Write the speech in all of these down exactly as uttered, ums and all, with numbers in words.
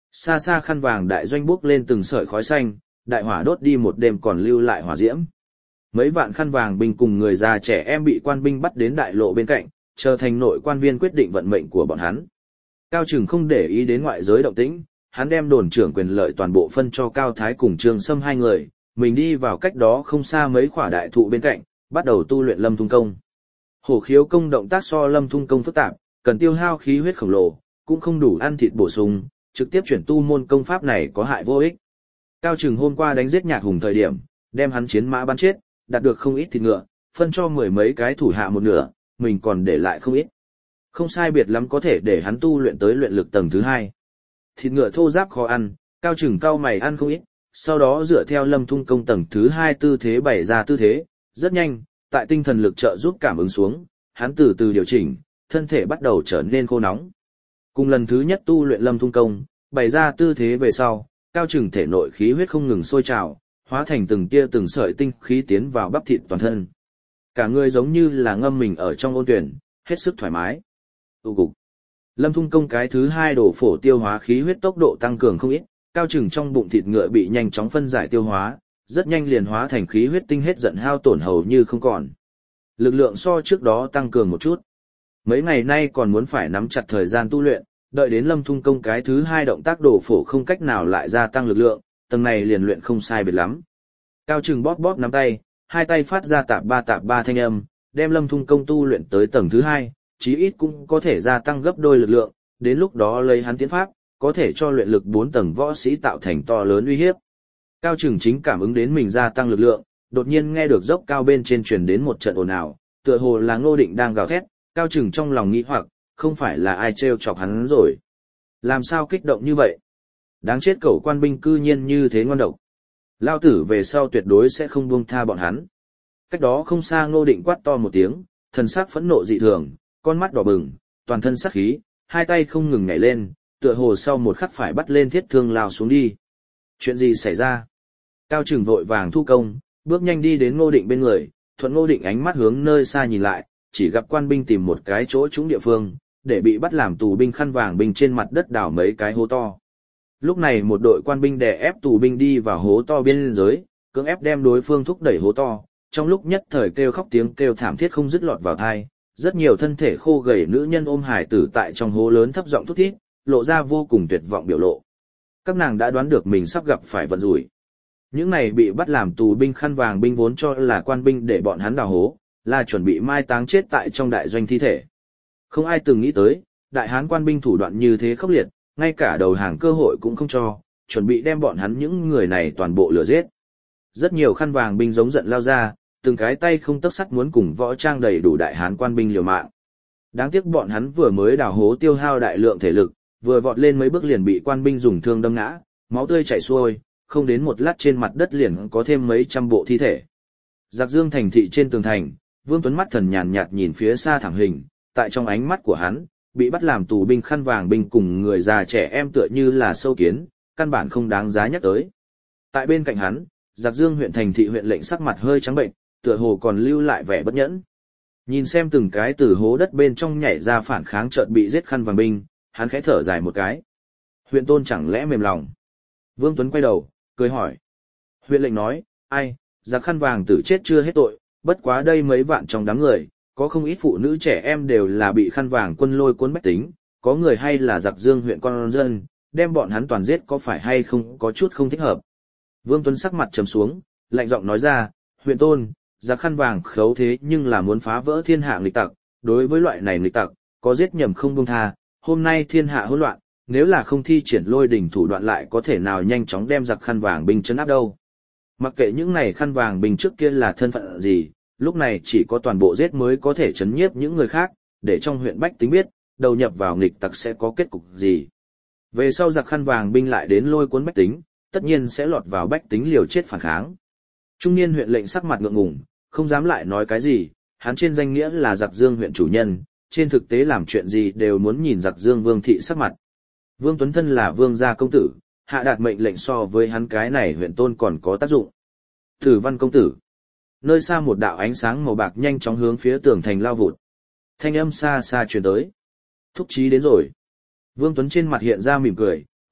Xa xa khăn vàng đại doanh bốc lên từng sợi khói xanh, đại hỏa đốt đi một đêm còn lưu lại hỏa diễm. Mấy vạn khăn vàng binh cùng người già trẻ em bị quan binh bắt đến đại lộ bên cạnh, trở thành nội quan viên quyết định vận mệnh của bọn hắn. Cao Trừng không để ý đến ngoại giới động tĩnh, hắn đem đồn trưởng quyền lợi toàn bộ phân cho Cao Thái cùng Trương Sâm hai người, mình đi vào cách đó không xa mấy khỏa đại thụ bên cạnh, bắt đầu tu luyện Lâm Thung Công. Hổ khiếu công động tác so Lâm Thung Công phức tạp, cần tiêu hao khí huyết khổng lồ, cũng không đủ ăn thịt bổ sung, trực tiếp chuyển tu môn công pháp này có hại vô ích. Cao Trừng hôm qua đánh giết Nhạc Hùng thời điểm, đem hắn chiến mã bắn chết, đạt được không ít thịt ngựa, phân cho mười mấy cái thủ hạ một nửa, mình còn để lại không ít. Không sai biệt lắm có thể để hắn tu luyện tới luyện lực tầng thứ hai. Thịt ngựa thô ráp khó ăn, Cao Trừng cao mày ăn không ít, sau đó dựa theo Lâm Thung Công tầng thứ hai tư thế bày ra tư thế, rất nhanh, tại tinh thần lực trợ giúp cảm ứng xuống, hắn từ từ điều chỉnh, thân thể bắt đầu trở nên khô nóng. Cùng lần thứ nhất tu luyện Lâm Thung Công, bày ra tư thế về sau, Cao Trừng thể nội khí huyết không ngừng sôi trào, hóa thành từng tia từng sợi tinh khí tiến vào bắp thịt toàn thân. Cả người giống như là ngâm mình ở trong ôn tuyển, hết sức thoải mái. Tụ cục. Lâm Thung Công cái thứ hai đổ phổ tiêu hóa khí huyết tốc độ tăng cường không ít, Cao Trừng trong bụng thịt ngựa bị nhanh chóng phân giải tiêu hóa, rất nhanh liền hóa thành khí huyết tinh hết giận hao tổn hầu như không còn. Lực lượng so trước đó tăng cường một chút. Mấy ngày nay còn muốn phải nắm chặt thời gian tu luyện, đợi đến Lâm Thung Công cái thứ hai động tác đổ phổ không cách nào lại gia tăng lực lượng, tầng này liền luyện không sai biệt lắm. Cao Trừng bóp bóp nắm tay, hai tay phát ra tạp ba tạp ba thanh âm, đem Lâm Thung Công tu luyện tới tầng thứ hai, chí ít cũng có thể gia tăng gấp đôi lực lượng, đến lúc đó lấy hắn tiến pháp, có thể cho luyện lực bốn tầng võ sĩ tạo thành to lớn uy hiếp. Cao Trừng chính cảm ứng đến mình gia tăng lực lượng, đột nhiên nghe được dốc cao bên trên truyền đến một trận ồn ào, tựa hồ là Ngô Định đang gào thét, Cao Trừng trong lòng nghĩ hoặc, không phải là ai trêu chọc hắn rồi. Làm sao kích động như vậy? Đáng chết cẩu quan binh cư nhiên như thế ngon độc. Lao tử về sau tuyệt đối sẽ không buông tha bọn hắn. Cách đó không xa Ngô Định quát to một tiếng, thần sắc phẫn nộ dị thường, con mắt đỏ bừng, toàn thân sát khí, hai tay không ngừng nhảy lên, tựa hồ sau một khắc phải bắt lên thiết thương lao xuống đi. Chuyện gì xảy ra? Cao Trừng vội vàng thu công, bước nhanh đi đến Ngô Định bên người, thuận Ngô Định ánh mắt hướng nơi xa nhìn lại, chỉ gặp quan binh tìm một cái chỗ trúng địa phương, để bị bắt làm tù binh khăn vàng binh trên mặt đất đào mấy cái hố to. Lúc này một đội quan binh đè ép tù binh đi vào hố to biên giới, cưỡng ép đem đối phương thúc đẩy hố to, trong lúc nhất thời kêu khóc tiếng kêu thảm thiết không dứt lọt vào tai, rất nhiều thân thể khô gầy nữ nhân ôm hải tử tại trong hố lớn thấp giọng thút thít, lộ ra vô cùng tuyệt vọng biểu lộ. Các nàng đã đoán được mình sắp gặp phải vận rủi. Những này bị bắt làm tù binh khăn vàng binh vốn cho là quan binh để bọn hắn đào hố, là chuẩn bị mai táng chết tại trong đại doanh thi thể. Không ai từng nghĩ tới, đại hán quan binh thủ đoạn như thế khốc liệt, ngay cả đầu hàng cơ hội cũng không cho, chuẩn bị đem bọn hắn những người này toàn bộ lừa giết. Rất nhiều khăn vàng binh giống giận lao ra, từng cái tay không tấc sắt muốn cùng võ trang đầy đủ đại hán quan binh liều mạng. Đáng tiếc bọn hắn vừa mới đào hố tiêu hao đại lượng thể lực, vừa vọt lên mấy bước liền bị quan binh dùng thương đâm ngã, máu tươi chảy xuôi, không đến một lát trên mặt đất liền có thêm mấy trăm bộ thi thể. Giặc Dương thành thị trên tường thành, Vương Tuấn mắt thần nhàn nhạt nhìn phía xa thẳng hình, tại trong ánh mắt của hắn, bị bắt làm tù binh khăn vàng binh cùng người già trẻ em tựa như là sâu kiến, căn bản không đáng giá nhắc tới. Tại bên cạnh hắn, Giặc Dương huyện thành thị huyện lệnh sắc mặt hơi trắng bệnh, tựa hồ còn lưu lại vẻ bất nhẫn. Nhìn xem từng cái từ hố đất bên trong nhảy ra phản kháng chợt bị giết khăn vàng binh, hắn khẽ thở dài một cái. Huyện tôn chẳng lẽ mềm lòng? Vương Tuấn quay đầu, cười hỏi. Huyện lệnh nói, ai, giặc khăn vàng tử chết chưa hết tội, bất quá đây mấy vạn trong đám người, có không ít phụ nữ trẻ em đều là bị khăn vàng quân lôi cuốn bách tính, có người hay là Giặc Dương huyện con dân, đem bọn hắn toàn giết có phải hay không có chút không thích hợp. Vương Tuấn sắc mặt trầm xuống, lạnh giọng nói ra, huyện tôn, giặc khăn vàng khấu thế nhưng là muốn phá vỡ thiên hạ nghịch tặc, đối với loại này nghịch tặc, có giết nhầm không buông tha, hôm nay thiên hạ hỗn loạn, nếu là không thi triển lôi đỉnh thủ đoạn lại có thể nào nhanh chóng đem giặc khăn vàng binh trấn áp đâu. Mặc kệ những này khăn vàng binh trước kia là thân phận gì, lúc này chỉ có toàn bộ giết mới có thể chấn nhiếp những người khác, để trong huyện bách tính biết, đầu nhập vào nghịch tặc sẽ có kết cục gì. Về sau giặc khăn vàng binh lại đến lôi cuốn bách tính, tất nhiên sẽ lọt vào bách tính liều chết phản kháng. Trung niên huyện lệnh sắc mặt ngượng ngùng, không dám lại nói cái gì, hắn trên danh nghĩa là Giặc Dương huyện chủ nhân, trên thực tế làm chuyện gì đều muốn nhìn Giặc Dương Vương thị sắc mặt. Vương Tuấn thân là vương gia công tử, hạ đạt mệnh lệnh so với hắn cái này huyện tôn còn có tác dụng. Tử Văn công tử. Nơi xa một đạo ánh sáng màu bạc nhanh chóng hướng phía tường thành lao vụt. Thanh âm xa xa truyền tới. Thúc chí đến rồi. Vương Tuấn trên mặt hiện ra mỉm cười,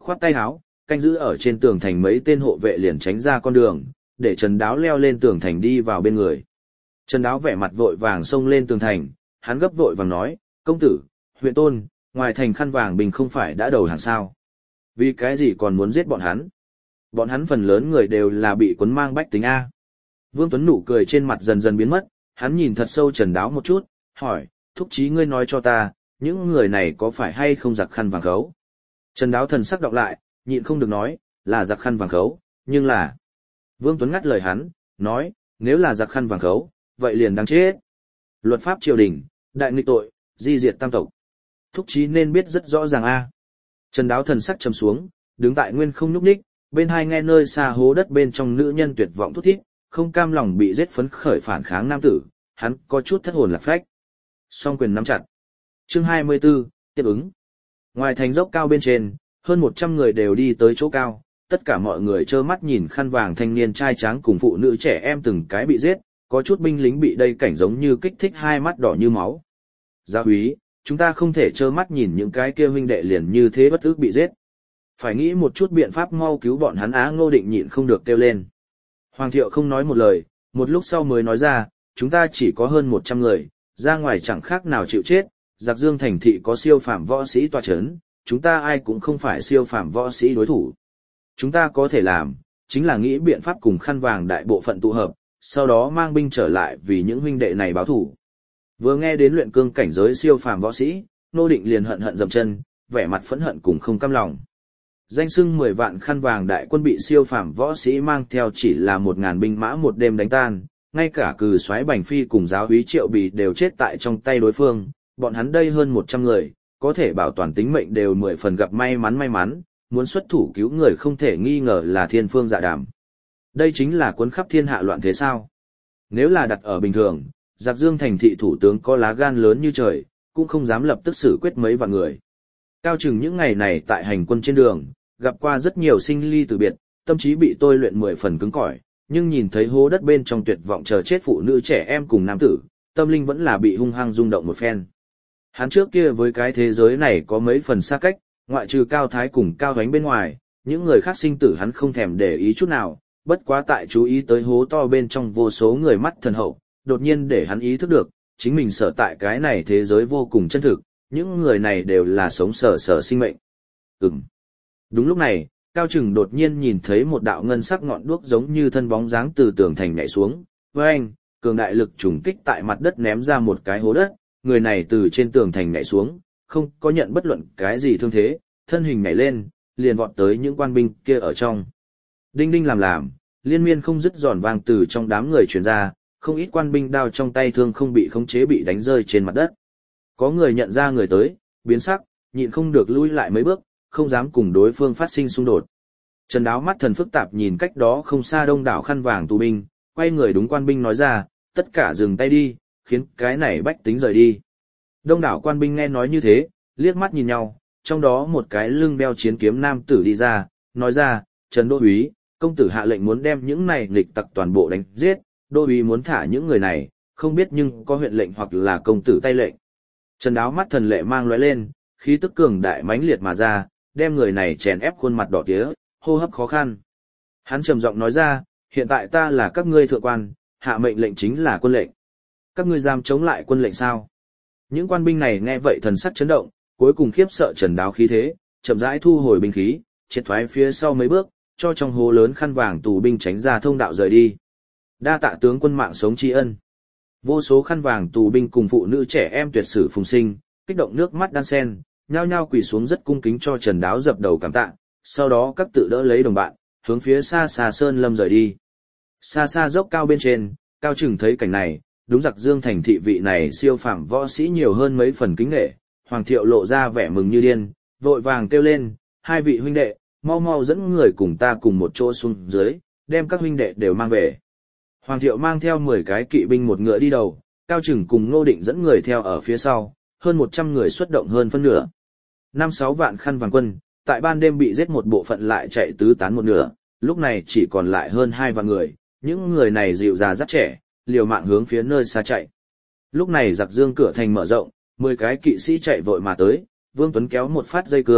khoát tay áo, canh giữ ở trên tường thành mấy tên hộ vệ liền tránh ra con đường, để Trần Đáo leo lên tường thành đi vào bên người. Trần Đáo vẻ mặt vội vàng xông lên tường thành, hắn gấp vội vàng nói, công tử, huyện tôn, ngoài thành khăn vàng bình không phải đã đầu hàng sao? Vì cái gì còn muốn giết bọn hắn? Bọn hắn phần lớn người đều là bị cuốn mang bách tính A. Vương Tuấn nụ cười trên mặt dần dần biến mất, hắn nhìn thật sâu Trần Đáo một chút, hỏi, thúc chí ngươi nói cho ta, những người này có phải hay không giặc khăn vàng khấu? Trần Đáo thần sắc đọc lại, nhịn không được nói, là giặc khăn vàng khấu, nhưng là... Vương Tuấn ngắt lời hắn, nói, nếu là giặc khăn vàng khấu, vậy liền đáng chết. Luật pháp triều đình, đại nghịch tội, di diệt tam tộc. Thúc chí nên biết rất rõ ràng a. Trần Đáo thần sắc trầm xuống, đứng tại nguyên không nhúc nhích, bên hai nghe nơi xa hố đất bên trong nữ nhân tuyệt vọng thút thít, không cam lòng bị giết phấn khởi phản kháng nam tử, hắn có chút thất hồn lạc phách. Song quyền nắm chặt. Chương hai mươi 24, tiếp ứng. Ngoài thành dốc cao bên trên, hơn một trăm người đều đi tới chỗ cao, tất cả mọi người trơ mắt nhìn khăn vàng thanh niên trai tráng cùng phụ nữ trẻ em từng cái bị giết, có chút binh lính bị đây cảnh giống như kích thích hai mắt đỏ như máu. Gia úy, chúng ta không thể trơ mắt nhìn những cái kia huynh đệ liền như thế bất ức bị giết. Phải nghĩ một chút biện pháp mau cứu bọn hắn Á. Ngô Định nhịn không được kêu lên. Hoàng Thiệu không nói một lời, một lúc sau mới nói ra, chúng ta chỉ có hơn một trăm người, ra ngoài chẳng khác nào chịu chết, giặc Dương thành thị có siêu phàm võ sĩ tọa chấn, chúng ta ai cũng không phải siêu phàm võ sĩ đối thủ. Chúng ta có thể làm, chính là nghĩ biện pháp cùng khăn vàng đại bộ phận tụ hợp, sau đó mang binh trở lại vì những huynh đệ này báo thủ. Vừa nghe đến luyện cương cảnh giới siêu phàm võ sĩ, Ngô Định liền hận hận dậm chân, vẻ mặt phẫn hận cùng không cam lòng. Danh xưng mười vạn khăn vàng đại quân bị siêu phàm võ sĩ mang theo chỉ là một ngàn binh mã một đêm đánh tan, ngay cả cừ soái Bành Phi cùng giáo úy Triệu Bì đều chết tại trong tay đối phương, bọn hắn đây hơn một trăm người, có thể bảo toàn tính mệnh đều mười phần gặp may mắn may mắn, muốn xuất thủ cứu người không thể nghi ngờ là thiên phương dạ đàm. Đây chính là cuốn khắp thiên hạ loạn thế sao? Nếu là đặt ở bình thường, giặc Dương thành thị thủ tướng có lá gan lớn như trời, cũng không dám lập tức xử quyết mấy vạn người. Cao Trừng những ngày này tại hành quân trên đường, gặp qua rất nhiều sinh ly từ biệt, tâm trí bị tôi luyện mười phần cứng cỏi, nhưng nhìn thấy hố đất bên trong tuyệt vọng chờ chết phụ nữ trẻ em cùng nam tử, tâm linh vẫn là bị hung hăng rung động một phen. Hắn trước kia với cái thế giới này có mấy phần xa cách, ngoại trừ Cao Thái cùng Cao Hoánh bên ngoài, những người khác sinh tử hắn không thèm để ý chút nào, bất quá tại chú ý tới hố to bên trong vô số người mắt thần hậu, đột nhiên để hắn ý thức được, chính mình sở tại cái này thế giới vô cùng chân thực, những người này đều là sống sờ sờ sinh mệnh. Ừm. Đúng lúc này, Cao Trừng đột nhiên nhìn thấy một đạo ngân sắc ngọn đuốc giống như thân bóng dáng từ tường thành nhảy xuống, với anh, cường đại lực trùng kích tại mặt đất ném ra một cái hố đất, người này từ trên tường thành nhảy xuống, không có nhận bất luận cái gì thương thế, thân hình nhảy lên, liền vọt tới những quan binh kia ở trong. Đinh đinh làm làm, liên miên không dứt giòn vang từ trong đám người truyền ra, không ít quan binh đao trong tay thương không bị khống chế bị đánh rơi trên mặt đất. Có người nhận ra người tới, biến sắc, nhịn không được lui lại mấy bước, không dám cùng đối phương phát sinh xung đột. Trần Đáo mắt thần phức tạp nhìn cách đó không xa đông đảo khăn vàng tù binh, quay người đúng quan binh nói ra, tất cả dừng tay đi, khiến cái này bách tính rời đi. Đông đảo quan binh nghe nói như thế, liếc mắt nhìn nhau, trong đó một cái lưng đeo chiến kiếm nam tử đi ra, nói ra, Trần Đô úy, công tử hạ lệnh muốn đem những này nghịch tặc toàn bộ đánh giết, Đô úy muốn thả những người này, không biết nhưng có huyện lệnh hoặc là công tử tay lệnh. Trần Đáo mắt thần lệ mang lóe lên, khí tức cường đại mãnh liệt mà ra, đem người này chèn ép khuôn mặt đỏ tía, hô hấp khó khăn. Hắn trầm giọng nói ra, hiện tại ta là các ngươi thượng quan, hạ mệnh lệnh chính là quân lệnh. Các ngươi dám chống lại quân lệnh sao? Những quan binh này nghe vậy thần sắc chấn động, cuối cùng khiếp sợ Trần Đáo khí thế, chậm rãi thu hồi binh khí, triệt thoái phía sau mấy bước, cho trong hố lớn khăn vàng tù binh tránh ra thông đạo rời đi. Đa tạ tướng quân mạng sống tri ân. Vô số khăn vàng tù binh cùng phụ nữ trẻ em tuyệt sử phùng sinh, kích động nước mắt đan sen, nhao nhao quỳ xuống rất cung kính cho Trần Đáo dập đầu cảm tạ, sau đó các tự đỡ lấy đồng bạn, hướng phía xa xa sơn lâm rời đi. Xa xa dốc cao bên trên, Cao Trừng thấy cảnh này, đúng giặc Dương thành thị vị này siêu phàm võ sĩ nhiều hơn mấy phần kính nể, Hoàng Thiệu lộ ra vẻ mừng như điên, vội vàng kêu lên, hai vị huynh đệ, mau mau dẫn người cùng ta cùng một chỗ xuống dưới, đem các huynh đệ đều mang về. Hoàng Thiệu mang theo mười cái kỵ binh một ngựa đi đầu, Cao Trừng cùng Ngô Định dẫn người theo ở phía sau, hơn một trăm người xuất động hơn phân nửa. Năm sáu vạn khăn vàng quân, tại ban đêm bị giết một bộ phận lại chạy tứ tán một nửa, lúc này chỉ còn lại hơn hai vạn người, những người này dịu già rất trẻ, liều mạng hướng phía nơi xa chạy. Lúc này giặc Dương cửa thành mở rộng, mười cái kỵ sĩ chạy vội mà tới, Vương Tuấn kéo một phát dây cương,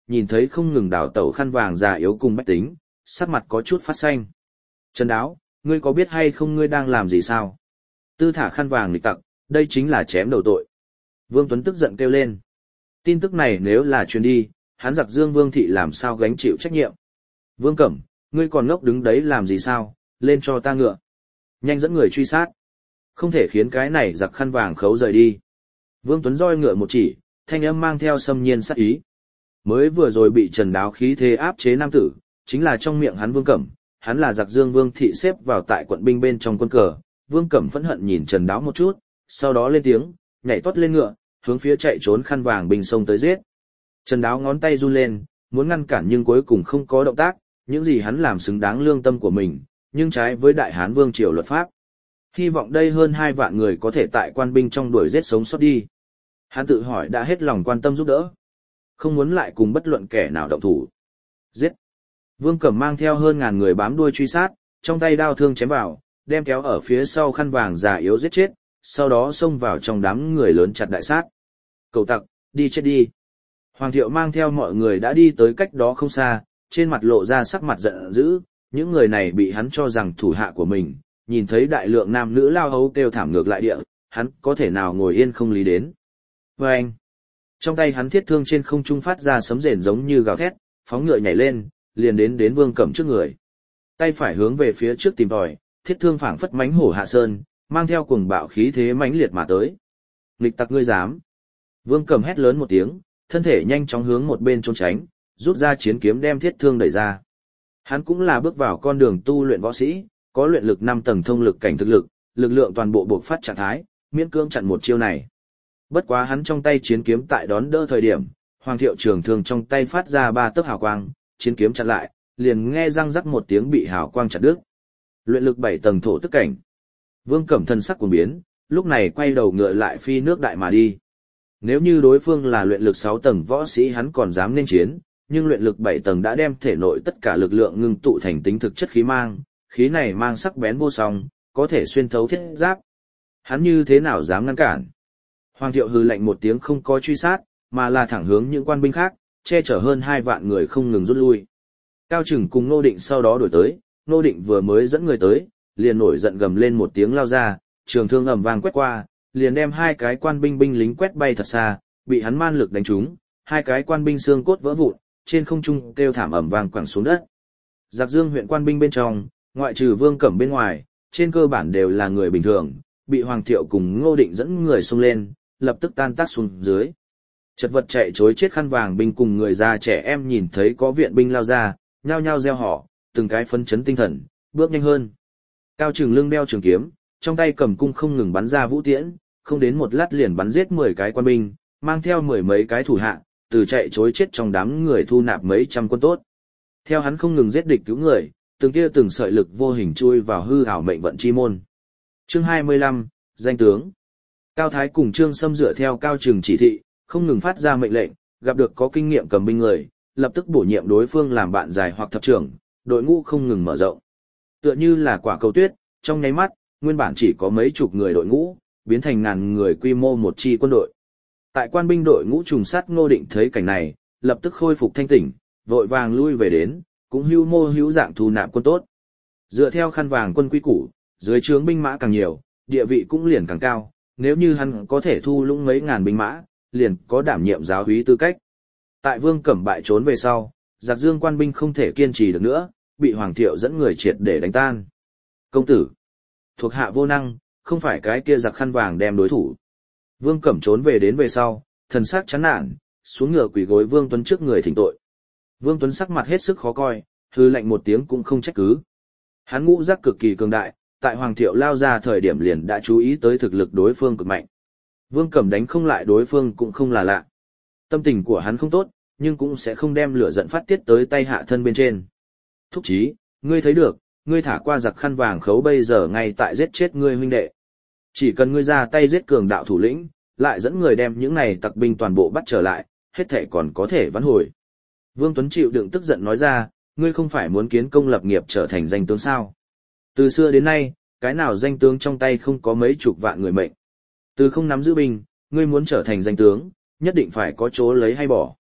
nhìn thấy không ngừng đảo tẩu khăn vàng già yếu cùng bách tính, sắc mặt có chút phát xanh. Trần Đáo, ngươi có biết hay không ngươi đang làm gì sao? Tư thả khăn vàng nghịch tặc, đây chính là chém đầu tội. Vương Tuấn tức giận kêu lên. Tin tức này nếu là truyền đi, hắn giặc dương Vương Thị làm sao gánh chịu trách nhiệm. Vương Cẩm, ngươi còn ngốc đứng đấy làm gì sao, lên cho ta ngựa. Nhanh dẫn người truy sát. Không thể khiến cái này giặc khăn vàng khấu rời đi. Vương Tuấn roi ngựa một chỉ, thanh âm mang theo xâm nhiên sát ý. Mới vừa rồi bị Trần Đáo khí thế áp chế nam tử, chính là trong miệng hắn Vương Cẩm, hắn là giặc dương Vương Thị xếp vào tại quận binh bên trong quân cờ. Vương Cẩm phẫn hận nhìn Trần Đáo một chút, sau đó lên tiếng, nhảy tót lên ngựa, hướng phía chạy trốn khăn vàng binh sông tới giết. Trần Đáo ngón tay run lên, muốn ngăn cản nhưng cuối cùng không có động tác, những gì hắn làm xứng đáng lương tâm của mình, nhưng trái với Đại Hán Vương triều luật pháp. Hy vọng đây hơn hai vạn người có thể tại quan binh trong đuổi giết sống sót đi. Hắn tự hỏi đã hết lòng quan tâm giúp đỡ, không muốn lại cùng bất luận kẻ nào động thủ. Giết! Vương Cẩm mang theo hơn ngàn người bám đuôi truy sát, trong tay đao thương chém vào, đem kéo ở phía sau khăn vàng già yếu giết chết, sau đó xông vào trong đám người lớn chặt đại sát. Cậu tặc, đi chết đi! Hoàng Thiệu mang theo mọi người đã đi tới cách đó không xa, trên mặt lộ ra sắc mặt giận dữ, những người này bị hắn cho rằng thủ hạ của mình, nhìn thấy đại lượng nam nữ lao hấu kêu thảm ngược lại địa, hắn có thể nào ngồi yên không lý đến. Và anh, trong tay hắn thiết thương trên không trung phát ra sấm rền giống như gào thét, phóng ngựa nhảy lên, liền đến đến Vương Cẩm trước người. Tay phải hướng về phía trước tìm tòi, thiết thương phảng phất mãnh hổ hạ sơn, mang theo cuồng bạo khí thế mãnh liệt mà tới. Nghịch tặc ngươi dám! Vương Cẩm hét lớn một tiếng, thân thể nhanh chóng hướng một bên trốn tránh, rút ra chiến kiếm đem thiết thương đẩy ra. Hắn cũng là bước vào con đường tu luyện võ sĩ, có luyện lực năm tầng thông lực cảnh thực lực, lực lượng toàn bộ buộc phát trạng thái, miễn cưỡng chặn một chiêu này. Bất quá hắn trong tay chiến kiếm tại đón đỡ thời điểm, Hoàng Thiệu trường thương trong tay phát ra ba tấc hào quang, chiến kiếm chặn lại, liền nghe răng rắc một tiếng bị hào quang chặt đứt. Luyện lực bảy tầng thổ tức cảnh. Vương Cẩm thân sắc cuồng biến, lúc này quay đầu ngựa lại phi nước đại mà đi. Nếu như đối phương là luyện lực sáu tầng võ sĩ hắn còn dám nên chiến, nhưng luyện lực bảy tầng đã đem thể nội tất cả lực lượng ngưng tụ thành tính thực chất khí mang, khí này mang sắc bén vô song, có thể xuyên thấu thiết giáp. Hắn như thế nào dám ngăn cản? Hoàng Thiệu hừ lạnh một tiếng không có truy sát, mà là thẳng hướng những quan binh khác, che chở hơn hai vạn người không ngừng rút lui. Cao Trừng cùng Nô Định sau đó đổi tới, Nô Định vừa mới dẫn người tới, liền nổi giận gầm lên một tiếng lao ra, trường thương ầm vang quét qua, liền đem hai cái quan binh binh lính quét bay thật xa, bị hắn man lực đánh trúng, hai cái quan binh xương cốt vỡ vụn, trên không trung kêu thảm ầm vang quẳng xuống đất. Giặc Dương huyện quan binh bên trong, ngoại trừ Vương Cẩm bên ngoài, trên cơ bản đều là người bình thường, bị Hoàng Thiệu cùng Ngô Định dẫn người xông lên, lập tức tan tác xuống dưới. Chật vật chạy trối chết khăn vàng binh cùng người già trẻ em nhìn thấy có viện binh lao ra, nhao nhao reo hò, từng cái phấn chấn tinh thần, bước nhanh hơn. Cao Trừng lưng đeo trường kiếm, trong tay cầm cung không ngừng bắn ra vũ tiễn, không đến một lát liền bắn giết mười cái quan binh, mang theo mười mấy cái thủ hạ, từ chạy trối chết trong đám người thu nạp mấy trăm quân tốt. Theo hắn không ngừng giết địch cứu người, từng kia từng sợi lực vô hình chui vào hư ảo mệnh vận chi môn. Chương hai mươi lăm, danh tướng. Cao Thái cùng Trương Sâm dựa theo Cao Trừng chỉ thị, không ngừng phát ra mệnh lệnh, gặp được có kinh nghiệm cầm binh người, lập tức bổ nhiệm đối phương làm bạn dài hoặc thập trưởng, đội ngũ không ngừng mở rộng. Tựa như là quả cầu tuyết, trong nháy mắt, nguyên bản chỉ có mấy chục người đội ngũ, biến thành ngàn người quy mô một chi quân đội. Tại quan binh đội ngũ trùng sát Ngô Định thấy cảnh này, lập tức khôi phục thanh tỉnh, vội vàng lui về đến, cũng hưu mô hữu dạng thu nạp quân tốt. Dựa theo khăn vàng quân quy củ, dưới trướng binh mã càng nhiều, địa vị cũng liền càng cao, nếu như hắn có thể thu lũng mấy ngàn binh mã, liền có đảm nhiệm giáo úy tư cách. Tại Vương Cẩm bại trốn về sau, giặc Dương quan binh không thể kiên trì được nữa, bị Hoàng Thiệu dẫn người triệt để đánh tan. Công tử, thuộc hạ vô năng, không phải cái kia giặc khăn vàng đem đối thủ. Vương Cẩm trốn về đến về sau, thần sắc chán nản, xuống ngựa quỳ gối Vương Tuấn trước người thỉnh tội. Vương Tuấn sắc mặt hết sức khó coi, hư lạnh một tiếng cũng không trách cứ. Hắn ngũ giác cực kỳ cường đại, tại Hoàng Thiệu lao ra thời điểm liền đã chú ý tới thực lực đối phương cực mạnh. Vương Cẩm đánh không lại đối phương cũng không là lạ. Tâm tình của hắn không tốt, nhưng cũng sẽ không đem lửa giận phát tiết tới tay hạ thân bên trên. Thúc chí, ngươi thấy được, ngươi thả qua giặc khăn vàng khấu bây giờ ngay tại giết chết ngươi huynh đệ. Chỉ cần ngươi ra tay giết cường đạo thủ lĩnh, lại dẫn người đem những này tặc binh toàn bộ bắt trở lại, hết thể còn có thể vãn hồi. Vương Tuấn chịu đựng tức giận nói ra, ngươi không phải muốn kiến công lập nghiệp trở thành danh tướng sao? Từ xưa đến nay, cái nào danh tướng trong tay không có mấy chục vạn người mệnh. Từ không nắm giữ binh, ngươi muốn trở thành danh tướng, nhất định phải có chỗ lấy hay bỏ.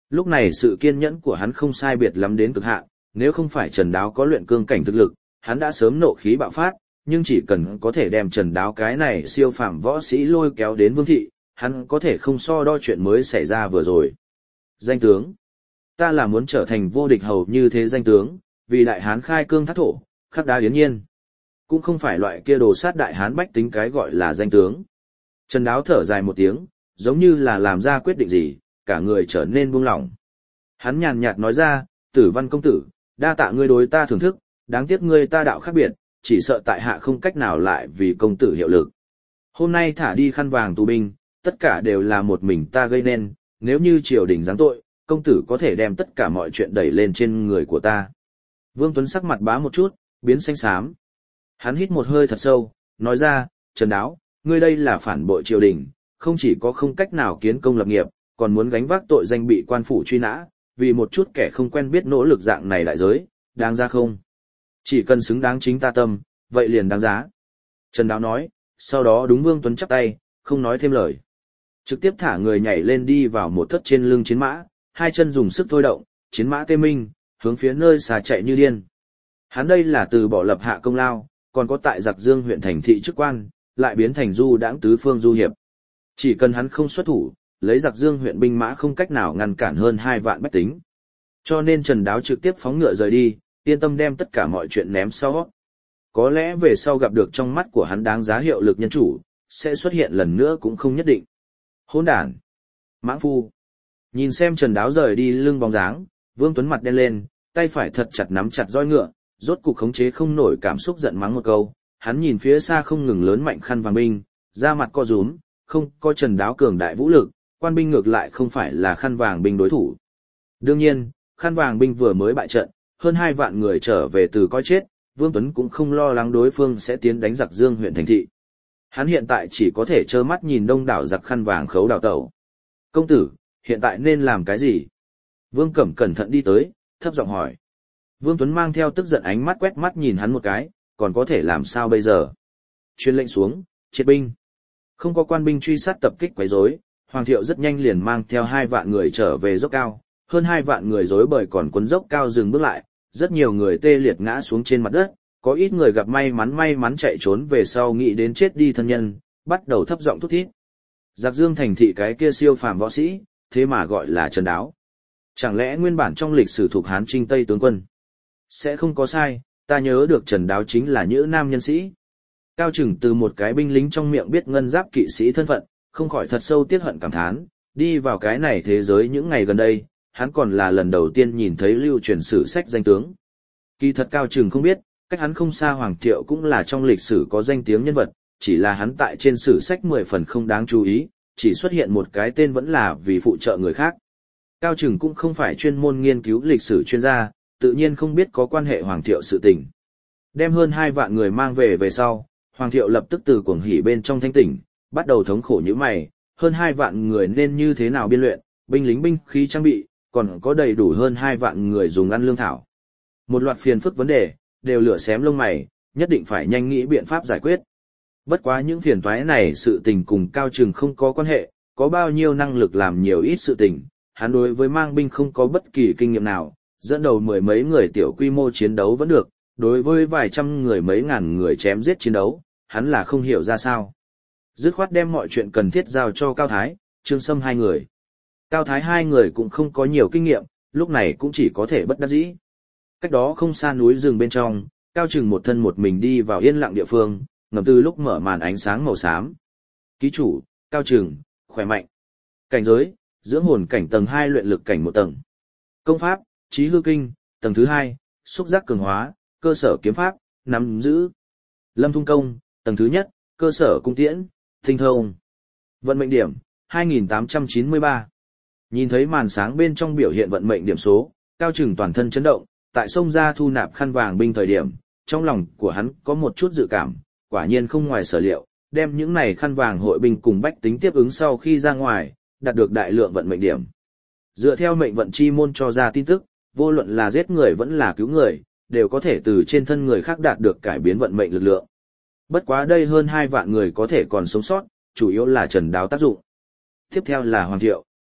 Lúc này sự kiên nhẫn của hắn không sai biệt lắm đến cực hạn, nếu không phải Trần Đáo có luyện cương cảnh thực lực, hắn đã sớm nộ khí bạo phát, nhưng chỉ cần có thể đem Trần Đáo cái này siêu phàm võ sĩ lôi kéo đến Vương thị, hắn có thể không so đo chuyện mới xảy ra vừa rồi. Danh tướng. Ta là muốn trở thành vô địch hầu như thế danh tướng, vì đại hán khai cương thác thổ, khắc đá yến nhiên. Cũng không phải loại kia đồ sát đại hán bách tính cái gọi là danh tướng. Trần Đáo thở dài một tiếng, giống như là làm ra quyết định gì, cả người trở nên buông lỏng. Hắn nhàn nhạt nói ra, Tử Văn công tử, đa tạ ngươi đối ta thưởng thức, đáng tiếc ngươi ta đạo khác biệt, chỉ sợ tại hạ không cách nào lại vì công tử hiệu lực. Hôm nay thả đi khăn vàng tù binh, tất cả đều là một mình ta gây nên, nếu như triều đình giáng tội, công tử có thể đem tất cả mọi chuyện đẩy lên trên người của ta. Vương Tuấn sắc mặt bá một chút, biến xanh xám. Hắn hít một hơi thật sâu, nói ra, Trần Đáo, ngươi đây là phản bội triều đình, không chỉ có không cách nào kiến công lập nghiệp, còn muốn gánh vác tội danh bị quan phủ truy nã, vì một chút kẻ không quen biết nỗ lực dạng này đại giới, đáng ra không? Chỉ cần xứng đáng chính ta tâm, vậy liền đáng giá. Trần Đáo nói, sau đó đúng Vương Tuấn chắp tay, không nói thêm lời. Trực tiếp thả người nhảy lên đi vào một thất trên lưng chiến mã, hai chân dùng sức thôi động, chiến mã tê minh, hướng phía nơi xà chạy như điên. Hắn đây là từ bỏ lập hạ công lao, còn có tại Giặc Dương huyện thành thị chức quan, lại biến thành du đãng tứ phương du hiệp. Chỉ cần hắn không xuất thủ, lấy Giặc Dương huyện binh mã không cách nào ngăn cản hơn hai vạn bách tính. Cho nên Trần Đáo trực tiếp phóng ngựa rời đi, yên tâm đem tất cả mọi chuyện ném sau. Có lẽ về sau gặp được trong mắt của hắn đáng giá hiệu lực nhân chủ, sẽ xuất hiện lần nữa cũng không nhất định. Hỗn đản, mãng phu. Nhìn xem Trần Đáo rời đi lưng bóng dáng, Vương Tuấn mặt đen lên, tay phải thật chặt nắm chặt roi ngựa, rốt cục khống chế không nổi cảm xúc giận mắng một câu. Hắn nhìn phía xa không ngừng lớn mạnh khăn vàng binh, da mặt co rúm, không có Trần Đáo cường đại vũ lực, quan binh ngược lại không phải là khăn vàng binh đối thủ. Đương nhiên, khăn vàng binh vừa mới bại trận, hơn hai vạn người trở về từ coi chết, Vương Tuấn cũng không lo lắng đối phương sẽ tiến đánh Giặc Dương huyện thành thị. Hắn hiện tại chỉ có thể trơ mắt nhìn đông đảo giặc khăn vàng khấu đào tẩu. Công tử, hiện tại nên làm cái gì? Vương Cẩm cẩn thận đi tới, thấp giọng hỏi. Vương Tuấn mang theo tức giận ánh mắt quét mắt nhìn hắn một cái, còn có thể làm sao bây giờ? Truyền lệnh xuống, triệt binh. Không có quan binh truy sát tập kích quấy rối, Hoàng Thiệu rất nhanh liền mang theo hai vạn người trở về dốc cao, hơn hai vạn người rối bời còn quấn dốc cao dừng bước lại, rất nhiều người tê liệt ngã xuống trên mặt đất, có ít người gặp may mắn may mắn chạy trốn về sau nghĩ đến chết đi thân nhân, bắt đầu thấp giọng thút thít. Giặc Dương thành thị cái kia siêu phàm võ sĩ, thế mà gọi là Trần Đáo. Chẳng lẽ nguyên bản trong lịch sử thuộc Hán Trinh Tây tướng quân? Sẽ không có sai, ta nhớ được Trần Đáo chính là nữ nam nhân sĩ. Cao Trừng từ một cái binh lính trong miệng biết ngân giáp kỵ sĩ thân phận, không khỏi thật sâu tiếc hận cảm thán, đi vào cái này thế giới những ngày gần đây, hắn còn là lần đầu tiên nhìn thấy lưu truyền sử sách danh tướng. Kỳ thật Cao Trừng không biết, cách hắn không xa Hoàng Thiệu cũng là trong lịch sử có danh tiếng nhân vật, chỉ là hắn tại trên sử sách mười phần không đáng chú ý, chỉ xuất hiện một cái tên vẫn là vì phụ trợ người khác. Cao Trừng cũng không phải chuyên môn nghiên cứu lịch sử chuyên gia, tự nhiên không biết có quan hệ Hoàng Thiệu sự tình. Đem hơn hai vạn người mang về về sau, Hoàng Thiệu lập tức từ cuồng hỉ bên trong thanh tỉnh, bắt đầu thống khổ như mày, hơn hai vạn người nên như thế nào biên luyện, binh lính binh khí trang bị, còn có đầy đủ hơn hai vạn người dùng ăn lương thảo. Một loạt phiền phức vấn đề, đều lửa xém lông mày, nhất định phải nhanh nghĩ biện pháp giải quyết. Bất quá những phiền toái này sự tình cùng Cao Trừng không có quan hệ, có bao nhiêu năng lực làm nhiều ít sự tình, hắn đối với mang binh không có bất kỳ kinh nghiệm nào, dẫn đầu mười mấy người tiểu quy mô chiến đấu vẫn được, đối với vài trăm người mấy ngàn người chém giết chiến đấu, hắn là không hiểu ra sao. Dứt khoát đem mọi chuyện cần thiết giao cho Cao Thái, Trương Sâm hai người. Cao Thái hai người cũng không có nhiều kinh nghiệm, lúc này cũng chỉ có thể bất đắc dĩ. Cách đó không xa núi rừng bên trong, Cao Trừng một thân một mình đi vào yên lặng địa phương, ngầm từ lúc mở màn ánh sáng màu xám. Ký chủ, Cao Trừng, khỏe mạnh. Cảnh giới, dưỡng hồn cảnh tầng hai luyện lực cảnh một tầng. Công pháp, Chí Hư Kinh, tầng thứ hai, xúc giác cường hóa, cơ sở kiếm pháp, nắm giữ. Lâm Thung Công, tầng thứ nhất, cơ sở cung tiễn, tinh thông. Vận mệnh điểm, hai nghìn tám trăm chín mươi ba. Nhìn thấy màn sáng bên trong biểu hiện vận mệnh điểm số, Cao Trừng toàn thân chấn động, tại sông ra thu nạp khăn vàng binh thời điểm, trong lòng của hắn có một chút dự cảm, quả nhiên không ngoài sở liệu, đem những này khăn vàng hội binh cùng bách tính tiếp ứng sau khi ra ngoài, đạt được đại lượng vận mệnh điểm. Dựa theo mệnh vận chi môn cho ra tin tức, vô luận là giết người vẫn là cứu người, đều có thể từ trên thân người khác đạt được cải biến vận mệnh lực lượng. Bất quá đây hơn hai vạn người có thể còn sống sót, chủ yếu là Trần Đáo tác dụng. Tiếp theo là Hoàng Thiệu.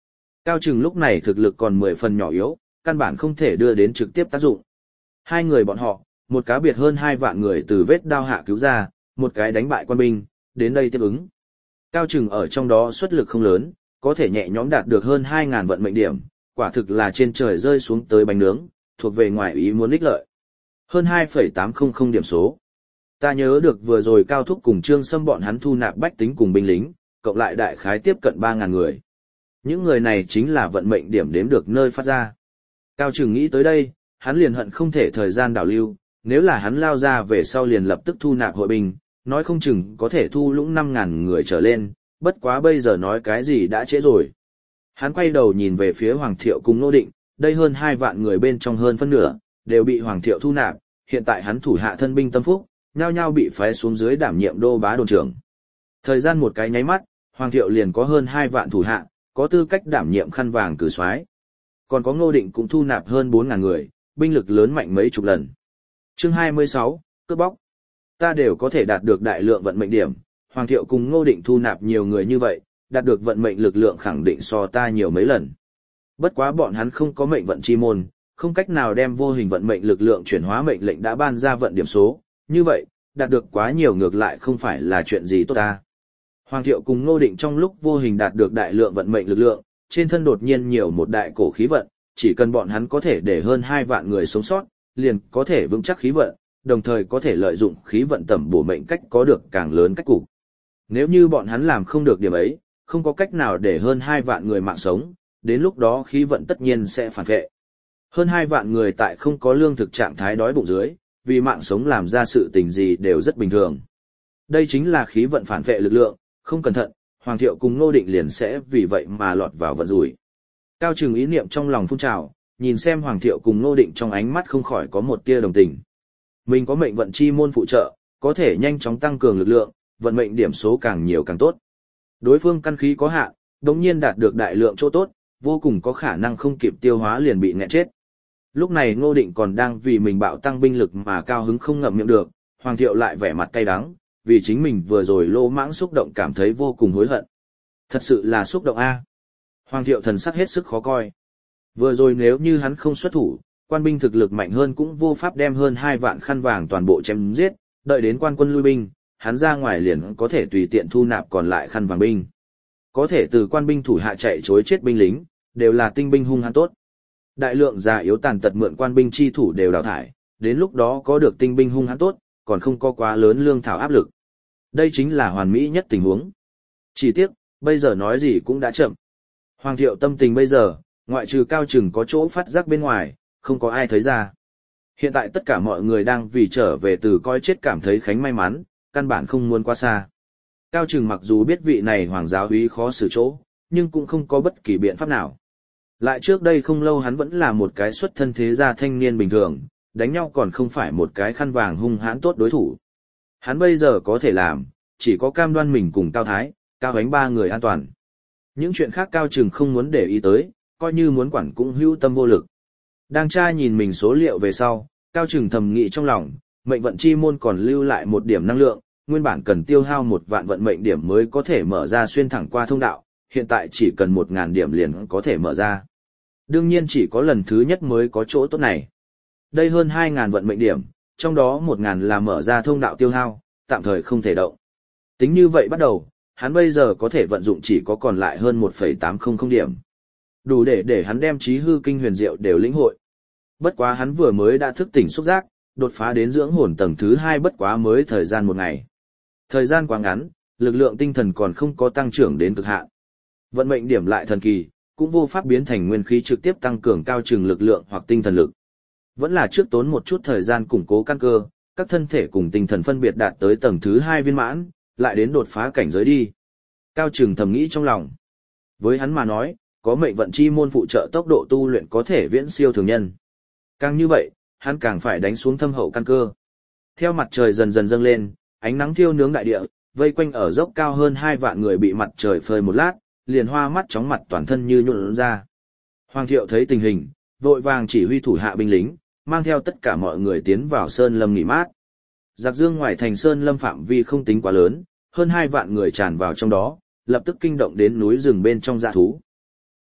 Cao Trừng lúc này thực lực còn mười phần nhỏ yếu, căn bản không thể đưa đến trực tiếp tác dụng. Hai người bọn họ, một cá biệt hơn hai vạn người từ vết đao hạ cứu ra, một cái đánh bại quan binh, đến đây tiếp ứng. Cao Trừng ở trong đó xuất lực không lớn, có thể nhẹ nhõm đạt được hơn hai ngàn vận mệnh điểm, quả thực là trên trời rơi xuống tới bánh nướng, thuộc về ngoài ý muốn ích lợi. Hơn hai phẩy tám trăm điểm số. Ta nhớ được vừa rồi Cao Thúc cùng Trương Sâm bọn hắn thu nạp bách tính cùng binh lính, cộng lại đại khái tiếp cận ba ngàn người. Những người này chính là vận mệnh điểm đếm được nơi phát ra. Cao Trừng nghĩ tới đây, hắn liền hận không thể thời gian đảo lưu, nếu là hắn lao ra về sau liền lập tức thu nạp hội binh, nói không chừng có thể thu lũng năm ngàn người trở lên, bất quá bây giờ nói cái gì đã trễ rồi. Hắn quay đầu nhìn về phía Hoàng Thiệu cùng Ngô Định, đây hơn hai vạn người bên trong hơn phân nửa, đều bị Hoàng Thiệu thu nạp, hiện tại hắn thủ hạ thân binh tâm phúc, nhao nhao bị phái xuống dưới đảm nhiệm đô bá đồn trưởng. Thời gian một cái nháy mắt, Hoàng Thiệu liền có hơn hai vạn thủ hạ, có tư cách đảm nhiệm khăn vàng cử soái. Còn có Ngô Định cũng thu nạp hơn bốn ngàn người, binh lực lớn mạnh mấy chục lần. Chương hai mươi sáu, cướp bóc. Ta đều có thể đạt được đại lượng vận mệnh điểm, Hoàng Thiệu cùng Ngô Định thu nạp nhiều người như vậy, đạt được vận mệnh lực lượng khẳng định so ta nhiều mấy lần. Bất quá bọn hắn không có mệnh vận chi môn, không cách nào đem vô hình vận mệnh lực lượng chuyển hóa mệnh lệnh đã ban ra vận điểm số, như vậy, đạt được quá nhiều ngược lại không phải là chuyện gì tốt ta. Hoàng Thiệu cùng Ngô Định trong lúc vô hình đạt được đại lượng vận mệnh lực lượng, trên thân đột nhiên nhiều một đại cổ khí vận, chỉ cần bọn hắn có thể để hơn hai vạn người sống sót, liền có thể vững chắc khí vận, đồng thời có thể lợi dụng khí vận tẩm bổ mệnh cách có được càng lớn cách cục. Nếu như bọn hắn làm không được điểm ấy, không có cách nào để hơn hai vạn người mạng sống, đến lúc đó khí vận tất nhiên sẽ phản vệ. Hơn hai vạn người tại không có lương thực trạng thái đói bụng dưới, vì mạng sống làm ra sự tình gì đều rất bình thường. Đây chính là khí vận phản vệ lực lượng, không cẩn thận, Hoàng Thiệu cùng Ngô Định liền sẽ vì vậy mà lọt vào vận rủi. Cao Trừng ý niệm trong lòng phun trào, nhìn xem Hoàng Thiệu cùng Ngô Định trong ánh mắt không khỏi có một tia đồng tình. Mình có mệnh vận chi môn phụ trợ, có thể nhanh chóng tăng cường lực lượng, vận mệnh điểm số càng nhiều càng tốt. Đối phương căn khí có hạn, đống nhiên đạt được đại lượng chỗ tốt, vô cùng có khả năng không kịp tiêu hóa liền bị nghẹn chết. Lúc này Ngô Định còn đang vì mình bạo tăng binh lực mà cao hứng không ngậm miệng được, Hoàng Thiệu lại vẻ mặt cay đắng, vì chính mình vừa rồi lô mãng xúc động cảm thấy vô cùng hối hận. Thật sự là xúc động a. Hoàng Thiệu thần sắc hết sức khó coi. Vừa rồi nếu như hắn không xuất thủ, quan binh thực lực mạnh hơn cũng vô pháp đem hơn hai vạn khăn vàng toàn bộ chém giết, đợi đến quan quân lui binh, hắn ra ngoài liền có thể tùy tiện thu nạp còn lại khăn vàng binh. Có thể từ quan binh thủ hạ chạy chối chết binh lính, đều là tinh binh hung hăng tốt. Đại lượng già yếu tàn tật mượn quan binh chi thủ đều đào thải, đến lúc đó có được tinh binh hung hăng tốt, còn không có quá lớn lương thảo áp lực. Đây chính là hoàn mỹ nhất tình huống. Chỉ tiếc, bây giờ nói gì cũng đã chậm. Hoàng Thiệu tâm tình bây giờ, ngoại trừ Cao Trừng có chỗ phát giác bên ngoài, không có ai thấy ra. Hiện tại tất cả mọi người đang vì trở về từ coi chết cảm thấy khánh may mắn, căn bản không muốn qua xa. Cao Trừng mặc dù biết vị này hoàng giáo úy khó xử chỗ, nhưng cũng không có bất kỳ biện pháp nào. Lại trước đây không lâu hắn vẫn là một cái xuất thân thế gia thanh niên bình thường, đánh nhau còn không phải một cái khăn vàng hung hãn tốt đối thủ. Hắn bây giờ có thể làm, chỉ có cam đoan mình cùng Cao Thái, Cao Ánh ba người an toàn. Những chuyện khác Cao Trừng không muốn để ý tới, coi như muốn quản cũng hữu tâm vô lực. Đang tra nhìn mình số liệu về sau, Cao Trừng thầm nghĩ trong lòng, mệnh vận chi môn còn lưu lại một điểm năng lượng, nguyên bản cần tiêu hao một vạn vận mệnh điểm mới có thể mở ra xuyên thẳng qua thông đạo, hiện tại chỉ cần một ngàn điểm liền có thể mở ra. Đương nhiên chỉ có lần thứ nhất mới có chỗ tốt này. Đây hơn hai ngàn vận mệnh điểm, trong đó một ngàn là mở ra thông đạo tiêu hao, tạm thời không thể động. Tính như vậy bắt đầu, hắn bây giờ có thể vận dụng chỉ có còn lại hơn một phẩy tám trăm điểm. Đủ để để hắn đem trí hư kinh huyền diệu đều lĩnh hội. Bất quá hắn vừa mới đã thức tỉnh xúc giác, đột phá đến dưỡng hồn tầng thứ hai bất quá mới thời gian một ngày. Thời gian quá ngắn, lực lượng tinh thần còn không có tăng trưởng đến cực hạn. Vận mệnh điểm lại thần kỳ, cũng vô pháp biến thành nguyên khí trực tiếp tăng cường Cao Trừng lực lượng hoặc tinh thần lực. Vẫn là trước tốn một chút thời gian củng cố căn cơ, các thân thể cùng tinh thần phân biệt đạt tới tầng thứ hai viên mãn, lại đến đột phá cảnh giới đi. Cao Trừng thầm nghĩ trong lòng. Với hắn mà nói, có mệnh vận chi môn phụ trợ tốc độ tu luyện có thể viễn siêu thường nhân. Càng như vậy, hắn càng phải đánh xuống thâm hậu căn cơ. Theo mặt trời dần dần dâng lên, ánh nắng thiêu nướng đại địa, vây quanh ở dốc cao hơn hai vạn người bị mặt trời phơi một lát, liền hoa mắt chóng mặt toàn thân như nhuộn ra. Hoàng Thiệu thấy tình hình, vội vàng chỉ huy thủ hạ binh lính, mang theo tất cả mọi người tiến vào sơn lâm nghỉ mát. Giặc Dương ngoài thành sơn lâm phạm vi không tính quá lớn, hơn hai vạn người tràn vào trong đó, lập tức kinh động đến núi rừng bên trong dã thú.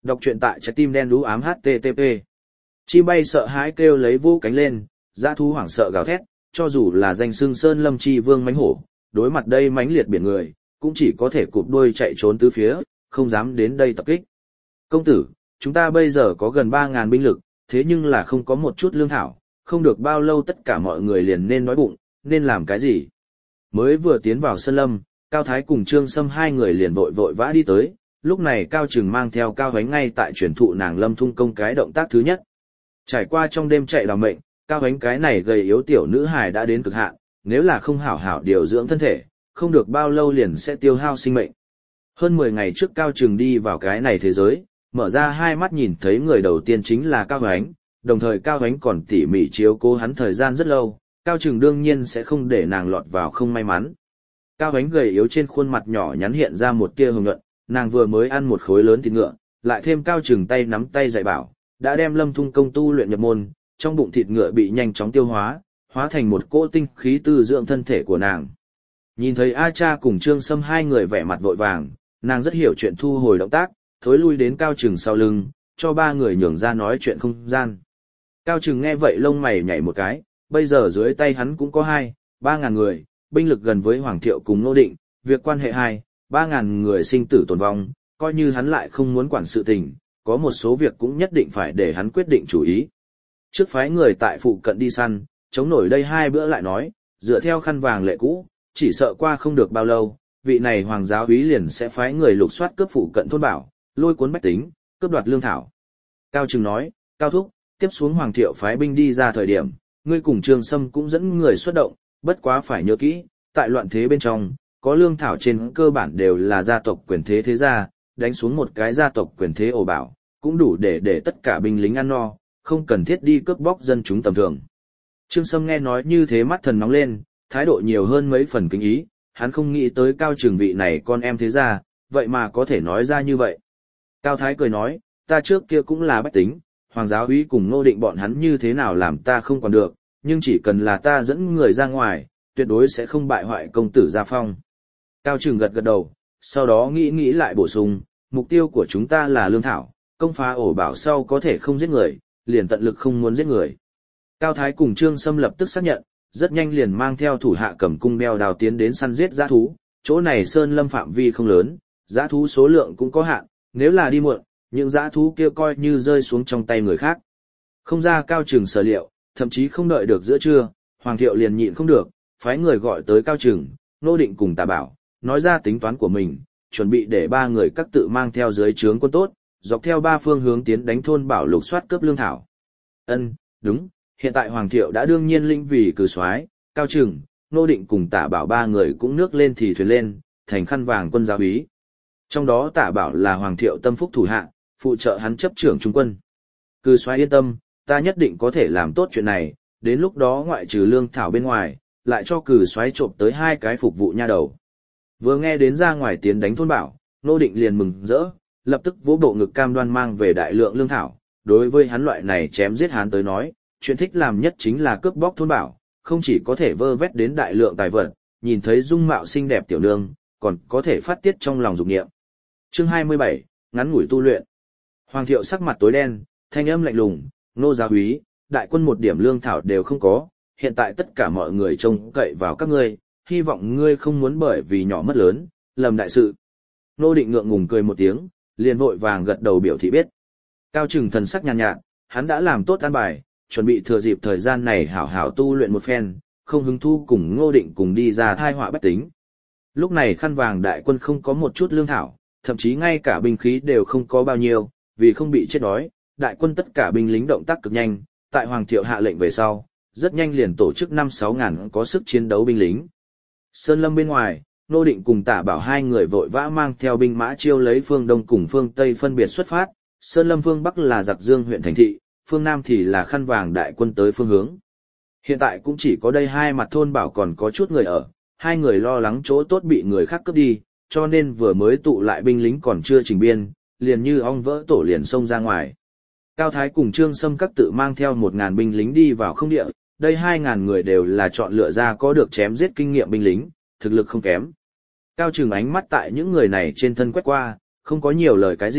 Đọc truyện tại trái tim đen đú ám hát tê tê pê. Chim bay sợ hãi kêu lấy vô cánh lên, dã thú hoảng sợ gào thét, cho dù là danh xưng sơn lâm chi vương mãnh hổ, đối mặt đây mãnh liệt biển người, cũng chỉ có thể cụp đuôi chạy trốn tứ phía, không dám đến đây tập kích. Công tử, chúng ta bây giờ có gần ba ngàn binh lực, thế nhưng là không có một chút lương thảo, không được bao lâu tất cả mọi người liền nên nói bụng, nên làm cái gì? Mới vừa tiến vào sơn lâm, Cao Thái cùng Trương Sâm hai người liền vội vội vã đi tới, lúc này Cao Trừng mang theo Cao Hoánh ngay tại truyền thụ nàng Lâm Thung công cái động tác thứ nhất. Trải qua trong đêm chạy đào mệnh, Cao Hoánh cái này gầy yếu tiểu nữ hài đã đến cực hạn, nếu là không hảo hảo điều dưỡng thân thể, không được bao lâu liền sẽ tiêu hao sinh mệnh. Hơn mười ngày trước Cao Trừng đi vào cái này thế giới, mở ra hai mắt nhìn thấy người đầu tiên chính là Cao Hoánh, đồng thời Cao Hoánh còn tỉ mỉ chiếu cố hắn thời gian rất lâu, Cao Trừng đương nhiên sẽ không để nàng lọt vào không may mắn. Cao Hoánh gầy yếu trên khuôn mặt nhỏ nhắn hiện ra một tia hồng nhuận, nàng vừa mới ăn một khối lớn thịt ngựa, lại thêm Cao Trừng tay nắm tay dạy bảo, đã đem Lâm Thung công tu luyện nhập môn, trong bụng thịt ngựa bị nhanh chóng tiêu hóa, hóa thành một cỗ tinh khí tư dưỡng thân thể của nàng. Nhìn thấy A Cha cùng Trương Sâm hai người vẻ mặt vội vàng, nàng rất hiểu chuyện thu hồi động tác, thối lui đến Cao Trừng sau lưng, cho ba người nhường ra nói chuyện không gian. Cao Trừng nghe vậy lông mày nhảy một cái, bây giờ dưới tay hắn cũng có hai, ba ngàn người, binh lực gần với Hoàng Thiệu cùng Ngô Định, việc quan hệ hai, ba ngàn người sinh tử tồn vong, coi như hắn lại không muốn quản sự tình, có một số việc cũng nhất định phải để hắn quyết định chủ ý. Trước phái người tại phụ cận đi săn, chống nổi đây hai bữa lại nói, dựa theo khăn vàng lệ cũ, chỉ sợ qua không được bao lâu, vị này hoàng giáo úy liền sẽ phái người lục soát cướp phụ cận thôn bảo, lôi cuốn bách tính, cướp đoạt lương thảo. Cao Trừng nói, Cao Thúc, tiếp xuống Hoàng Thiệu phái binh đi ra thời điểm, ngươi cùng Trương Sâm cũng dẫn người xuất động, bất quá phải nhớ kỹ, tại loạn thế bên trong, có lương thảo trên cơ bản đều là gia tộc quyền thế thế gia, đánh xuống một cái gia tộc quyền thế ổ bảo, cũng đủ để để tất cả binh lính ăn no, không cần thiết đi cướp bóc dân chúng tầm thường. Trương Sâm nghe nói như thế mắt thần nóng lên, thái độ nhiều hơn mấy phần kính ý, hắn không nghĩ tới Cao Trừng vị này con em thế gia, vậy mà có thể nói ra như vậy. Cao Thái cười nói, ta trước kia cũng là bách tính, hoàng giáo úy cùng Ngô Định bọn hắn như thế nào làm ta không còn được, nhưng chỉ cần là ta dẫn người ra ngoài, tuyệt đối sẽ không bại hoại công tử gia phong. Cao Trừng gật gật đầu, sau đó nghĩ nghĩ lại bổ sung, mục tiêu của chúng ta là lương thảo, công phá ổ bảo sau có thể không giết người, liền tận lực không muốn giết người. Cao Thái cùng Trương Sâm lập tức xác nhận, rất nhanh liền mang theo thủ hạ cầm cung đeo đào tiến đến săn giết dã thú, chỗ này sơn lâm phạm vi không lớn, dã thú số lượng cũng có hạn, nếu là đi muộn, những dã thú kia coi như rơi xuống trong tay người khác. Không ra Cao Trừng sở liệu, thậm chí không đợi được giữa trưa, Hoàng Thiệu liền nhịn không được, phái người gọi tới Cao Trừng, Ngô Định cùng Tà Bảo, nói ra tính toán của mình, chuẩn bị để ba người các tự mang theo dưới trướng quân tốt, dọc theo ba phương hướng tiến đánh thôn bảo lục soát cướp lương thảo. Ân, đúng, hiện tại Hoàng Thiệu đã đương nhiên linh vì cử soái, Cao Trừng, Ngô Định cùng Tả Bảo ba người cũng nước lên thì thuyền lên, thành khăn vàng quân giáo úy. Trong đó Tả Bảo là Hoàng Thiệu tâm phúc thủ hạ, phụ trợ hắn chấp trưởng trung quân. Cử soái yên tâm, ta nhất định có thể làm tốt chuyện này, đến lúc đó ngoại trừ lương thảo bên ngoài, lại cho cử soái trộm tới hai cái phục vụ nha đầu. Vừa nghe đến ra ngoài tiến đánh thôn bảo, Ngô Định liền mừng rỡ, lập tức vỗ bộ ngực cam đoan mang về đại lượng lương thảo. Đối với hắn loại này chém giết hắn tới nói, chuyện thích làm nhất chính là cướp bóc thôn bảo, không chỉ có thể vơ vét đến đại lượng tài vật, nhìn thấy dung mạo xinh đẹp tiểu nương, còn có thể phát tiết trong lòng dục niệm. Chương hai mươi bảy, ngắn ngủi tu luyện. Hoàng Thiệu sắc mặt tối đen, thanh âm lạnh lùng, Ngô giáo úy, đại quân một điểm lương thảo đều không có, hiện tại tất cả mọi người trông cậy vào các ngươi, hy vọng ngươi không muốn bởi vì nhỏ mất lớn, lầm đại sự. Ngô Định ngượng ngùng cười một tiếng, liền vội vàng gật đầu biểu thị biết. Cao Trừng thần sắc nhàn nhạt, nhạt, hắn đã làm tốt an bài, chuẩn bị thừa dịp thời gian này hảo hảo tu luyện một phen, không hứng thu cùng Ngô Định cùng đi ra thai họa bách tính. Lúc này khăn vàng đại quân không có một chút lương thảo, thậm chí ngay cả binh khí đều không có bao nhiêu, vì không bị chết đói, đại quân tất cả binh lính động tác cực nhanh, tại Hoàng Thiệu hạ lệnh về sau, rất nhanh liền tổ chức năm sáu ngàn có sức chiến đấu binh lính. Sơn lâm bên ngoài, Ngô Định cùng Tả Bảo hai người vội vã mang theo binh mã chiêu lấy phương Đông cùng phương Tây phân biệt xuất phát, Sơn lâm phương Bắc là Giặc Dương huyện thành thị, phương Nam thì là khăn vàng đại quân tới phương hướng. Hiện tại cũng chỉ có đây hai mặt thôn bảo còn có chút người ở, hai người lo lắng chỗ tốt bị người khác cướp đi, cho nên vừa mới tụ lại binh lính còn chưa trình biên, liền như ong vỡ tổ liền xông ra ngoài. Cao Thái cùng Trương Sâm các tự mang theo một ngàn binh lính đi vào không địa, đây hai ngàn người đều là chọn lựa ra có được chém giết kinh nghiệm binh lính, thực lực không kém. Cao Trừng ánh mắt tại những người này trên thân quét qua, không có nhiều lời cái gì,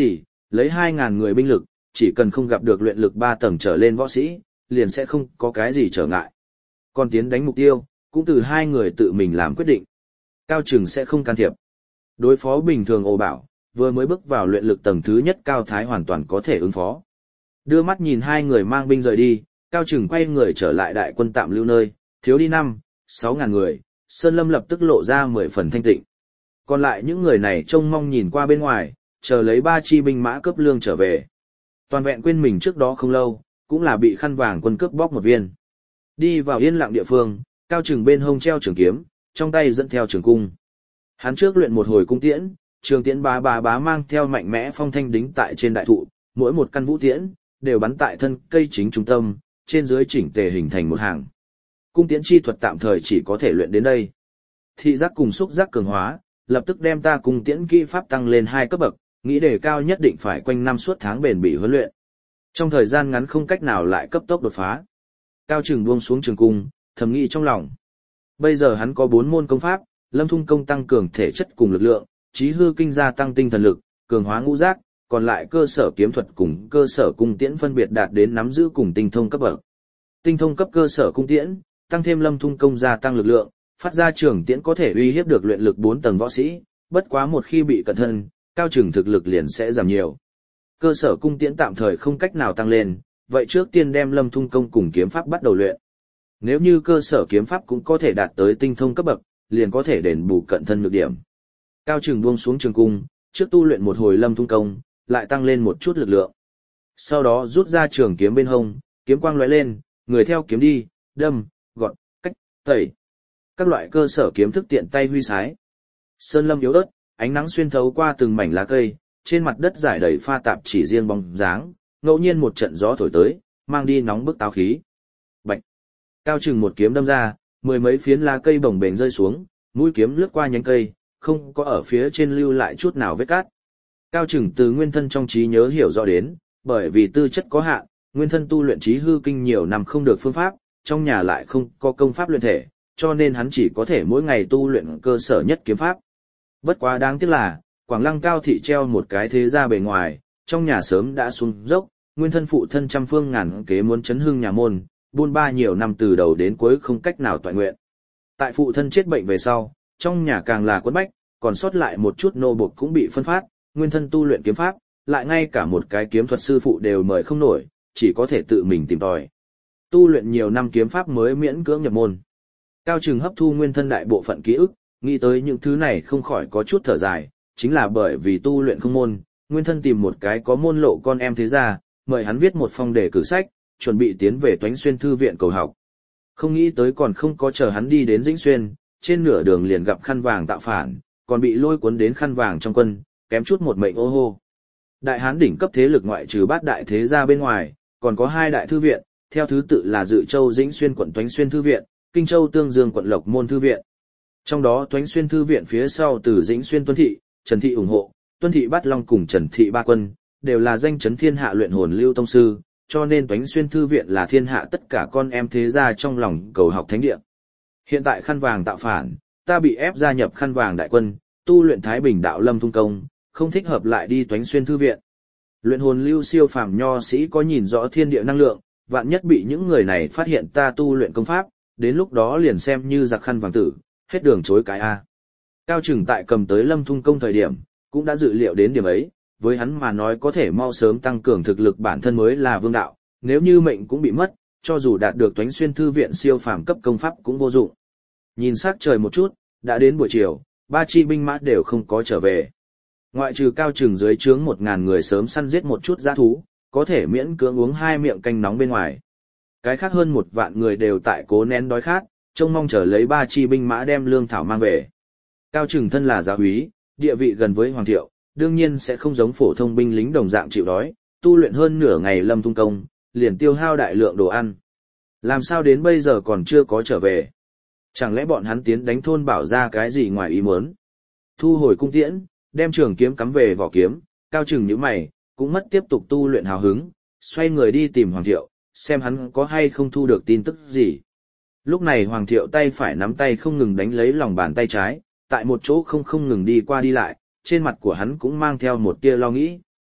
lấy hai ngàn người binh lực, chỉ cần không gặp được luyện lực ba tầng trở lên võ sĩ, liền sẽ không có cái gì trở ngại. Còn tiến đánh mục tiêu, cũng từ hai người tự mình làm quyết định. Cao Trừng sẽ không can thiệp. Đối phó bình thường ồ bảo, vừa mới bước vào luyện lực tầng thứ nhất Cao Thái hoàn toàn có thể ứng phó. Đưa mắt nhìn hai người mang binh rời đi, Cao Trừng quay người trở lại đại quân tạm lưu nơi, thiếu đi năm, sáu ngàn người, Sơn Lâm lập tức lộ ra mười phần thanh tịnh. Còn lại những người này trông mong nhìn qua bên ngoài, chờ lấy ba chi binh mã cấp lương trở về. Toàn vẹn quên mình trước đó không lâu, cũng là bị khăn vàng quân cướp bóc một viên. Đi vào yên lặng địa phương, Cao Trừng bên hông treo trường kiếm, trong tay dẫn theo trường cung. Hắn trước luyện một hồi cung tiễn, trường tiễn bá bá bá mang theo mạnh mẽ phong thanh đính tại trên đại thụ, mỗi một căn vũ tiễn đều bắn tại thân cây chính trung tâm, trên dưới chỉnh tề hình thành một hàng. Cung tiễn chi thuật tạm thời chỉ có thể luyện đến đây. Thị giác cùng xúc giác cường hóa, lập tức đem ta cung tiễn kỹ pháp tăng lên hai cấp bậc, nghĩ đề cao nhất định phải quanh năm suốt tháng bền bỉ huấn luyện. Trong thời gian ngắn không cách nào lại cấp tốc đột phá. Cao Trừng buông xuống trường cung, thầm nghĩ trong lòng. Bây giờ hắn có bốn môn công pháp, Lâm Thung công tăng cường thể chất cùng lực lượng, Chí Hư kinh gia tăng tinh thần lực, cường hóa ngũ giác, còn lại cơ sở kiếm thuật cùng cơ sở cung tiễn phân biệt đạt đến nắm giữ cùng tinh thông cấp bậc. Tinh thông cấp cơ sở cung tiễn, tăng thêm Lâm Thung công gia tăng lực lượng, phát ra trường tiễn có thể uy hiếp được luyện lực bốn tầng võ sĩ, bất quá một khi bị cẩn thân, Cao Trừng thực lực liền sẽ giảm nhiều. Cơ sở cung tiễn tạm thời không cách nào tăng lên, vậy trước tiên đem Lâm Thung công cùng kiếm pháp bắt đầu luyện. Nếu như cơ sở kiếm pháp cũng có thể đạt tới tinh thông cấp bậc, liền có thể đền bù cận thân nhược điểm. Cao Trừng buông xuống trường cung, trước tu luyện một hồi Lâm Thung công, lại tăng lên một chút lực lượng. Sau đó rút ra trường kiếm bên hông, kiếm quang lóe lên, người theo kiếm đi, đâm, gọt, cách, tẩy. Các loại cơ sở kiếm thức tiện tay huy sái. Sơn lâm yếu ớt, ánh nắng xuyên thấu qua từng mảnh lá cây, trên mặt đất rải đầy pha tạp chỉ riêng bóng dáng, ngẫu nhiên một trận gió thổi tới, mang đi nóng bức táo khí. Bạch. Cao Trừng một kiếm đâm ra, mười mấy phiến lá cây bồng bềnh rơi xuống, mũi kiếm lướt qua nhánh cây, không có ở phía trên lưu lại chút nào vết cát. Cao Trừng từ nguyên thân trong trí nhớ hiểu rõ đến, bởi vì tư chất có hạn, nguyên thân tu luyện Chí Hư kinh nhiều năm không được phương pháp, trong nhà lại không có công pháp luyện thể, cho nên hắn chỉ có thể mỗi ngày tu luyện cơ sở nhất kiếm pháp. Bất quá đáng tiếc là, Quảng Lăng Cao thị treo một cái thế gia bề ngoài, trong nhà sớm đã xuống dốc, nguyên thân phụ thân trăm phương ngàn kế muốn chấn hưng nhà môn, buôn ba nhiều năm từ đầu đến cuối không cách nào toại nguyện. Tại phụ thân chết bệnh về sau, trong nhà càng là quấn bách, còn sót lại một chút nô buộc cũng bị phân phát, nguyên thân tu luyện kiếm pháp, lại ngay cả một cái kiếm thuật sư phụ đều mời không nổi, chỉ có thể tự mình tìm tòi. Tu luyện nhiều năm kiếm pháp mới miễn cưỡng nhập môn. Cao Trừng hấp thu nguyên thân đại bộ phận ký ức, nghĩ tới những thứ này không khỏi có chút thở dài, chính là bởi vì tu luyện không môn, nguyên thân tìm một cái có môn lộ con em thế gia, mời hắn viết một phong đề cử sách, chuẩn bị tiến về Toánh Xuyên thư viện cầu học. Không nghĩ tới còn không có chờ hắn đi đến Dĩnh Xuyên, trên nửa đường liền gặp khăn vàng tạo phản, còn bị lôi cuốn đến khăn vàng trong quân, kém chút một mệnh ô hô. Đại Hán đỉnh cấp thế lực ngoại trừ bát đại thế gia bên ngoài, còn có hai đại thư viện, theo thứ tự là Dự Châu Dĩnh Xuyên quận Toánh Xuyên thư viện, Kinh Châu Tương Dương quận Lộc Môn thư viện. Trong đó Toánh Xuyên thư viện phía sau từ Dĩnh Xuyên Tuân thị, Trần thị ủng hộ, Tuân thị Bát Long cùng Trần thị ba quân, đều là danh chấn thiên hạ luyện hồn lưu tông sư, cho nên Toánh Xuyên thư viện là thiên hạ tất cả con em thế gia trong lòng cầu học thánh địa. Hiện tại khăn vàng tạo phản, ta bị ép gia nhập khăn vàng đại quân, tu luyện Thái Bình đạo Lâm Thung công, không thích hợp lại đi Toánh Xuyên thư viện. Luyện hồn lưu siêu phàm nho sĩ có nhìn rõ thiên địa năng lượng, vạn nhất bị những người này phát hiện ta tu luyện công pháp, đến lúc đó liền xem như giặc khăn vàng tử, hết đường chối cái a. Cao Trừng tại cầm tới Lâm Thung công thời điểm, cũng đã dự liệu đến điểm ấy, với hắn mà nói có thể mau sớm tăng cường thực lực bản thân mới là vương đạo, nếu như mệnh cũng bị mất, cho dù đạt được Toánh Xuyên thư viện siêu phàm cấp công pháp cũng vô dụng. Nhìn sắc trời một chút, đã đến buổi chiều, ba chi binh mã đều không có trở về. Ngoại trừ Cao Trừng dưới trướng một ngàn người sớm săn giết một chút dã thú, có thể miễn cưỡng uống hai miệng canh nóng bên ngoài. Cái khác hơn một vạn người đều tại cố nén đói khát, trông mong chờ lấy ba chi binh mã đem lương thảo mang về. Cao Trừng thân là giáo úy, địa vị gần với Hoàng Thiệu, đương nhiên sẽ không giống phổ thông binh lính đồng dạng chịu đói, tu luyện hơn nửa ngày Lâm Thung công, liền tiêu hao đại lượng đồ ăn. Làm sao đến bây giờ còn chưa có trở về? Chẳng lẽ bọn hắn tiến đánh thôn Bảo ra cái gì ngoài ý muốn? Thu hồi cung tiễn, đem trường kiếm cắm về vỏ kiếm, Cao Trừng nhíu mày, cũng mất tiếp tục tu luyện hào hứng, xoay người đi tìm Hoàng Thiệu, xem hắn có hay không thu được tin tức gì. Lúc này Hoàng Thiệu tay phải nắm tay không ngừng đánh lấy lòng bàn tay trái, tại một chỗ không không ngừng đi qua đi lại, trên mặt của hắn cũng mang theo một tia lo nghĩ.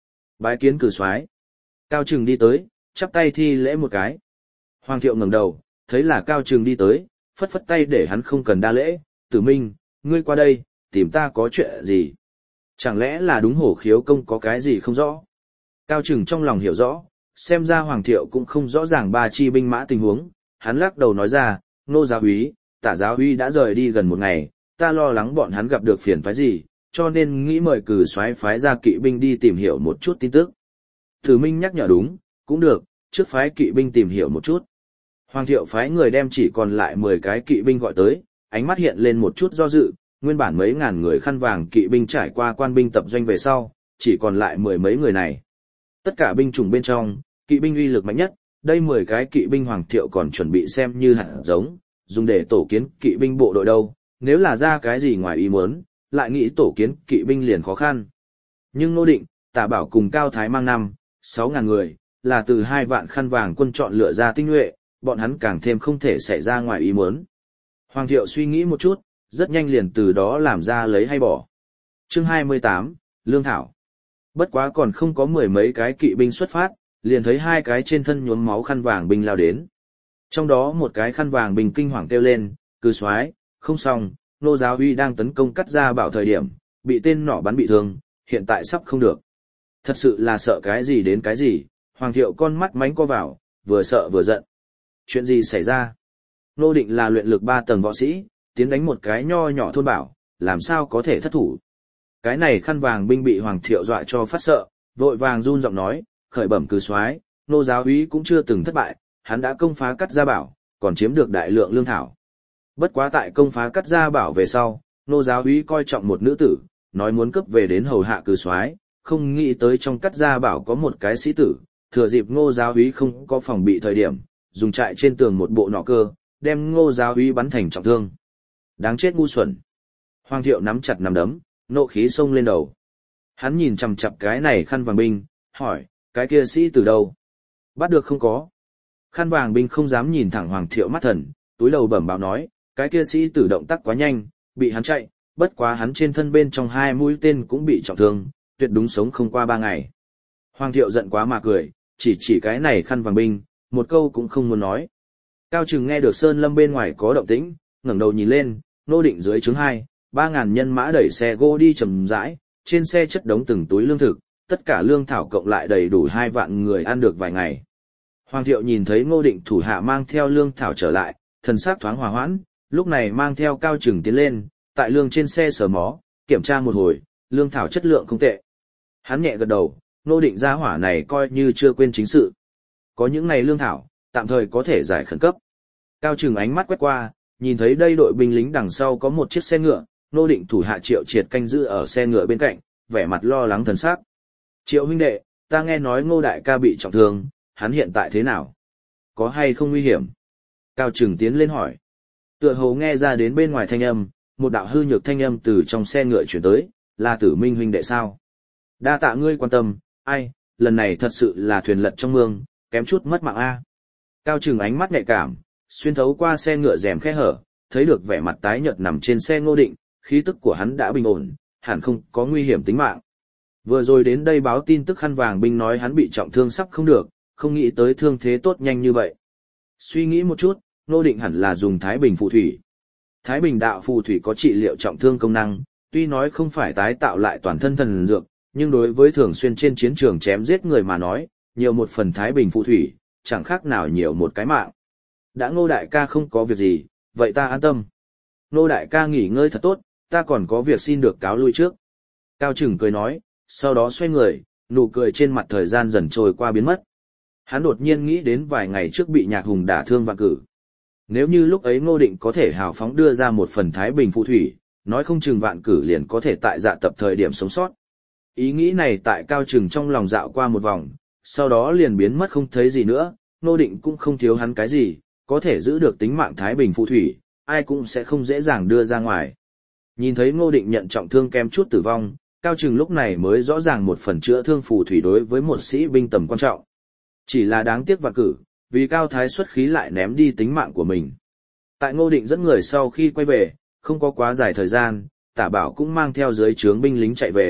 Bái kiến cử soái. Cao Trừng đi tới, chắp tay thi lễ một cái. Hoàng thiệu ngẩng đầu, thấy là Cao Trừng đi tới, phất phất tay để hắn không cần đa lễ. Tử Minh, ngươi qua đây, tìm ta có chuyện gì? Chẳng lẽ là đúng hổ khiếu công có cái gì không rõ? Cao Trừng trong lòng hiểu rõ, xem ra Hoàng thiệu cũng không rõ ràng ba chi binh mã tình huống. Hắn lắc đầu nói ra, Nô giáo úy, Tả giáo úy đã rời đi gần một ngày, ta lo lắng bọn hắn gặp được phiền phái gì, cho nên nghĩ mời cử soái phái ra kỵ binh đi tìm hiểu một chút tin tức. Tử Minh nhắc nhở đúng, cũng được, trước phái kỵ binh tìm hiểu một chút. Hoàng thiệu phái người đem chỉ còn lại mười cái kỵ binh gọi tới, ánh mắt hiện lên một chút do dự, nguyên bản mấy ngàn người khăn vàng kỵ binh trải qua quan binh tập doanh về sau, chỉ còn lại mười mấy người này. Tất cả binh chủng bên trong, kỵ binh uy lực mạnh nhất, đây mười cái kỵ binh Hoàng thiệu còn chuẩn bị xem như hạt giống, dùng để tổ kiến kỵ binh bộ đội đâu, nếu là ra cái gì ngoài ý muốn, lại nghĩ tổ kiến kỵ binh liền khó khăn. Nhưng Ngô Định, Tả Bảo cùng Cao Thái mang năm, sáu ngàn người, là từ hai vạn khăn vàng quân chọn lựa ra tinh nhuệ, bọn hắn càng thêm không thể xảy ra ngoài ý muốn. Hoàng thiệu suy nghĩ một chút, rất nhanh liền từ đó làm ra lấy hay bỏ. Chương hai mươi tám, Lương Thảo. Bất quá còn không có mười mấy cái kỵ binh xuất phát, liền thấy hai cái trên thân nhuốm máu khăn vàng binh lao đến. Trong đó một cái khăn vàng binh kinh hoàng kêu lên, cử soái, không xong, Nô giáo uy đang tấn công Cắt Gia Bảo thời điểm, bị tên nỏ bắn bị thương, hiện tại sắp không được. Thật sự là sợ cái gì đến cái gì, Hoàng thiệu con mắt mánh co vào, vừa sợ vừa giận. Chuyện gì xảy ra? Nô Định là luyện lực ba tầng võ sĩ, tiến đánh một cái nho nhỏ thôn bảo, làm sao có thể thất thủ. Cái này khăn vàng binh bị Hoàng thiệu dọa cho phát sợ, vội vàng run giọng nói, khởi bẩm cử soái, Nô giáo úy cũng chưa từng thất bại, hắn đã công phá Cắt Gia Bảo, còn chiếm được đại lượng lương thảo. Bất quá tại công phá Cắt Gia Bảo về sau, Nô giáo úy coi trọng một nữ tử, nói muốn cướp về đến hầu hạ cử soái, không nghĩ tới trong Cắt Gia Bảo có một cái sĩ tử, thừa dịp Ngô giáo úy không có phòng bị thời điểm, dùng trại trên tường một bộ nỏ cơ, đem Ngô giáo úy bắn thành trọng thương. Đáng chết ngu xuẩn. Hoàng thiệu nắm chặt nắm đấm, nộ khí xông lên đầu. Hắn nhìn chằm chằm cái này khăn vàng binh, hỏi, cái kia sĩ tử đâu? Bắt được không có? Khăn vàng binh không dám nhìn thẳng Hoàng thiệu mắt thần, túi đầu bẩm báo nói, cái kia sĩ tử động tác quá nhanh, bị hắn chạy, bất quá hắn trên thân bên trong hai mũi tên cũng bị trọng thương, tuyệt đúng sống không qua ba ngày. Hoàng thiệu giận quá mà cười, chỉ chỉ cái này khăn vàng binh, một câu cũng không muốn nói. Cao Trừng nghe được sơn lâm bên ngoài có động tĩnh, ngẩng đầu nhìn lên, Nô Định dưới trướng hai, ba ngàn nhân mã đẩy xe gỗ đi chầm rãi, trên xe chất đống từng túi lương thực, tất cả lương thảo cộng lại đầy đủ hai vạn người ăn được vài ngày. Hoàng thiệu nhìn thấy Ngô Định thủ hạ mang theo lương thảo trở lại, thần sắc thoáng hòa hoãn, lúc này mang theo Cao Trừng tiến lên, tại lương trên xe sờ mó, kiểm tra một hồi, lương thảo chất lượng không tệ. Hắn nhẹ gật đầu, Ngô Định gia hỏa này coi như chưa quên chính sự. Có những này lương thảo, tạm thời có thể giải khẩn cấp. Cao Trừng ánh mắt quét qua, nhìn thấy đây đội binh lính đằng sau có một chiếc xe ngựa, Ngô Định thủ hạ Triệu Triệt canh giữ ở xe ngựa bên cạnh, vẻ mặt lo lắng thần sắc. Triệu huynh đệ, ta nghe nói Ngô đại ca bị trọng thương, hắn hiện tại thế nào? Có hay không nguy hiểm? Cao Trừng tiến lên hỏi. Tựa hồ nghe ra đến bên ngoài thanh âm, một đạo hư nhược thanh âm từ trong xe ngựa chuyển tới, là Tử Minh huynh đệ sao? Đa tạ ngươi quan tâm, ai, lần này thật sự là thuyền lật trong mương, kém chút mất mạng a. Cao Trừng ánh mắt nhạy cảm, xuyên thấu qua xe ngựa rèm khe hở, thấy được vẻ mặt tái nhợt nằm trên xe Ngô Định, khí tức của hắn đã bình ổn, hẳn không có nguy hiểm tính mạng. Vừa rồi đến đây báo tin tức khăn vàng binh nói hắn bị trọng thương sắp không được, không nghĩ tới thương thế tốt nhanh như vậy. Suy nghĩ một chút, Ngô Định hẳn là dùng Thái Bình phù thủy. Thái Bình đạo phù thủy có trị liệu trọng thương công năng, tuy nói không phải tái tạo lại toàn thân thần dược, nhưng đối với thường xuyên trên chiến trường chém giết người mà nói, nhiều một phần Thái Bình phù thủy, chẳng khác nào nhiều một cái mạng. Đã Ngô đại ca không có việc gì, vậy ta an tâm. Ngô đại ca nghỉ ngơi thật tốt, ta còn có việc xin được cáo lui trước. Cao Trừng cười nói, sau đó xoay người, nụ cười trên mặt thời gian dần trôi qua biến mất. Hắn đột nhiên nghĩ đến vài ngày trước bị Nhạc Hùng đả thương Vạn Cử. Nếu như lúc ấy Ngô Định có thể hào phóng đưa ra một phần Thái Bình phù thủy, nói không chừng Vạn Cử liền có thể tại dạ tập thời điểm sống sót. Ý nghĩ này tại Cao Trừng trong lòng dạo qua một vòng, sau đó liền biến mất không thấy gì nữa, Ngô Định cũng không thiếu hắn cái gì, có thể giữ được tính mạng Thái Bình phù thủy, ai cũng sẽ không dễ dàng đưa ra ngoài. Nhìn thấy Ngô Định nhận trọng thương kém chút tử vong, Cao Trừng lúc này mới rõ ràng một phần chữa thương phù thủy đối với một sĩ binh tầm quan trọng. Chỉ là đáng tiếc Vạn Cử, vì Cao Thái xuất khí lại ném đi tính mạng của mình. Tại Ngô Định dẫn người sau khi quay về, không có quá dài thời gian, Tả Bảo cũng mang theo dưới trướng binh lính chạy về,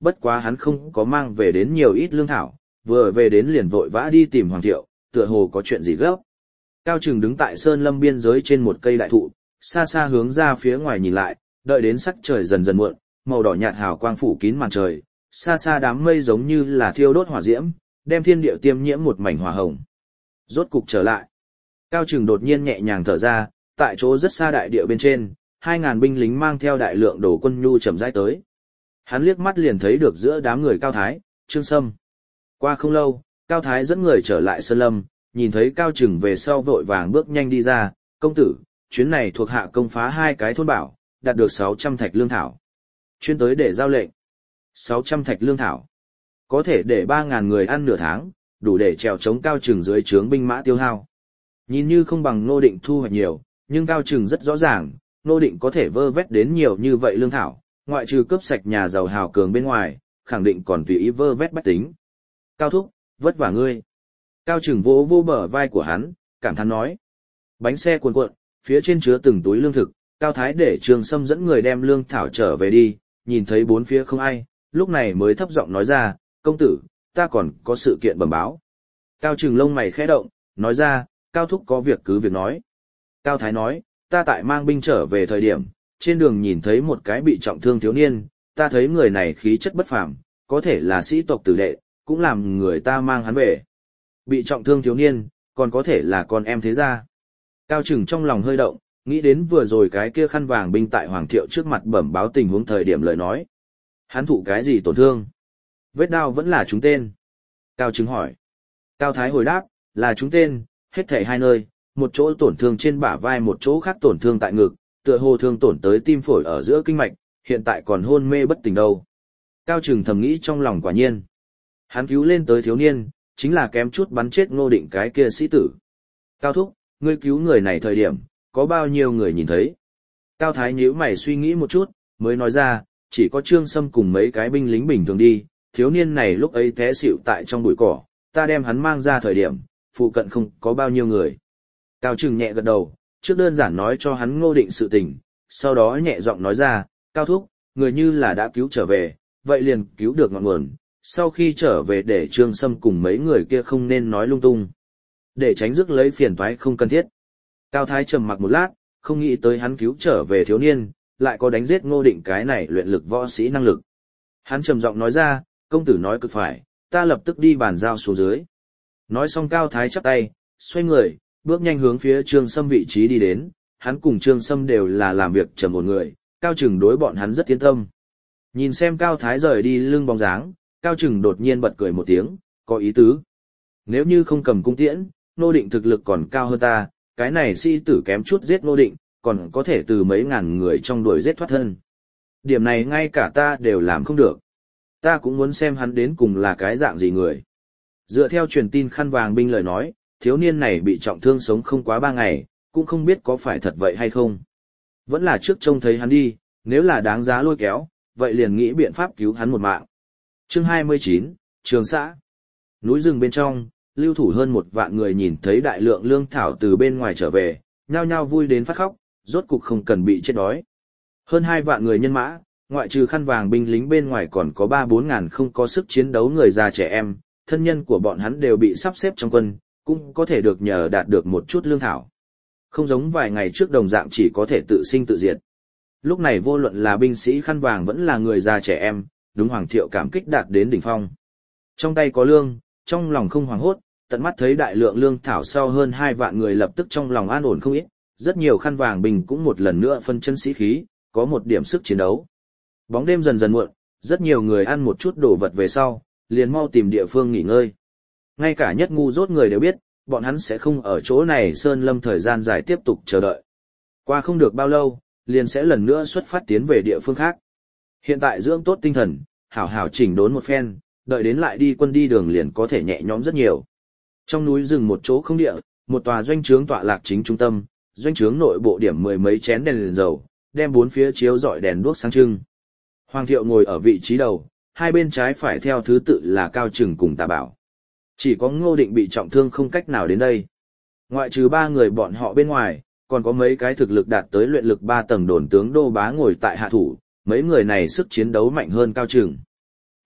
bất quá hắn không có mang về đến nhiều ít lương thảo, vừa về đến liền vội vã đi tìm Hoàng Thiệu, tựa hồ có chuyện gì gấp. Cao Trừng đứng tại sơn lâm biên giới trên một cây đại thụ, xa xa hướng ra phía ngoài nhìn lại, đợi đến sắc trời dần dần muộn, màu đỏ nhạt hào quang phủ kín màn trời, xa xa đám mây giống như là thiêu đốt hỏa diễm, đem thiên địa tiêm nhiễm một mảnh hỏa hồng. Rốt cục trở lại. Cao Trừng đột nhiên nhẹ nhàng thở ra, tại chỗ rất xa đại địa bên trên, hai ngàn binh lính mang theo đại lượng đồ quân nhu chậm rãi tới. Hắn liếc mắt liền thấy được giữa đám người Cao Thái, Trương Sâm. Qua không lâu, Cao Thái dẫn người trở lại sơn lâm, nhìn thấy Cao Trừng về sau vội vàng bước nhanh đi ra, công tử, chuyến này thuộc hạ công phá hai cái thôn bảo, đạt được sáu trăm thạch lương thảo. Chuyên tới để giao lệnh. sáu trăm thạch lương thảo. Có thể để ba ngàn người ăn nửa tháng, đủ để trèo chống Cao Trừng dưới trướng binh mã tiêu hao. Nhìn như không bằng Ngô Định thu hoạch nhiều, nhưng Cao Trừng rất rõ ràng, Ngô Định có thể vơ vét đến nhiều như vậy lương thảo, ngoại trừ cướp sạch nhà giàu hào cường bên ngoài, khẳng định còn tùy ý vơ vét bách tính. Cao thúc, vất vả ngươi. Cao Trừng vỗ vô bờ vai của hắn, cảm thán nói. Bánh xe cuồn cuộn, phía trên chứa từng túi lương thực, Cao Thái để Trường Sâm dẫn người đem lương thảo trở về đi, nhìn thấy bốn phía không ai, lúc này mới thấp giọng nói ra, công tử, ta còn có sự kiện bẩm báo. Cao Trừng lông mày khẽ động, nói ra, Cao thúc có việc cứ việc nói. Cao Thái nói, ta tại mang binh trở về thời điểm, trên đường nhìn thấy một cái bị trọng thương thiếu niên, ta thấy người này khí chất bất phàm, có thể là sĩ tộc tử đệ, cũng làm người ta mang hắn về. Bị trọng thương thiếu niên, còn có thể là con em thế gia. Cao Trừng trong lòng hơi động, nghĩ đến vừa rồi cái kia khăn vàng binh tại Hoàng Thiệu trước mặt bẩm báo tình huống thời điểm lời nói. Hắn thụ cái gì tổn thương? Vết đao vẫn là trúng tên. Cao Trừng hỏi. Cao Thái hồi đáp, là trúng tên, hết thảy hai nơi, một chỗ tổn thương trên bả vai, một chỗ khác tổn thương tại ngực, tựa hồ thương tổn tới tim phổi ở giữa kinh mạch, hiện tại còn hôn mê bất tỉnh đâu. Cao Trừng thầm nghĩ trong lòng quả nhiên. Hắn cứu lên tới thiếu niên, chính là kém chút bắn chết Ngô Định cái kia sĩ tử. Cao thúc, ngươi cứu người này thời điểm, có bao nhiêu người nhìn thấy? Cao Thái nhíu mày suy nghĩ một chút, mới nói ra, chỉ có Trương Sâm cùng mấy cái binh lính bình thường đi, thiếu niên này lúc ấy té xỉu tại trong bụi cỏ, ta đem hắn mang ra thời điểm, phụ cận không có bao nhiêu người. Cao Trừng nhẹ gật đầu, trước đơn giản nói cho hắn Ngô Định sự tình, sau đó nhẹ giọng nói ra, Cao thúc, người như là đã cứu trở về, vậy liền cứu được ngọn nguồn, sau khi trở về để Trương Sâm cùng mấy người kia không nên nói lung tung, để tránh rước lấy phiền toái không cần thiết. Cao Thái trầm mặc một lát, không nghĩ tới hắn cứu trở về thiếu niên, lại có đánh giết Ngô Định cái này luyện lực võ sĩ năng lực. Hắn trầm giọng nói ra, công tử nói cực phải, ta lập tức đi bàn giao xuống dưới. Nói xong Cao Thái chắp tay, xoay người, bước nhanh hướng phía Trương Sâm vị trí đi đến, hắn cùng Trương Sâm đều là làm việc trầm một người, Cao Trừng đối bọn hắn rất yên tâm. Nhìn xem Cao Thái rời đi lưng bóng dáng, Cao Trừng đột nhiên bật cười một tiếng, có ý tứ. Nếu như không cầm cung tiễn, Ngô Định thực lực còn cao hơn ta, cái này sĩ tử kém chút giết Ngô Định, còn có thể từ mấy ngàn người trong đuổi giết thoát thân. Điểm này ngay cả ta đều làm không được. Ta cũng muốn xem hắn đến cùng là cái dạng gì người. Dựa theo truyền tin khăn vàng binh lời nói, thiếu niên này bị trọng thương sống không quá ba ngày, cũng không biết có phải thật vậy hay không. Vẫn là trước trông thấy hắn đi, nếu là đáng giá lôi kéo, vậy liền nghĩ biện pháp cứu hắn một mạng. Chương hai mươi chín, Trường xã. Núi rừng bên trong, lưu thủ hơn một vạn người nhìn thấy đại lượng lương thảo từ bên ngoài trở về, nhao nhao vui đến phát khóc, rốt cục không cần bị chết đói. Hơn hai vạn người nhân mã, ngoại trừ khăn vàng binh lính bên ngoài còn có ba bốn ngàn không có sức chiến đấu người già trẻ em, thân nhân của bọn hắn đều bị sắp xếp trong quân, cũng có thể được nhờ đạt được một chút lương thảo. Không giống vài ngày trước đồng dạng chỉ có thể tự sinh tự diệt. Lúc này vô luận là binh sĩ khăn vàng vẫn là người già trẻ em, đúng Hoàng Thiệu cảm kích đạt đến đỉnh phong. Trong tay có lương, trong lòng không hoảng hốt, tận mắt thấy đại lượng lương thảo sau hơn hai vạn người lập tức trong lòng an ổn không ít, rất nhiều khăn vàng binh cũng một lần nữa phân chân sĩ khí, có một điểm sức chiến đấu. Bóng đêm dần dần muộn, rất nhiều người ăn một chút đồ vật về sau, liền mau tìm địa phương nghỉ ngơi. Ngay cả nhất ngu dốt người đều biết, bọn hắn sẽ không ở chỗ này sơn lâm thời gian dài tiếp tục chờ đợi. Qua không được bao lâu, liền sẽ lần nữa xuất phát tiến về địa phương khác. Hiện tại dưỡng tốt tinh thần, hảo hảo chỉnh đốn một phen, đợi đến lại đi quân đi đường liền có thể nhẹ nhõm rất nhiều. Trong núi rừng một chỗ không địa, một tòa doanh trướng tọa lạc chính trung tâm, doanh trướng nội bộ điểm mười mấy chén đèn liền dầu, đem bốn phía chiếu rọi đèn đuốc sáng trưng. Hoàng Thiệu ngồi ở vị trí đầu, hai bên trái phải theo thứ tự là Cao Trừng cùng Tà Bảo. Chỉ có Ngô Định bị trọng thương không cách nào đến đây. Ngoại trừ ba người bọn họ bên ngoài, còn có mấy cái thực lực đạt tới luyện lực ba tầng đồn tướng Đô Bá ngồi tại hạ thủ, mấy người này sức chiến đấu mạnh hơn Cao Trừng.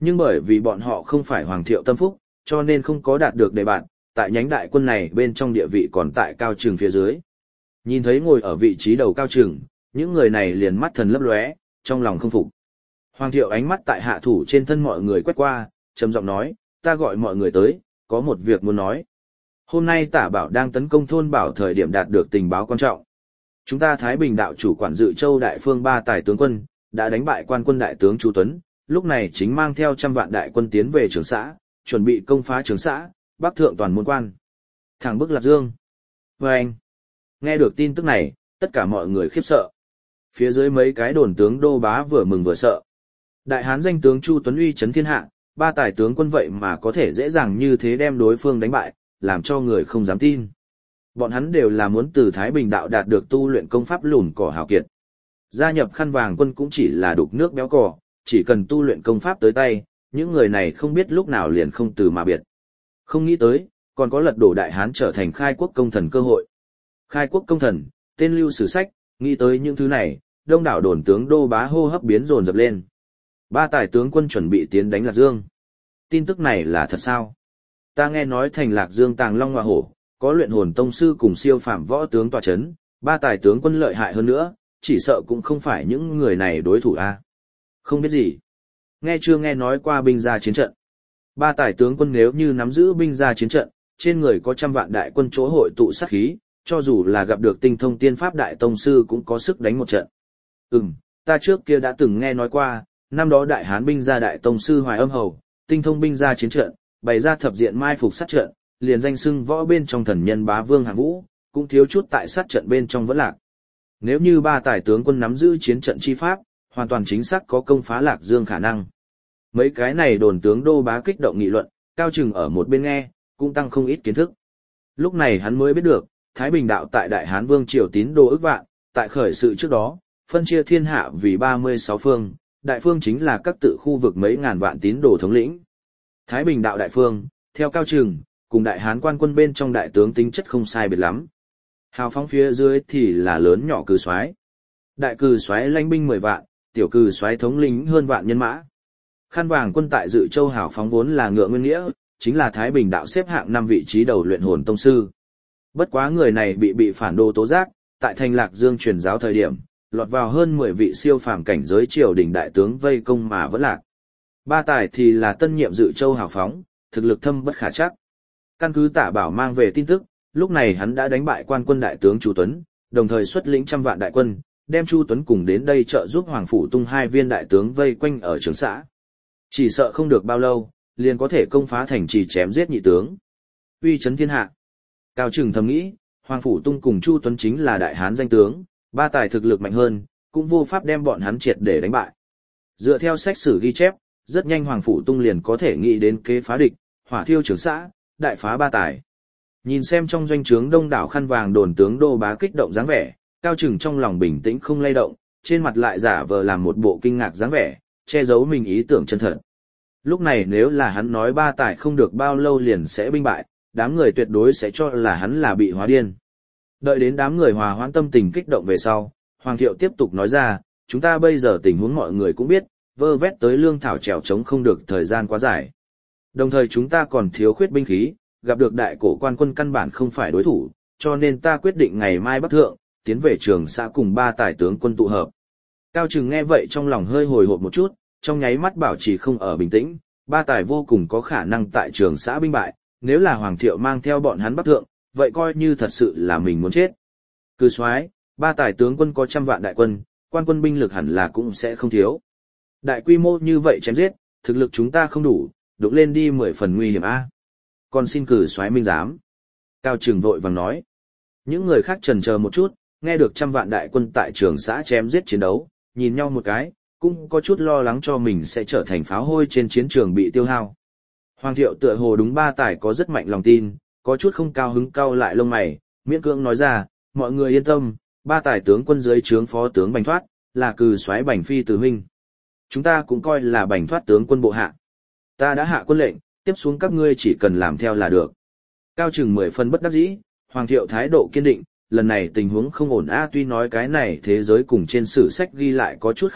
nhưng bởi vì bọn họ không phải Hoàng Thiệu tâm phúc, cho nên không có đạt được đề bạt, tại nhánh đại quân này bên trong địa vị còn tại Cao Trừng phía dưới. Nhìn thấy ngồi ở vị trí đầu Cao Trừng, những người này liền mắt thần lấp lóe, trong lòng không phục. Hoàng Thiệu ánh mắt tại hạ thủ trên thân mọi người quét qua, trầm giọng nói, ta gọi mọi người tới, có một việc muốn nói. Hôm nay Tả Bảo đang tấn công thôn Bảo thời điểm đạt được tình báo quan trọng. Chúng ta Thái Bình đạo chủ quản Dự Châu đại phương ba tài tướng quân, đã đánh bại quan quân đại tướng Chu Tuấn, lúc này chính mang theo trăm vạn đại quân tiến về Trường xã, chuẩn bị công phá Trường xã, bắc thượng toàn môn quan. Thẳng bức Lạc Dương. Và anh, nghe được tin tức này, tất cả mọi người khiếp sợ. Phía dưới mấy cái đồn tướng đô bá vừa mừng vừa sợ. Đại hán danh tướng Chu Tuấn uy chấn thiên hạ, ba tài tướng quân vậy mà có thể dễ dàng như thế đem đối phương đánh bại, làm cho người không dám tin. Bọn hắn đều là muốn từ Thái Bình đạo đạt được tu luyện công pháp lùn cỏ hào kiệt. Gia nhập khăn vàng quân cũng chỉ là đục nước béo cỏ, chỉ cần tu luyện công pháp tới tay, những người này không biết lúc nào liền không từ mà biệt. Không nghĩ tới, còn có lật đổ đại hán trở thành khai quốc công thần cơ hội. Khai quốc công thần, tên lưu sử sách, nghĩ tới những thứ này, đông đảo đồn tướng đô bá hô hấp biến dồn dập lên. Ba tài tướng quân chuẩn bị tiến đánh Lạc Dương. Tin tức này là thật sao? Ta nghe nói thành Lạc Dương tàng long hoa hổ, có luyện hồn tông sư cùng siêu phạm võ tướng tọa chấn, ba tài tướng quân lợi hại hơn nữa, chỉ sợ cũng không phải những người này đối thủ a. Không biết gì. Nghe chưa nghe nói qua binh gia chiến trận. Ba tài tướng quân nếu như nắm giữ binh gia chiến trận, trên người có trăm vạn đại quân chỗ hội tụ sát khí, cho dù là gặp được tinh thông tiên pháp đại tông sư cũng có sức đánh một trận. Ừm, ta trước kia đã từng nghe nói qua, năm đó đại hán binh gia đại tông sư Hoài Âm Hầu, tinh thông binh gia chiến trận, bày ra thập diện mai phục sát trận, liền danh xưng võ bên trong thần nhân bá vương hạng vũ, cũng thiếu chút tại sát trận bên trong vẫn lạc. Nếu như ba tài tướng quân nắm giữ chiến trận chi pháp, hoàn toàn chính xác có công phá Lạc Dương khả năng. Mấy cái này đồn tướng đô bá kích động nghị luận, Cao Trừng ở một bên nghe, cũng tăng không ít kiến thức. Lúc này hắn mới biết được, Thái Bình đạo tại Đại Hán Vương triều tín đồ ức vạn, tại khởi sự trước đó, phân chia thiên hạ vì ba mươi sáu phương, đại phương chính là các tự khu vực mấy ngàn vạn tín đồ thống lĩnh. Thái Bình đạo đại phương, theo Cao Trừng, cùng Đại Hán quan quân bên trong đại tướng tính chất không sai biệt lắm. Hào phóng phía dưới thì là lớn nhỏ cừ soái. Đại cừ soái lãnh binh mười vạn, tiểu cừ soái thống lĩnh hơn vạn nhân mã. Khăn vàng quân tại Dự Châu hào phóng vốn là ngựa nguyên nghĩa, chính là Thái Bình đạo xếp hạng năm vị trí đầu luyện hồn tông sư. Bất quá người này bị bị phản đồ tố giác, tại thành Lạc Dương truyền giáo thời điểm, lọt vào hơn mười vị siêu phàm cảnh giới triều đình đại tướng vây công mà vẫn lạc. Ba tài thì là tân nhiệm Dự Châu hào phóng, thực lực thâm bất khả trắc. Căn cứ Tả Bảo mang về tin tức, lúc này hắn đã đánh bại quan quân đại tướng Chu Tuấn, đồng thời xuất lĩnh trăm vạn đại quân, đem Chu Tuấn cùng đến đây trợ giúp Hoàng Phủ Tung hai viên đại tướng vây quanh ở Trường xã. Chỉ sợ không được bao lâu, liền có thể công phá thành trì chém giết nhị tướng. Uy chấn thiên hạ. Cao Trừng thầm nghĩ, Hoàng Phủ Tung cùng Chu Tuấn chính là đại hán danh tướng, ba tài thực lực mạnh hơn, cũng vô pháp đem bọn hắn triệt để đánh bại. Dựa theo sách sử ghi chép, rất nhanh Hoàng Phủ Tung liền có thể nghĩ đến kế phá địch, hỏa thiêu Trường xã, đại phá ba tài. Nhìn xem trong doanh trướng đông đảo khăn vàng đồn tướng đô bá kích động dáng vẻ, Cao Trừng trong lòng bình tĩnh không lay động, trên mặt lại giả vờ làm một bộ kinh ngạc dáng vẻ, che giấu mình ý tưởng chân thật. Lúc này nếu là hắn nói ba tài không được bao lâu liền sẽ binh bại, đám người tuyệt đối sẽ cho là hắn là bị hóa điên. Đợi đến đám người hòa hoãn tâm tình kích động về sau, Hoàng Thiệu tiếp tục nói ra, chúng ta bây giờ tình huống mọi người cũng biết, vơ vét tới lương thảo trèo trống không được thời gian quá dài. Đồng thời chúng ta còn thiếu khuyết binh khí, gặp được đại cổ quan quân căn bản không phải đối thủ, cho nên ta quyết định ngày mai bắc thượng, tiến về Trường xã cùng ba tài tướng quân tụ hợp. Cao Trừng nghe vậy trong lòng hơi hồi hộp một chút, trong nháy mắt bảo trì không ở bình tĩnh, ba tài vô cùng có khả năng tại Trường xã binh bại, nếu là Hoàng Thiệu mang theo bọn hắn bắc thượng, vậy coi như thật sự là mình muốn chết. Cừ soái, ba tài tướng quân có trăm vạn đại quân, quan quân binh lực hẳn là cũng sẽ không thiếu. Đại quy mô như vậy chém giết, thực lực chúng ta không đủ, đụng lên đi mười phần nguy hiểm a. Còn xin cừ soái minh giám. Cao Trừng vội vàng nói. Những người khác chần chờ một chút, nghe được trăm vạn đại quân tại Trường xã chém giết chiến đấu, nhìn nhau một cái, cũng có chút lo lắng cho mình sẽ trở thành pháo hôi trên chiến trường bị tiêu hao. Hoàng Thiệu tựa hồ đúng ba tài có rất mạnh lòng tin, có chút không cao hứng cau lại lông mày, miễn cưỡng nói ra, mọi người yên tâm, ba tài tướng quân dưới trướng phó tướng Bành Thoát, là cừ soái Bành Phi từ huynh. Chúng ta cũng coi là Bành Thoát tướng quân bộ hạ. Ta đã hạ quân lệnh, tiếp xuống các ngươi chỉ cần làm theo là được. Cao Trừng mười phần bất đắc dĩ, Hoàng Thiệu thái độ kiên định, lần này tình huống không ổn a, tuy nói cái này thế giới cùng trên sử sách ghi lại có chút khác biệt,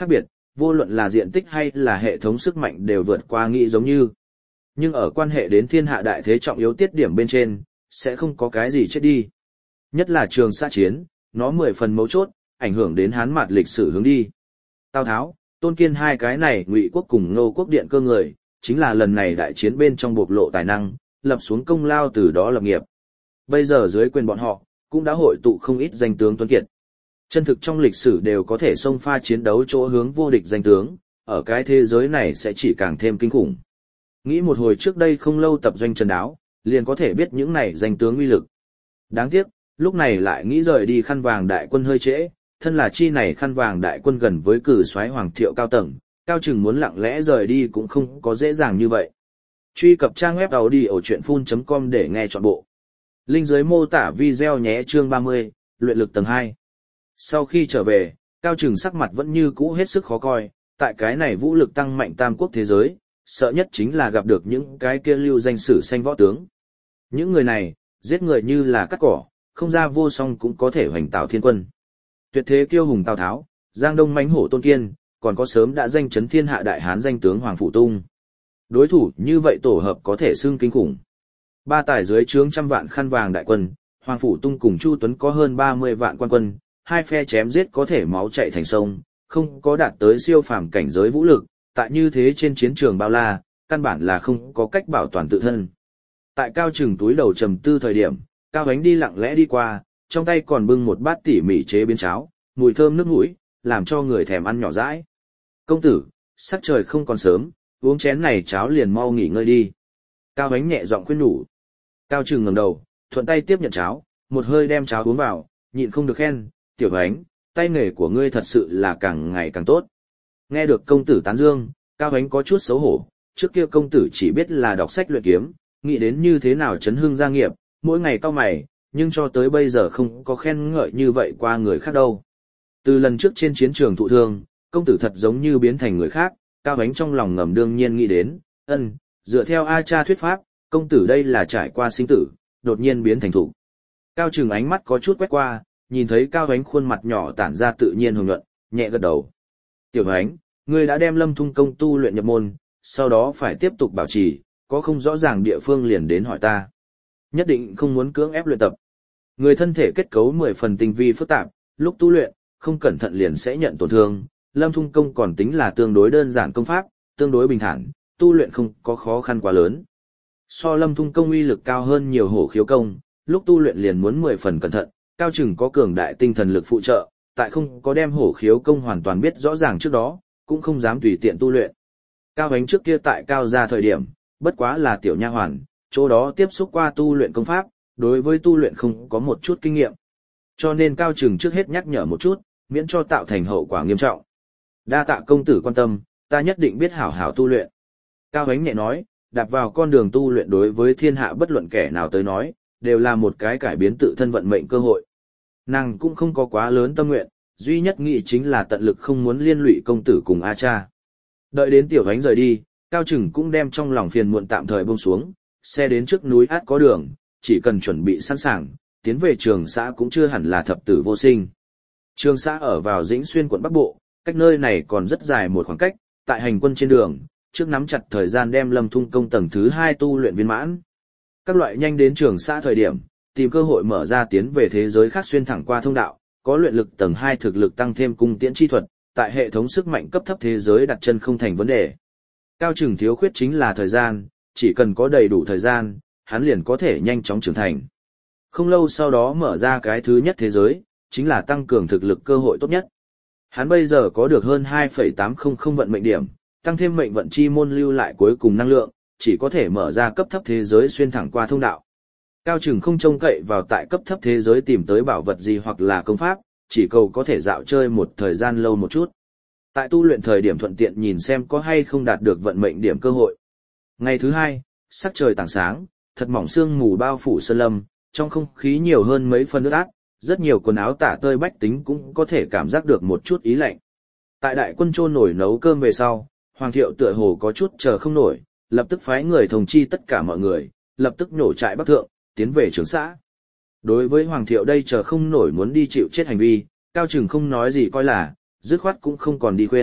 vô luận là diện tích hay là hệ thống sức mạnh đều vượt qua nghĩ giống như. Nhưng ở quan hệ đến thiên hạ đại thế trọng yếu tiết điểm bên trên, sẽ không có cái gì chết đi. Nhất là Trường Sa chiến, nó mười phần mấu chốt, ảnh hưởng đến Hán Mạt lịch sử hướng đi. Tào Tháo, Tôn Kiên hai cái này Ngụy quốc cùng Ngô quốc điện cơ người, chính là lần này đại chiến bên trong bộc lộ tài năng, lập xuống công lao từ đó lập nghiệp. Bây giờ dưới quyền bọn họ, cũng đã hội tụ không ít danh tướng tuấn kiệt. Chân thực trong lịch sử đều có thể xông pha chiến đấu chỗ hướng vô địch danh tướng, ở cái thế giới này sẽ chỉ càng thêm kinh khủng. Nghĩ một hồi trước đây không lâu tập doanh Trần Đáo, liền có thể biết những này danh tướng uy lực. Đáng tiếc, lúc này lại nghĩ rời đi khăn vàng đại quân hơi trễ, thân là chi này khăn vàng đại quân gần với cử soái Hoàng Thiệu cao tầng, cao chừng muốn lặng lẽ rời đi cũng không có dễ dàng như vậy. Truy cập trang web audiochuyenphun chấm com để nghe trọn bộ. Link dưới mô tả video nhé. Chương ba mươi, luyện lực tầng hai. Sau khi trở về, cao chừng sắc mặt vẫn như cũ hết sức khó coi, tại cái này vũ lực tăng mạnh tam quốc thế giới, sợ nhất chính là gặp được những cái kia lưu danh sử xanh võ tướng. Những người này, giết người như là cắt cỏ, không ra vô song cũng có thể hoành tạo thiên quân. Tuyệt thế kiêu hùng Tào Tháo, Giang Đông mãnh hổ Tôn Kiên, còn có sớm đã danh chấn thiên hạ đại hán danh tướng Hoàng Phủ Tung. Đối thủ như vậy tổ hợp có thể xưng kinh khủng. Ba tài dưới trướng trăm vạn khăn vàng đại quân, Hoàng Phủ Tung cùng Chu Tuấn có hơn ba mươi vạn quan quân, hai phe chém giết có thể máu chạy thành sông, không có đạt tới siêu phàm cảnh giới vũ lực, tại như thế trên chiến trường bao la, căn bản là không có cách bảo toàn tự thân. Tại Cao Trừng túi đầu trầm tư thời điểm, Cao Ánh đi lặng lẽ đi qua, trong tay còn bưng một bát tỉ mỉ chế biến cháo, mùi thơm nước mũi, làm cho người thèm ăn nhỏ dãi. Công tử, sắc trời không còn sớm, uống chén này cháo liền mau nghỉ ngơi đi. Cao Ánh nhẹ giọng khuyên nhủ. Cao Trừng ngẩng đầu, thuận tay tiếp nhận cháo, một hơi đem cháo uống vào, nhịn không được khen, tiểu Ánh, tay nghề của ngươi thật sự là càng ngày càng tốt. Nghe được công tử tán dương, Cao Ánh có chút xấu hổ, trước kia công tử chỉ biết là đọc sách luyện kiếm, nghĩ đến như thế nào chấn hương gia nghiệp, mỗi ngày cau mày, nhưng cho tới bây giờ không có khen ngợi như vậy qua người khác đâu. Từ lần trước trên chiến trường thụ thương, công tử thật giống như biến thành người khác, Cao Ánh trong lòng ngầm đương nhiên nghĩ đến, ân, dựa theo A Cha thuyết pháp, công tử đây là trải qua sinh tử, đột nhiên biến thành thủ. Cao Trừng ánh mắt có chút quét qua, nhìn thấy Cao Ánh khuôn mặt nhỏ tản ra tự nhiên hồng nhuận, nhẹ gật đầu. Tiểu Ánh, ngươi đã đem Lâm Thung công tu luyện nhập môn, sau đó phải tiếp tục bảo trì, có không rõ ràng địa phương liền đến hỏi ta. Nhất định không muốn cưỡng ép luyện tập. Người thân thể kết cấu mười phần tinh vi phức tạp, lúc tu luyện, không cẩn thận liền sẽ nhận tổn thương. Lâm Thung công còn tính là tương đối đơn giản công pháp, tương đối bình thản, tu luyện không có khó khăn quá lớn. So Lâm Thung công uy lực cao hơn nhiều hổ khiếu công, lúc tu luyện liền muốn mười phần cẩn thận, Cao Trừng có cường đại tinh thần lực phụ trợ, tại không có đem hổ khiếu công hoàn toàn biết rõ ràng trước đó, cũng không dám tùy tiện tu luyện. Cao Ánh trước kia tại Cao gia thời điểm, bất quá là tiểu nha hoàn, chỗ đó tiếp xúc qua tu luyện công pháp, đối với tu luyện không có một chút kinh nghiệm. Cho nên Cao Trừng trước hết nhắc nhở một chút, miễn cho tạo thành hậu quả nghiêm trọng. Đa tạ công tử quan tâm, ta nhất định biết hảo hảo tu luyện. Cao Ánh nhẹ nói, đạp vào con đường tu luyện đối với thiên hạ bất luận kẻ nào tới nói, đều là một cái cải biến tự thân vận mệnh cơ hội. Nàng cũng không có quá lớn tâm nguyện, duy nhất nghĩ chính là tận lực không muốn liên lụy công tử cùng A Cha. Đợi đến tiểu Ánh rời đi, Cao Trừng cũng đem trong lòng phiền muộn tạm thời buông xuống, xe đến trước núi át có đường, chỉ cần chuẩn bị sẵn sàng, tiến về Trường Xã cũng chưa hẳn là thập tử vô sinh. Trường Xã ở vào Dĩnh Xuyên quận Bắc Bộ, cách nơi này còn rất dài một khoảng cách, tại hành quân trên đường, trước nắm chặt thời gian đem Lâm Thung công tầng thứ hai tu luyện viên mãn. Các loại nhanh đến Trường Xã thời điểm, tìm cơ hội mở ra tiến về thế giới khác xuyên thẳng qua thông đạo, có luyện lực tầng hai thực lực tăng thêm cung tiễn chi thuật, tại hệ thống sức mạnh cấp thấp thế giới đặt chân không thành vấn đề. Cao Trừng thiếu khuyết chính là thời gian, chỉ cần có đầy đủ thời gian, hắn liền có thể nhanh chóng trưởng thành. Không lâu sau đó mở ra cái thứ nhất thế giới, chính là tăng cường thực lực cơ hội tốt nhất. Hắn bây giờ có được hơn hai phẩy tám không không vận mệnh điểm, tăng thêm mệnh vận chi môn lưu lại cuối cùng năng lượng, chỉ có thể mở ra cấp thấp thế giới xuyên thẳng qua thông đạo. Cao Trừng không trông cậy vào tại cấp thấp thế giới tìm tới bảo vật gì hoặc là công pháp, chỉ cầu có thể dạo chơi một thời gian lâu một chút. Tại tu luyện thời điểm thuận tiện nhìn xem có hay không đạt được vận mệnh điểm cơ hội. Ngày thứ hai, sắc trời tảng sáng, thật mỏng sương mù bao phủ sơn lâm, trong không khí nhiều hơn mấy phân ướt át, rất nhiều quần áo tả tơi bách tính cũng có thể cảm giác được một chút ý lạnh. Tại đại quân chôn nổi nấu cơm về sau, Hoàng Thiệu tựa hồ có chút chờ không nổi, lập tức phái người thông chi tất cả mọi người, lập tức nhổ trại bắc thượng, tiến về Trường Xã. Đối với Hoàng Thiệu đây chờ không nổi muốn đi chịu chết hành vi, Cao Trừng không nói gì coi là, dứt khoát cũng không còn đi khuyên,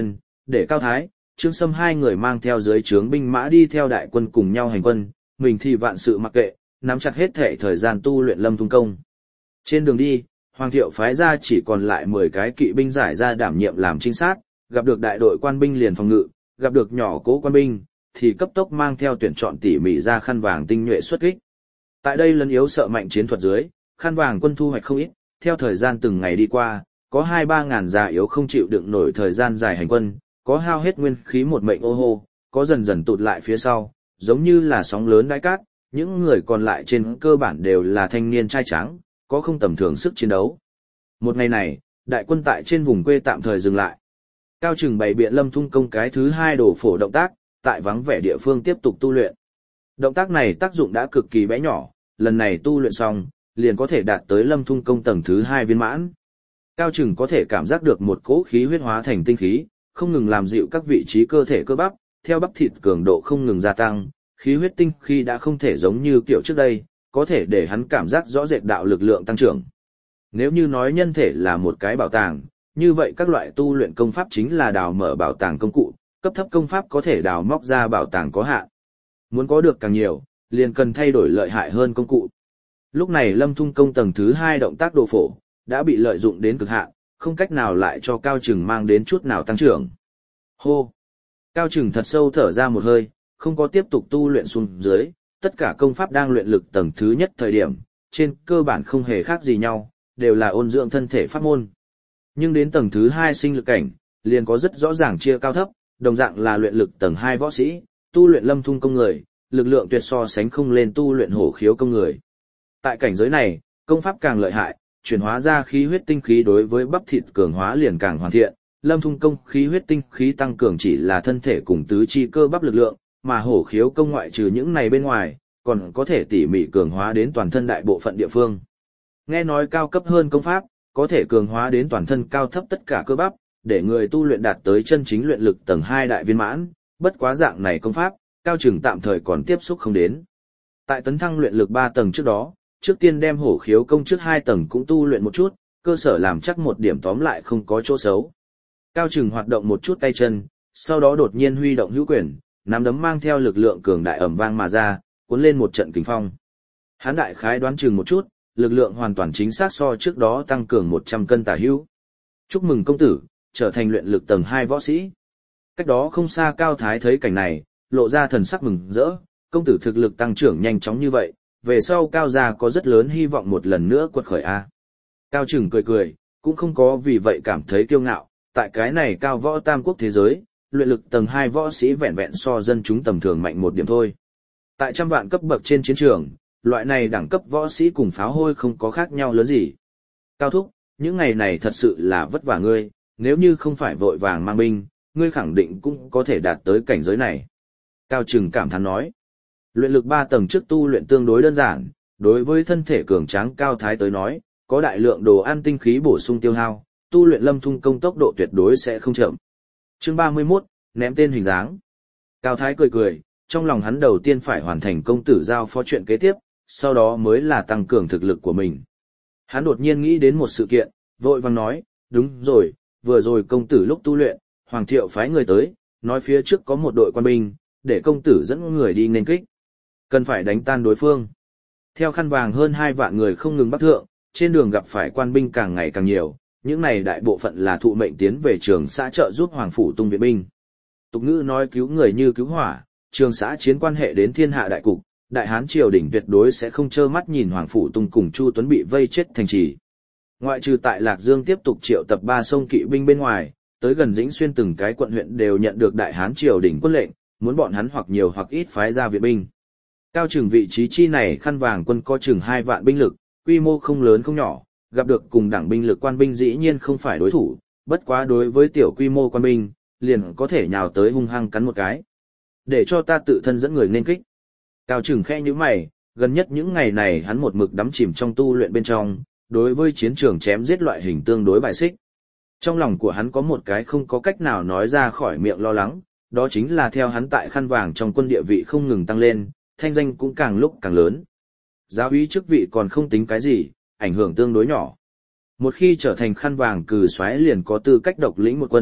để Cao Thái, Trương Sâm hai người mang theo dưới trướng binh mã đi theo đại quân cùng nhau hành quân, mình thì vạn sự mặc kệ, nắm chặt hết thể thời gian tu luyện Lâm Thung công. Trên đường đi, Hoàng Thiệu phái ra chỉ còn lại mười cái kỵ binh giải ra đảm nhiệm làm trinh sát, gặp được đại đội quan binh liền phòng ngự, gặp được nhỏ cố quan binh, thì cấp tốc mang theo tuyển chọn tỉ mỉ ra khăn vàng tinh nhuệ xuất kích. Tại đây lấn yếu sợ mạnh chiến thuật dưới, khăn vàng quân thu hoạch không ít, theo thời gian từng ngày đi qua, có hai ba ngàn già yếu không chịu đựng nổi thời gian dài hành quân, có hao hết nguyên khí một mệnh ô hô, có dần dần tụt lại phía sau, giống như là sóng lớn đáy cát, những người còn lại trên cơ bản đều là thanh niên trai tráng, có không tầm thường sức chiến đấu. Một ngày này, đại quân tại trên vùng quê tạm thời dừng lại. Cao Trừng bày biện Lâm Thung công cái thứ hai đổ phổ động tác, tại vắng vẻ địa phương tiếp tục tu luyện. Động tác này tác dụng đã cực kỳ bé nhỏ, lần này tu luyện xong, liền có thể đạt tới Lâm Thung công tầng thứ hai viên mãn. Cao Trừng có thể cảm giác được một cỗ khí huyết hóa thành tinh khí, không ngừng làm dịu các vị trí cơ thể cơ bắp, theo bắp thịt cường độ không ngừng gia tăng, khí huyết tinh khí đã không thể giống như kiểu trước đây, có thể để hắn cảm giác rõ rệt đạo lực lượng tăng trưởng. Nếu như nói nhân thể là một cái bảo tàng, như vậy các loại tu luyện công pháp chính là đào mở bảo tàng công cụ, cấp thấp công pháp có thể đào móc ra bảo tàng có hạn. Muốn có được càng nhiều, liền cần thay đổi lợi hại hơn công cụ. Lúc này Lâm Thung công tầng thứ hai động tác đồ phổ, đã bị lợi dụng đến cực hạn, không cách nào lại cho Cao Trừng mang đến chút nào tăng trưởng. Hô! Cao Trừng thật sâu thở ra một hơi, không có tiếp tục tu luyện xuống dưới, tất cả công pháp đang luyện lực tầng thứ nhất thời điểm, trên cơ bản không hề khác gì nhau, đều là ôn dưỡng thân thể pháp môn. Nhưng đến tầng thứ hai sinh lực cảnh, liền có rất rõ ràng chia cao thấp, đồng dạng là luyện lực tầng hai võ sĩ, tu luyện Lâm Thung công người, lực lượng tuyệt so sánh không lên tu luyện hổ khiếu công người. Tại cảnh giới này, công pháp càng lợi hại, chuyển hóa ra khí huyết tinh khí đối với bắp thịt cường hóa liền càng hoàn thiện. Lâm Thung công khí huyết tinh khí tăng cường chỉ là thân thể cùng tứ chi cơ bắp lực lượng, mà hổ khiếu công ngoại trừ những này bên ngoài, còn có thể tỉ mỉ cường hóa đến toàn thân đại bộ phận địa phương. Nghe nói cao cấp hơn công pháp, có thể cường hóa đến toàn thân cao thấp tất cả cơ bắp, để người tu luyện đạt tới chân chính luyện lực tầng hai đại viên mãn, bất quá dạng này công pháp, Cao Trừng tạm thời còn tiếp xúc không đến. Tại tấn thăng luyện lực ba tầng trước đó, trước tiên đem hổ khiếu công trước hai tầng cũng tu luyện một chút, cơ sở làm chắc một điểm tóm lại không có chỗ xấu. Cao Trừng hoạt động một chút tay chân, sau đó đột nhiên huy động hữu quyền, nắm đấm mang theo lực lượng cường đại ầm vang mà ra, cuốn lên một trận kình phong. Hán đại khái đoán chừng một chút, lực lượng hoàn toàn chính xác so trước đó tăng cường một trăm cân tả hữu. Chúc mừng công tử, trở thành luyện lực tầng hai võ sĩ. Cách đó không xa Cao Thái thấy cảnh này, lộ ra thần sắc mừng rỡ, công tử thực lực tăng trưởng nhanh chóng như vậy, về sau Cao gia có rất lớn hy vọng một lần nữa quật khởi a. Cao Trừng cười cười, cũng không có vì vậy cảm thấy kiêu ngạo, tại cái này cao võ tam quốc thế giới, luyện lực tầng hai võ sĩ vẹn vẹn so dân chúng tầm thường mạnh một điểm thôi. Tại trăm vạn cấp bậc trên chiến trường, loại này đẳng cấp võ sĩ cùng pháo hôi không có khác nhau lớn gì. Cao thúc, những ngày này thật sự là vất vả ngươi, nếu như không phải vội vàng mang binh, ngươi khẳng định cũng có thể đạt tới cảnh giới này. Cao Trừng cảm thán nói, luyện lực ba tầng trước tu luyện tương đối đơn giản, đối với thân thể cường tráng Cao Thái tới nói, có đại lượng đồ ăn tinh khí bổ sung tiêu hao, tu luyện Lâm Thung công tốc độ tuyệt đối sẽ không chậm. Chương ba mươi mốt, ném tên hình dáng. Cao Thái cười cười, trong lòng hắn đầu tiên phải hoàn thành công tử giao phó chuyện kế tiếp, sau đó mới là tăng cường thực lực của mình. Hắn đột nhiên nghĩ đến một sự kiện, vội vàng nói, đúng rồi, vừa rồi công tử lúc tu luyện, Hoàng Thiệu phái người tới, nói phía trước có một đội quan binh, để công tử dẫn người đi nên kích. Cần phải đánh tan đối phương. Theo khăn vàng hơn hai vạn người không ngừng bắc thượng, trên đường gặp phải quan binh càng ngày càng nhiều, những này đại bộ phận là thụ mệnh tiến về trường xã trợ giúp Hoàng Phủ Tung viện binh. Tục ngữ nói cứu người như cứu hỏa, trường xã chiến quan hệ đến thiên hạ đại cục, đại hán triều đình tuyệt đối sẽ không trơ mắt nhìn Hoàng Phủ Tung cùng Chu Tuấn bị vây chết thành trì. Ngoại trừ tại Lạc Dương tiếp tục triệu tập ba sông kỵ binh bên ngoài, tới gần Dĩnh Xuyên từng cái quận huyện đều nhận được đại hán triều đình quân lệnh, muốn bọn hắn hoặc nhiều hoặc ít phái ra viện binh. Cao Trừng vị trí chi này khăn vàng quân có chừng hai vạn binh lực, quy mô không lớn không nhỏ, gặp được cùng đẳng binh lực quan binh dĩ nhiên không phải đối thủ, bất quá đối với tiểu quy mô quan binh, liền có thể nhào tới hung hăng cắn một cái. Để cho ta tự thân dẫn người nên kích. Cao Trừng khẽ nhíu mày, gần nhất những ngày này hắn một mực đắm chìm trong tu luyện bên trong, đối với chiến trường chém giết loại hình tương đối bài xích. Trong lòng của hắn có một cái không có cách nào nói ra khỏi miệng lo lắng, đó chính là theo hắn tại khăn vàng trong quân địa vị không ngừng tăng lên, thanh danh cũng càng lúc càng lớn. Giáo úy chức vị còn không tính cái gì, ảnh hưởng tương đối nhỏ. Một khi trở thành khăn vàng cừ xoáy liền có tư cách độc lĩnh một quân,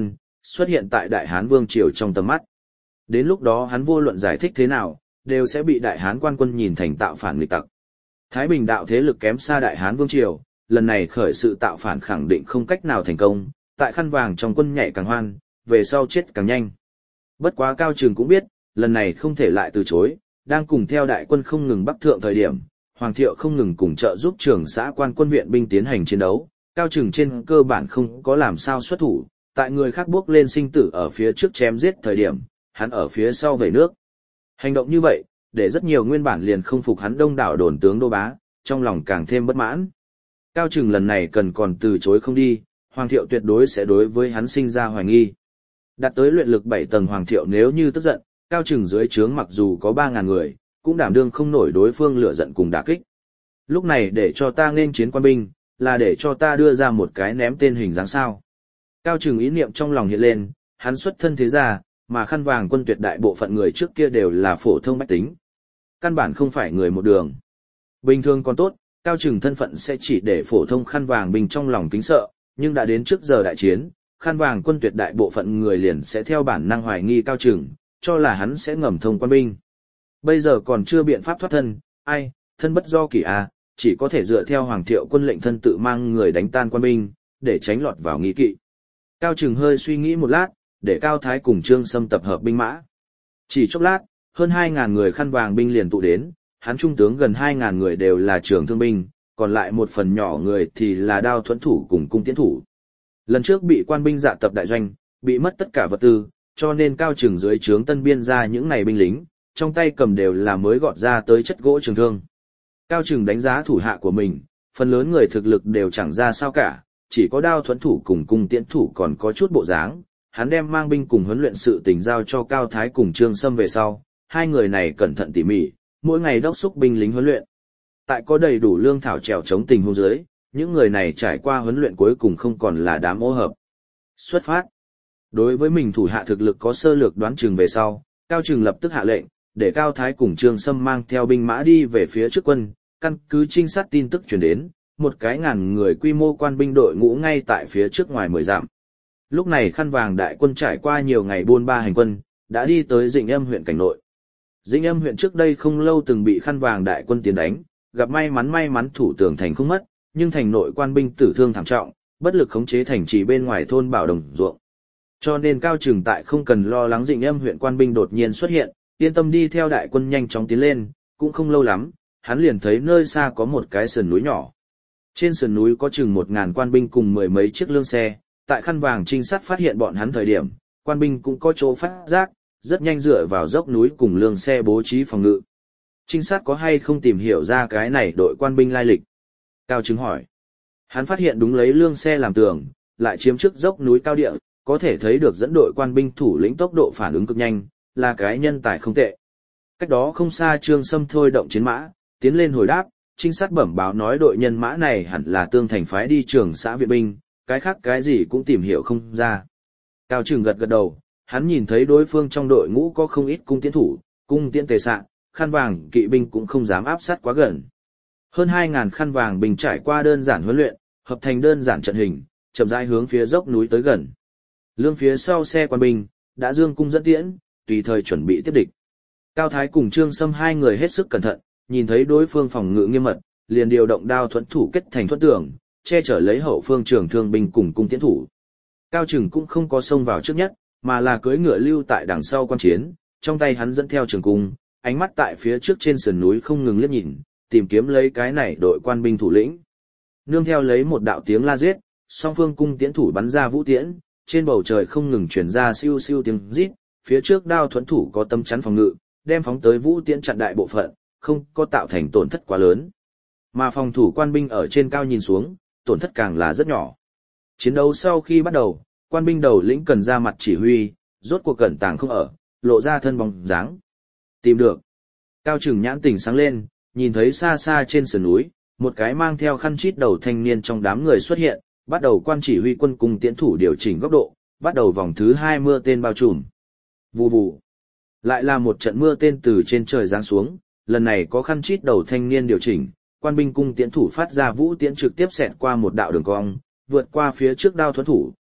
xuất hiện tại Đại Hán Vương Triều trong tầm mắt. Đến lúc đó hắn vô luận giải thích thế nào, đều sẽ bị Đại Hán quan quân nhìn thành tạo phản nghịch tặc. Thái Bình đạo thế lực kém xa Đại Hán Vương Triều, lần này khởi sự tạo phản khẳng định không cách nào thành công, tại khăn vàng trong quân nhảy càng hoan, về sau chết càng nhanh. Bất quá Cao Trừng cũng biết, lần này không thể lại từ chối, đang cùng theo đại quân không ngừng bắc thượng thời điểm, Hoàng Thiệu không ngừng cùng trợ giúp trưởng xã quan quân viện binh tiến hành chiến đấu, Cao Trừng trên cơ bản không có làm sao xuất thủ, tại người khác bước lên sinh tử ở phía trước chém giết thời điểm, hắn ở phía sau vẩy nước. Hành động như vậy, để rất nhiều nguyên bản liền không phục hắn đông đảo đồn tướng đô bá, trong lòng càng thêm bất mãn. Cao Trừng lần này cần còn từ chối không đi, Hoàng Thiệu tuyệt đối sẽ đối với hắn sinh ra hoài nghi. Đạt tới luyện lực bảy tầng Hoàng Thiệu nếu như tức giận, Cao Trừng dưới trướng mặc dù có ba ngàn người, cũng đảm đương không nổi đối phương lửa giận cùng đả kích. Lúc này để cho ta nên chiến quan binh, là để cho ta đưa ra một cái ném tên hình dáng sao. Cao Trừng ý niệm trong lòng hiện lên, hắn xuất thân thế gia, mà khăn vàng quân tuyệt đại bộ phận người trước kia đều là phổ thông bách tính. Căn bản không phải người một đường. Bình thường còn tốt, Cao Trừng thân phận sẽ chỉ để phổ thông khăn vàng binh trong lòng kính sợ, nhưng đã đến trước giờ đại chiến, khăn vàng quân tuyệt đại bộ phận người liền sẽ theo bản năng hoài nghi Cao Trừng, cho là hắn sẽ ngầm thông quan binh. Bây giờ còn chưa biện pháp thoát thân, ai, thân bất do kỳ à, chỉ có thể dựa theo Hoàng Thiệu quân lệnh thân tự mang người đánh tan quan binh, để tránh lọt vào nghi kỵ. Cao Trừng hơi suy nghĩ một lát, để Cao Thái cùng Trương Sâm tập hợp binh mã. Chỉ chốc lát, hơn hai ngàn người khăn vàng binh liền tụ đến, hắn trung tướng gần hai ngàn người đều là trường thương binh, còn lại một phần nhỏ người thì là đao thuẫn thủ cùng cung tiễn thủ. Lần trước bị quan binh dạ tập đại doanh, bị mất tất cả vật tư, cho nên Cao Trừng dưới trướng tân biên ra những này binh lính, trong tay cầm đều là mới gọt ra tới chất gỗ trường thương. Cao Trừng đánh giá thủ hạ của mình, phần lớn người thực lực đều chẳng ra sao cả, chỉ có đao thuẫn thủ cùng cung tiễn thủ còn có chút bộ dáng. Hắn đem mang binh cùng huấn luyện sự tình giao cho Cao Thái cùng Trương Sâm về sau, hai người này cẩn thận tỉ mỉ, mỗi ngày đốc thúc binh lính huấn luyện. Tại có đầy đủ lương thảo trèo chống tình huống dưới, những người này trải qua huấn luyện cuối cùng không còn là đám ô hợp. Xuất phát. Đối với mình thủ hạ thực lực có sơ lược đoán chừng về sau, Cao Trừng lập tức hạ lệnh, để Cao Thái cùng Trương Sâm mang theo binh mã đi về phía trước quân, căn cứ trinh sát tin tức truyền đến, một cái ngàn người quy mô quan binh đội ngũ ngay tại phía trước ngoài mười dặm. Lúc này khăn vàng đại quân trải qua nhiều ngày buôn ba hành quân, đã đi tới Dĩnh Âm huyện cảnh nội. Dĩnh Âm huyện trước đây không lâu từng bị khăn vàng đại quân tiến đánh, gặp may mắn may mắn thủ tường thành không mất, nhưng thành nội quan binh tử thương thảm trọng, bất lực khống chế thành trì bên ngoài thôn Bảo Đồng ruộng. Cho nên Cao Trừng tại không cần lo lắng Dĩnh Âm huyện quan binh đột nhiên xuất hiện, yên tâm đi theo đại quân nhanh chóng tiến lên, cũng không lâu lắm, hắn liền thấy nơi xa có một cái sườn núi nhỏ. Trên sườn núi có chừng một ngàn quan binh cùng mười mấy chiếc lương xe, tại khăn vàng trinh sát phát hiện bọn hắn thời điểm, quan binh cũng có chỗ phát giác, rất nhanh dựa vào dốc núi cùng lương xe bố trí phòng ngự. Trinh sát có hay không tìm hiểu ra cái này đội quan binh lai lịch? Cao Trừng hỏi. Hắn phát hiện đúng lấy lương xe làm tường, lại chiếm trước dốc núi cao địa, có thể thấy được dẫn đội quan binh thủ lĩnh tốc độ phản ứng cực nhanh, là cái nhân tài không tệ. Cách đó không xa Trương Sâm thôi động chiến mã, tiến lên hồi đáp, trinh sát bẩm báo nói đội nhân mã này hẳn là Tương Thành phái đi trường xã viện binh, cái khác cái gì cũng tìm hiểu không ra. Cao Trừng gật gật đầu, hắn nhìn thấy đối phương trong đội ngũ có không ít cung tiễn thủ, cung tiễn tề sạn, khăn vàng kỵ binh cũng không dám áp sát quá gần. Hơn hai ngàn khăn vàng binh trải qua đơn giản huấn luyện, hợp thành đơn giản trận hình, chậm rãi hướng phía dốc núi tới gần. Lương phía sau xe quan binh đã dương cung dẫn tiễn, tùy thời chuẩn bị tiếp địch. Cao Thái cùng Trương Sâm hai người hết sức cẩn thận, nhìn thấy đối phương phòng ngự nghiêm mật, liền điều động đao thuẫn thủ kết thành thuẫn tường, che chở lấy hậu phương trường thương binh cùng cung tiễn thủ. Cao Trừng cũng không có xông vào trước nhất, mà là cưỡi ngựa lưu tại đằng sau quan chiến, trong tay hắn dẫn theo trường cung, ánh mắt tại phía trước trên sườn núi không ngừng liếc nhìn, tìm kiếm lấy cái này đội quan binh thủ lĩnh. Nương theo lấy một đạo tiếng la giết, song phương cung tiễn thủ bắn ra vũ tiễn, trên bầu trời không ngừng truyền ra siêu siêu tiếng rít, phía trước đao thuẫn thủ có tâm chắn phòng ngự, đem phóng tới vũ tiễn chặn đại bộ phận, không có tạo thành tổn thất quá lớn. Mà phòng thủ quan binh ở trên cao nhìn xuống, tổn thất càng là rất nhỏ. Chiến đấu sau khi bắt đầu, quan binh đầu lĩnh cần ra mặt chỉ huy, rốt cuộc cẩn tàng không ở, lộ ra thân bóng dáng. Tìm được. Cao Trừng nhãn tỉnh sáng lên, nhìn thấy xa xa trên sườn núi, một cái mang theo khăn chít đầu thanh niên trong đám người xuất hiện, bắt đầu quan chỉ huy quân cùng tiễn thủ điều chỉnh góc độ, bắt đầu vòng thứ hai mưa tên bao trùm. Vù vù. Lại là một trận mưa tên từ trên trời giáng xuống, lần này có khăn chít đầu thanh niên điều chỉnh, quan binh cung tiễn thủ phát ra vũ tiễn trực tiếp xẹt qua một đạo đường cong, vượt qua phía trước đao thuẫn thủ,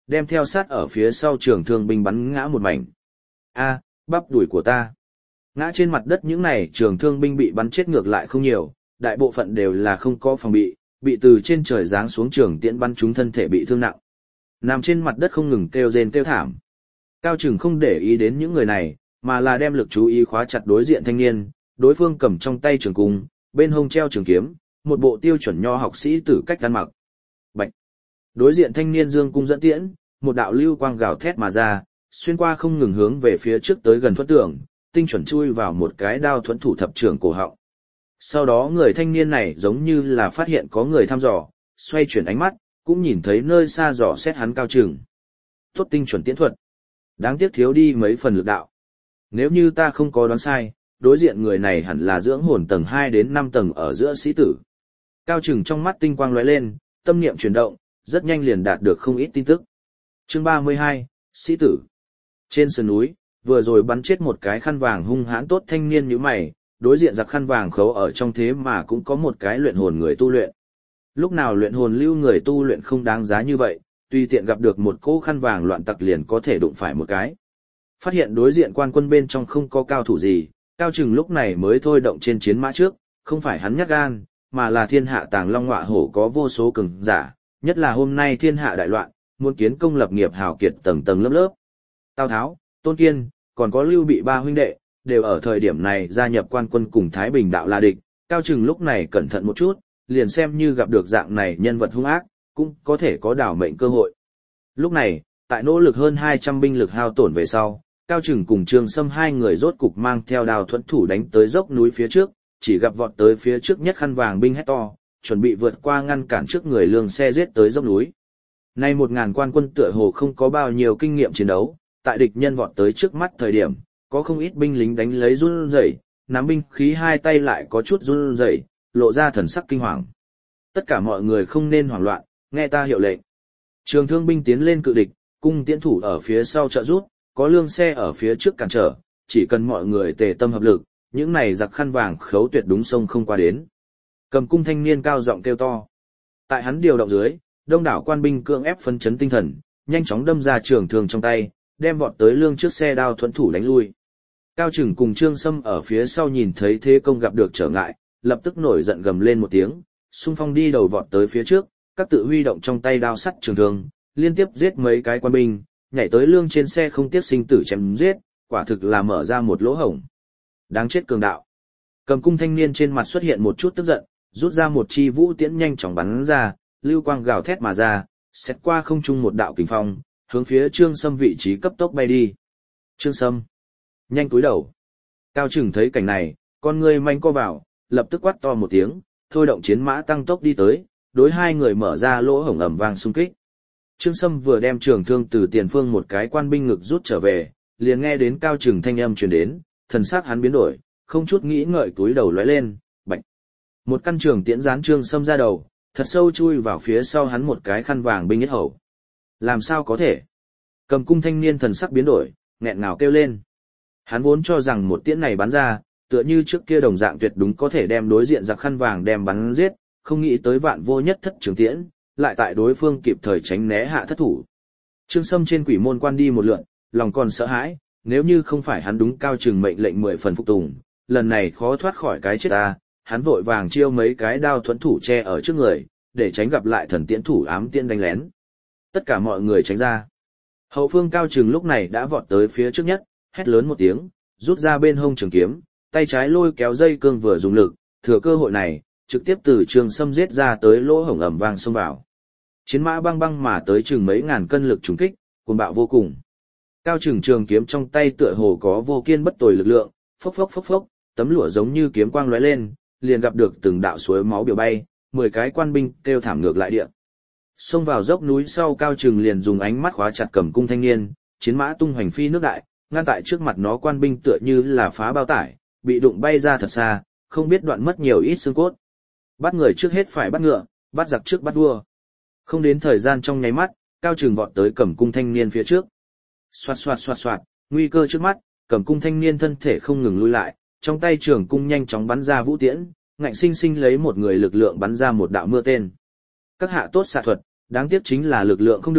đem theo sát ở phía sau trường thương binh bắn ngã một mảnh. A, bắp đùi của ta. Ngã trên mặt đất những này trường thương binh bị bắn chết ngược lại không nhiều, đại bộ phận đều là không có phòng bị, bị từ trên trời giáng xuống trường tiễn bắn trúng thân thể bị thương nặng. Nằm trên mặt đất không ngừng kêu rên kêu thảm. Cao Trừng không để ý đến những người này, mà là đem lực chú ý khóa chặt đối diện thanh niên, đối phương cầm trong tay trường cung, bên hông treo trường kiếm, một bộ tiêu chuẩn nho học sĩ tử cách ăn mặc. Bạch. Đối diện thanh niên dương cung dẫn tiễn, một đạo lưu quang gào thét mà ra, xuyên qua không ngừng hướng về phía trước tới gần thuẫn tưởng, tinh chuẩn chui vào một cái đao thuẫn thủ thập trưởng cổ họng. Sau đó người thanh niên này giống như là phát hiện có người thăm dò, xoay chuyển ánh mắt, cũng nhìn thấy nơi xa dò xét hắn Cao Trừng. Tốt tinh chuẩn tiễn thuật. Đáng tiếc thiếu đi mấy phần lực đạo. Nếu như ta không có đoán sai, đối diện người này hẳn là dưỡng hồn tầng hai đến năm tầng ở giữa sĩ tử. Cao Trừng trong mắt tinh quang lóe lên, tâm niệm chuyển động, rất nhanh liền đạt được không ít tin tức. Chương ba mươi hai, sĩ tử. Trên sườn núi, vừa rồi bắn chết một cái khăn vàng hung hãn tốt thanh niên như mày, đối diện giặc khăn vàng khấu ở trong thế mà cũng có một cái luyện hồn người tu luyện. Lúc nào luyện hồn lưu người tu luyện không đáng giá như vậy, tùy tiện gặp được một cỗ khăn vàng loạn tặc liền có thể đụng phải một cái. Phát hiện đối diện quan quân bên trong không có cao thủ gì, Cao Trừng lúc này mới thôi động trên chiến mã trước, không phải hắn nhát gan, mà là thiên hạ tàng long ngọa hổ có vô số cường giả, nhất là hôm nay thiên hạ đại loạn, muốn kiến công lập nghiệp hào kiệt tầng tầng lớp lớp. Tào Tháo, Tôn Kiên, còn có Lưu Bị ba huynh đệ, đều ở thời điểm này gia nhập quan quân cùng Thái Bình đạo là địch. Cao Trừng lúc này cẩn thận một chút, liền xem như gặp được dạng này nhân vật hung ác, cũng có thể có đảo mệnh cơ hội. Lúc này, tại nỗ lực hơn hai trăm binh lực hao tổn về sau, Cao Trừng cùng Trương Sâm hai người rốt cục mang theo đào thuẫn thủ đánh tới dốc núi phía trước, chỉ gặp vọt tới phía trước nhất khăn vàng binh hét to, chuẩn bị vượt qua ngăn cản trước người lương xe giết tới dốc núi. Nay một ngàn quan quân tựa hồ không có bao nhiêu kinh nghiệm chiến đấu, tại địch nhân vọt tới trước mắt thời điểm, có không ít binh lính đánh lấy run rẩy, nắm binh khí hai tay lại có chút run rẩy, lộ ra thần sắc kinh hoàng. Tất cả mọi người không nên hoảng loạn, nghe ta hiệu lệnh. Trường thương binh tiến lên cự địch, cung tiễn thủ ở phía sau trợ rút, có lương xe ở phía trước cản trở, chỉ cần mọi người tề tâm hợp lực, những này giặc khăn vàng khấu tuyệt đúng sông không qua đến. Cầm cung thanh niên cao giọng kêu to. Tại hắn điều động dưới, đông đảo quan binh cưỡng ép phấn chấn tinh thần, nhanh chóng đâm ra trường thương trong tay, đem vọt tới lương trước xe đao thuẫn thủ đánh lui. Cao Trừng cùng Trương Sâm ở phía sau nhìn thấy thế công gặp được trở ngại, lập tức nổi giận gầm lên một tiếng, xung phong đi đầu vọt tới phía trước, các tự huy động trong tay đao sắt trường thương, liên tiếp giết mấy cái quan binh, nhảy tới lương trên xe không tiếc sinh tử chém giết, quả thực là mở ra một lỗ hổng. Đáng chết cường đạo. Cầm cung thanh niên trên mặt xuất hiện một chút tức giận, rút ra một chi vũ tiễn nhanh chóng bắn ra, lưu quang gào thét mà ra, xét qua không trung một đạo kình phong, hướng phía Trương Sâm vị trí cấp tốc bay đi. Trương Sâm, nhanh cúi đầu. Cao Trừng thấy cảnh này, con người manh co vào, lập tức quát to một tiếng, thôi động chiến mã tăng tốc đi tới, đối hai người mở ra lỗ hổng ầm vang xung kích. Trương Sâm vừa đem trường thương từ tiền phương một cái quan binh ngực rút trở về, liền nghe đến Cao Trừng thanh âm truyền đến, thần sắc hắn biến đổi, không chút nghĩ ngợi cúi đầu lóe lên, bạch. Một căn trường tiễn giáng Trương Sâm ra đầu, thật sâu chui vào phía sau hắn một cái khăn vàng binh yết hầu. Làm sao có thể? Cầm cung thanh niên thần sắc biến đổi, nghẹn ngào kêu lên. Hắn vốn cho rằng một tiễn này bắn ra, tựa như trước kia đồng dạng tuyệt đúng có thể đem đối diện giặc khăn vàng đem bắn giết, không nghĩ tới vạn vô nhất thất trường tiễn, lại tại đối phương kịp thời tránh né hạ thất thủ. Trương Sâm trên quỷ môn quan đi một lượn, lòng còn sợ hãi, nếu như không phải hắn đúng Cao Trừng mệnh lệnh mười phần phục tùng, lần này khó thoát khỏi cái chết ta, hắn vội vàng chiêu mấy cái đao thuẫn thủ che ở trước người, để tránh gặp lại thần tiễn thủ ám tiễn đánh lén. Tất cả mọi người tránh ra. Hậu phương Cao Trừng lúc này đã vọt tới phía trước nhất, hét lớn một tiếng, rút ra bên hông trường kiếm, tay trái lôi kéo dây cương vừa dùng lực, thừa cơ hội này, trực tiếp từ Trương Sâm giết ra tới lỗ hổng ầm vang xông vào. Chiến mã băng băng mà tới chừng mấy ngàn cân lực trùng kích, cuồng bạo vô cùng. Cao Trừng trường kiếm trong tay tựa hồ có vô kiên bất tồi lực lượng, phốc phốc phốc phốc, tấm lụa giống như kiếm quang lóe lên, liền gặp được từng đạo suối máu biểu bay, mười cái quan binh kêu thảm ngược lại địa. Xông vào dốc núi sau Cao Trừng liền dùng ánh mắt khóa chặt cầm cung thanh niên, chiến mã tung hoành phi nước đại, ngăn tại trước mặt nó quan binh tựa như là phá bao tải, bị đụng bay ra thật xa, không biết đoạn mất nhiều ít xương cốt. Bắt người trước hết phải bắt ngựa, bắt giặc trước bắt vua. Không đến thời gian trong nháy mắt, Cao Trừng vọt tới cầm cung thanh niên phía trước. Xoạt xoạt xoạt xoạt, nguy cơ trước mắt, cầm cung thanh niên thân thể không ngừng lui lại, trong tay trường cung nhanh chóng bắn ra vũ tiễn, ngạnh sinh sinh lấy một người lực lượng bắn ra một đạo mưa tên. Các hạ tốt xạ thuật, đáng tiếc chính là lực lượng không được,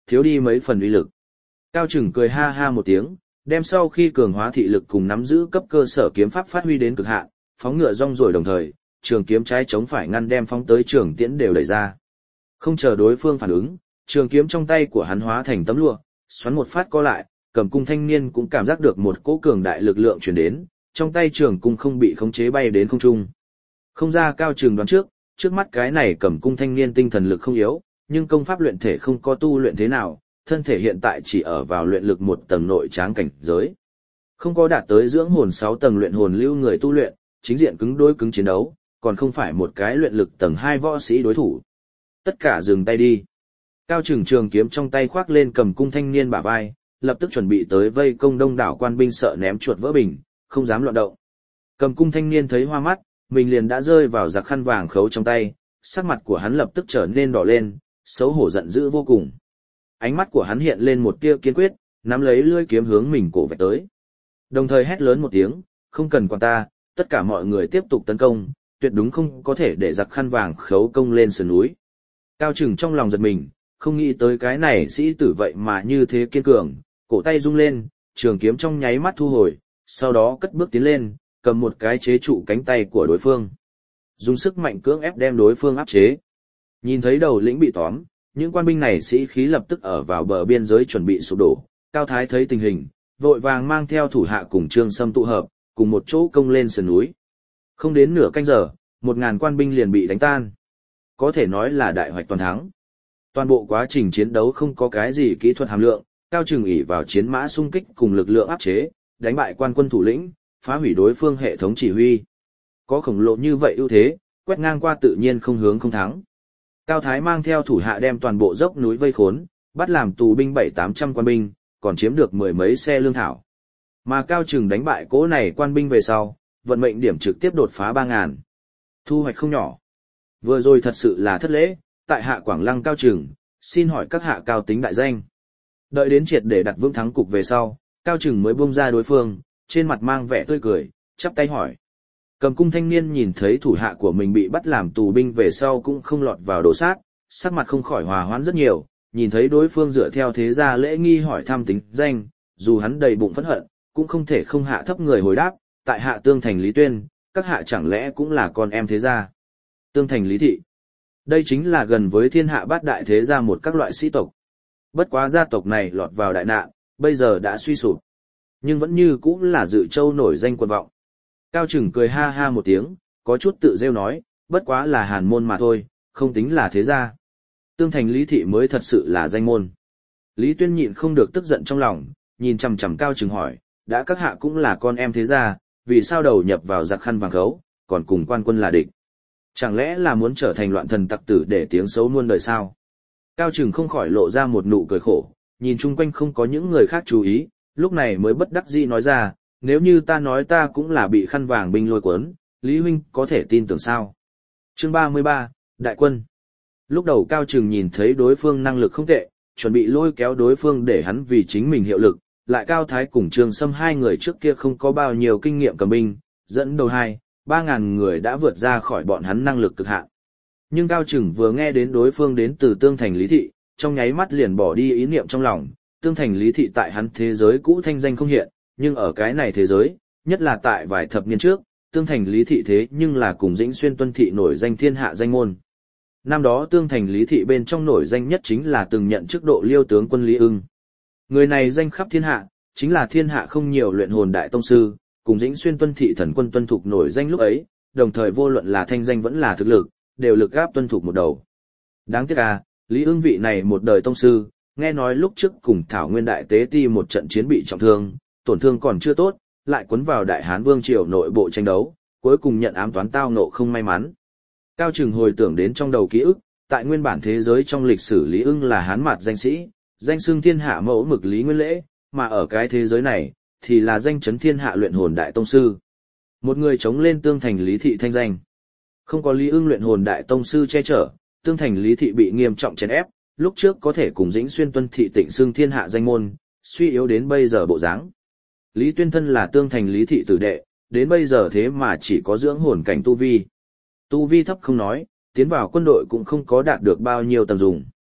thiếu đi mấy phần uy lực. Cao Trừng cười ha ha một tiếng, đem sau khi cường hóa thị lực cùng nắm giữ cấp cơ sở kiếm pháp phát huy đến cực hạn, phóng ngựa rong rồi đồng thời, trường kiếm trái chống phải ngăn đem phóng tới trường tiễn đều đẩy ra. Không chờ đối phương phản ứng, trường kiếm trong tay của hắn hóa thành tấm lụa, xoắn một phát co lại, cầm cung thanh niên cũng cảm giác được một cỗ cường đại lực lượng truyền đến, trong tay trường cung không bị khống chế bay đến không trung. Không ra Cao Trừng đoán trước, trước mắt cái này cầm cung thanh niên tinh thần lực không yếu, nhưng công pháp luyện thể không có tu luyện thế nào, thân thể hiện tại chỉ ở vào luyện lực một tầng nội tráng cảnh giới. Không có đạt tới dưỡng hồn sáu tầng luyện hồn lưu người tu luyện, chính diện cứng đối cứng chiến đấu, còn không phải một cái luyện lực tầng hai võ sĩ đối thủ. Tất cả dừng tay đi. Cao Trừng trường kiếm trong tay khoác lên cầm cung thanh niên bả vai, lập tức chuẩn bị tới vây công đông đảo quan binh sợ ném chuột vỡ bình, không dám loạn động. Cầm cung thanh niên thấy hoa mắt, mình liền đã rơi vào giặc khăn vàng khấu trong tay, sắc mặt của hắn lập tức trở nên đỏ lên, xấu hổ giận dữ vô cùng. Ánh mắt của hắn hiện lên một tia kiên quyết, nắm lấy lưỡi kiếm hướng mình cổ vạch tới. Đồng thời hét lớn một tiếng, không cần quản ta, tất cả mọi người tiếp tục tấn công, tuyệt đúng không có thể để giặc khăn vàng khấu công lên sườn núi. Cao Trừng trong lòng giật mình, không nghĩ tới cái này sĩ tử vậy mà như thế kiên cường, cổ tay rung lên, trường kiếm trong nháy mắt thu hồi, sau đó cất bước tiến lên, cầm một cái chế trụ cánh tay của đối phương. Dùng sức mạnh cưỡng ép đem đối phương áp chế. Nhìn thấy đầu lĩnh bị tóm, những quan binh này sĩ khí lập tức ở vào bờ biên giới chuẩn bị sụp đổ. Cao Thái thấy tình hình, vội vàng mang theo thủ hạ cùng Trương Sâm tụ hợp, cùng một chỗ công lên sườn núi. Không đến nửa canh giờ, một ngàn quan binh liền bị đánh tan. Có thể nói là đại hoạch toàn thắng. Toàn bộ quá trình chiến đấu không có cái gì kỹ thuật hàm lượng, Cao Trừng ỷ vào chiến mã xung kích cùng lực lượng áp chế, đánh bại quan quân thủ lĩnh, phá hủy đối phương hệ thống chỉ huy. Có khổng lồ như vậy ưu thế, quét ngang qua tự nhiên không hướng không thắng. Cao Thái mang theo thủ hạ đem toàn bộ dốc núi vây khốn, bắt làm tù binh bảy tám trăm quan binh, còn chiếm được mười mấy xe lương thảo. Mà Cao Trừng đánh bại cỗ này quan binh về sau, vận mệnh điểm trực tiếp đột phá ba ngàn. Thu hoạch không nhỏ. Vừa rồi thật sự là thất lễ, tại hạ Quảng Lăng Cao Trừng, xin hỏi các hạ cao tính đại danh. Đợi đến triệt để đặt vững thắng cục về sau, Cao Trừng mới buông ra đối phương, trên mặt mang vẻ tươi cười, chắp tay hỏi. Cầm cung thanh niên nhìn thấy thủ hạ của mình bị bắt làm tù binh về sau cũng không lọt vào đổ sát, sắc mặt không khỏi hòa hoãn rất nhiều, nhìn thấy đối phương dựa theo thế gia lễ nghi hỏi thăm tính danh, dù hắn đầy bụng phẫn hận, cũng không thể không hạ thấp người hồi đáp, tại hạ Tương Thành Lý Tuyên, các hạ chẳng lẽ cũng là con em thế gia. Tương Thành Lý Thị. Đây chính là gần với thiên hạ bát đại thế gia một các loại sĩ tộc. Bất quá gia tộc này lọt vào đại nạn, bây giờ đã suy sụp. Nhưng vẫn như cũng là Dự Châu nổi danh quần vọng. Cao Trừng cười ha ha một tiếng, có chút tự rêu nói, bất quá là hàn môn mà thôi, không tính là thế gia. Tương Thành Lý Thị mới thật sự là danh môn. Lý Tuyên nhịn không được tức giận trong lòng, nhìn chằm chằm Cao Trừng hỏi, đã các hạ cũng là con em thế gia, vì sao đầu nhập vào giặc khăn vàng khấu, còn cùng quan quân là địch? Chẳng lẽ là muốn trở thành loạn thần tặc tử để tiếng xấu muôn đời sao? Cao Trừng không khỏi lộ ra một nụ cười khổ, nhìn chung quanh không có những người khác chú ý, lúc này mới bất đắc dĩ nói ra, nếu như ta nói ta cũng là bị khăn vàng binh lôi cuốn, Lý huynh có thể tin tưởng sao? Chương ba mươi ba, Đại quân. Lúc đầu Cao Trừng nhìn thấy đối phương năng lực không tệ, chuẩn bị lôi kéo đối phương để hắn vì chính mình hiệu lực, lại Cao Thái cùng Trương Sâm hai người trước kia không có bao nhiêu kinh nghiệm cầm binh, dẫn đầu hai, ba ngàn người đã vượt ra khỏi bọn hắn năng lực cực hạn. Nhưng Cao Trừng vừa nghe đến đối phương đến từ Tương Thành Lý Thị, trong nháy mắt liền bỏ đi ý niệm trong lòng, Tương Thành Lý Thị tại hắn thế giới cũ thanh danh không hiện, nhưng ở cái này thế giới, nhất là tại vài thập niên trước, Tương Thành Lý Thị thế nhưng là cùng Dĩnh Xuyên Tuân Thị nổi danh thiên hạ danh môn. Năm đó Tương Thành Lý Thị bên trong nổi danh nhất chính là từng nhận chức độ liêu tướng quân Lý Ưng. Người này danh khắp thiên hạ, chính là thiên hạ không nhiều luyện hồn đại tông sư, cùng Dĩnh Xuyên Tuân Thị thần quân Tuân Thục nổi danh lúc ấy, đồng thời vô luận là thanh danh vẫn là thực lực, đều lực gáp Tuân Thục một đầu. Đáng tiếc à, Lý Ưng vị này một đời tông sư, nghe nói lúc trước cùng Thảo Nguyên Đại Tế Ti một trận chiến bị trọng thương, tổn thương còn chưa tốt, lại cuốn vào Đại Hán Vương triều nội bộ tranh đấu, cuối cùng nhận ám toán tao nộ không may mắn. Cao Trừng hồi tưởng đến trong đầu ký ức, tại nguyên bản thế giới trong lịch sử Lý Ưng là Hán mạt danh sĩ, danh xưng thiên hạ mẫu mực Lý Nguyên Lễ, mà ở cái thế giới này, thì là danh chấn thiên hạ luyện hồn đại tông sư. Một người chống lên Tương Thành Lý Thị thanh danh. Không có Lý Ưng luyện hồn đại tông sư che chở, Tương Thành Lý Thị bị nghiêm trọng chèn ép, lúc trước có thể cùng Dĩnh Xuyên Tuân Thị tịnh xưng thiên hạ danh môn, suy yếu đến bây giờ bộ dáng. Lý Tuyên thân là Tương Thành Lý Thị tử đệ, đến bây giờ thế mà chỉ có dưỡng hồn cảnh tu vi. Tu vi thấp không nói, tiến vào quân đội cũng không có đạt được bao nhiêu tầm dùng.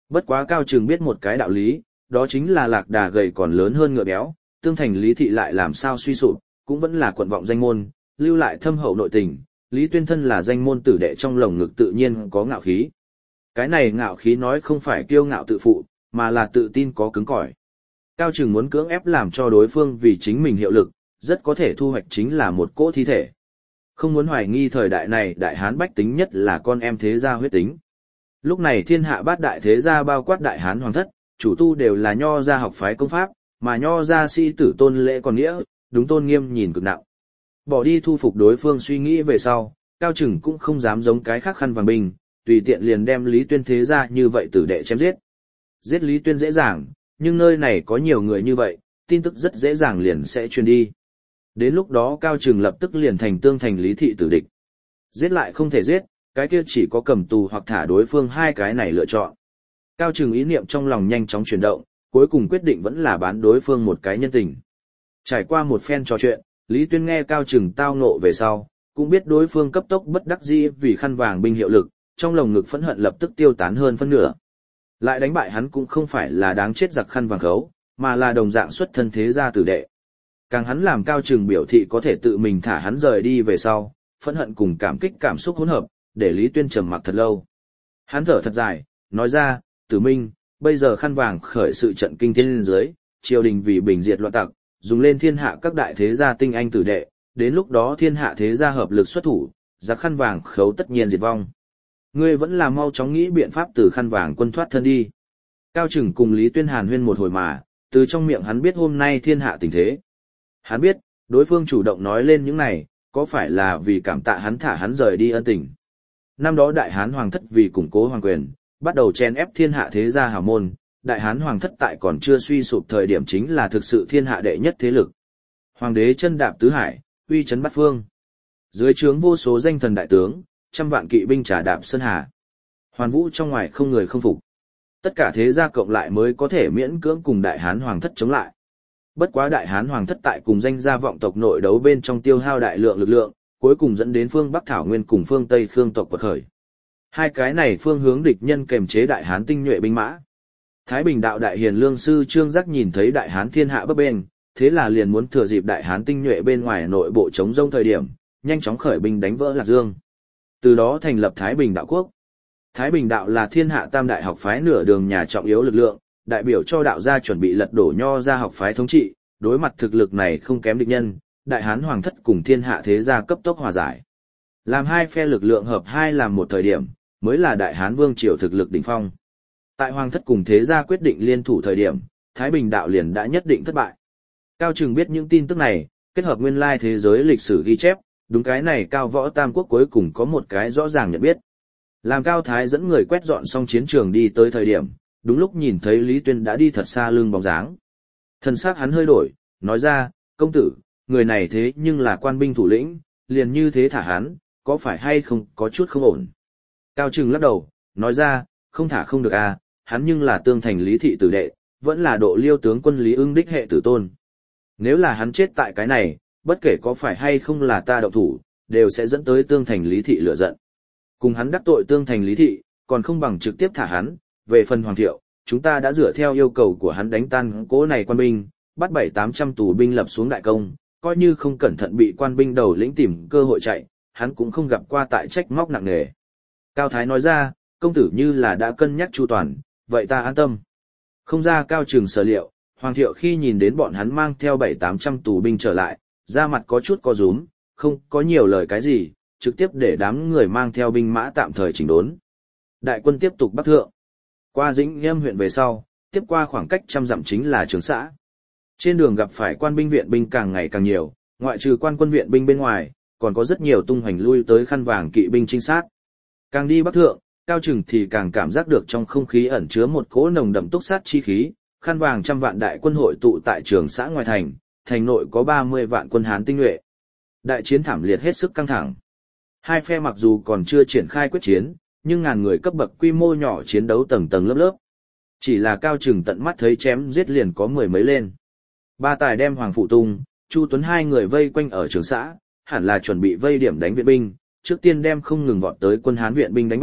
Bất quá Cao Trừng biết một cái đạo lý, đó chính là lạc đà gầy còn lớn hơn ngựa béo, tương thành Lý thị lại làm sao suy sụp, cũng vẫn là quận vọng danh môn, lưu lại thâm hậu nội tình, Lý Tuyên thân là danh môn tử đệ trong lồng ngực tự nhiên có ngạo khí. Cái này ngạo khí nói không phải kiêu ngạo tự phụ, mà là tự tin có cứng cỏi. Cao Trừng muốn cưỡng ép làm cho đối phương vì chính mình hiệu lực, rất có thể thu hoạch chính là một cỗ thi thể. Không muốn hoài nghi thời đại này đại hán bách tính nhất là con em thế gia huyết tính. Lúc này thiên hạ bát đại thế gia bao quát đại hán hoàng thất, chủ tu đều là nho gia học phái công pháp, mà nho gia sĩ tử tôn lễ còn nghĩa, đúng tôn nghiêm nhìn cực nặng. Bỏ đi thu phục đối phương suy nghĩ về sau, Cao Trừng cũng không dám giống cái khác khăn vàng binh, tùy tiện liền đem Lý Tuyên thế ra như vậy tử đệ chém giết. Giết Lý Tuyên dễ dàng, nhưng nơi này có nhiều người như vậy, tin tức rất dễ dàng liền sẽ truyền đi. Đến lúc đó Cao Trừng lập tức liền thành tương thành Lý thị tử địch. Giết lại không thể giết, cái kia chỉ có cầm tù hoặc thả đối phương hai cái này lựa chọn. Cao Trừng ý niệm trong lòng nhanh chóng chuyển động, cuối cùng quyết định vẫn là bán đối phương một cái nhân tình. Trải qua một phen trò chuyện, Lý Tuyên nghe Cao Trừng tao nộ về sau, cũng biết đối phương cấp tốc bất đắc dĩ vì khăn vàng binh hiệu lực, trong lồng ngực phẫn hận lập tức tiêu tán hơn phân nửa. Lại đánh bại hắn cũng không phải là đáng chết giặc khăn vàng khấu, mà là đồng dạng xuất thân thế gia tử đệ. Càng hắn làm Cao Trừng biểu thị có thể tự mình thả hắn rời đi về sau, phẫn hận cùng cảm kích cảm xúc hỗn hợp, để Lý Tuyên trầm mặc thật lâu. Hắn thở thật dài, nói ra, Tử Minh, bây giờ khăn vàng khởi sự trận kinh thiên lên dưới, triều đình vì bình diệt loạn tặc, dùng lên thiên hạ các đại thế gia tinh anh tử đệ, đến lúc đó thiên hạ thế gia hợp lực xuất thủ, giặc khăn vàng khấu tất nhiên diệt vong. Ngươi vẫn là mau chóng nghĩ biện pháp từ khăn vàng quân thoát thân đi. Cao Trừng cùng Lý Tuyên hàn huyên một hồi mà, từ trong miệng hắn biết hôm nay thiên hạ tình thế. Hắn biết, đối phương chủ động nói lên những này, có phải là vì cảm tạ hắn thả hắn rời đi ân tình. Năm đó Đại Hán Hoàng thất vì củng cố hoàng quyền, bắt đầu chen ép thiên hạ thế gia hào môn, Đại Hán Hoàng thất tại còn chưa suy sụp thời điểm chính là thực sự thiên hạ đệ nhất thế lực. Hoàng đế chân đạp tứ hải, uy chấn bát phương. Dưới trướng vô số danh thần đại tướng, trăm vạn kỵ binh trà đạp sơn hà. Hoàn vũ trong ngoài không người không phục. Tất cả thế gia cộng lại mới có thể miễn cưỡng cùng Đại Hán Hoàng thất chống lại. Bất quá Đại Hán Hoàng thất tại cùng danh gia vọng tộc nội đấu bên trong tiêu hao đại lượng lực lượng, cuối cùng dẫn đến phương Bắc Thảo Nguyên cùng phương Tây Khương tộc quật khởi. Hai cái này phương hướng địch nhân kềm chế Đại Hán tinh nhuệ binh mã. Thái Bình đạo đại hiền lương sư Trương Giác nhìn thấy Đại Hán thiên hạ bấp bênh, thế là liền muốn thừa dịp Đại Hán tinh nhuệ bên ngoài nội bộ chống rông thời điểm, nhanh chóng khởi binh đánh vỡ Lạc Dương. Từ đó thành lập Thái Bình đạo quốc. Thái Bình đạo là thiên hạ tam đại học phái nửa đường nhà trọng yếu lực lượng, đại biểu cho đạo gia chuẩn bị lật đổ nho gia học phái thống trị, đối mặt thực lực này không kém địch nhân, Đại Hán Hoàng thất cùng thiên hạ thế gia cấp tốc hòa giải. Làm hai phe lực lượng hợp hai làm một thời điểm, mới là Đại Hán Vương triều thực lực đỉnh phong. Tại Hoàng thất cùng thế gia quyết định liên thủ thời điểm, Thái Bình đạo liền đã nhất định thất bại. Cao Trừng biết những tin tức này, kết hợp nguyên lai thế giới lịch sử ghi chép, đúng cái này Cao Võ Tam Quốc cuối cùng có một cái rõ ràng nhận biết. Làm Cao Thái dẫn người quét dọn xong chiến trường đi tới thời điểm, đúng lúc nhìn thấy Lý Tuyên đã đi thật xa lưng bóng dáng. Thần sắc hắn hơi đổi, nói ra, công tử, người này thế nhưng là quan binh thủ lĩnh, liền như thế thả hắn, có phải hay không có chút không ổn. Cao Trừng lắc đầu, nói ra, không thả không được à, hắn nhưng là tương thành Lý thị tử đệ, vẫn là độ liêu tướng quân Lý Ưng đích hệ tử tôn. Nếu là hắn chết tại cái này, bất kể có phải hay không là ta động thủ, đều sẽ dẫn tới tương thành Lý thị lửa giận. Cùng hắn đắc tội tương thành Lý thị, còn không bằng trực tiếp thả hắn, về phần Hoàng Thiệu, chúng ta đã dựa theo yêu cầu của hắn đánh tan cố này quan binh, bắt bảy tám trăm tù binh lập xuống đại công, coi như không cẩn thận bị quan binh đầu lĩnh tìm cơ hội chạy, hắn cũng không gặp qua tại trách móc nặng nề. Cao Thái nói ra, công tử như là đã cân nhắc chu toàn, vậy ta an tâm. Không ra Cao Trừng sở liệu, Hoàng Thiệu khi nhìn đến bọn hắn mang theo bảy tám trăm tù binh trở lại, da mặt có chút co rúm, không có nhiều lời cái gì, trực tiếp để đám người mang theo binh mã tạm thời chỉnh đốn. Đại quân tiếp tục bắc thượng. Qua Dĩnh Nhâm huyện về sau, tiếp qua khoảng cách trăm dặm chính là Trường Xã. Trên đường gặp phải quan binh viện binh càng ngày càng nhiều, ngoại trừ quan quân viện binh bên ngoài, còn có rất nhiều tung hoành lui tới khăn vàng kỵ binh trinh sát. Càng đi bắc thượng, Cao Trừng thì càng cảm giác được trong không khí ẩn chứa một cỗ nồng đậm túc sát chi khí, khăn vàng trăm vạn đại quân hội tụ tại Trường Xã ngoài thành, thành nội có ba mươi vạn quân Hán tinh nhuệ. Đại chiến thảm liệt hết sức căng thẳng. Hai phe mặc dù còn chưa triển khai quyết chiến, nhưng ngàn người cấp bậc quy mô nhỏ chiến đấu tầng tầng lớp lớp. Chỉ là Cao Trừng tận mắt thấy chém giết liền có mười mấy lên. Ba tài đem Hoàng Phụ Tung, Chu Tuấn hai người vây quanh ở Trường Xã, hẳn là chuẩn bị vây điểm đánh viện binh, trước tiên đem không ngừng vọt tới quân Hán viện binh đánh bại,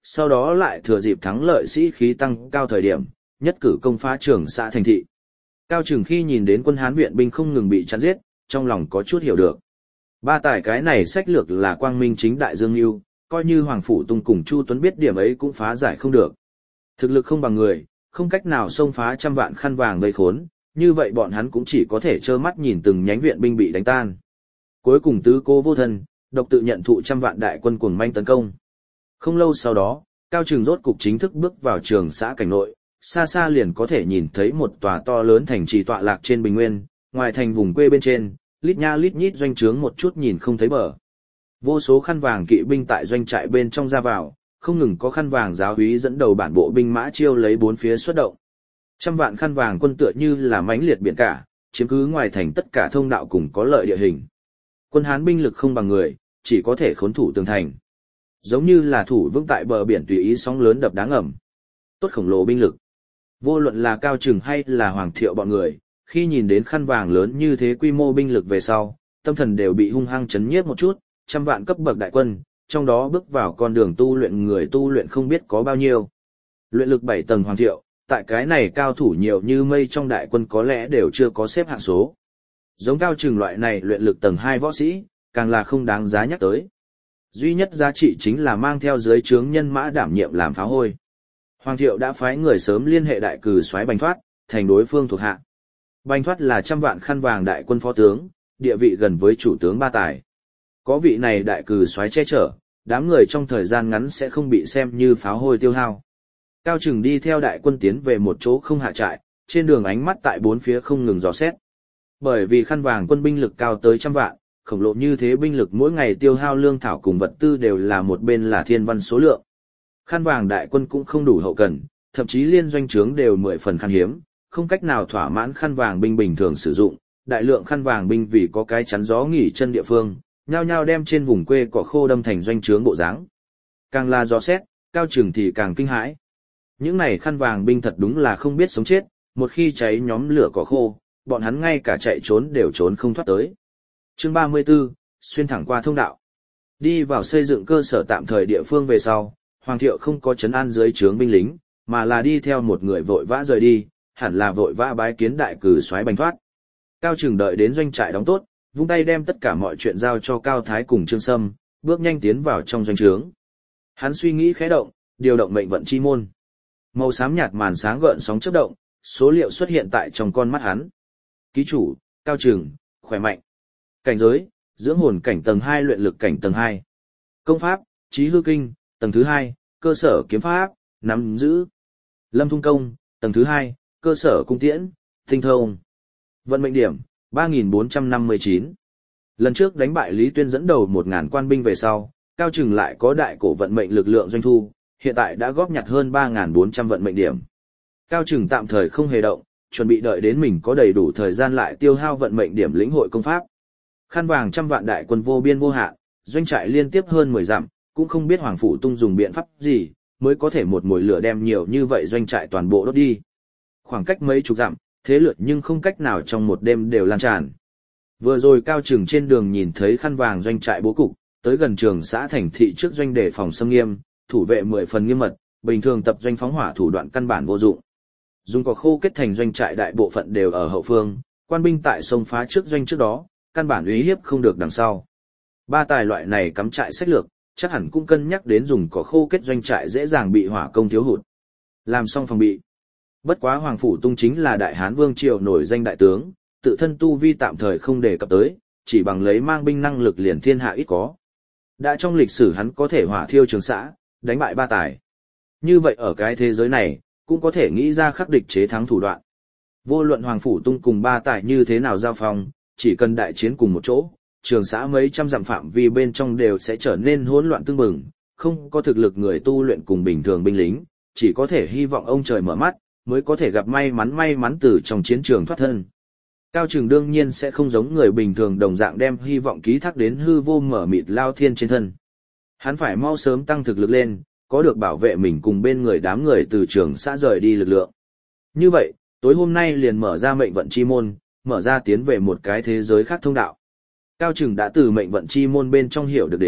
sau đó lại thừa dịp thắng lợi sĩ khí tăng cao thời điểm, nhất cử công phá Trường Xã thành thị. Cao Trừng khi nhìn đến quân Hán viện binh không ngừng bị chặn giết, trong lòng có chút hiểu được. Ba Tài cái này sách lược là quang minh chính đại dương mưu, coi như Hoàng Phủ Tung cùng Chu Tuấn biết điểm ấy cũng phá giải không được. Thực lực không bằng người, không cách nào xông phá trăm vạn khăn vàng vây khốn, như vậy bọn hắn cũng chỉ có thể trơ mắt nhìn từng nhánh viện binh bị đánh tan. Cuối cùng tứ cô vô thân, độc tự nhận thụ trăm vạn đại quân cuồng manh tấn công. Không lâu sau đó, Cao Trừng rốt cục chính thức bước vào Trường Xã cảnh nội, xa xa liền có thể nhìn thấy một tòa to lớn thành trì tọa lạc trên bình nguyên, ngoài thành vùng quê bên trên, lít nha lít nhít doanh trướng một chút nhìn không thấy bờ. Vô số khăn vàng kỵ binh tại doanh trại bên trong ra vào, không ngừng có khăn vàng giáo úy dẫn đầu bản bộ binh mã chiêu lấy bốn phía xuất động. Trăm vạn khăn vàng quân tựa như là mãnh liệt biển cả, chiếm cứ ngoài thành tất cả thông đạo cùng có lợi địa hình. Quân Hán binh lực không bằng người, chỉ có thể khốn thủ tường thành. Giống như là thủ vững tại bờ biển tùy ý sóng lớn đập đá ngầm. Tốt khổng lồ binh lực. Vô luận là Cao Trừng hay là Hoàng Thiệu bọn người, khi nhìn đến khăn vàng lớn như thế quy mô binh lực về sau, tâm thần đều bị hung hăng chấn nhiếp một chút, trăm vạn cấp bậc đại quân, trong đó bước vào con đường tu luyện người tu luyện không biết có bao nhiêu. Luyện lực bảy tầng Hoàng Thiệu, tại cái này cao thủ nhiều như mây trong đại quân có lẽ đều chưa có xếp hạng số. Giống Cao Trừng loại này luyện lực tầng hai võ sĩ, càng là không đáng giá nhắc tới. Duy nhất giá trị chính là mang theo dưới trướng nhân mã đảm nhiệm làm phá hôi. Hoàng Thiệu đã phái người sớm liên hệ đại cử soái Bành Thoát, thành đối phương thuộc hạ. Bành Thoát là trăm vạn khăn vàng đại quân phó tướng, địa vị gần với chủ tướng Ba Tài. Có vị này đại cử soái che chở, đám người trong thời gian ngắn sẽ không bị xem như pháo hôi tiêu hao. Cao Trừng đi theo đại quân tiến về một chỗ không hạ trại, trên đường ánh mắt tại bốn phía không ngừng dò xét. Bởi vì khăn vàng quân binh lực cao tới trăm vạn, khổng lồ như thế binh lực mỗi ngày tiêu hao lương thảo cùng vật tư đều là một bên là thiên văn số lượng. Khăn vàng đại quân cũng không đủ hậu cần, thậm chí liên doanh trướng đều mười phần khan hiếm, không cách nào thỏa mãn khăn vàng binh bình thường sử dụng. Đại lượng khăn vàng binh vì có cái chắn gió nghỉ chân địa phương, nhao nhao đem trên vùng quê cỏ khô đâm thành doanh trướng bộ dáng. Càng là gió xét, Cao Trừng thì càng kinh hãi. Những này khăn vàng binh thật đúng là không biết sống chết, một khi cháy nhóm lửa cỏ khô, bọn hắn ngay cả chạy trốn đều trốn không thoát tới. Chương ba mươi 34, xuyên thẳng qua thông đạo. Đi vào xây dựng cơ sở tạm thời địa phương về sau, Hoàng Thiệu không có trấn an dưới trướng binh lính, mà là đi theo một người vội vã rời đi, hẳn là vội vã bái kiến đại cử soái Bành Thoát. Cao Trừng đợi đến doanh trại đóng tốt, vung tay đem tất cả mọi chuyện giao cho Cao Thái cùng Trương Sâm, bước nhanh tiến vào trong doanh trướng. Hắn suy nghĩ khẽ động, điều động mệnh vận chi môn. Màu xám nhạt màn sáng gợn sóng chớp động, số liệu xuất hiện tại trong con mắt hắn. Ký chủ, Cao Trừng, khỏe mạnh. Cảnh giới, dưỡng hồn cảnh tầng hai, luyện lực cảnh tầng hai. Công pháp, Chí Hư Kinh, tầng thứ hai, cơ sở kiếm pháp, nắm giữ. Lâm Thung Công, tầng thứ hai, cơ sở cung tiễn, tinh thông. Vận mệnh điểm, ba nghìn bốn trăm năm mươi chín. Lần trước đánh bại Lý Tuyên dẫn đầu một nghìn quan binh về sau, Cao Trừng lại có đại cổ vận mệnh lực lượng doanh thu, hiện tại đã góp nhặt hơn ba nghìn bốn trăm vận mệnh điểm. Cao Trừng tạm thời không hề động, chuẩn bị đợi đến mình có đầy đủ thời gian lại tiêu hao vận mệnh điểm lĩnh hội công pháp. Khăn vàng trăm vạn đại quân vô biên vô hạn, doanh trại liên tiếp hơn mười dặm, cũng không biết Hoàng Phủ Tung dùng biện pháp gì, mới có thể một mồi lửa đem nhiều như vậy doanh trại toàn bộ đốt đi. Khoảng cách mấy chục dặm, thế lượt nhưng không cách nào trong một đêm đều lan tràn. Vừa rồi Cao Trừng trên đường nhìn thấy khăn vàng doanh trại bố cục, tới gần Trường Xã thành thị trước doanh đề phòng xâm nghiêm, thủ vệ mười phần nghiêm mật, bình thường tập doanh phóng hỏa thủ đoạn căn bản vô dụng. Dùng cỏ khô kết thành doanh trại đại bộ phận đều ở hậu phương, quan binh tại sông phá trước doanh trước đó, căn bản uy hiếp không được đằng sau. Ba Tài loại này cắm trại sách lược, chắc hẳn cũng cân nhắc đến dùng cỏ khô kết doanh trại dễ dàng bị hỏa công thiếu hụt. Làm xong phòng bị. Bất quá Hoàng Phủ Tung chính là Đại Hán Vương triều nổi danh đại tướng, tự thân tu vi tạm thời không đề cập tới, chỉ bằng lấy mang binh năng lực liền thiên hạ ít có. Đã trong lịch sử hắn có thể hỏa thiêu Trường Xã, đánh bại Ba Tài. Như vậy ở cái thế giới này, cũng có thể nghĩ ra khắc địch chế thắng thủ đoạn. Vô luận Hoàng Phủ Tung cùng Ba Tài như thế nào giao phòng, chỉ cần đại chiến cùng một chỗ, Trường Xã mấy trăm dặm phạm vi bên trong đều sẽ trở nên hỗn loạn tương bừng, không có thực lực người tu luyện cùng bình thường binh lính, chỉ có thể hy vọng ông trời mở mắt, mới có thể gặp may mắn may mắn từ trong chiến trường thoát thân. Cao Trừng đương nhiên sẽ không giống người bình thường đồng dạng đem hy vọng ký thác đến hư vô mở mịt lao thiên trên thân. Hắn phải mau sớm tăng thực lực lên, có được bảo vệ mình cùng bên người đám người từ Trường Xã rời đi lực lượng. Như vậy, tối hôm nay liền mở ra mệnh vận chi môn, mở ra tiến về một cái thế giới khác thông đạo. Cao Trừng đã từ mệnh vận chi môn bên trong hiểu được đến,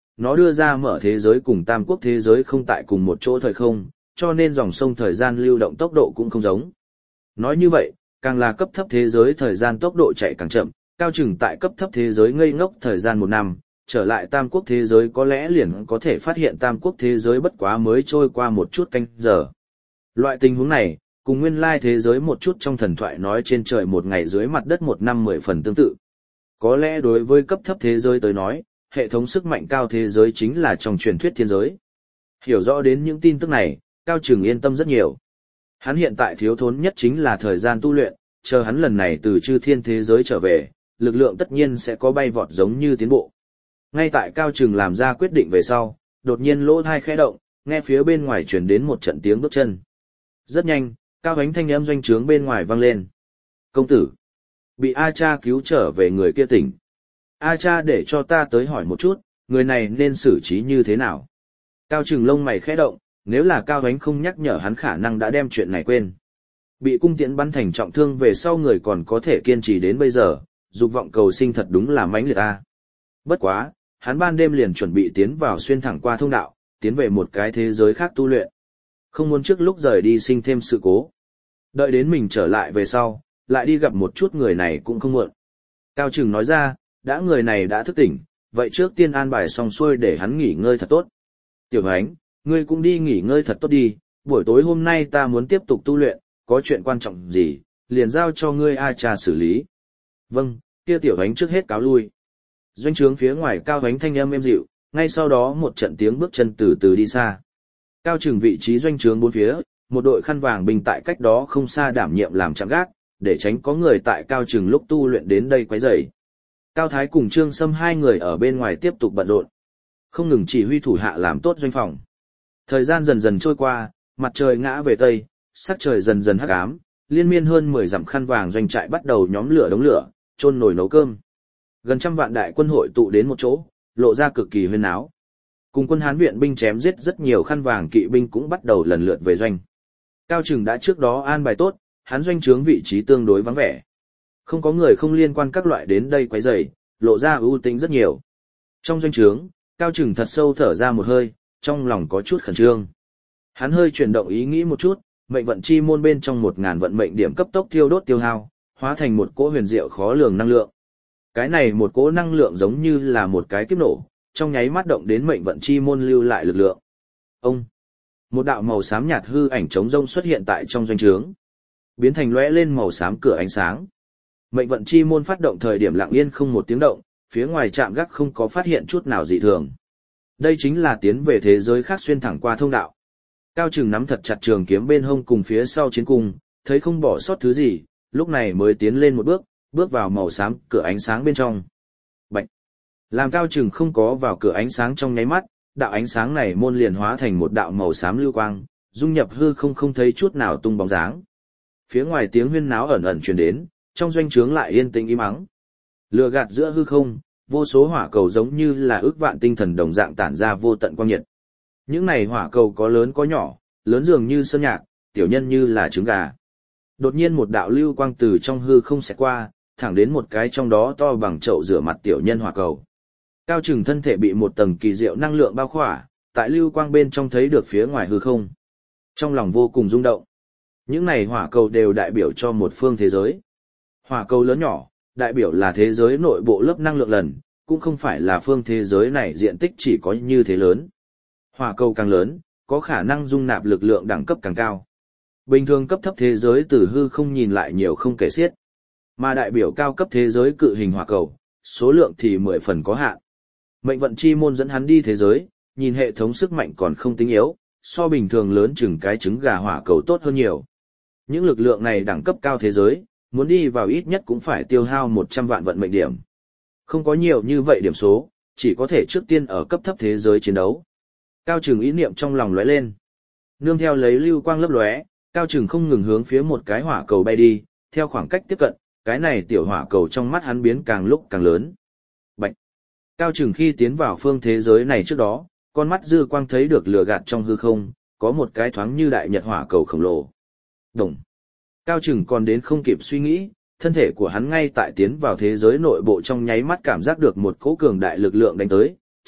nó đưa ra mở thế giới cùng tam quốc thế giới không tại cùng một chỗ thời không, cho nên dòng sông thời gian lưu động tốc độ cũng không giống. Nói như vậy, càng là cấp thấp thế giới thời gian tốc độ chạy càng chậm, Cao Trừng tại cấp thấp thế giới ngây ngốc thời gian một năm, trở lại tam quốc thế giới có lẽ liền có thể phát hiện tam quốc thế giới bất quá mới trôi qua một chút canh giờ. Loại tình huống này, cùng nguyên lai thế giới một chút trong thần thoại nói trên trời một ngày dưới mặt đất một năm mười phần tương tự. Có lẽ đối với cấp thấp thế giới tới nói, hệ thống sức mạnh cao thế giới chính là trong truyền thuyết thiên giới. Hiểu rõ đến những tin tức này, Cao Trừng yên tâm rất nhiều. Hắn hiện tại thiếu thốn nhất chính là thời gian tu luyện, chờ hắn lần này từ chư thiên thế giới trở về, lực lượng tất nhiên sẽ có bay vọt giống như tiến bộ. Ngay tại Cao Trừng làm ra quyết định về sau, đột nhiên lỗ thai khẽ động, nghe phía bên ngoài truyền đến một trận tiếng bước chân. Rất nhanh, Cao Ánh thanh âm doanh trướng bên ngoài vang lên. Công tử! Bị A Cha cứu trở về người kia tỉnh. A Cha để cho ta tới hỏi một chút, người này nên xử trí như thế nào? Cao Trừng lông mày khẽ động, nếu là Cao Ánh không nhắc nhở hắn khả năng đã đem chuyện này quên. Bị cung tiễn bắn thành trọng thương về sau người còn có thể kiên trì đến bây giờ, dục vọng cầu sinh thật đúng là mãnh liệt a. Bất quá, hắn ban đêm liền chuẩn bị tiến vào xuyên thẳng qua thông đạo, tiến về một cái thế giới khác tu luyện. Không muốn trước lúc rời đi sinh thêm sự cố. Đợi đến mình trở lại về sau, lại đi gặp một chút người này cũng không muộn. Cao Trừng nói ra, đã người này đã thức tỉnh, vậy trước tiên an bài xong xuôi để hắn nghỉ ngơi thật tốt. Tiểu Ánh, ngươi cũng đi nghỉ ngơi thật tốt đi, buổi tối hôm nay ta muốn tiếp tục tu luyện, có chuyện quan trọng gì, liền giao cho ngươi A Cha xử lý. Vâng, kia Tiểu Ánh trước hết cáo lui. Doanh trướng phía ngoài Cao Ánh thanh âm êm dịu, ngay sau đó một trận tiếng bước chân từ từ đi xa. Cao Trừng vị trí doanh trướng bốn phía, một đội khăn vàng binh tại cách đó không xa đảm nhiệm làm chạm gác, để tránh có người tại Cao Trừng lúc tu luyện đến đây quấy rầy. Cao Thái cùng Trương Sâm hai người ở bên ngoài tiếp tục bận rộn, không ngừng chỉ huy thủ hạ làm tốt doanh phòng. Thời gian dần dần trôi qua, mặt trời ngã về tây, sắc trời dần dần hắc ám, liên miên hơn mười dặm khăn vàng doanh trại bắt đầu nhóm lửa đống lửa, chôn nồi nấu cơm. Gần trăm vạn đại quân hội tụ đến một chỗ, lộ ra cực kỳ huyên náo. Cùng quân Hán viện binh chém giết rất nhiều khăn vàng kỵ binh cũng bắt đầu lần lượt về doanh. Cao Trừng đã trước đó an bài tốt, hắn doanh trướng vị trí tương đối vắng vẻ. Không có người không liên quan các loại đến đây quấy rầy, lộ ra ưu tĩnh rất nhiều. Trong doanh trướng, Cao Trừng thật sâu thở ra một hơi, trong lòng có chút khẩn trương. Hắn hơi chuyển động ý nghĩ một chút, mệnh vận chi môn bên trong một ngàn vận mệnh điểm cấp tốc thiêu đốt tiêu hao, hóa thành một cỗ huyền diệu khó lường năng lượng. Cái này một cỗ năng lượng giống như là một cái kiếp nổ, trong nháy mắt động đến mệnh vận chi môn lưu lại lực lượng. Ông, một đạo màu xám nhạt hư ảnh trống rông xuất hiện tại trong doanh trướng, biến thành lóe lên màu xám cửa ánh sáng. Mệnh vận chi môn phát động thời điểm lặng yên không một tiếng động, phía ngoài trạm gác không có phát hiện chút nào dị thường. Đây chính là tiến về thế giới khác xuyên thẳng qua thông đạo. Cao Trừng nắm thật chặt trường kiếm bên hông cùng phía sau chiến cung, thấy không bỏ sót thứ gì, lúc này mới tiến lên một bước, bước vào màu xám cửa ánh sáng bên trong. Bạch! Làm Cao Trừng không có vào cửa ánh sáng trong nháy mắt, đạo ánh sáng này môn liền hóa thành một đạo màu xám lưu quang, dung nhập hư không không thấy chút nào tung bóng dáng. Phía ngoài tiếng huyên náo ẩn ẩn truyền đến, trong doanh trướng lại yên tĩnh im ắng. Lửa gạt giữa hư không, vô số hỏa cầu giống như là ước vạn tinh thần đồng dạng tản ra vô tận quang nhiệt. Những này hỏa cầu có lớn có nhỏ, lớn dường như sơn nhạc, tiểu nhân như là trứng gà. Đột nhiên một đạo lưu quang từ trong hư không xẹt qua, thẳng đến một cái trong đó to bằng chậu rửa mặt tiểu nhân hỏa cầu. Cao Trừng thân thể bị một tầng kỳ diệu năng lượng bao khỏa, tại lưu quang bên trong thấy được phía ngoài hư không. Trong lòng vô cùng rung động. Những này hỏa cầu đều đại biểu cho một phương thế giới. Hỏa cầu lớn nhỏ, đại biểu là thế giới nội bộ lớp năng lượng lần, cũng không phải là phương thế giới này diện tích chỉ có như thế lớn. Hỏa cầu càng lớn, có khả năng dung nạp lực lượng đẳng cấp càng cao. Bình thường cấp thấp thế giới từ hư không nhìn lại nhiều không kể xiết. Mà đại biểu cao cấp thế giới cự hình hỏa cầu, số lượng thì mười phần có hạn. Mệnh vận chi môn dẫn hắn đi thế giới, nhìn hệ thống sức mạnh còn không tính yếu, so bình thường lớn chừng cái trứng gà hỏa cầu tốt hơn nhiều. Những lực lượng này đẳng cấp cao thế giới, muốn đi vào ít nhất cũng phải tiêu hao một trăm vạn vận mệnh điểm. Không có nhiều như vậy điểm số, chỉ có thể trước tiên ở cấp thấp thế giới chiến đấu. Cao Trừng ý niệm trong lòng lóe lên. Nương theo lấy lưu quang lấp lóe, Cao Trừng không ngừng hướng phía một cái hỏa cầu bay đi, theo khoảng cách tiếp cận, cái này tiểu hỏa cầu trong mắt hắn biến càng lúc càng lớn. Bạch! Cao Trừng khi tiến vào phương thế giới này trước đó, con mắt dư quang thấy được lửa gạt trong hư không, có một cái thoáng như đại nhật hỏa cầu khổng lồ. Đồng! Cao Trừng còn đến không kịp suy nghĩ, thân thể của hắn ngay tại tiến vào thế giới nội bộ trong nháy mắt cảm giác được một cỗ cường đại lực lượng đánh tới,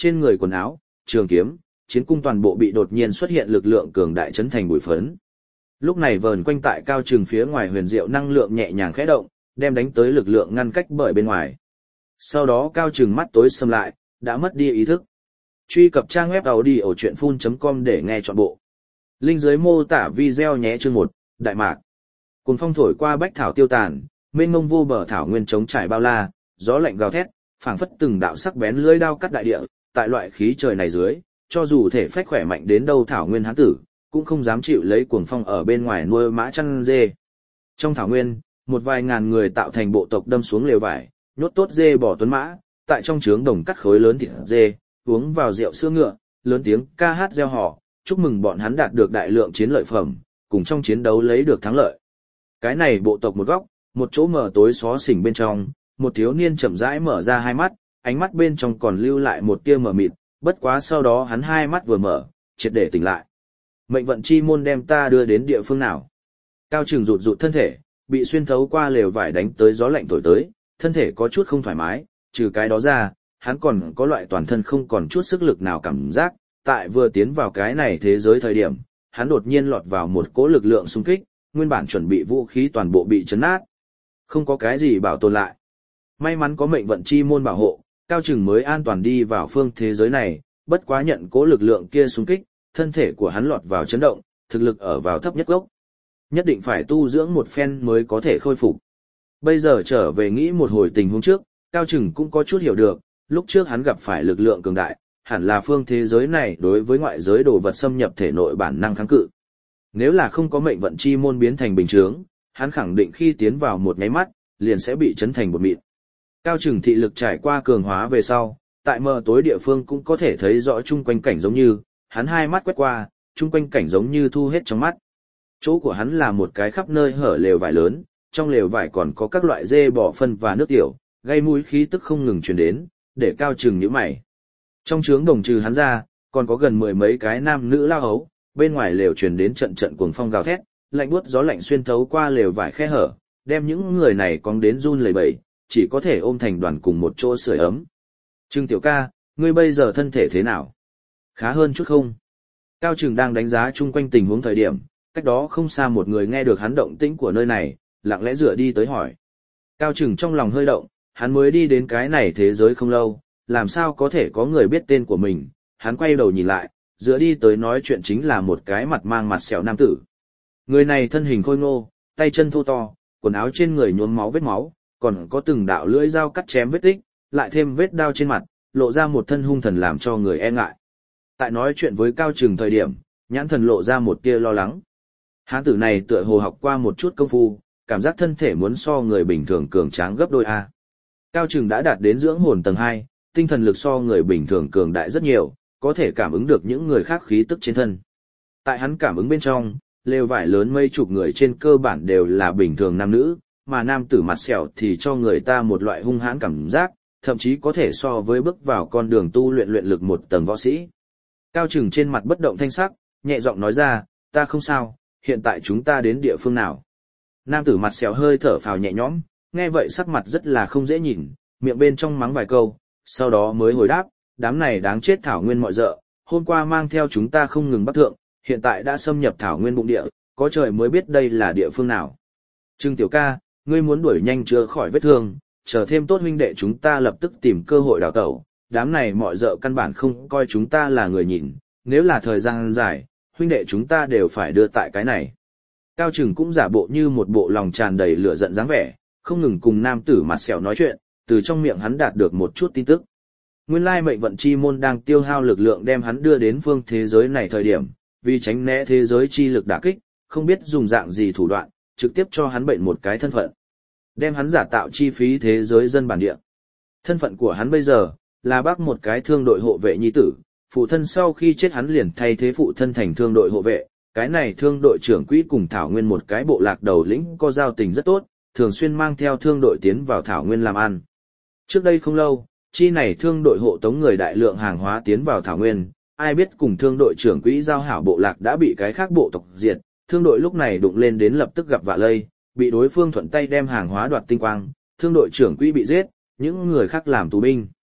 trên người quần áo, trường kiếm, chiến cung toàn bộ bị đột nhiên xuất hiện lực lượng cường đại chấn thành bụi phấn. Lúc này vờn quanh tại Cao Trừng phía ngoài huyền diệu năng lượng nhẹ nhàng khẽ động, đem đánh tới lực lượng ngăn cách bởi bên ngoài. Sau đó Cao Trừng mắt tối sầm lại, đã mất đi ý thức. Truy cập trang web audiochuyenphun chấm com để nghe trọn bộ. Link dưới mô tả video nhé. Chương một, Đại Mạc. Cuồng phong thổi qua bách thảo tiêu tàn, mênh mông vô bờ thảo nguyên trống trải bao la, gió lạnh gào thét, phảng phất từng đạo sắc bén lưỡi đao cắt đại địa, tại loại khí trời này dưới, cho dù thể phách khỏe mạnh đến đâu thảo nguyên hán tử, cũng không dám chịu lấy cuồng phong ở bên ngoài nuôi mã chăn dê. Trong thảo nguyên, một vài ngàn người tạo thành bộ tộc đâm xuống lều vải, nhốt tốt dê bò tuấn mã, tại trong trướng đồng cắt khối lớn thịt dê, uống vào rượu sữa ngựa, lớn tiếng ca hát reo hò, chúc mừng bọn hắn đạt được đại lượng chiến lợi phẩm, cùng trong chiến đấu lấy được thắng lợi. Cái này bộ tộc một góc, một chỗ mờ tối xó xỉnh bên trong, một thiếu niên chậm rãi mở ra hai mắt, ánh mắt bên trong còn lưu lại một tia mờ mịt, bất quá sau đó hắn hai mắt vừa mở, triệt để tỉnh lại. Mệnh vận chi môn đem ta đưa đến địa phương nào? Cao Trừng rụt rụt thân thể, bị xuyên thấu qua lều vải đánh tới gió lạnh thổi tới, thân thể có chút không thoải mái, trừ cái đó ra, hắn còn có loại toàn thân không còn chút sức lực nào cảm giác, tại vừa tiến vào cái này thế giới thời điểm, hắn đột nhiên lọt vào một cỗ lực lượng xung kích, nguyên bản chuẩn bị vũ khí toàn bộ bị chấn nát. Không có cái gì bảo tồn lại. May mắn có mệnh vận chi môn bảo hộ, Cao Trừng mới an toàn đi vào phương thế giới này, bất quá nhận cỗ lực lượng kia xung kích, thân thể của hắn lọt vào chấn động, thực lực ở vào thấp nhất gốc. Nhất định phải tu dưỡng một phen mới có thể khôi phục. Bây giờ trở về nghĩ một hồi tình huống trước, Cao Trừng cũng có chút hiểu được, lúc trước hắn gặp phải lực lượng cường đại, hẳn là phương thế giới này đối với ngoại giới đồ vật xâm nhập thể nội bản năng kháng cự. Nếu là không có mệnh vận chi môn biến thành bình chướng, hắn khẳng định khi tiến vào một nháy mắt, liền sẽ bị chấn thành bột mịn. Cao Trừng thị lực trải qua cường hóa về sau, tại mờ tối địa phương cũng có thể thấy rõ chung quanh cảnh giống như, hắn hai mắt quét qua, chung quanh cảnh giống như thu hết trong mắt. Chỗ của hắn là một cái khắp nơi hở lều vải lớn, trong lều vải còn có các loại dê bò phân và nước tiểu, gây mũi khí tức không ngừng truyền đến, để Cao Trừng nhíu mày. Trong trướng đồng trừ hắn ra, còn có gần mười mấy cái nam nữ lao hấu, bên ngoài lều truyền đến trận trận cuồng phong gào thét, lạnh buốt gió lạnh xuyên thấu qua lều vải khe hở, đem những người này cong đến run lẩy bẩy, chỉ có thể ôm thành đoàn cùng một chỗ sưởi ấm. Trừng tiểu ca, ngươi bây giờ thân thể thế nào? Khá hơn chút không? Cao Trừng đang đánh giá chung quanh tình huống thời điểm, cách đó không xa một người nghe được hắn động tĩnh của nơi này, lặng lẽ dựa đi tới hỏi. Cao Trừng trong lòng hơi động, hắn mới đi đến cái này thế giới không lâu, làm sao có thể có người biết tên của mình, hắn quay đầu nhìn lại, dựa đi tới nói chuyện chính là một cái mặt mang mặt sẹo nam tử. Người này thân hình khôi ngô, tay chân thô to, quần áo trên người nhuốm máu vết máu, còn có từng đạo lưỡi dao cắt chém vết tích, lại thêm vết đao trên mặt, lộ ra một thân hung thần làm cho người e ngại. Tại nói chuyện với Cao Trừng thời điểm, nhãn thần lộ ra một tia lo lắng. Hán tử này tựa hồ học qua một chút công phu, cảm giác thân thể muốn so người bình thường cường tráng gấp đôi a. Cao Trừng đã đạt đến dưỡng hồn tầng hai, tinh thần lực so người bình thường cường đại rất nhiều, có thể cảm ứng được những người khác khí tức trên thân. Tại hắn cảm ứng bên trong, lều vải lớn mấy chục người trên cơ bản đều là bình thường nam nữ, mà nam tử mặt sẹo thì cho người ta một loại hung hãn cảm giác, thậm chí có thể so với bước vào con đường tu luyện luyện lực một tầng võ sĩ. Cao Trừng trên mặt bất động thanh sắc, nhẹ giọng nói ra, ta không sao, hiện tại chúng ta đến địa phương nào? Nam tử mặt sẹo hơi thở phào nhẹ nhõm, nghe vậy sắc mặt rất là không dễ nhìn, miệng bên trong mắng vài câu, sau đó mới hồi đáp, đám này đáng chết thảo nguyên mọi dợ, hôm qua mang theo chúng ta không ngừng bắc thượng, hiện tại đã xâm nhập thảo nguyên bụng địa, có trời mới biết đây là địa phương nào. Trừng tiểu ca, ngươi muốn đuổi nhanh chữa khỏi vết thương, chờ thêm tốt huynh đệ chúng ta lập tức tìm cơ hội đào tẩu, đám này mọi dợ căn bản không coi chúng ta là người nhìn, nếu là thời gian dài, huynh đệ chúng ta đều phải đưa tại cái này. Cao Trừng cũng giả bộ như một bộ lòng tràn đầy lửa giận dáng vẻ, không ngừng cùng nam tử mặt sẹo nói chuyện, từ trong miệng hắn đạt được một chút tin tức. Nguyên lai mệnh vận chi môn đang tiêu hao lực lượng đem hắn đưa đến phương thế giới này thời điểm, vì tránh né thế giới chi lực đả kích, không biết dùng dạng gì thủ đoạn, trực tiếp cho hắn bệnh một cái thân phận. Đem hắn giả tạo chi phí thế giới dân bản địa. Thân phận của hắn bây giờ, là bác một cái thương đội hộ vệ nhi tử, phụ thân sau khi chết hắn liền thay thế phụ thân thành thương đội hộ vệ, cái này thương đội trưởng quỹ cùng Thảo Nguyên một cái bộ lạc đầu lĩnh có giao tình rất tốt, thường xuyên mang theo thương đội tiến vào Thảo Nguyên làm ăn. Trước đây không lâu, chi này thương đội hộ tống người đại lượng hàng hóa tiến vào Thảo Nguyên, ai biết cùng thương đội trưởng quỹ giao hảo bộ lạc đã bị cái khác bộ tộc diệt, thương đội lúc này đụng lên đến lập tức gặp vạ lây, bị đối phương thuận tay đem hàng hóa đoạt tinh quang, thương đội trưởng quỹ bị giết, những người khác làm tù binh.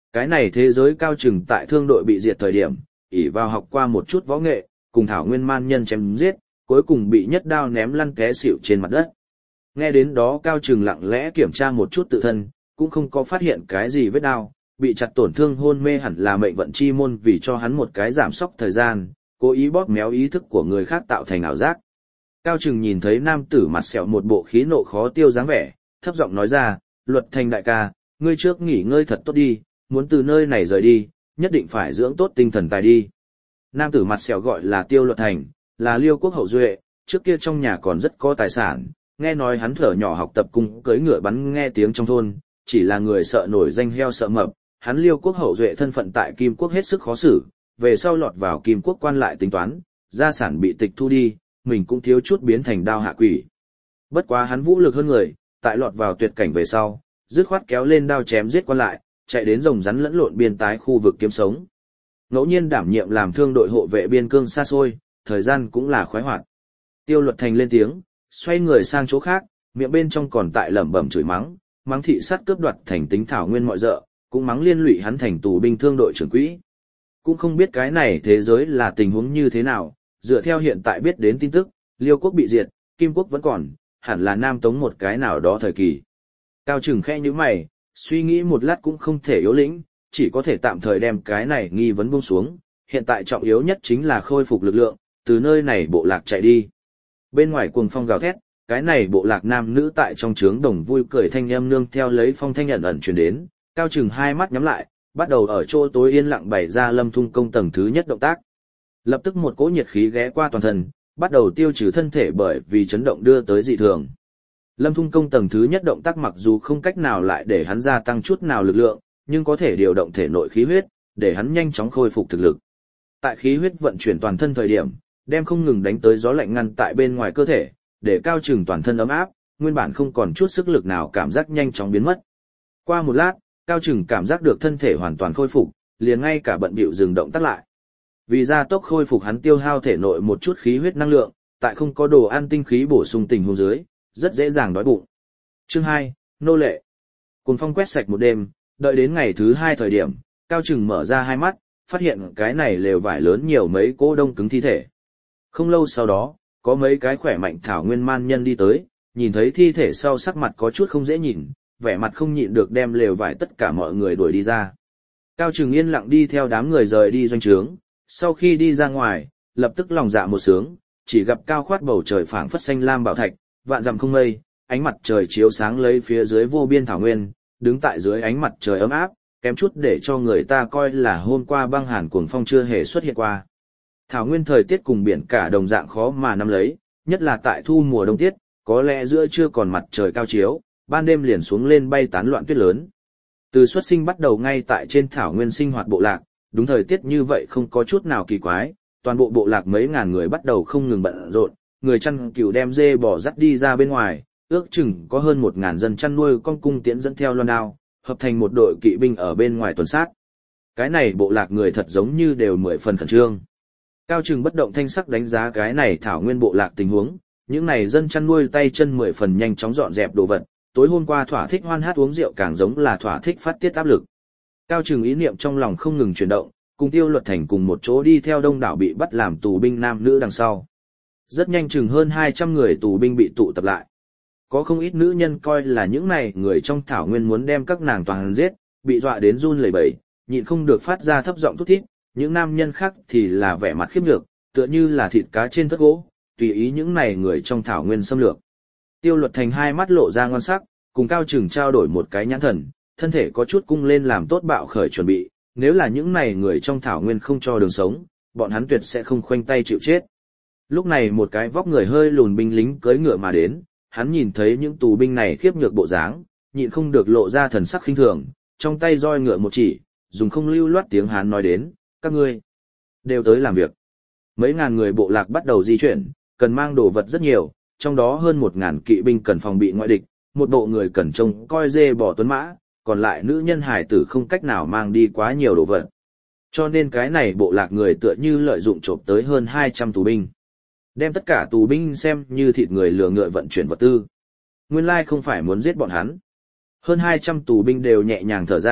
Cái này thế giới Cao Trừng tại thương đội bị diệt thời điểm, ỷ vào học qua một chút võ nghệ, cùng Thảo Nguyên man nhân chém giết, cuối cùng bị nhất đao ném lăn té xỉu trên mặt đất. Nghe đến đó Cao Trừng lặng lẽ kiểm tra một chút tự thân, cũng không có phát hiện cái gì vết đao, bị chặt tổn thương hôn mê hẳn là mệnh vận chi môn vì cho hắn một cái giảm sốc thời gian, cố ý bóp méo ý thức của người khác tạo thành ảo giác. Cao Trừng nhìn thấy nam tử mặt sẹo một bộ khí nộ khó tiêu dáng vẻ, thấp giọng nói ra, Luật Thành đại ca, ngươi trước nghỉ ngơi thật tốt đi, muốn từ nơi này rời đi, nhất định phải dưỡng tốt tinh thần tài đi. Nam tử mặt sẹo gọi là Tiêu Luật Thành, là Liêu quốc hậu duệ, trước kia trong nhà còn rất có tài sản, nghe nói hắn thở nhỏ học tập cung cưỡi ngựa bắn nghe tiếng trong thôn, chỉ là người sợ nổi danh heo sợ mập, hắn Liêu quốc hậu duệ thân phận tại Kim quốc hết sức khó xử, về sau lọt vào Kim quốc quan lại tính toán, gia sản bị tịch thu đi, mình cũng thiếu chút biến thành đao hạ quỷ. Bất quá hắn vũ lực hơn người, tại lọt vào tuyệt cảnh về sau, dứt khoát kéo lên đao chém giết quan lại, chạy đến rồng rắn lẫn lộn biên tái khu vực kiếm sống. Ngẫu nhiên đảm nhiệm làm thương đội hộ vệ biên cương xa xôi, thời gian cũng là khoái hoạt. Tiêu Luật Thành lên tiếng, xoay người sang chỗ khác, miệng bên trong còn tại lẩm bẩm chửi mắng, mắng thị sát cướp đoạt thành tính Thảo Nguyên mọi dợ, cũng mắng liên lụy hắn thành tù binh thương đội trưởng quỹ. Cũng không biết cái này thế giới là tình huống như thế nào, dựa theo hiện tại biết đến tin tức, Liêu quốc bị diệt, Kim quốc vẫn còn, hẳn là Nam Tống một cái nào đó thời kỳ. Cao Trừng khẽ như mày, suy nghĩ một lát cũng không thể yếu lĩnh, chỉ có thể tạm thời đem cái này nghi vấn buông xuống, hiện tại trọng yếu nhất chính là khôi phục lực lượng, từ nơi này bộ lạc chạy đi. Bên ngoài cuồng phong gào thét, cái này bộ lạc nam nữ tại trong trướng đồng vui cười thanh âm nương theo lấy phong thanh ẩn ẩn truyền đến, Cao Trừng hai mắt nhắm lại, bắt đầu ở chỗ tối yên lặng bày ra Lâm Thung công tầng thứ nhất động tác. Lập tức một cỗ nhiệt khí ghé qua toàn thân, bắt đầu tiêu trừ thân thể bởi vì chấn động đưa tới dị thường. Lâm Thung công tầng thứ nhất động tác mặc dù không cách nào lại để hắn gia tăng chút nào lực lượng, nhưng có thể điều động thể nội khí huyết, để hắn nhanh chóng khôi phục thực lực. Tại khí huyết vận chuyển toàn thân thời điểm, đem không ngừng đánh tới gió lạnh ngăn tại bên ngoài cơ thể, để Cao Trừng toàn thân ấm áp, nguyên bản không còn chút sức lực nào cảm giác nhanh chóng biến mất. Qua một lát, Cao Trừng cảm giác được thân thể hoàn toàn khôi phục, liền ngay cả bận bịu dừng động tác lại. Vì gia tốc khôi phục hắn tiêu hao thể nội một chút khí huyết năng lượng, tại không có đồ ăn tinh khí bổ sung tình huống dưới, rất dễ dàng đói bụng. Chương hai, nô lệ. Cuồng phong quét sạch một đêm, đợi đến ngày thứ hai thời điểm, Cao Trừng mở ra hai mắt, phát hiện cái này lều vải lớn nhiều mấy cỗ đông cứng thi thể. Không lâu sau đó, có mấy cái khỏe mạnh Thảo Nguyên man nhân đi tới, nhìn thấy thi thể sau sắc mặt có chút không dễ nhìn, vẻ mặt không nhịn được đem lều vải tất cả mọi người đuổi đi ra. Cao Trừng yên lặng đi theo đám người rời đi doanh trướng, sau khi đi ra ngoài, lập tức lòng dạ một sướng, chỉ gặp cao khoát bầu trời phảng phất xanh lam bảo thạch, vạn dặm không mây, ánh mặt trời chiếu sáng lấy phía dưới vô biên thảo nguyên, đứng tại dưới ánh mặt trời ấm áp, kém chút để cho người ta coi là hôm qua băng hàn cuồng phong chưa hề xuất hiện qua. Thảo nguyên thời tiết cùng biển cả đồng dạng khó mà nắm lấy, nhất là tại thu mùa đông tiết, có lẽ giữa trưa còn mặt trời cao chiếu, ban đêm liền xuống lên bay tán loạn tuyết lớn. Từ xuất sinh bắt đầu ngay tại trên thảo nguyên sinh hoạt bộ lạc, đúng thời tiết như vậy không có chút nào kỳ quái, toàn bộ bộ lạc mấy ngàn người bắt đầu không ngừng bận rộn, người chăn cừu đem dê bò dắt đi ra bên ngoài, ước chừng có hơn một ngàn dân chăn nuôi con cung tiễn dẫn theo loan đao, hợp thành một đội kỵ binh ở bên ngoài tuần sát. Cái này bộ lạc người thật giống như đều mười phần khẩn trương. Cao Trừng bất động thanh sắc đánh giá cái này thảo nguyên bộ lạc tình huống, những này dân chăn nuôi tay chân mười phần nhanh chóng dọn dẹp đồ vật, tối hôm qua thỏa thích hoan hát uống rượu càng giống là thỏa thích phát tiết áp lực. Cao Trừng ý niệm trong lòng không ngừng chuyển động, cùng Tiêu Luật Thành cùng một chỗ đi theo đông đảo bị bắt làm tù binh nam nữ đằng sau. Rất nhanh chừng hơn hai trăm người tù binh bị tụ tập lại. Có không ít nữ nhân coi là những này người trong thảo nguyên muốn đem các nàng toàn giết, bị dọa đến run lẩy bẩy, nhịn không được phát ra thấp giọng thút thít, những nam nhân khác thì là vẻ mặt khiếp nhược, tựa như là thịt cá trên thớt gỗ, tùy ý những này người trong thảo nguyên xâm lược. Tiêu Luật Thành hai mắt lộ ra ngon sắc, cùng Cao Trừng trao đổi một cái nhãn thần, thân thể có chút cung lên làm tốt bạo khởi chuẩn bị, nếu là những này người trong thảo nguyên không cho đường sống, bọn hắn tuyệt sẽ không khoanh tay chịu chết. Lúc này một cái vóc người hơi lùn binh lính cưỡi ngựa mà đến, hắn nhìn thấy những tù binh này khiếp nhược bộ dáng, nhịn không được lộ ra thần sắc khinh thường, trong tay roi ngựa một chỉ, dùng không lưu loát tiếng Hán nói đến, các ngươi đều tới làm việc. Mấy ngàn người bộ lạc bắt đầu di chuyển, cần mang đồ vật rất nhiều, trong đó hơn một ngàn kỵ binh cần phòng bị ngoại địch, một bộ người cần trông coi dê bò tuấn mã, còn lại nữ nhân hải tử không cách nào mang đi quá nhiều đồ vật. Cho nên cái này bộ lạc người tựa như lợi dụng trộm tới hơn hai trăm tù binh. Đem tất cả tù binh xem như thịt người lừa ngựa vận chuyển vật tư. Nguyên lai không phải muốn giết bọn hắn. Hơn hai trăm tù binh đều nhẹ nhàng thở ra,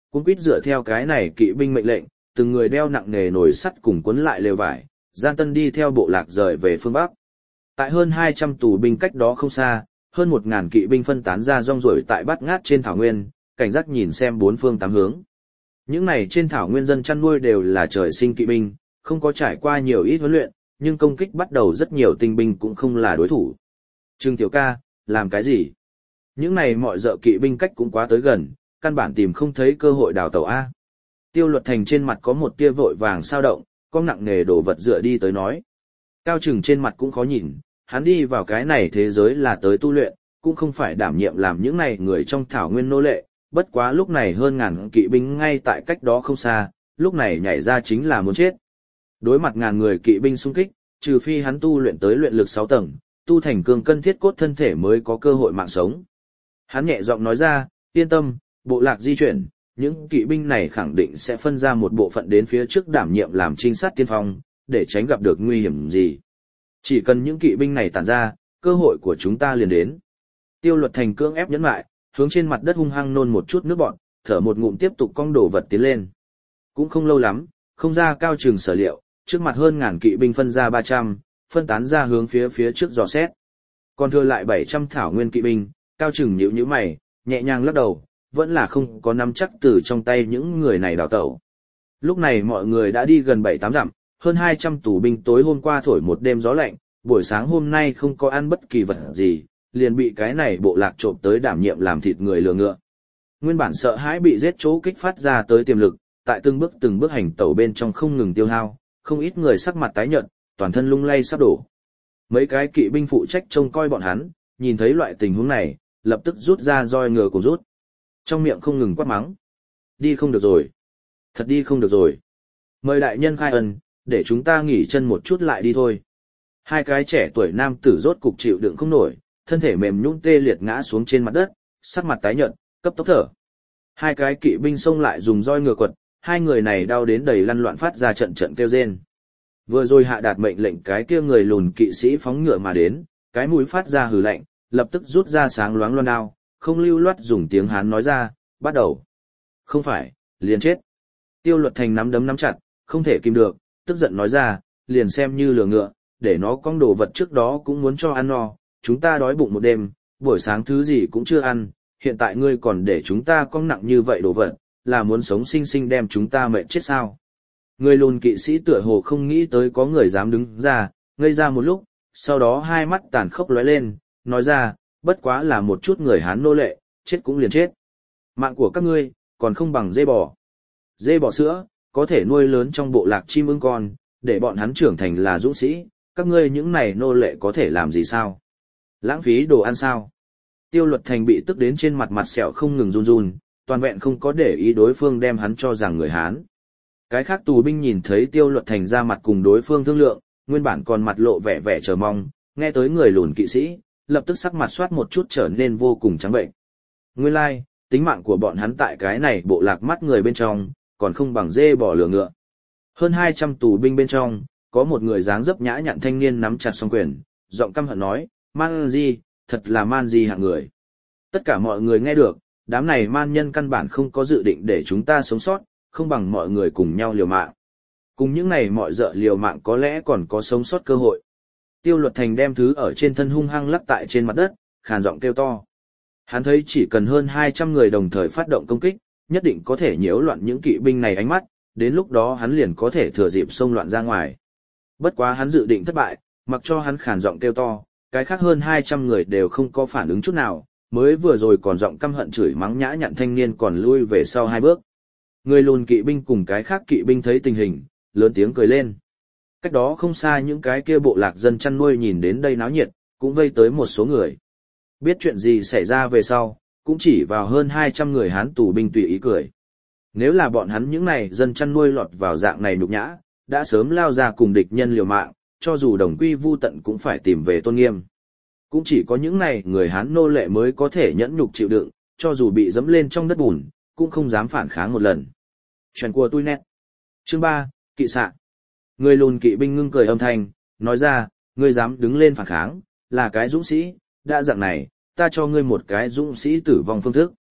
cũng quýt dựa theo cái này kỵ binh mệnh lệnh, từng người đeo nặng nề nồi sắt cùng cuốn lại lều vải, gian tân đi theo bộ lạc rời về phương Bắc. Tại hơn hai trăm tù binh cách đó không xa, hơn một ngàn kỵ binh phân tán ra rong ruổi tại bát ngát trên thảo nguyên, cảnh giác nhìn xem bốn phương tám hướng. Những này trên thảo nguyên dân chăn nuôi đều là trời sinh kỵ binh, không có trải qua nhiều ít huấn luyện, nhưng công kích bắt đầu rất nhiều tinh binh cũng không là đối thủ. Trương Tiểu ca, làm cái gì? Những này mọi dợ kỵ binh cách cũng quá tới gần, căn bản tìm không thấy cơ hội đào tẩu A. Tiêu Luật Thành trên mặt có một tia vội vàng sao động, có nặng nề đổ vật dựa đi tới nói. Cao Trừng trên mặt cũng khó nhìn, hắn đi vào cái này thế giới là tới tu luyện, cũng không phải đảm nhiệm làm những này người trong thảo nguyên nô lệ, bất quá lúc này hơn ngàn kỵ binh ngay tại cách đó không xa, lúc này nhảy ra chính là muốn chết. Đối mặt ngàn người kỵ binh xung kích, trừ phi hắn tu luyện tới luyện lực sáu tầng, tu thành cường cân thiết cốt thân thể mới có cơ hội mạng sống. Hắn nhẹ giọng nói ra, yên tâm, bộ lạc di chuyển, những kỵ binh này khẳng định sẽ phân ra một bộ phận đến phía trước đảm nhiệm làm trinh sát tiên phong, để tránh gặp được nguy hiểm gì. Chỉ cần những kỵ binh này tản ra, cơ hội của chúng ta liền đến. Tiêu Luật Thành cưỡng ép nhẫn lại, hướng trên mặt đất hung hăng nôn một chút nước bọt, thở một ngụm tiếp tục cong đổ vật tiến lên. Cũng không lâu lắm, không ra Cao Trừng sở liệu, trước mặt hơn ngàn kỵ binh phân ra ba trăm, phân tán ra hướng phía phía trước dò xét. Còn thừa lại bảy trăm thảo nguyên kỵ binh, Cao Trừng nhíu nhíu mày, nhẹ nhàng lắc đầu, vẫn là không có nắm chắc từ trong tay những người này đào tẩu. Lúc này mọi người đã đi gần bảy tám dặm, hơn hai trăm tù binh tối hôm qua thổi một đêm gió lạnh, buổi sáng hôm nay không có ăn bất kỳ vật gì, liền bị cái này bộ lạc trộm tới đảm nhiệm làm thịt người lừa ngựa. Nguyên bản sợ hãi bị giết chỗ kích phát ra tới tiềm lực, tại từng bước từng bước hành tẩu bên trong không ngừng tiêu hao, không ít người sắc mặt tái nhợt, toàn thân lung lay sắp đổ. Mấy cái kỵ binh phụ trách trông coi bọn hắn, nhìn thấy loại tình huống này, lập tức rút ra roi ngựa cùng rút. Trong miệng không ngừng quát mắng. Đi không được rồi. Thật đi không được rồi. Mời đại nhân khai ân, để chúng ta nghỉ chân một chút lại đi thôi. Hai cái trẻ tuổi nam tử rốt cục chịu đựng không nổi, thân thể mềm nhũn tê liệt ngã xuống trên mặt đất, sắc mặt tái nhợt, cấp tốc thở. Hai cái kỵ binh xông lại dùng roi ngựa quật, hai người này đau đến đầy lăn loạn phát ra trận trận kêu rên. Vừa rồi hạ đạt mệnh lệnh cái kia người lùn kỵ sĩ phóng ngựa mà đến, cái mũi phát ra hừ lạnh, lập tức rút ra sáng loáng loan đao, không lưu loát dùng tiếng Hán nói ra, bắt đầu. Không phải, liền chết. Tiêu Luật Thành nắm đấm nắm chặt, không thể kìm được, tức giận nói ra, liền xem như lừa ngựa, để nó cong đồ vật trước đó cũng muốn cho ăn no, chúng ta đói bụng một đêm, buổi sáng thứ gì cũng chưa ăn, hiện tại ngươi còn để chúng ta cong nặng như vậy đồ vật, là muốn sống sinh sinh đem chúng ta mệt chết sao. Người lùn kỵ sĩ tựa hồ không nghĩ tới có người dám đứng ra, ngây ra một lúc, sau đó hai mắt tàn khốc lóe lên, nói ra, bất quá là một chút người Hán nô lệ, chết cũng liền chết. Mạng của các ngươi, còn không bằng dê bò. Dê bò sữa, có thể nuôi lớn trong bộ lạc chim ưng con, để bọn hắn trưởng thành là dũng sĩ, các ngươi những này nô lệ có thể làm gì sao? Lãng phí đồ ăn sao? Tiêu Luật Thành bị tức đến trên mặt mặt sẹo không ngừng run run, toàn vẹn không có để ý đối phương đem hắn cho rằng người Hán. Cái khác tù binh nhìn thấy Tiêu Luật Thành ra mặt cùng đối phương thương lượng, nguyên bản còn mặt lộ vẻ vẻ chờ mong, nghe tới người lùn kỵ sĩ, lập tức sắc mặt soát một chút trở nên vô cùng trắng bệnh. Nguyên lai, like, tính mạng của bọn hắn tại cái này bộ lạc mắt người bên trong, còn không bằng dê bò lừa ngựa. Hơn hai trăm tù binh bên trong, có một người dáng dấp nhã nhặn thanh niên nắm chặt song quyền, giọng căm hận nói, man di, thật là man di hạng người. Tất cả mọi người nghe được, đám này man nhân căn bản không có dự định để chúng ta sống sót, không bằng mọi người cùng nhau liều mạng. Cùng những này mọi dợ liều mạng có lẽ còn có sống sót cơ hội. Tiêu Luật Thành đem thứ ở trên thân hung hăng lắc tại trên mặt đất, khàn giọng kêu to. Hắn thấy chỉ cần hơn hai trăm người đồng thời phát động công kích, nhất định có thể nhiễu loạn những kỵ binh này ánh mắt, đến lúc đó hắn liền có thể thừa dịp xông loạn ra ngoài. Bất quá hắn dự định thất bại, mặc cho hắn khàn giọng kêu to, cái khác hơn hai trăm người đều không có phản ứng chút nào, mới vừa rồi còn giọng căm hận chửi mắng nhã nhặn thanh niên còn lui về sau hai bước. Người lùn kỵ binh cùng cái khác kỵ binh thấy tình hình, lớn tiếng cười lên. Cách đó không xa những cái kia bộ lạc dân chăn nuôi nhìn đến đây náo nhiệt, cũng vây tới một số người. Biết chuyện gì xảy ra về sau, cũng chỉ vào hơn hai trăm người Hán tù binh tùy ý cười. Nếu là bọn hắn những này dân chăn nuôi lọt vào dạng này nhục nhã, đã sớm lao ra cùng địch nhân liều mạng, cho dù đồng quy vu tận cũng phải tìm về tôn nghiêm. Cũng chỉ có những này người Hán nô lệ mới có thể nhẫn nhục chịu đựng, cho dù bị dẫm lên trong đất bùn, cũng không dám phản kháng một lần. Chuyện của tôi nét. Chương ba, kỵ xạ. Người lùn kỵ binh ngưng cười âm thanh, nói ra, ngươi dám đứng lên phản kháng, là cái dũng sĩ, đã dạng này, ta cho ngươi một cái dũng sĩ tử vong phương thức.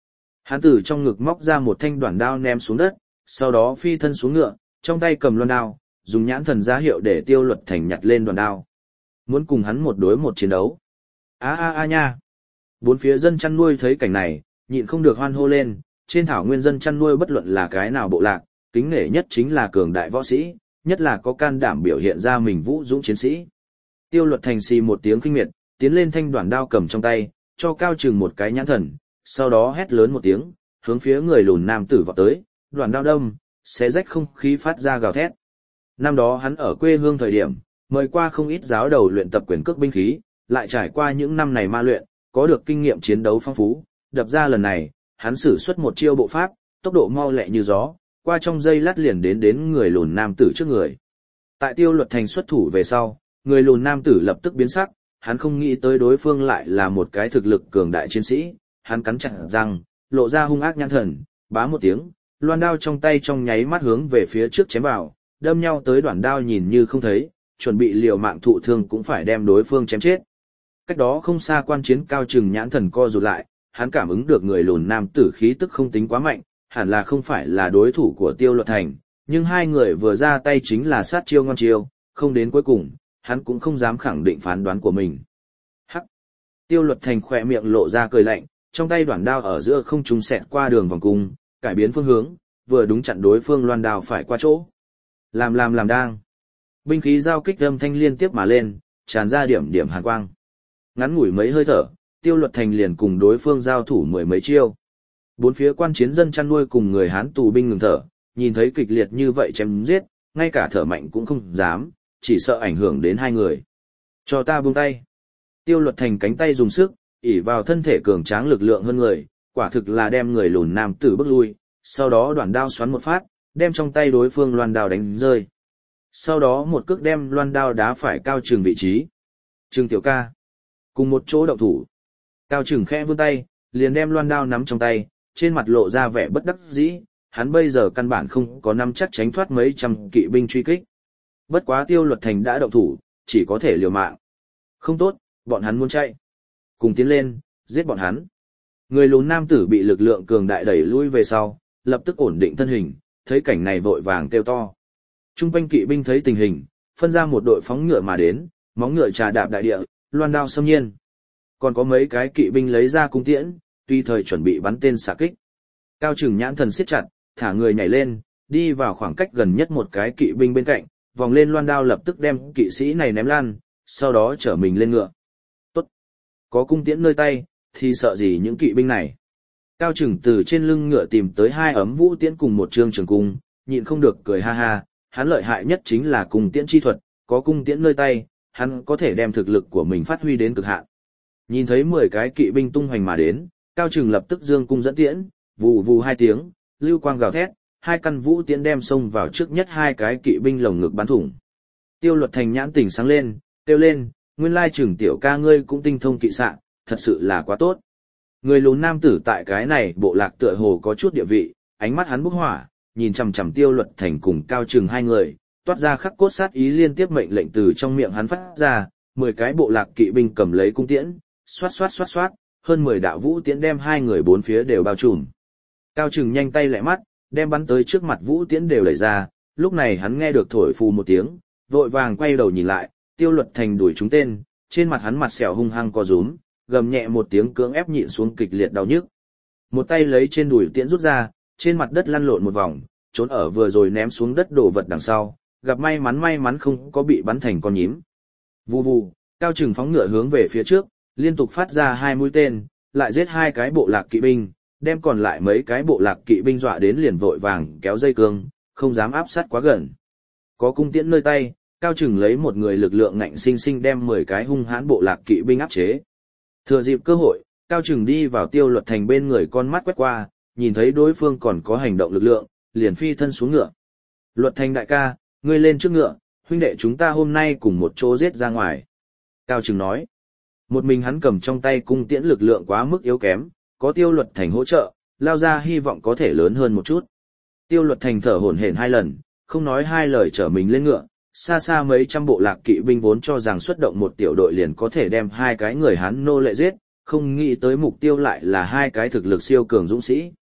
Hắn từ trong ngực móc ra một thanh đoạn đao ném xuống đất, sau đó phi thân xuống ngựa, trong tay cầm loan đao, dùng nhãn thần ra hiệu để Tiêu Luật Thành nhặt lên đoạn đao. Muốn cùng hắn một đối một chiến đấu. A a a nha. Bốn phía dân chăn nuôi thấy cảnh này, nhịn không được hoan hô lên, trên thảo nguyên dân chăn nuôi bất luận là cái nào bộ lạc, kính nể nhất chính là cường đại võ sĩ, nhất là có can đảm biểu hiện ra mình vũ dũng chiến sĩ. Tiêu Luật Thành xì một tiếng khinh miệt, tiến lên thanh đoạn đao cầm trong tay, cho Cao Trừng một cái nhãn thần, sau đó hét lớn một tiếng, hướng phía người lùn nam tử vọt tới, đoạn đao đâm, xé rách không khí phát ra gào thét. Năm đó hắn ở quê hương thời điểm, mời qua không ít giáo đầu luyện tập quyền cước binh khí, lại trải qua những năm này ma luyện, có được kinh nghiệm chiến đấu phong phú, đập ra lần này, hắn sử xuất một chiêu bộ pháp, tốc độ mau lẹ như gió, qua trong giây lát liền đến đến người lùn nam tử trước người. Tại Tiêu Luật Thành xuất thủ về sau, người lùn nam tử lập tức biến sắc, hắn không nghĩ tới đối phương lại là một cái thực lực cường đại chiến sĩ, hắn cắn chặt răng, lộ ra hung ác nhãn thần, bá một tiếng, loan đao trong tay trong nháy mắt hướng về phía trước chém vào, đâm nhau tới đoạn đao nhìn như không thấy, chuẩn bị liều mạng thụ thương cũng phải đem đối phương chém chết. Cách đó không xa quan chiến Cao Trừng nhãn thần co rụt lại, hắn cảm ứng được người lùn nam tử khí tức không tính quá mạnh, hẳn là không phải là đối thủ của Tiêu Luật Thành, nhưng hai người vừa ra tay chính là sát chiêu ngon chiêu, không đến cuối cùng, hắn cũng không dám khẳng định phán đoán của mình. Hắc! Tiêu Luật Thành khỏe miệng lộ ra cười lạnh, trong tay đoạn đao ở giữa không trung xẹt qua đường vòng cung, cải biến phương hướng, vừa đúng chặn đối phương loan đao phải qua chỗ. Làm làm làm đang. Binh khí giao kích âm thanh liên tiếp mà lên, tràn ra điểm điểm hàn quang. Ngắn ngủi mấy hơi thở, Tiêu Luật Thành liền cùng đối phương giao thủ mười mấy chiêu. Bốn phía quan chiến dân chăn nuôi cùng người Hán tù binh ngừng thở, nhìn thấy kịch liệt như vậy chém giết, ngay cả thở mạnh cũng không dám, chỉ sợ ảnh hưởng đến hai người. Cho ta buông tay. Tiêu Luật Thành cánh tay dùng sức, ỷ vào thân thể cường tráng lực lượng hơn người, quả thực là đem người lùn nam tử bước lui, sau đó đoạn đao xoắn một phát, đem trong tay đối phương loan đao đánh rơi. Sau đó một cước đem loan đao đá phải Cao Trừng vị trí. Trừng tiểu ca. Cùng một chỗ động thủ. Cao Trừng khẽ vươn tay, liền đem loan đao nắm trong tay, trên mặt lộ ra vẻ bất đắc dĩ, hắn bây giờ căn bản không có nắm chắc tránh thoát mấy trăm kỵ binh truy kích. Bất quá Tiêu Luật Thành đã động thủ, chỉ có thể liều mạng. Không tốt, bọn hắn muốn chạy. Cùng tiến lên, giết bọn hắn. Người lùn nam tử bị lực lượng cường đại đẩy lui về sau, lập tức ổn định thân hình, thấy cảnh này vội vàng kêu to. Trung quanh kỵ binh thấy tình hình, phân ra một đội phóng ngựa mà đến, móng ngựa trà đạp đại địa, loan đao xâm nhiên. Còn có mấy cái kỵ binh lấy ra cung tiễn, tùy thời chuẩn bị bắn tên xạ kích. Cao Trừng nhãn thần siết chặt, thả người nhảy lên, đi vào khoảng cách gần nhất một cái kỵ binh bên cạnh, vòng lên loan đao lập tức đem kỵ sĩ này ném lan, sau đó chở mình lên ngựa. Tốt! Có cung tiễn nơi tay, thì sợ gì những kỵ binh này. Cao Trừng từ trên lưng ngựa tìm tới hai ấm vũ tiễn cùng một trương trường cung, nhịn không được cười ha ha, hắn lợi hại nhất chính là cung tiễn chi thuật, có cung tiễn nơi tay, hắn có thể đem thực lực của mình phát huy đến cực hạn. Nhìn thấy mười cái kỵ binh tung hoành mà đến, Cao Trừng lập tức giương cung dẫn tiễn, vù vù hai tiếng, lưu quang gào thét, hai căn vũ tiễn đem xông vào trước nhất hai cái kỵ binh lồng ngực bắn thủng. Tiêu Luật Thành nhãn tỉnh sáng lên, kêu lên, nguyên lai Trừng tiểu ca ngươi cũng tinh thông kỵ xạ, thật sự là quá tốt. Người lùn nam tử tại cái này bộ lạc tựa hồ có chút địa vị, ánh mắt hắn bốc hỏa, nhìn chằm chằm Tiêu Luật Thành cùng Cao Trừng hai người, toát ra khắc cốt sát ý liên tiếp mệnh lệnh từ trong miệng hắn phát ra, mười cái bộ lạc kỵ binh cầm lấy cung tiễn, xoát xoát xoát xoát, hơn mười đạo vũ tiễn đem hai người bốn phía đều bao trùm. Cao Trừng nhanh tay lẹ mắt, đem bắn tới trước mặt vũ tiễn đều đẩy ra, lúc này hắn nghe được thổi phù một tiếng, vội vàng quay đầu nhìn lại, Tiêu Luật Thành đuổi trúng tên, trên mặt hắn mặt sẹo hung hăng co rúm, gầm nhẹ một tiếng cưỡng ép nhịn xuống kịch liệt đau nhức. Một tay lấy trên đùi tiễn rút ra, trên mặt đất lăn lộn một vòng, trốn ở vừa rồi ném xuống đất đổ vật đằng sau, gặp may mắn may mắn không có bị bắn thành con nhím. Vù vù, Cao Trừng phóng ngựa hướng về phía trước, liên tục phát ra hai mũi tên, lại giết hai cái bộ lạc kỵ binh, đem còn lại mấy cái bộ lạc kỵ binh dọa đến liền vội vàng kéo dây cương, không dám áp sát quá gần. Có cung tiễn nơi tay, Cao Trừng lấy một người lực lượng ngạnh sinh sinh đem mười cái hung hãn bộ lạc kỵ binh áp chế. Thừa dịp cơ hội, Cao Trừng đi vào Tiêu Luật Thành bên người con mắt quét qua, nhìn thấy đối phương còn có hành động lực lượng, liền phi thân xuống ngựa. Luật Thành đại ca, ngươi lên trước ngựa, huynh đệ chúng ta hôm nay cùng một chỗ giết ra ngoài. Cao Trừng nói, một mình hắn cầm trong tay cung tiễn lực lượng quá mức yếu kém, có Tiêu Luật Thành hỗ trợ, lao ra hy vọng có thể lớn hơn một chút. Tiêu Luật Thành thở hổn hển hai lần, không nói hai lời chở mình lên ngựa, xa xa mấy trăm bộ lạc kỵ binh vốn cho rằng xuất động một tiểu đội liền có thể đem hai cái người Hán nô lệ giết, không nghĩ tới mục tiêu lại là hai cái thực lực siêu cường dũng sĩ.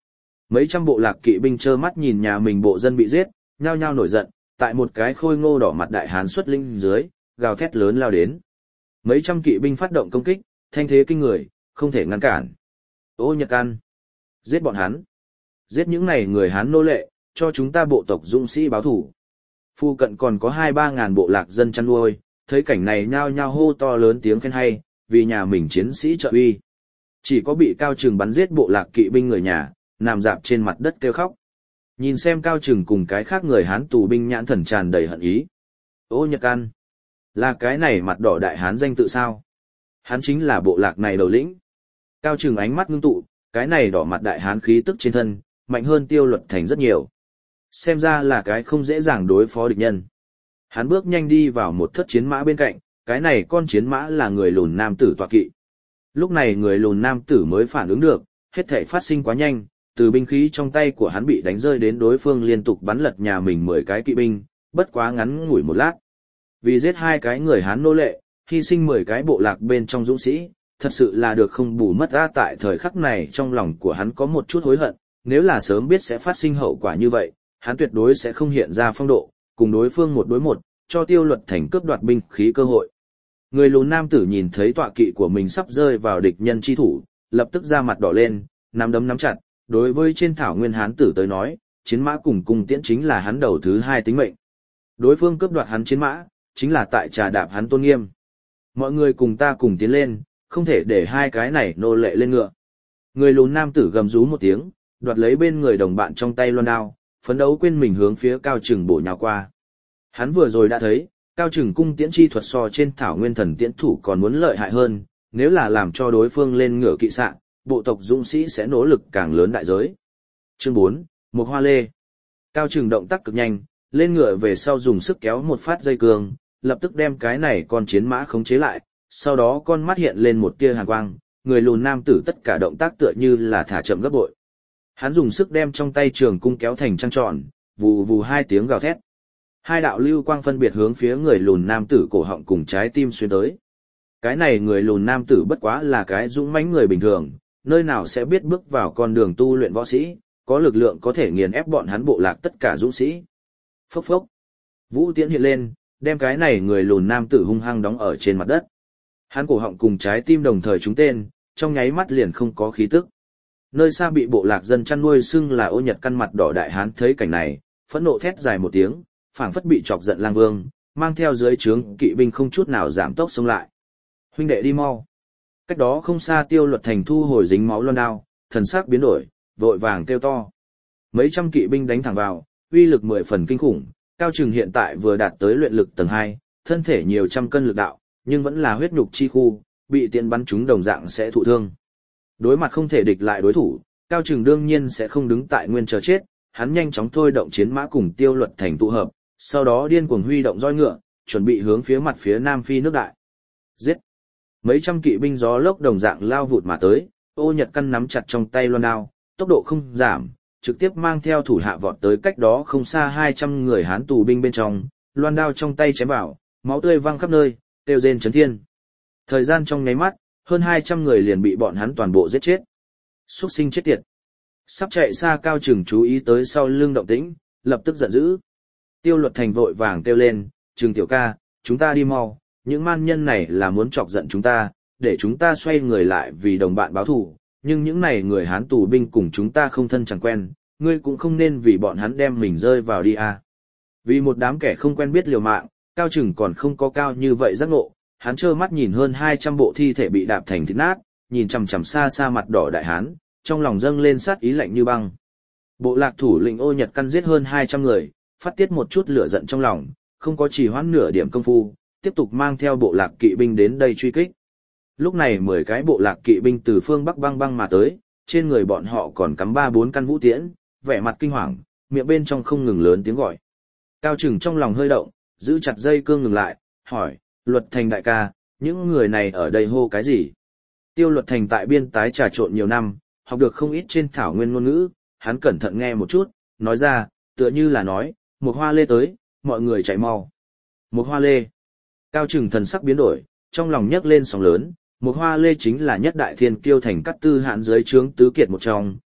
Mấy trăm bộ lạc kỵ binh trơ mắt nhìn nhà mình bộ dân bị giết, nhao nhao nổi giận, tại một cái khôi ngô đỏ mặt đại hán xuất linh dưới, gào thét lớn lao đến. Mấy trăm kỵ binh phát động công kích, thanh thế kinh người, không thể ngăn cản. Ô Nhật Căn, giết bọn hắn. Giết những này người Hán nô lệ, cho chúng ta bộ tộc dũng sĩ báo thủ. Phu cận còn có hai ba ngàn bộ lạc dân chăn nuôi, thấy cảnh này nhao nhao hô to lớn tiếng khen hay, vì nhà mình chiến sĩ trợ uy. Chỉ có bị Cao Trừng bắn giết bộ lạc kỵ binh người nhà, nằm dạp trên mặt đất kêu khóc. Nhìn xem Cao Trừng cùng cái khác người Hán tù binh nhãn thần tràn đầy hận ý. Ô Nhật Căn, là cái này mặt đỏ đại Hán danh tự sao? Hắn chính là bộ lạc này đầu lĩnh. Cao Trừng ánh mắt ngưng tụ, cái này đỏ mặt đại Hán khí tức trên thân, mạnh hơn Tiêu Luật Thành rất nhiều. Xem ra là cái không dễ dàng đối phó địch nhân. Hắn bước nhanh đi vào một thất chiến mã bên cạnh, cái này con chiến mã là người lùn nam tử tọa kỵ. Lúc này người lùn nam tử mới phản ứng được, hết thảy phát sinh quá nhanh, từ binh khí trong tay của hắn bị đánh rơi đến đối phương liên tục bắn lật nhà mình mười cái kỵ binh, bất quá ngắn ngủi một lát. Vì giết hai cái người Hán nô lệ, hy sinh mười cái bộ lạc bên trong dũng sĩ, thật sự là được không bù mất ra. Tại thời khắc này trong lòng của hắn có một chút hối hận, nếu là sớm biết sẽ phát sinh hậu quả như vậy, hắn tuyệt đối sẽ không hiện ra phong độ, cùng đối phương một đối một, cho Tiêu Luật Thành cướp đoạt binh khí cơ hội. Người lùn nam tử nhìn thấy tọa kỵ của mình sắp rơi vào địch nhân chi thủ, lập tức ra mặt đỏ lên, nắm đấm nắm chặt, đối với trên thảo nguyên Hán tử tới nói, chiến mã cùng cung tiễn chính là hắn đầu thứ hai tính mệnh. Đối phương cướp đoạt hắn chiến mã, chính là tại trà đạp hắn tôn nghiêm. Mọi người cùng ta cùng tiến lên, không thể để hai cái này nô lệ lên ngựa. Người lùn nam tử gầm rú một tiếng, đoạt lấy bên người đồng bạn trong tay loan đao, phấn đấu quên mình hướng phía Cao Trừng bổ nhào qua. Hắn vừa rồi đã thấy, Cao Trừng cung tiễn chi thuật so trên thảo nguyên thần tiễn thủ còn muốn lợi hại hơn, nếu là làm cho đối phương lên ngựa kỵ sạn, bộ tộc dũng sĩ sẽ nỗ lực càng lớn đại giới. Chương bốn, một hoa lê. Cao Trừng động tác cực nhanh, lên ngựa về sau dùng sức kéo một phát dây cương, lập tức đem cái này con chiến mã khống chế lại, sau đó con mắt hiện lên một tia hàn quang, người lùn nam tử tất cả động tác tựa như là thả chậm gấp bội. Hắn dùng sức đem trong tay trường cung kéo thành trăng tròn, vù vù hai tiếng gào thét. Hai đạo lưu quang phân biệt hướng phía người lùn nam tử cổ họng cùng trái tim xuyên tới. Cái này người lùn nam tử bất quá là cái dũng mãnh người bình thường, nơi nào sẽ biết bước vào con đường tu luyện võ sĩ, có lực lượng có thể nghiền ép bọn hắn bộ lạc tất cả dũng sĩ. Phốc phốc. Vũ tiễn hiện lên, đem cái này người lùn nam tử hung hăng đóng ở trên mặt đất. Hắn cổ họng cùng trái tim đồng thời trúng tên, trong nháy mắt liền không có khí tức. Nơi xa bị bộ lạc dân chăn nuôi xưng là Ô Nhật Căn mặt đỏ đại hán thấy cảnh này, phẫn nộ thét dài một tiếng, phảng phất bị chọc giận lang vương, mang theo dưới trướng kỵ binh không chút nào giảm tốc xông lại. Huynh đệ đi mau. Cách đó không xa Tiêu Luật Thành thu hồi dính máu loan đao, thần sắc biến đổi, vội vàng kêu to. Mấy trăm kỵ binh đánh thẳng vào, uy lực mười phần kinh khủng, Cao Trừng hiện tại vừa đạt tới luyện lực tầng hai, thân thể nhiều trăm cân lực đạo, nhưng vẫn là huyết nhục chi khu, bị tiện bắn trúng đồng dạng sẽ thụ thương. Đối mặt không thể địch lại đối thủ, Cao Trừng đương nhiên sẽ không đứng tại nguyên chờ chết, hắn nhanh chóng thôi động chiến mã cùng Tiêu Luật Thành tụ hợp, sau đó điên cuồng huy động roi ngựa, chuẩn bị hướng phía mặt phía nam phi nước đại. Giết! Mấy trăm kỵ binh gió lốc đồng dạng lao vụt mà tới, Ô Nhật Căn nắm chặt trong tay loan đao, tốc độ không giảm, trực tiếp mang theo thủ hạ vọt tới cách đó không xa hai trăm người Hán tù binh bên trong, loan đao trong tay chém vào, máu tươi văng khắp nơi, kêu rên chấn thiên. Thời gian trong nháy mắt, hơn hai trăm người liền bị bọn hắn toàn bộ giết chết. Súc sinh chết tiệt. Sắp chạy xa Cao Trừng chú ý tới sau lưng động tĩnh, lập tức giận dữ. Tiêu Luật Thành vội vàng kêu lên, Trừng tiểu ca, chúng ta đi mau, những man nhân này là muốn chọc giận chúng ta, để chúng ta xoay người lại vì đồng bạn báo thù, nhưng những này người Hán tù binh cùng chúng ta không thân chẳng quen, ngươi cũng không nên vì bọn hắn đem mình rơi vào đi à. Vì một đám kẻ không quen biết liều mạng, Cao Trừng còn không có cao như vậy giác ngộ, hắn trơ mắt nhìn hơn hai trăm bộ thi thể bị đạp thành thịt nát, nhìn chằm chằm xa xa mặt đỏ đại hán, trong lòng dâng lên sát ý lạnh như băng. Bộ lạc thủ lĩnh Ô Nhật Căn giết hơn hai trăm người, phát tiết một chút lửa giận trong lòng, không có trì hoãn nửa điểm công phu, tiếp tục mang theo bộ lạc kỵ binh đến đây truy kích. Lúc này mười cái bộ lạc kỵ binh từ phương Bắc băng băng mà tới, trên người bọn họ còn cắm ba bốn căn vũ tiễn, vẻ mặt kinh hoàng, miệng bên trong không ngừng lớn tiếng gọi. Cao Trừng trong lòng hơi động, giữ chặt dây cương ngừng lại, hỏi, Luật Thành đại ca, những người này ở đây hô cái gì? Tiêu Luật Thành tại biên tái trà trộn nhiều năm, học được không ít trên thảo nguyên ngôn ngữ, hắn cẩn thận nghe một chút, nói ra, tựa như là nói, một hoa lê tới, mọi người chạy mau. Một hoa lê. Cao Trừng thần sắc biến đổi, trong lòng nhấc lên sóng lớn, một hoa lê chính là nhất đại thiên kiêu thành cắt tư hãn dưới trướng tứ kiệt một trong,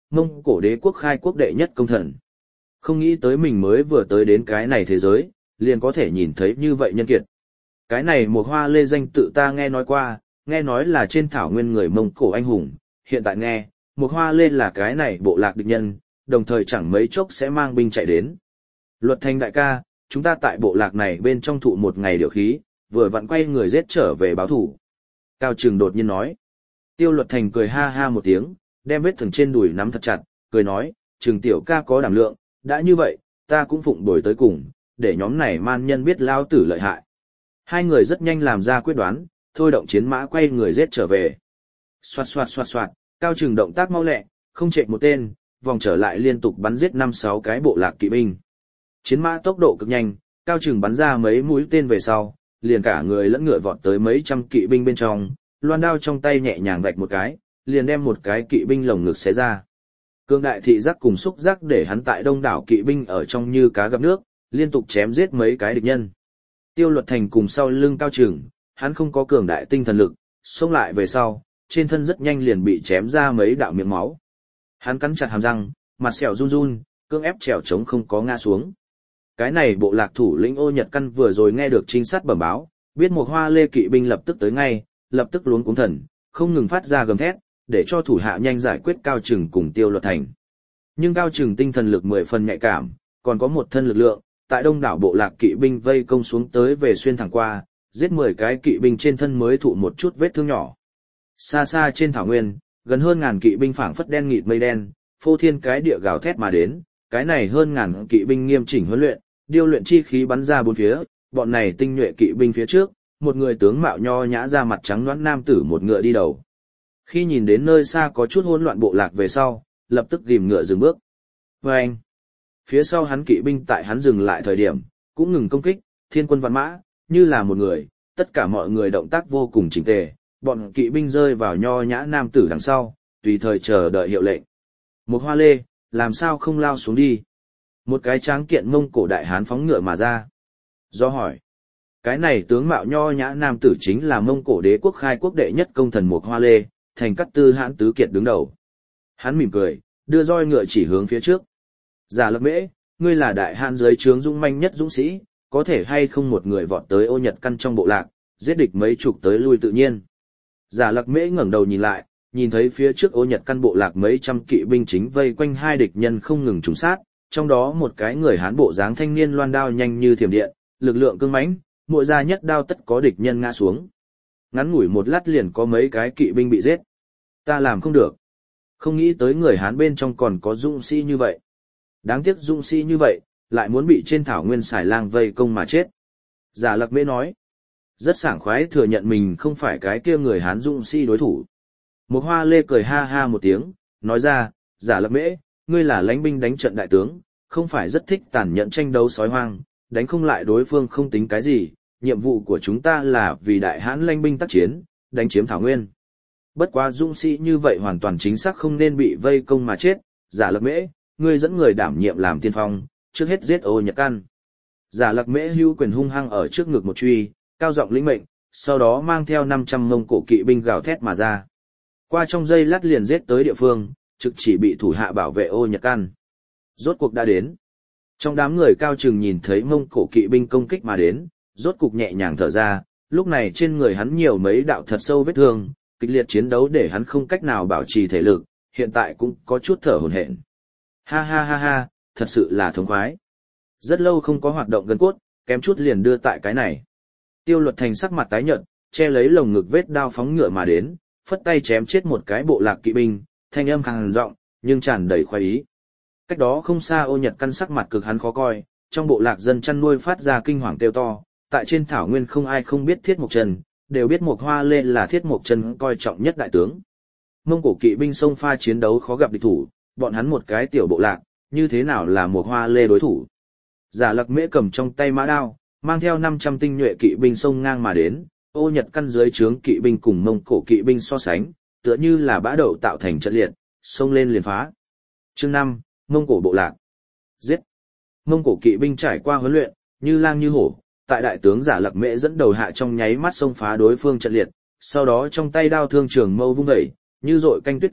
Mông Cổ đế quốc khai quốc đệ nhất công thần. Không nghĩ tới mình mới vừa tới đến cái này thế giới, liền có thể nhìn thấy như vậy nhân kiệt. Cái này một hoa lê danh tự ta nghe nói qua, nghe nói là trên thảo nguyên người Mông Cổ anh hùng, hiện tại nghe, một hoa lê là cái này bộ lạc địch nhân, đồng thời chẳng mấy chốc sẽ mang binh chạy đến. Luật Thành đại ca, chúng ta tại bộ lạc này bên trong thụ một ngày điều khí, vừa vặn quay người giết trở về báo thủ. Cao Trừng đột nhiên nói. Tiêu Luật Thành cười ha ha một tiếng, đem vết thương trên đùi nắm thật chặt, cười nói, Trừng tiểu ca có đảm lượng, đã như vậy, ta cũng phụng đổi tới cùng, để nhóm này man nhân biết lao tử lợi hại. Hai người rất nhanh làm ra quyết đoán, thôi động chiến mã quay người giết trở về. Xoạt xoạt xoạt xoạt, Cao Trừng động tác mau lẹ, không chạy một tên, vòng trở lại liên tục bắn giết năm sáu cái bộ lạc kỵ binh. Chiến mã tốc độ cực nhanh, Cao Trừng bắn ra mấy mũi tên về sau, liền cả người lẫn ngựa vọt tới mấy trăm kỵ binh bên trong, loan đao trong tay nhẹ nhàng vạch một cái, liền đem một cái kỵ binh lồng ngực xé ra. Cương đại thị giác cùng xúc giác để hắn tại đông đảo kỵ binh ở trong như cá gặp nước, liên tục chém giết mấy cái địch nhân. Tiêu Luật Thành cùng sau lưng Cao Trừng, hắn không có cường đại tinh thần lực, xông lại về sau, trên thân rất nhanh liền bị chém ra mấy đạo miệng máu. Hắn cắn chặt hàm răng, mặt sẹo run run, cương ép trèo trống không có ngã xuống. Cái này bộ lạc thủ lĩnh Ô Nhật Căn vừa rồi nghe được trinh sát bẩm báo, biết một hoa lê kỵ binh lập tức tới ngay, lập tức luống cuống thần, không ngừng phát ra gầm thét, để cho thủ hạ nhanh giải quyết Cao Trừng cùng Tiêu Luật Thành. Nhưng Cao Trừng tinh thần lực mười phần nhạy cảm, còn có một thân lực lượng, tại đông đảo bộ lạc kỵ binh vây công xuống tới về xuyên thẳng qua, giết mười cái kỵ binh trên thân mới thụ một chút vết thương nhỏ. Xa xa trên thảo nguyên, gần hơn ngàn kỵ binh phảng phất đen nghịt mây đen, phô thiên cái địa gào thét mà đến, cái này hơn ngàn kỵ binh nghiêm chỉnh huấn luyện, điêu luyện chi khí bắn ra bốn phía, bọn này tinh nhuệ kỵ binh phía trước, một người tướng mạo nho nhã da mặt trắng nõn nam tử một ngựa đi đầu. Khi nhìn đến nơi xa có chút hỗn loạn bộ lạc về sau, lập tức ghim ngựa dừng bước. Vâng! Phía sau hắn kỵ binh tại hắn dừng lại thời điểm, cũng ngừng công kích, thiên quân vạn mã, như là một người, tất cả mọi người động tác vô cùng chỉnh tề, bọn kỵ binh rơi vào nho nhã nam tử đằng sau, tùy thời chờ đợi hiệu lệnh. Một hoa lê, làm sao không lao xuống đi? Một cái tráng kiện Mông Cổ đại hán phóng ngựa mà ra. Do hỏi, cái này tướng mạo nho nhã nam tử chính là Mông Cổ đế quốc khai quốc đệ nhất công thần Mục Hoa Lê, thành Cát Tư Hãn Tứ Kiệt đứng đầu. Hắn mỉm cười, đưa roi ngựa chỉ hướng phía trước. Giả Lập Mễ, ngươi là đại hãn dưới trướng dũng manh nhất dũng sĩ, có thể hay không một người vọt tới Ô Nhật Căn trong bộ lạc, giết địch mấy chục tới lui tự nhiên. Giả Lập Mễ ngẩng đầu nhìn lại, nhìn thấy phía trước Ô Nhật Căn bộ lạc mấy trăm kỵ binh chính vây quanh hai địch nhân không ngừng trúng sát, trong đó một cái người hán bộ dáng thanh niên loan đao nhanh như thiểm điện, lực lượng cương mãnh, mỗi ra nhất đao tất có địch nhân ngã xuống. Ngắn ngủi một lát liền có mấy cái kỵ binh bị giết. Ta làm không được. Không nghĩ tới người hán bên trong còn có dũng sĩ như vậy. Đáng tiếc dũng sĩ như vậy, lại muốn bị trên thảo nguyên xài lang vây công mà chết. Giả Lập Mễ nói. Rất sảng khoái thừa nhận mình không phải cái kia người hán dũng sĩ đối thủ. Một hoa lê cười ha ha một tiếng, nói ra, Giả Lập Mễ, ngươi là lãnh binh đánh trận đại tướng, không phải rất thích tàn nhẫn tranh đấu sói hoang, đánh không lại đối phương không tính cái gì, nhiệm vụ của chúng ta là vì đại hãn lãnh binh tác chiến, đánh chiếm thảo nguyên. Bất quá dũng sĩ như vậy hoàn toàn chính xác không nên bị vây công mà chết, Giả Lập Mễ, ngươi dẫn người đảm nhiệm làm tiên phong, trước hết giết Ô Nhật Căn. Giả Lập Mễ hưu quyền hung hăng ở trước ngực một truy, cao giọng lĩnh mệnh, sau đó mang theo năm trăm Mông Cổ kỵ binh gào thét mà ra. Qua trong giây lát liền giết tới địa phương, trực chỉ bị thủ hạ bảo vệ Ô Nhật Căn. Rốt cuộc đã đến. Trong đám người Cao Trừng nhìn thấy Mông Cổ kỵ binh công kích mà đến, rốt cục nhẹ nhàng thở ra, lúc này trên người hắn nhiều mấy đạo thật sâu vết thương, kịch liệt chiến đấu để hắn không cách nào bảo trì thể lực, hiện tại cũng có chút thở hổn hển. Ha ha ha ha, thật sự là thống khoái. Rất lâu không có hoạt động gân cốt, kém chút liền đưa tại cái này. Tiêu Luật Thành sắc mặt tái nhợt, che lấy lồng ngực vết đao phóng ngựa mà đến, phất tay chém chết một cái bộ lạc kỵ binh, thanh âm khàn giọng, nhưng tràn đầy khoái ý. Cách đó không xa Ô Nhật Căn sắc mặt cực hắn khó coi, trong bộ lạc dân chăn nuôi phát ra kinh hoàng kêu to, tại trên thảo nguyên không ai không biết Thiết Mộc Chân, đều biết Mộc Hoa Lê là Thiết Mộc Chân coi trọng nhất đại tướng. Mông Cổ kỵ binh xông pha chiến đấu khó gặp địch thủ, bọn hắn một cái tiểu bộ lạc, như thế nào là Mộc Hoa Lê đối thủ. Giả Lập Mễ cầm trong tay mã đao, mang theo năm trăm tinh nhuệ kỵ binh xông ngang mà đến, Ô Nhật Căn dưới trướng kỵ binh cùng Mông Cổ kỵ binh so sánh, tựa như là bã đậu tạo thành trận liệt, xông lên liền phá. Chương năm, Mông Cổ bộ lạc. Giết. Mông Cổ kỵ binh trải qua huấn luyện, như lang như hổ, tại đại tướng Giả Lập Mễ dẫn đầu hạ trong nháy mắt xông phá đối phương trận liệt, sau đó trong tay đao thương trường mâu vung dậy, như dội canh tuyết tan,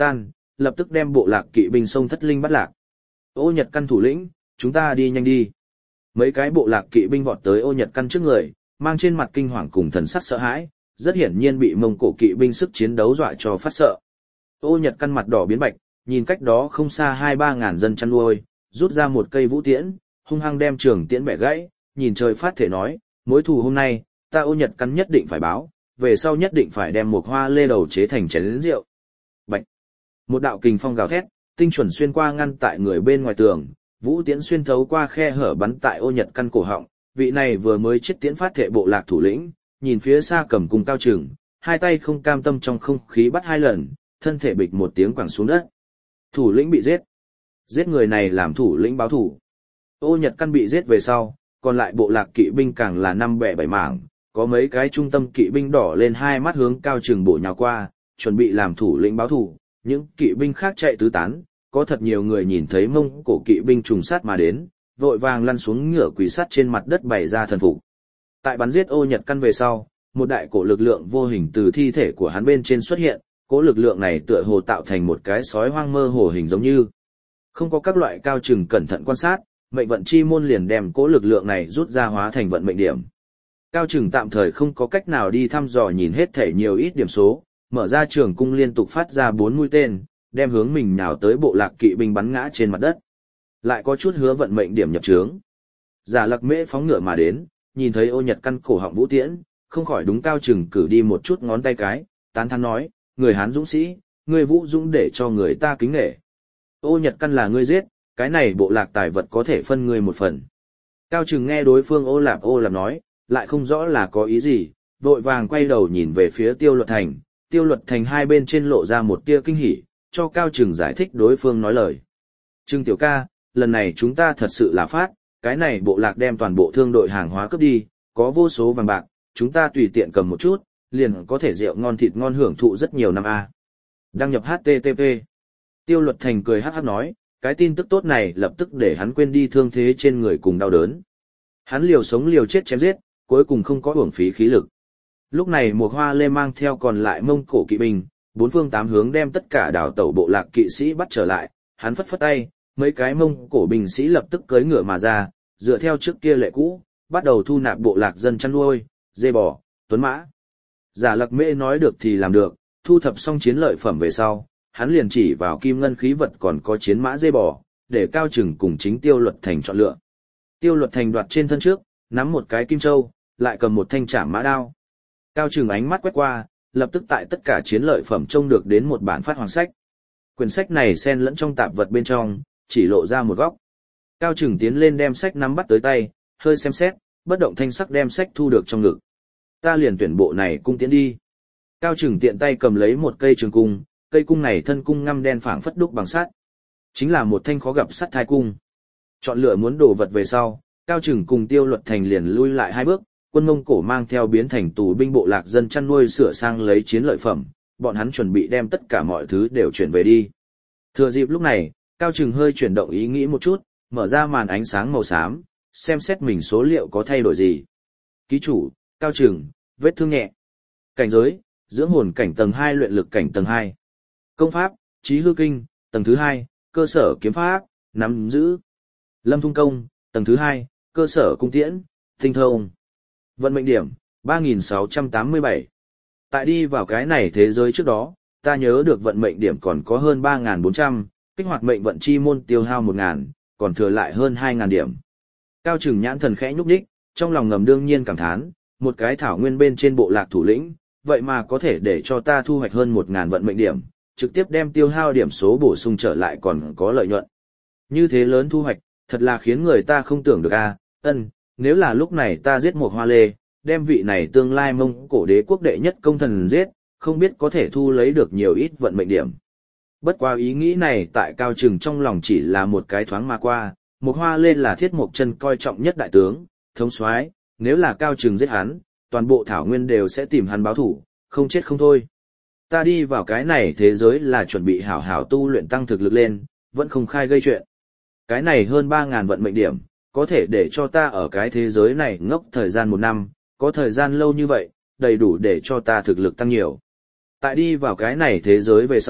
lập tức đem bộ lạc kỵ binh sông thất linh bắt lạc. Ô Nhật Căn thủ lĩnh, chúng ta đi nhanh đi. Mấy cái bộ lạc kỵ binh vọt tới Ô Nhật Căn trước người, mang trên mặt kinh hoàng cùng thần sắc sợ hãi, rất hiển nhiên bị Mông Cổ kỵ binh sức chiến đấu dọa cho phát sợ. Ô Nhật Căn mặt đỏ biến bạch, nhìn cách đó không xa hai ba ngàn dân chăn nuôi, rút ra một cây vũ tiễn, hung hăng đem trường tiễn bẻ gãy, nhìn trời phát thể nói, mối thù hôm nay, ta Ô Nhật Căn nhất định phải báo, về sau nhất định phải đem một hoa lê đầu chế thành chén rượu. Bạch. Một đạo kình phong gào thét, tinh chuẩn xuyên qua ngăn tại người bên ngoài tường, vũ tiễn xuyên thấu qua khe hở bắn tại Ô Nhật Căn cổ họng, vị này vừa mới chết tiễn phát thệ bộ lạc thủ lĩnh, nhìn phía xa cầm cung cao trừng, hai tay không cam tâm trong không khí bắt hai lần, thân thể bịch một tiếng quẳng xuống đất. Thủ lĩnh bị giết. Giết người này làm thủ lĩnh báo thủ. Ô Nhật Căn bị giết về sau, còn lại bộ lạc kỵ binh càng là năm bẻ bảy mảng, có mấy cái trung tâm kỵ binh đỏ lên hai mắt hướng cao trừng bổ nhào qua, chuẩn bị làm thủ lĩnh báo thủ, những kỵ binh khác chạy tứ tán, có thật nhiều người nhìn thấy Mông Cổ kỵ binh trùng sát mà đến, vội vàng lăn xuống ngựa quỳ sắt trên mặt đất bày ra thần phục. Tại bắn giết Ô Nhật Căn về sau, một đại cổ lực lượng vô hình từ thi thể của hắn bên trên xuất hiện, cỗ lực lượng này tựa hồ tạo thành một cái sói hoang mơ hồ hình giống như. Không có các loại cao trừng cẩn thận quan sát, mệnh vận chi môn liền đem cỗ lực lượng này rút ra hóa thành vận mệnh điểm. Cao trừng tạm thời không có cách nào đi thăm dò nhìn hết thể nhiều ít điểm số, mở ra trường cung liên tục phát ra bốn mũi tên, đem hướng mình nhào tới bộ lạc kỵ binh bắn ngã trên mặt đất. Lại có chút hứa vận mệnh điểm nhập trướng. Giả Lạc Mễ phóng ngựa mà đến, nhìn thấy Ô Nhật Căn cổ họng vũ tiễn, không khỏi đúng cao trừng cử đi một chút ngón tay cái, tán thán nói, người Hán dũng sĩ, người vũ dũng để cho người ta kính nể. Ô Nhật Căn là ngươi giết, cái này bộ lạc tài vật có thể phân ngươi một phần. Cao trừng nghe đối phương Ô Lạp Ô Lạp nói, lại không rõ là có ý gì, vội vàng quay đầu nhìn về phía Tiêu Luật Thành, Tiêu Luật Thành hai bên trên lộ ra một tia kinh hỉ, cho Cao trừng giải thích đối phương nói lời. Trừng tiểu ca, lần này chúng ta thật sự là phát, cái này bộ lạc đem toàn bộ thương đội hàng hóa cướp đi, có vô số vàng bạc, chúng ta tùy tiện cầm một chút, liền có thể rượu ngon thịt ngon hưởng thụ rất nhiều năm a. Đăng nhập hát tê tê pê. Tiêu Luật Thành cười hắc hắc nói, cái tin tức tốt này lập tức để hắn quên đi thương thế trên người cùng đau đớn. Hắn liều sống liều chết chém giết, cuối cùng không có uổng phí khí lực. Lúc này một hoa lê mang theo còn lại Mông Cổ kỵ binh, bốn phương tám hướng đem tất cả đảo tẩu bộ lạc kỵ sĩ bắt trở lại, hắn phất phất tay, mấy cái Mông Cổ binh sĩ lập tức cưỡi ngựa mà ra, dựa theo trước kia lệ cũ, bắt đầu thu nạp bộ lạc dân chăn nuôi, dê bò, tuấn mã. Giả Lạc Mễ nói được thì làm được, thu thập xong chiến lợi phẩm về sau, hắn liền chỉ vào kim ngân khí vật còn có chiến mã dê bò, để Cao Trừng cùng chính Tiêu Luật Thành chọn lựa. Tiêu Luật Thành đoạt trên thân trước, nắm một cái kim châu, lại cầm một thanh trảm mã đao. Cao Trừng ánh mắt quét qua, lập tức tại tất cả chiến lợi phẩm trông được đến một bản phát hoàng sách. Quyển sách này xen lẫn trong tạp vật bên trong, chỉ lộ ra một góc. Cao Trừng tiến lên đem sách nắm bắt tới tay, hơi xem xét, bất động thanh sắc đem sách thu được trong ngực. Ta liền tuyển bộ này cung tiến đi. Cao Trừng tiện tay cầm lấy một cây trường cung, cây cung này thân cung ngăm đen phảng phất đúc bằng sắt. Chính là một thanh khó gặp sắt thai cung. Chọn lựa muốn đồ vật về sau, Cao Trừng cùng Tiêu Luật Thành liền lui lại hai bước, quân Mông Cổ mang theo biến thành tù binh bộ lạc dân chăn nuôi sửa sang lấy chiến lợi phẩm, bọn hắn chuẩn bị đem tất cả mọi thứ đều chuyển về đi. Thừa dịp lúc này, Cao Trừng hơi chuyển động ý nghĩ một chút, mở ra màn ánh sáng màu xám, xem xét mình số liệu có thay đổi gì. Ký chủ, Cao Trừng, vết thương nhẹ. Cảnh giới, dưỡng hồn cảnh tầng hai, luyện lực cảnh tầng hai. Công pháp, Chí Hư Kinh, tầng thứ hai, cơ sở kiếm pháp, nắm giữ. Lâm Thung Công, tầng thứ hai, cơ sở cung tiễn, tinh thông. Vận mệnh điểm, ba nghìn sáu trăm tám mươi bảy. Tại đi vào cái này thế giới trước đó, ta nhớ được vận mệnh điểm còn có hơn ba nghìn bốn trăm, kích hoạt mệnh vận chi môn tiêu hao một nghìn, còn thừa lại hơn hai nghìn điểm. Cao Trừng nhãn thần khẽ nhúc nhích, trong lòng ngầm đương nhiên cảm thán, một cái thảo nguyên bên trên bộ lạc thủ lĩnh, vậy mà có thể để cho ta thu hoạch hơn một nghìn vận mệnh điểm, trực tiếp đem tiêu hao điểm số bổ sung trở lại còn có lợi nhuận. Như thế lớn thu hoạch, thật là khiến người ta không tưởng được a. Ân, nếu là lúc này ta giết một hoa lê, đem vị này tương lai Mông Cổ đế quốc đệ nhất công thần giết, không biết có thể thu lấy được nhiều ít vận mệnh điểm. Bất qua ý nghĩ này tại Cao Trừng trong lòng chỉ là một cái thoáng mà qua, một hoa lê là Thiết Mộc Chân coi trọng nhất đại tướng, thống soái, nếu là Cao Trừng giết hắn, toàn bộ thảo nguyên đều sẽ tìm hắn báo thủ, không chết không thôi. Ta đi vào cái này thế giới là chuẩn bị hảo hảo tu luyện tăng thực lực lên, vẫn không khai gây chuyện. Cái này hơn ba nghìn vận mệnh điểm, có thể để cho ta ở cái thế giới này ngốc thời gian một năm, có thời gian lâu như vậy, đầy đủ để cho ta thực lực tăng nhiều. Tại đi vào cái này thế giới về sau,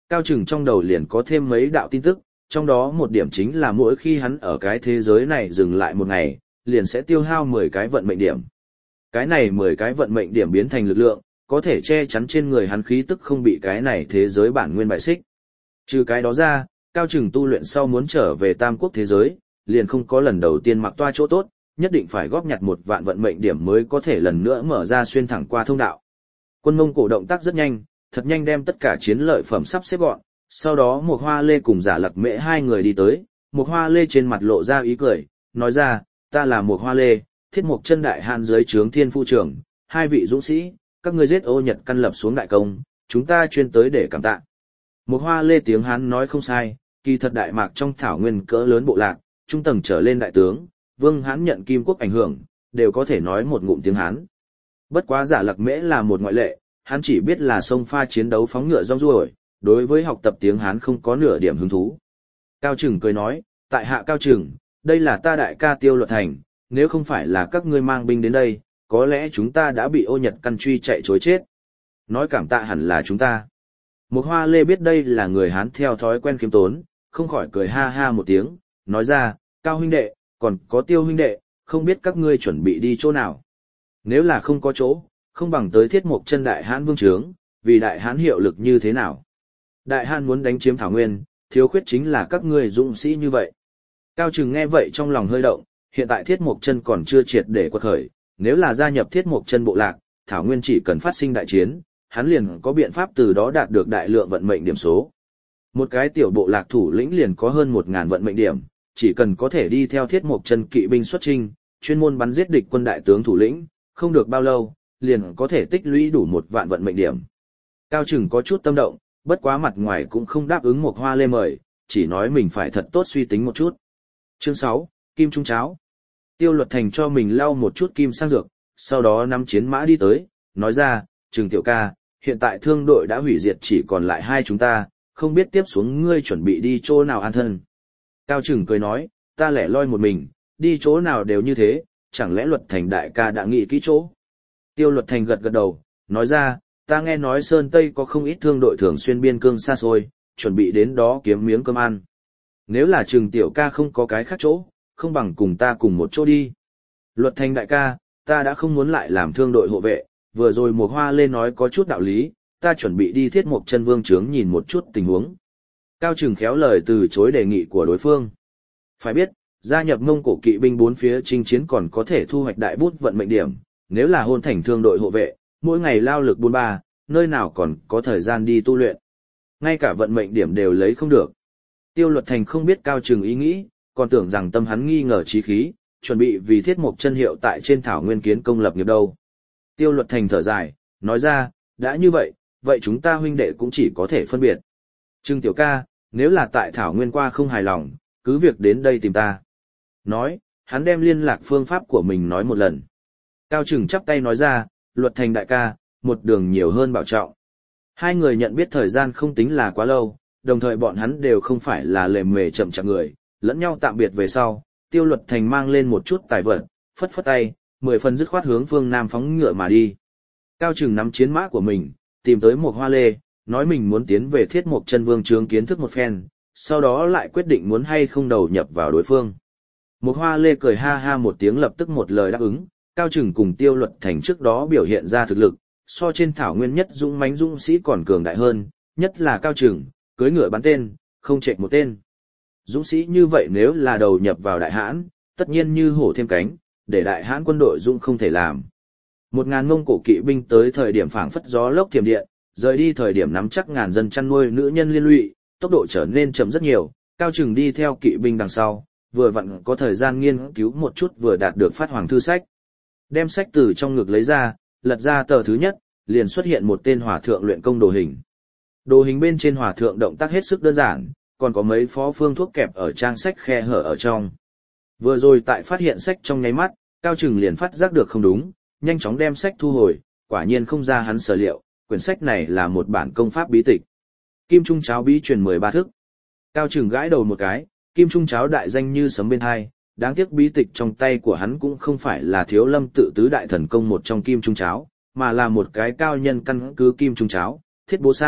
Cao Trừng trong đầu liền có thêm mấy đạo tin tức, trong đó một điểm chính là mỗi khi hắn ở cái thế giới này dừng lại một ngày, liền sẽ tiêu hao mười cái vận mệnh điểm. Cái này mười cái vận mệnh điểm biến thành lực lượng, có thể che chắn trên người hắn khí tức không bị cái này thế giới bản nguyên bại xích. Trừ cái đó ra, Cao Trừng tu luyện sau muốn trở về Tam Quốc thế giới, liền không có lần đầu tiên mặc toa chỗ tốt, nhất định phải góp nhặt một vạn vận mệnh điểm mới có thể lần nữa mở ra xuyên thẳng qua thông đạo. Quân Mông Cổ động tác rất nhanh, thật nhanh đem tất cả chiến lợi phẩm sắp xếp gọn, sau đó Mộc Hoa Lê cùng Giả Lặc Mễ hai người đi tới, Mộc Hoa Lê trên mặt lộ ra ý cười, nói ra, ta là Mộc Hoa Lê, Thiết Mộc Chân đại hàn dưới trướng Thiên Phu trưởng, hai vị dũng sĩ, các ngươi giết Ô Nhật căn lập xuống đại công, chúng ta chuyên tới để cảm tạ. Mộc Hoa Lê tiếng Hán nói không sai, kỳ thật Đại Mạc trong thảo nguyên cỡ lớn bộ lạc, trung tầng trở lên đại tướng, Vương Hán nhận Kim Quốc ảnh hưởng, đều có thể nói một ngụm tiếng Hán. Bất quá Giả Lặc Mễ là một ngoại lệ, hắn chỉ biết là sông pha chiến đấu phóng ngựa rong ruổi, đối với học tập tiếng Hán không có nửa điểm hứng thú. Cao Trừng cười nói, tại hạ Cao Trừng, đây là ta đại ca Tiêu Luật Thành, nếu không phải là các ngươi mang binh đến đây, có lẽ chúng ta đã bị Ô Nhật căn truy chạy trối chết. Nói cảm tạ hẳn là chúng ta. Mộc Hoa Lê biết đây là người Hán theo thói quen khiêm tốn, không khỏi cười ha ha một tiếng, nói ra, Cao huynh đệ, còn có Tiêu huynh đệ, không biết các ngươi chuẩn bị đi chỗ nào. Nếu là không có chỗ, không bằng tới Thiết Mộc Chân đại hán vương trướng, vì đại hán hiệu lực như thế nào. Đại hán muốn đánh chiếm thảo nguyên, thiếu khuyết chính là các ngươi dũng sĩ như vậy. Cao Trừng nghe vậy trong lòng hơi động, hiện tại Thiết Mộc Chân còn chưa triệt để quật khởi, nếu là gia nhập Thiết Mộc Chân bộ lạc, thảo nguyên chỉ cần phát sinh đại chiến, hắn liền có biện pháp từ đó đạt được đại lượng vận mệnh điểm số. Một cái tiểu bộ lạc thủ lĩnh liền có hơn một ngàn vận mệnh điểm, chỉ cần có thể đi theo Thiết Mộc Chân kỵ binh xuất chinh, chuyên môn bắn giết địch quân đại tướng thủ lĩnh, không được bao lâu, liền có thể tích lũy đủ một vạn vận mệnh điểm. Cao Trừng có chút tâm động, bất quá mặt ngoài cũng không đáp ứng Mộc Hoa Lê mời, chỉ nói mình phải thật tốt suy tính một chút. Chương sáu, Kim Trung Cháo. Tiêu Luật Thành cho mình lau một chút kim sang dược, sau đó nắm chiến mã đi tới, nói ra, Trừng tiểu ca, hiện tại thương đội đã hủy diệt chỉ còn lại hai chúng ta, không biết tiếp xuống ngươi chuẩn bị đi chỗ nào an thân. Cao Trừng cười nói, ta lẻ loi một mình, đi chỗ nào đều như thế, chẳng lẽ Luật Thành đại ca đã nghĩ kỹ chỗ. Tiêu Luật Thành gật gật đầu, nói ra, ta nghe nói Sơn Tây có không ít thương đội thường xuyên biên cương xa xôi, chuẩn bị đến đó kiếm miếng cơm ăn. Nếu là Trừng tiểu ca không có cái khác chỗ, không bằng cùng ta cùng một chỗ đi. Luật Thành đại ca, ta đã không muốn lại làm thương đội hộ vệ, vừa rồi Mộc Hoa Lê nói có chút đạo lý, ta chuẩn bị đi Thiết Mộc Chân vương trướng nhìn một chút tình huống. Cao Trừng khéo lời từ chối đề nghị của đối phương. Phải biết, gia nhập Mông Cổ kỵ binh bốn phía chinh chiến còn có thể thu hoạch đại bút vận mệnh điểm, nếu là hôn thành thương đội hộ vệ, mỗi ngày lao lực buôn ba, nơi nào còn có thời gian đi tu luyện. Ngay cả vận mệnh điểm đều lấy không được. Tiêu Luật Thành không biết Cao Trừng ý nghĩ, còn tưởng rằng tâm hắn nghi ngờ chí khí, chuẩn bị vì Thiết Mộc Chân hiệu tại trên thảo nguyên kiến công lập nghiệp đâu. Tiêu Luật Thành thở dài, nói ra, đã như vậy, vậy chúng ta huynh đệ cũng chỉ có thể phân biệt. Trừng tiểu ca, nếu là tại thảo nguyên qua không hài lòng, cứ việc đến đây tìm ta. Nói, hắn đem liên lạc phương pháp của mình nói một lần. Cao Trừng chắp tay nói ra, Luật Thành đại ca, một đường nhiều hơn bảo trọng. Hai người nhận biết thời gian không tính là quá lâu, đồng thời bọn hắn đều không phải là lề mề chậm chạp người, lẫn nhau tạm biệt về sau, Tiêu Luật Thành mang lên một chút tài vật, phất phất tay, mười phần dứt khoát hướng phương Nam phóng ngựa mà đi. Cao Trừng nắm chiến mã của mình, tìm tới Mộc Hoa Lê, nói mình muốn tiến về Thiết Mộc Chân vương trướng kiến thức một phen, sau đó lại quyết định muốn hay không đầu nhập vào đối phương. Mộc Hoa Lê cười ha ha một tiếng lập tức một lời đáp ứng, Cao Trừng cùng Tiêu Luật Thành trước đó biểu hiện ra thực lực, so trên thảo nguyên nhất dũng mãnh dũng sĩ còn cường đại hơn, nhất là Cao Trừng, cưỡi ngựa bắn tên, không chệch một tên. Dũng sĩ như vậy nếu là đầu nhập vào đại hãn, tất nhiên như hổ thêm cánh, để đại hãn quân đội dũng không thể làm. Một ngàn Mông Cổ kỵ binh tới thời điểm phảng phất gió lốc thiểm điện, rời đi thời điểm nắm chắc ngàn dân chăn nuôi nữ nhân liên lụy, tốc độ trở nên chậm rất nhiều. Cao Trừng đi theo kỵ binh đằng sau, vừa vặn có thời gian nghiên cứu một chút vừa đạt được phát hoàng thư sách. Đem sách từ trong ngực lấy ra, lật ra tờ thứ nhất, liền xuất hiện một tên hòa thượng luyện công đồ hình. Đồ hình bên trên hòa thượng động tác hết sức đơn giản, còn có mấy phó phương thuốc kẹp ở trang sách khe hở ở trong. Vừa rồi tại phát hiện sách trong nháy mắt, Cao Trừng liền phát giác được không đúng, nhanh chóng đem sách thu hồi, quả nhiên không ra hắn sở liệu, quyển sách này là một bản công pháp bí tịch. Kim Trung Cháo bí truyền mười ba thức. Cao Trừng gãi đầu một cái, Kim Trung Cháo đại danh như sấm bên tai, đáng tiếc bí tịch trong tay của hắn cũng không phải là Thiếu Lâm tự tứ đại thần công một trong Kim Trung Cháo, mà là một cái cao nhân căn cứ Kim Trung Cháo, Thiết Bố Sam,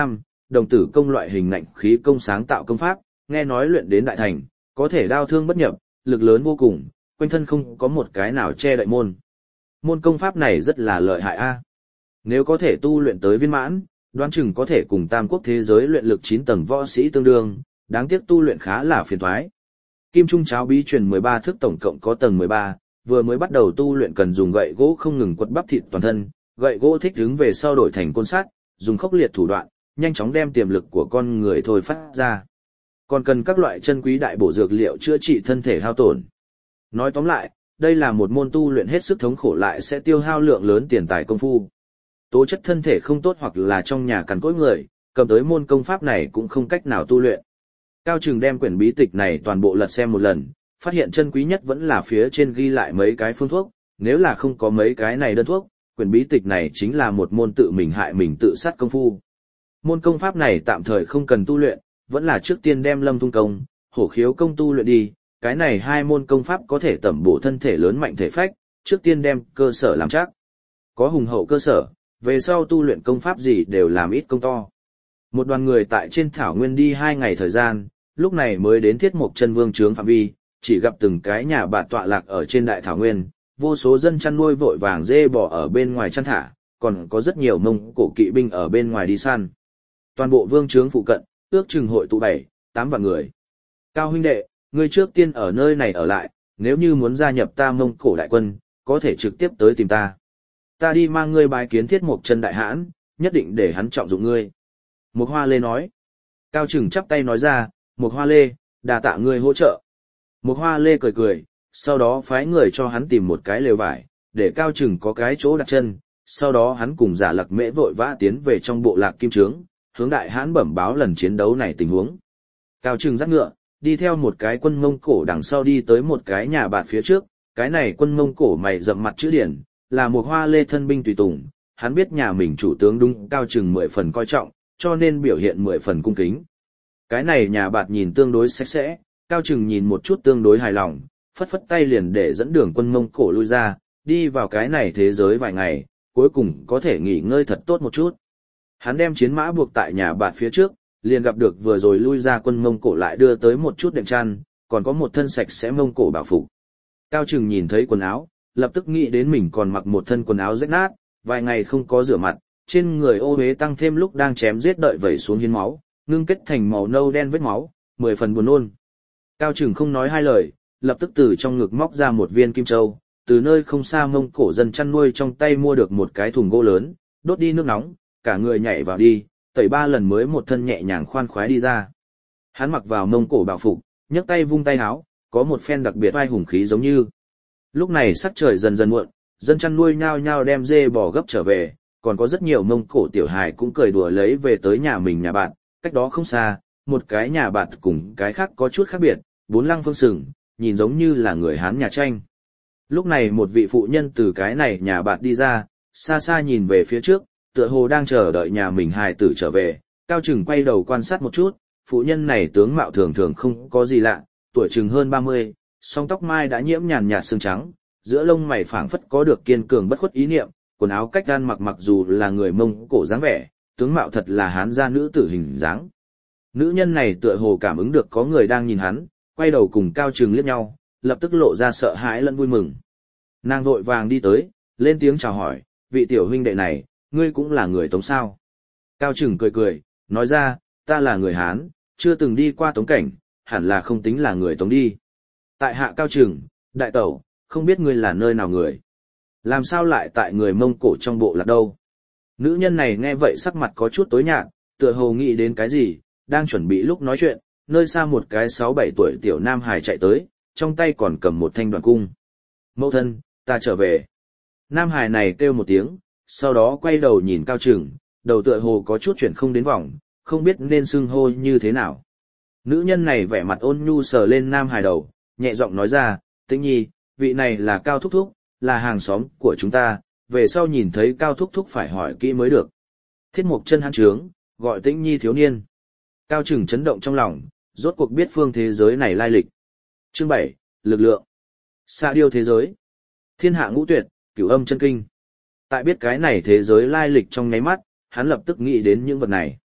đồng tử công loại hình ngạnh khí công sáng tạo công pháp, nghe nói luyện đến đại thành, có thể đao thương bất nhập, lực lớn vô cùng, quanh thân không có một cái nào che đậy môn. Môn công pháp này rất là lợi hại a. Nếu có thể tu luyện tới viên mãn, đoán chừng có thể cùng tam quốc thế giới luyện lực chín tầng võ sĩ tương đương, đáng tiếc tu luyện khá là phiền toái. Kim Trung cháo bí truyền mười ba thức tổng cộng có tầng mười ba, vừa mới bắt đầu tu luyện cần dùng gậy gỗ không ngừng quật bắp thịt toàn thân, gậy gỗ thích ứng về sau đổi thành côn sắt, dùng khốc liệt thủ đoạn, nhanh chóng đem tiềm lực của con người thôi phát ra. Còn cần các loại chân quý đại bổ dược liệu chữa trị thân thể hao tổn. Nói tóm lại, đây là một môn tu luyện hết sức thống khổ lại sẽ tiêu hao lượng lớn tiền tài công phu. Tố chất thân thể không tốt hoặc là trong nhà cằn cỗi người, cầm tới môn công pháp này cũng không cách nào tu luyện. Cao Trừng đem quyển bí tịch này toàn bộ lật xem một lần, phát hiện chân quý nhất vẫn là phía trên ghi lại mấy cái phương thuốc, nếu là không có mấy cái này đơn thuốc, quyển bí tịch này chính là một môn tự mình hại mình tự sát công phu. Môn công pháp này tạm thời không cần tu luyện, vẫn là trước tiên đem Lâm Tung công, Hổ Khiếu công tu luyện đi, cái này hai môn công pháp có thể tẩm bổ thân thể lớn mạnh thể phách, trước tiên đem cơ sở làm chắc. Có hùng hậu cơ sở, về sau tu luyện công pháp gì đều làm ít công to. Một đoàn người tại trên thảo nguyên đi hai ngày thời gian, lúc này mới đến Thiết Mộc Chân Vương trướng phạm vi, chỉ gặp từng cái nhà bạt tọa lạc ở trên đại thảo nguyên, vô số dân chăn nuôi vội vàng dê bò ở bên ngoài chăn thả, còn có rất nhiều Mông Cổ kỵ binh ở bên ngoài đi săn. Toàn bộ vương trướng phụ cận, ước chừng hội tụ bảy, tám vạn người. Cao huynh đệ, ngươi trước tiên ở nơi này ở lại, nếu như muốn gia nhập ta Mông Cổ đại quân, có thể trực tiếp tới tìm ta. Ta đi mang ngươi bái kiến Thiết Mộc Chân đại hãn, nhất định để hắn trọng dụng ngươi. Mục Hoa Lê nói. Cao Trừng chắp tay nói ra, Mục Hoa Lê, đà tạ ngươi hỗ trợ. Mục Hoa Lê cười cười, sau đó phái người cho hắn tìm một cái lều vải, để Cao Trừng có cái chỗ đặt chân, sau đó hắn cùng Giả Lặc Mễ vội vã tiến về trong bộ lạc Kim Trướng, hướng đại hãn bẩm báo lần chiến đấu này tình huống. Cao Trừng dắt ngựa, đi theo một cái quân Mông Cổ đằng sau đi tới một cái nhà bạt phía trước, cái này quân Mông Cổ mày rậm mặt chữ điển, là Mục Hoa Lê thân binh tùy tùng, hắn biết nhà mình chủ tướng đúng Cao Trừng mười phần coi trọng, cho nên biểu hiện mười phần cung kính. Cái này nhà bạt nhìn tương đối sạch sẽ, Cao Trừng nhìn một chút tương đối hài lòng, phất phất tay liền để dẫn đường quân Mông Cổ lui ra, đi vào cái này thế giới vài ngày, cuối cùng có thể nghỉ ngơi thật tốt một chút. Hắn đem chiến mã buộc tại nhà bạt phía trước, liền gặp được vừa rồi lui ra quân Mông Cổ lại đưa tới một chút đệm chăn, còn có một thân sạch sẽ Mông Cổ bảo phục. Cao Trừng nhìn thấy quần áo, lập tức nghĩ đến mình còn mặc một thân quần áo rách nát, vài ngày không có rửa mặt, trên người ô uế tăng thêm lúc đang chém giết đợi vẩy xuống hiến máu, ngưng kết thành màu nâu đen vết máu, mười phần buồn nôn. Cao Trừng không nói hai lời, lập tức từ trong ngực móc ra một viên kim châu, từ nơi không xa Mông Cổ dân chăn nuôi trong tay mua được một cái thùng gỗ lớn, đốt đi nước nóng, cả người nhảy vào đi, tẩy ba lần mới một thân nhẹ nhàng khoan khoái đi ra. Hắn mặc vào Mông Cổ bảo phục, nhấc tay vung tay háo, có một phen đặc biệt vai hùng khí giống như. Lúc này sắc trời dần dần muộn, dân chăn nuôi nhao nhao đem dê bò gấp trở về, còn có rất nhiều Mông Cổ tiểu hài cũng cười đùa lấy về tới nhà mình nhà bạn, cách đó không xa, một cái nhà bạn cùng cái khác có chút khác biệt, bốn lăng phương sừng, nhìn giống như là người Hán nhà tranh. Lúc này một vị phụ nhân từ cái này nhà bạn đi ra, xa xa nhìn về phía trước, tựa hồ đang chờ đợi nhà mình hài tử trở về, Cao Trừng quay đầu quan sát một chút, phụ nhân này tướng mạo thường thường không có gì lạ, tuổi chừng hơn ba mươi, song tóc mai đã nhiễm nhàn nhạt sương trắng, giữa lông mày phảng phất có được kiên cường bất khuất ý niệm, quần áo cách gan mặc mặc dù là người Mông Cổ dáng vẻ, tướng mạo thật là Hán gia nữ tử hình dáng. Nữ nhân này tựa hồ cảm ứng được có người đang nhìn hắn, quay đầu cùng Cao Trừng liếc nhau, lập tức lộ ra sợ hãi lẫn vui mừng. Nàng vội vàng đi tới, lên tiếng chào hỏi, vị tiểu huynh đệ này, ngươi cũng là người Tống sao? Cao Trừng cười cười, nói ra, ta là người Hán, chưa từng đi qua Tống cảnh, hẳn là không tính là người Tống đi. Tại hạ Cao Trừng, đại tẩu, không biết ngươi là nơi nào người. Làm sao lại tại người Mông Cổ trong bộ lạc đâu? Nữ nhân này nghe vậy sắc mặt có chút tối nhạt, tựa hồ nghĩ đến cái gì, đang chuẩn bị lúc nói chuyện, nơi xa một cái sáu bảy tuổi tiểu nam hài chạy tới, trong tay còn cầm một thanh đoàn cung. Mẫu thân, ta trở về. Nam hài này kêu một tiếng, sau đó quay đầu nhìn Cao Trừng, đầu tựa hồ có chút chuyển không đến vòng, không biết nên xưng hô như thế nào. Nữ nhân này vẻ mặt ôn nhu sờ lên nam hài đầu, nhẹ giọng nói ra, Tĩnh Nhi, vị này là Cao Thúc Thúc, là hàng xóm của chúng ta, về sau nhìn thấy Cao Thúc Thúc phải hỏi kỹ mới được. Thiết Mộc Chân hãn trướng, gọi Tĩnh Nhi thiếu niên. Cao Trừng chấn động trong lòng, rốt cuộc biết phương thế giới này lai lịch. Chương bảy, lực lượng. Sa điêu thế giới. Thiên hạ ngũ tuyệt, cửu âm chân kinh. Tại biết cái này thế giới lai lịch trong nháy mắt, hắn lập tức nghĩ đến những vật này.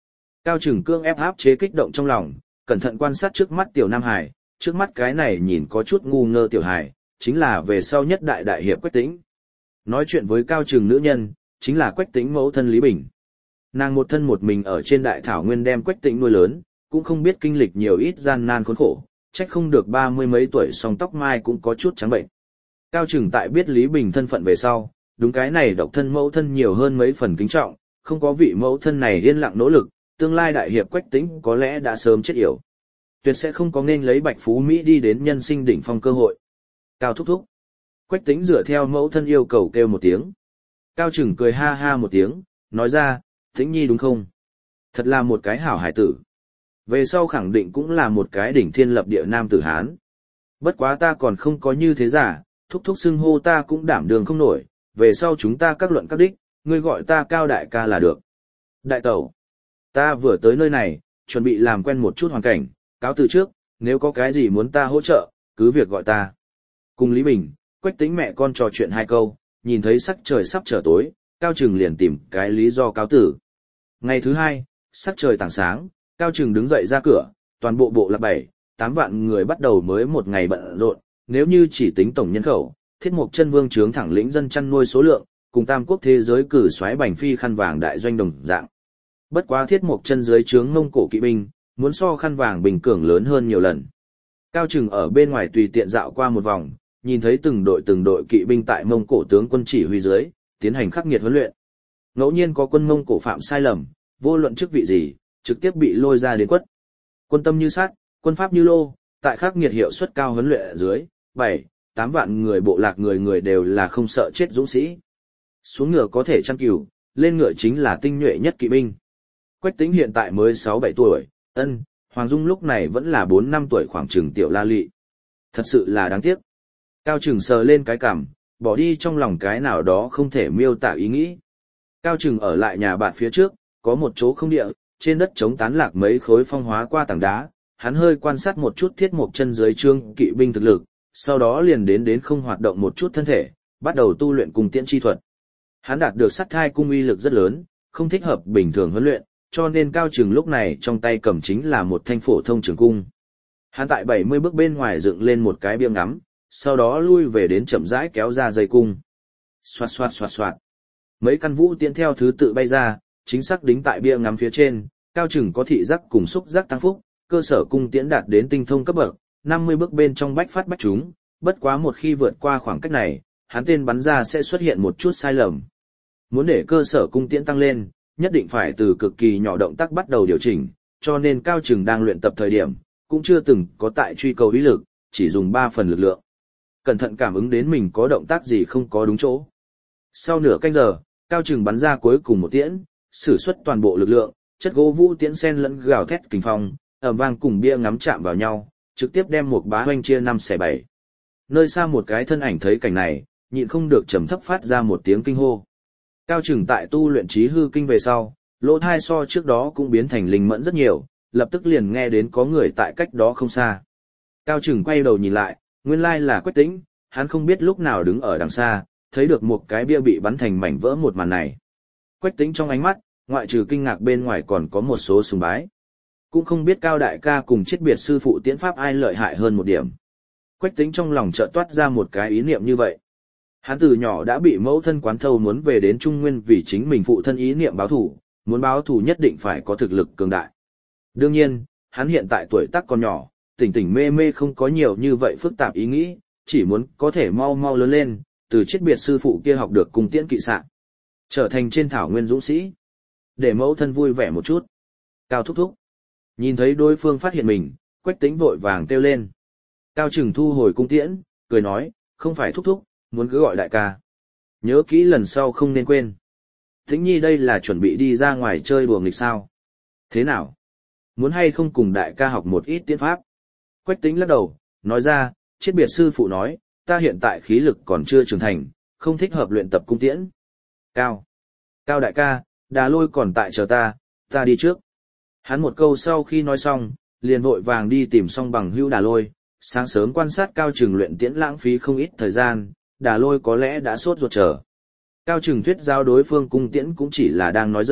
Cao Trừng cương ép áp chế kích động trong lòng, cẩn thận quan sát trước mắt tiểu Nam Hải, trước mắt cái này nhìn có chút ngu ngơ tiểu Hải, chính là về sau nhất đại đại hiệp Quách Tĩnh. Nói chuyện với Cao Trừng nữ nhân, chính là Quách Tĩnh mẫu thân Lý Bình. Nàng một thân một mình ở trên đại thảo nguyên đem Quách Tĩnh nuôi lớn, cũng không biết kinh lịch nhiều ít gian nan khốn khổ, trách không được ba mươi mấy tuổi song tóc mai cũng có chút trắng bệnh. Cao Trừng tại biết Lý Bình thân phận về sau, đúng cái này độc thân mẫu thân nhiều hơn mấy phần kính trọng, không có vị mẫu thân này yên lặng nỗ lực, tương lai đại hiệp Quách Tĩnh có lẽ đã sớm chết yểu. Tuyệt sẽ không có nên lấy Bạch Phú Mỹ đi đến nhân sinh đỉnh phong cơ hội. Cao thúc thúc. Quách Tĩnh dựa theo mẫu thân yêu cầu kêu một tiếng. Cao Trừng cười ha ha một tiếng, nói ra, Tĩnh nhi đúng không? Thật là một cái hảo hải tử. Về sau khẳng định cũng là một cái đỉnh thiên lập địa nam tử Hán. Bất quá ta còn không có như thế giả, thúc thúc xưng hô ta cũng đảm đường không nổi, về sau chúng ta các luận các đích, ngươi gọi ta Cao đại ca là được. Đại tẩu, ta vừa tới nơi này, chuẩn bị làm quen một chút hoàn cảnh, cáo từ trước, nếu có cái gì muốn ta hỗ trợ, cứ việc gọi ta. Cùng Lý Bình, Quách Tĩnh mẹ con trò chuyện hai câu, nhìn thấy sắc trời sắp trở tối, Cao Trừng liền tìm cái lý do cáo tử. Ngày thứ hai, sắc trời tảng sáng, Cao Trừng đứng dậy ra cửa, toàn bộ bộ lạc bảy, tám vạn người bắt đầu mới một ngày bận rộn, nếu như chỉ tính tổng nhân khẩu, Thiết Mộc Chân Vương trướng thẳng lĩnh dân chăn nuôi số lượng, cùng tam quốc thế giới cử soái Bành Phi khăn vàng đại doanh đồng dạng. Bất quá Thiết Mộc Chân dưới trướng Mông Cổ kỵ binh, muốn so khăn vàng bình cường lớn hơn nhiều lần. Cao Trừng ở bên ngoài tùy tiện dạo qua một vòng, nhìn thấy từng đội từng đội kỵ binh tại Mông Cổ tướng quân chỉ huy dưới, tiến hành khắc nghiệt huấn luyện. Ngẫu nhiên có quân Mông Cổ phạm sai lầm, vô luận chức vị gì, trực tiếp bị lôi ra đến quất. Quân tâm như sát, quân pháp như lô, tại khắc nghiệt hiệu suất cao huấn luyện ở dưới, bảy, tám vạn người bộ lạc người người đều là không sợ chết dũng sĩ. Xuống ngựa có thể chăn cừu, lên ngựa chính là tinh nhuệ nhất kỵ binh. Quách Tĩnh hiện tại mới sáu bảy tuổi, ân, Hoàng Dung lúc này vẫn là bốn năm tuổi khoảng chừng tiểu la lị. Thật sự là đáng tiếc. Cao Trừng sờ lên cái cằm, bỏ đi trong lòng cái nào đó không thể miêu tả ý nghĩ. Cao Trừng ở lại nhà bạn phía trước, có một chỗ không địa, trên đất trống tán lạc mấy khối phong hóa qua tảng đá, hắn hơi quan sát một chút Thiết Mộc Chân dưới trương kỵ binh thực lực, sau đó liền đến đến không hoạt động một chút thân thể, bắt đầu tu luyện cung tiễn chi thuật. Hắn đạt được sắt thai cung uy lực rất lớn, không thích hợp bình thường huấn luyện, cho nên Cao Trừng lúc này trong tay cầm chính là một thanh phổ thông trường cung. Hắn tại bảy mươi bước bên ngoài dựng lên một cái bia ngắm, sau đó lui về đến chậm rãi kéo ra dây cung. Xoạt xoạt xoạt xoạt. Mấy căn vũ tiễn theo thứ tự bay ra, chính xác đính tại bia ngắm phía trên, Cao Trừng có thị giác cùng xúc giác tăng phúc, cơ sở cung tiễn đạt đến tinh thông cấp bậc, năm mươi bước bên trong bách phát bách trúng, bất quá một khi vượt qua khoảng cách này, hắn tên bắn ra sẽ xuất hiện một chút sai lầm. Muốn để cơ sở cung tiễn tăng lên, nhất định phải từ cực kỳ nhỏ động tác bắt đầu điều chỉnh, cho nên Cao Trừng đang luyện tập thời điểm, cũng chưa từng có tại truy cầu ý lực, chỉ dùng ba phần lực lượng. Cẩn thận cảm ứng đến mình có động tác gì không có đúng chỗ. Sau nửa canh giờ, Cao Trừng bắn ra cuối cùng một tiễn, sử xuất toàn bộ lực lượng, chất gỗ vũ tiễn sen lẫn gào thét kình phong, ầm vang cùng bia ngắm chạm vào nhau, trực tiếp đem một bá hoanh chia năm xẻ bảy. Nơi xa một cái thân ảnh thấy cảnh này, nhịn không được trầm thấp phát ra một tiếng kinh hô. Cao Trừng tại tu luyện trí hư kinh về sau, lỗ thai so trước đó cũng biến thành linh mẫn rất nhiều, lập tức liền nghe đến có người tại cách đó không xa. Cao Trừng quay đầu nhìn lại, nguyên lai là Quách Tĩnh, hắn không biết lúc nào đứng ở đằng xa, thấy được một cái bia bị bắn thành mảnh vỡ một màn này. Quách Tĩnh trong ánh mắt, ngoại trừ kinh ngạc bên ngoài còn có một số sùng bái. Cũng không biết Cao đại ca cùng chết biệt sư phụ tiễn pháp ai lợi hại hơn một điểm. Quách Tĩnh trong lòng chợt toát ra một cái ý niệm như vậy. Hắn từ nhỏ đã bị mẫu thân quán thâu muốn về đến Trung Nguyên vì chính mình phụ thân ý niệm báo thù, muốn báo thù nhất định phải có thực lực cường đại. Đương nhiên, hắn hiện tại tuổi tác còn nhỏ, tỉnh tỉnh mê mê không có nhiều như vậy phức tạp ý nghĩ, chỉ muốn có thể mau mau lớn lên, từ chết biệt sư phụ kia học được cung tiễn kỵ xạ, trở thành trên thảo nguyên dũng sĩ, để mẫu thân vui vẻ một chút. Cao thúc thúc. Nhìn thấy đối phương phát hiện mình, Quách Tĩnh vội vàng kêu lên. Cao Trừng thu hồi cung tiễn, cười nói, không phải thúc thúc, muốn cứ gọi đại ca. Nhớ kỹ lần sau không nên quên. Tĩnh nhi đây là chuẩn bị đi ra ngoài chơi đùa nghịch sao. Thế nào? Muốn hay không cùng đại ca học một ít tiễn pháp? Quách Tĩnh lắc đầu, nói ra, chết biệt sư phụ nói, ta hiện tại khí lực còn chưa trưởng thành, không thích hợp luyện tập cung tiễn. Cao. Cao đại ca, Đà Lôi còn tại chờ ta, ta đi trước. Hắn một câu sau khi nói xong, liền vội vàng đi tìm xong bằng hữu Đà Lôi, sáng sớm quan sát Cao Trừng luyện tiễn lãng phí không ít thời gian, Đà Lôi có lẽ đã sốt ruột chờ. Cao Trừng thuyết giao đối phương cung tiễn cũng chỉ là đang nói giỡn,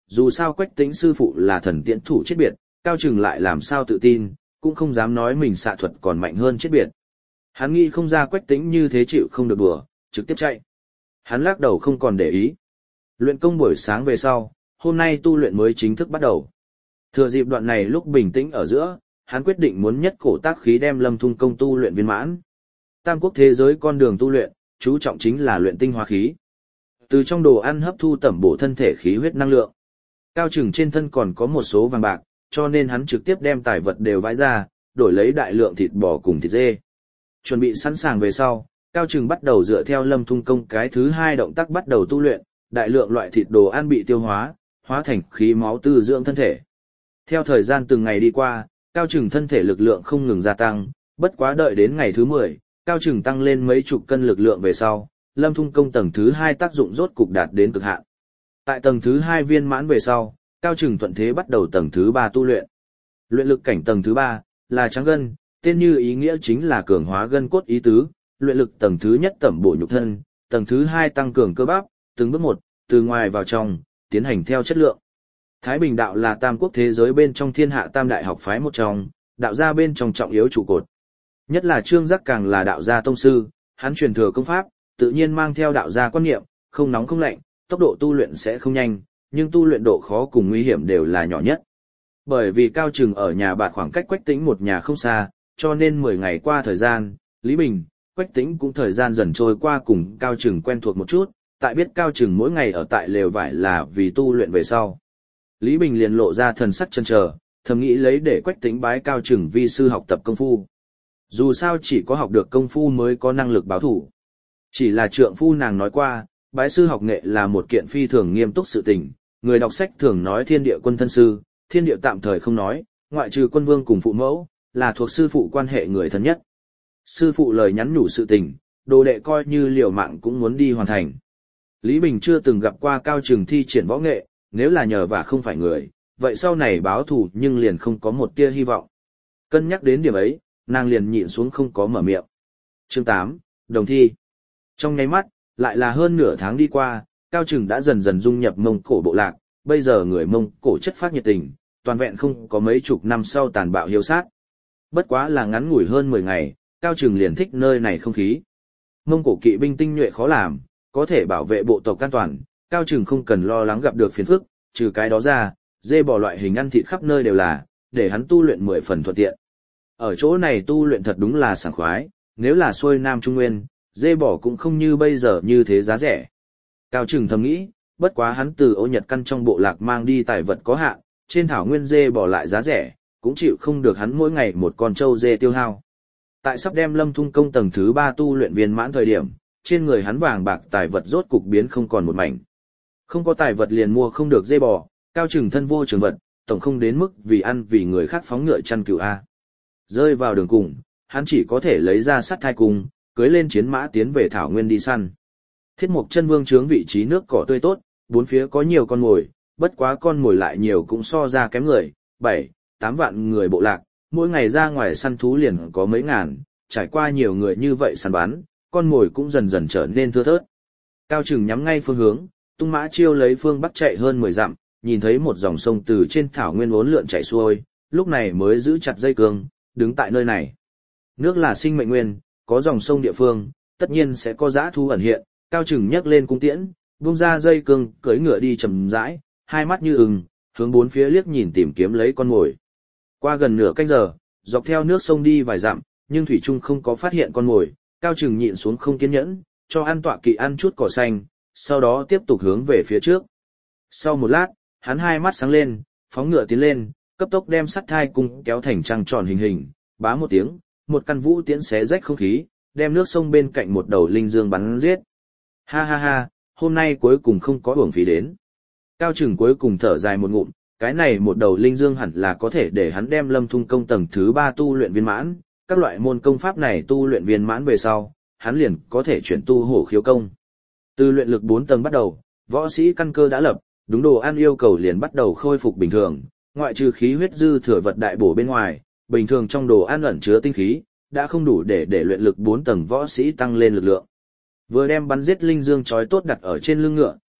dù sao Quách Tĩnh sư phụ là thần tiễn thủ chết biệt, Cao Trừng lại làm sao tự tin, cũng không dám nói mình xạ thuật còn mạnh hơn chết biệt. Hắn nghĩ không ra Quách Tĩnh như thế chịu không được đùa, trực tiếp chạy. Hắn lắc đầu không còn để ý. Luyện công buổi sáng về sau, hôm nay tu luyện mới chính thức bắt đầu. Thừa dịp đoạn này lúc bình tĩnh ở giữa, hắn quyết định muốn nhất cổ tác khí đem Lâm Thung công tu luyện viên mãn. Tam quốc thế giới con đường tu luyện, chú trọng chính là luyện tinh hóa khí. Từ trong đồ ăn hấp thu tẩm bổ thân thể khí huyết năng lượng. Cao Trừng trên thân còn có một số vàng bạc, cho nên hắn trực tiếp đem tài vật đều vãi ra, đổi lấy đại lượng thịt bò cùng thịt dê. Chuẩn bị sẵn sàng về sau, Cao Trừng bắt đầu dựa theo Lâm Thung công cái thứ hai động tác bắt đầu tu luyện, đại lượng loại thịt đồ ăn bị tiêu hóa, hóa thành khí máu tư dưỡng thân thể. Theo thời gian từng ngày đi qua, Cao Trừng thân thể lực lượng không ngừng gia tăng, bất quá đợi đến ngày thứ mười, Cao Trừng tăng lên mấy chục cân lực lượng về sau, Lâm Thung công tầng thứ hai tác dụng rốt cục đạt đến cực hạn. Tại tầng thứ hai viên mãn về sau, Cao Trừng thuận thế bắt đầu tầng thứ ba tu luyện. Luyện lực cảnh tầng thứ ba là tráng gân, tên như ý nghĩa chính là cường hóa gân cốt ý tứ, luyện lực tầng thứ nhất tẩm bổ nhục thân, tầng thứ hai tăng cường cơ bắp, từng bước một, từ ngoài vào trong, tiến hành theo chất lượng. Thái Bình đạo là tam quốc thế giới bên trong thiên hạ tam đại học phái một trong, đạo gia bên trong trọng yếu trụ cột. Nhất là Trương Giác càng là đạo gia tông sư, hắn truyền thừa công pháp, tự nhiên mang theo đạo gia quan niệm, không nóng không lạnh, tốc độ tu luyện sẽ không nhanh, nhưng tu luyện độ khó cùng nguy hiểm đều là nhỏ nhất. Bởi vì Cao Trừng ở nhà bạn khoảng cách Quách Tĩnh một nhà không xa, cho nên mười ngày qua thời gian, Lý Bình, Quách Tĩnh cũng thời gian dần trôi qua cùng Cao Trừng quen thuộc một chút, tại biết Cao Trừng mỗi ngày ở tại lều vải là vì tu luyện về sau. Lý Bình liền lộ ra thần sắc chần chờ, thầm nghĩ lấy để Quách Tĩnh bái Cao Trừng vi sư học tập công phu. Dù sao chỉ có học được công phu mới có năng lực báo thủ. Chỉ là trượng phu nàng nói qua, bái sư học nghệ là một kiện phi thường nghiêm túc sự tình, người đọc sách thường nói thiên địa quân thân sư, thiên địa tạm thời không nói, ngoại trừ quân vương cùng phụ mẫu, là thuộc sư phụ quan hệ người thân nhất. Sư phụ lời nhắn nhủ sự tình, đồ đệ coi như liều mạng cũng muốn đi hoàn thành. Lý Bình chưa từng gặp qua Cao Trừng thi triển võ nghệ, nếu là nhờ và không phải người, vậy sau này báo thù nhưng liền không có một tia hy vọng. Cân nhắc đến điểm ấy, nàng liền nhịn xuống không có mở miệng. Chương tám, Đồng thi. Trong nháy mắt, lại là hơn nửa tháng đi qua, Cao Trừng đã dần dần dung nhập Mông Cổ bộ lạc, bây giờ người Mông Cổ chất phát nhiệt tình, toàn vẹn không có mấy chục năm sau tàn bạo hiếu sát. Bất quá là ngắn ngủi hơn mười ngày, Cao Trừng liền thích nơi này không khí. Mông Cổ kỵ binh tinh nhuệ khó làm, có thể bảo vệ bộ tộc an toàn, Cao Trừng không cần lo lắng gặp được phiền phức, trừ cái đó ra, dê bò loại hình ăn thịt khắp nơi đều là, để hắn tu luyện mười phần thuận tiện. Ở chỗ này tu luyện thật đúng là sảng khoái, nếu là xuôi Nam Trung Nguyên, dê bò cũng không như bây giờ như thế giá rẻ. Cao Trừng thầm nghĩ, bất quá hắn từ Ô Nhật căn trong bộ lạc mang đi tài vật có hạn, trên thảo nguyên dê bò lại giá rẻ, cũng chịu không được hắn mỗi ngày một con trâu dê tiêu hao. Tại sắp đem Lâm Thung công tầng thứ ba tu luyện viên mãn thời điểm, trên người hắn vàng bạc tài vật rốt cục biến không còn một mảnh. Không có tài vật liền mua không được dê bò, Cao Trừng thân vô trường vật, tổng không đến mức vì ăn vì người khác phóng ngựa chăn cừu a. Rơi vào đường cùng, hắn chỉ có thể lấy ra sắt thai cung, cưới lên chiến mã tiến về thảo nguyên đi săn. Thiết Mộc Chân Vương trướng vị trí nước cỏ tươi tốt, bốn phía có nhiều con mồi, bất quá con mồi lại nhiều cũng so ra kém người, bảy, tám vạn người bộ lạc, mỗi ngày ra ngoài săn thú liền có mấy ngàn, trải qua nhiều người như vậy săn bắn, con mồi cũng dần dần trở nên thưa thớt. Cao Trừng nhắm ngay phương hướng, tung mã chiêu lấy phương bắc chạy hơn mười dặm, nhìn thấy một dòng sông từ trên thảo nguyên uốn lượn chảy xuôi, lúc này mới giữ chặt dây cương, đứng tại nơi này. Nước là sinh mệnh nguyên, có dòng sông địa phương, tất nhiên sẽ có dã thú ẩn hiện. Cao Trừng nhấc lên cung tiễn, buông ra dây cương, cưỡi ngựa đi chậm rãi, hai mắt như ưng, hướng bốn phía liếc nhìn tìm kiếm lấy con mồi. Qua gần nửa canh giờ, dọc theo nước sông đi vài dặm, nhưng thủy trung không có phát hiện con mồi. Cao Trừng nhịn xuống không kiên nhẫn, cho ăn tọa kỵ ăn chút cỏ xanh, sau đó tiếp tục hướng về phía trước. Sau một lát, hắn hai mắt sáng lên, phóng ngựa tiến lên, cấp tốc đem sắt thai cung kéo thành trăng tròn hình hình, bá một tiếng, một căn vũ tiễn xé rách không khí, đem nước sông bên cạnh một đầu linh dương bắn giết. Ha ha ha, hôm nay cuối cùng không có uổng phí đến. Cao Trừng cuối cùng thở dài một ngụm, cái này một đầu linh dương hẳn là có thể để hắn đem Lâm Thung công tầng thứ ba tu luyện viên mãn, các loại môn công pháp này tu luyện viên mãn về sau, hắn liền có thể chuyển tu hổ khiếu công. Từ luyện lực bốn tầng bắt đầu, võ sĩ căn cơ đã lập, đúng đồ ăn yêu cầu liền bắt đầu khôi phục bình thường, ngoại trừ khí huyết dư thừa vật đại bổ bên ngoài, bình thường trong đồ ăn ẩn chứa tinh khí, đã không đủ để để luyện lực bốn tầng võ sĩ tăng lên lực lượng. Vừa đem bắn giết linh dương chói tốt đặt ở trên lưng ngựa,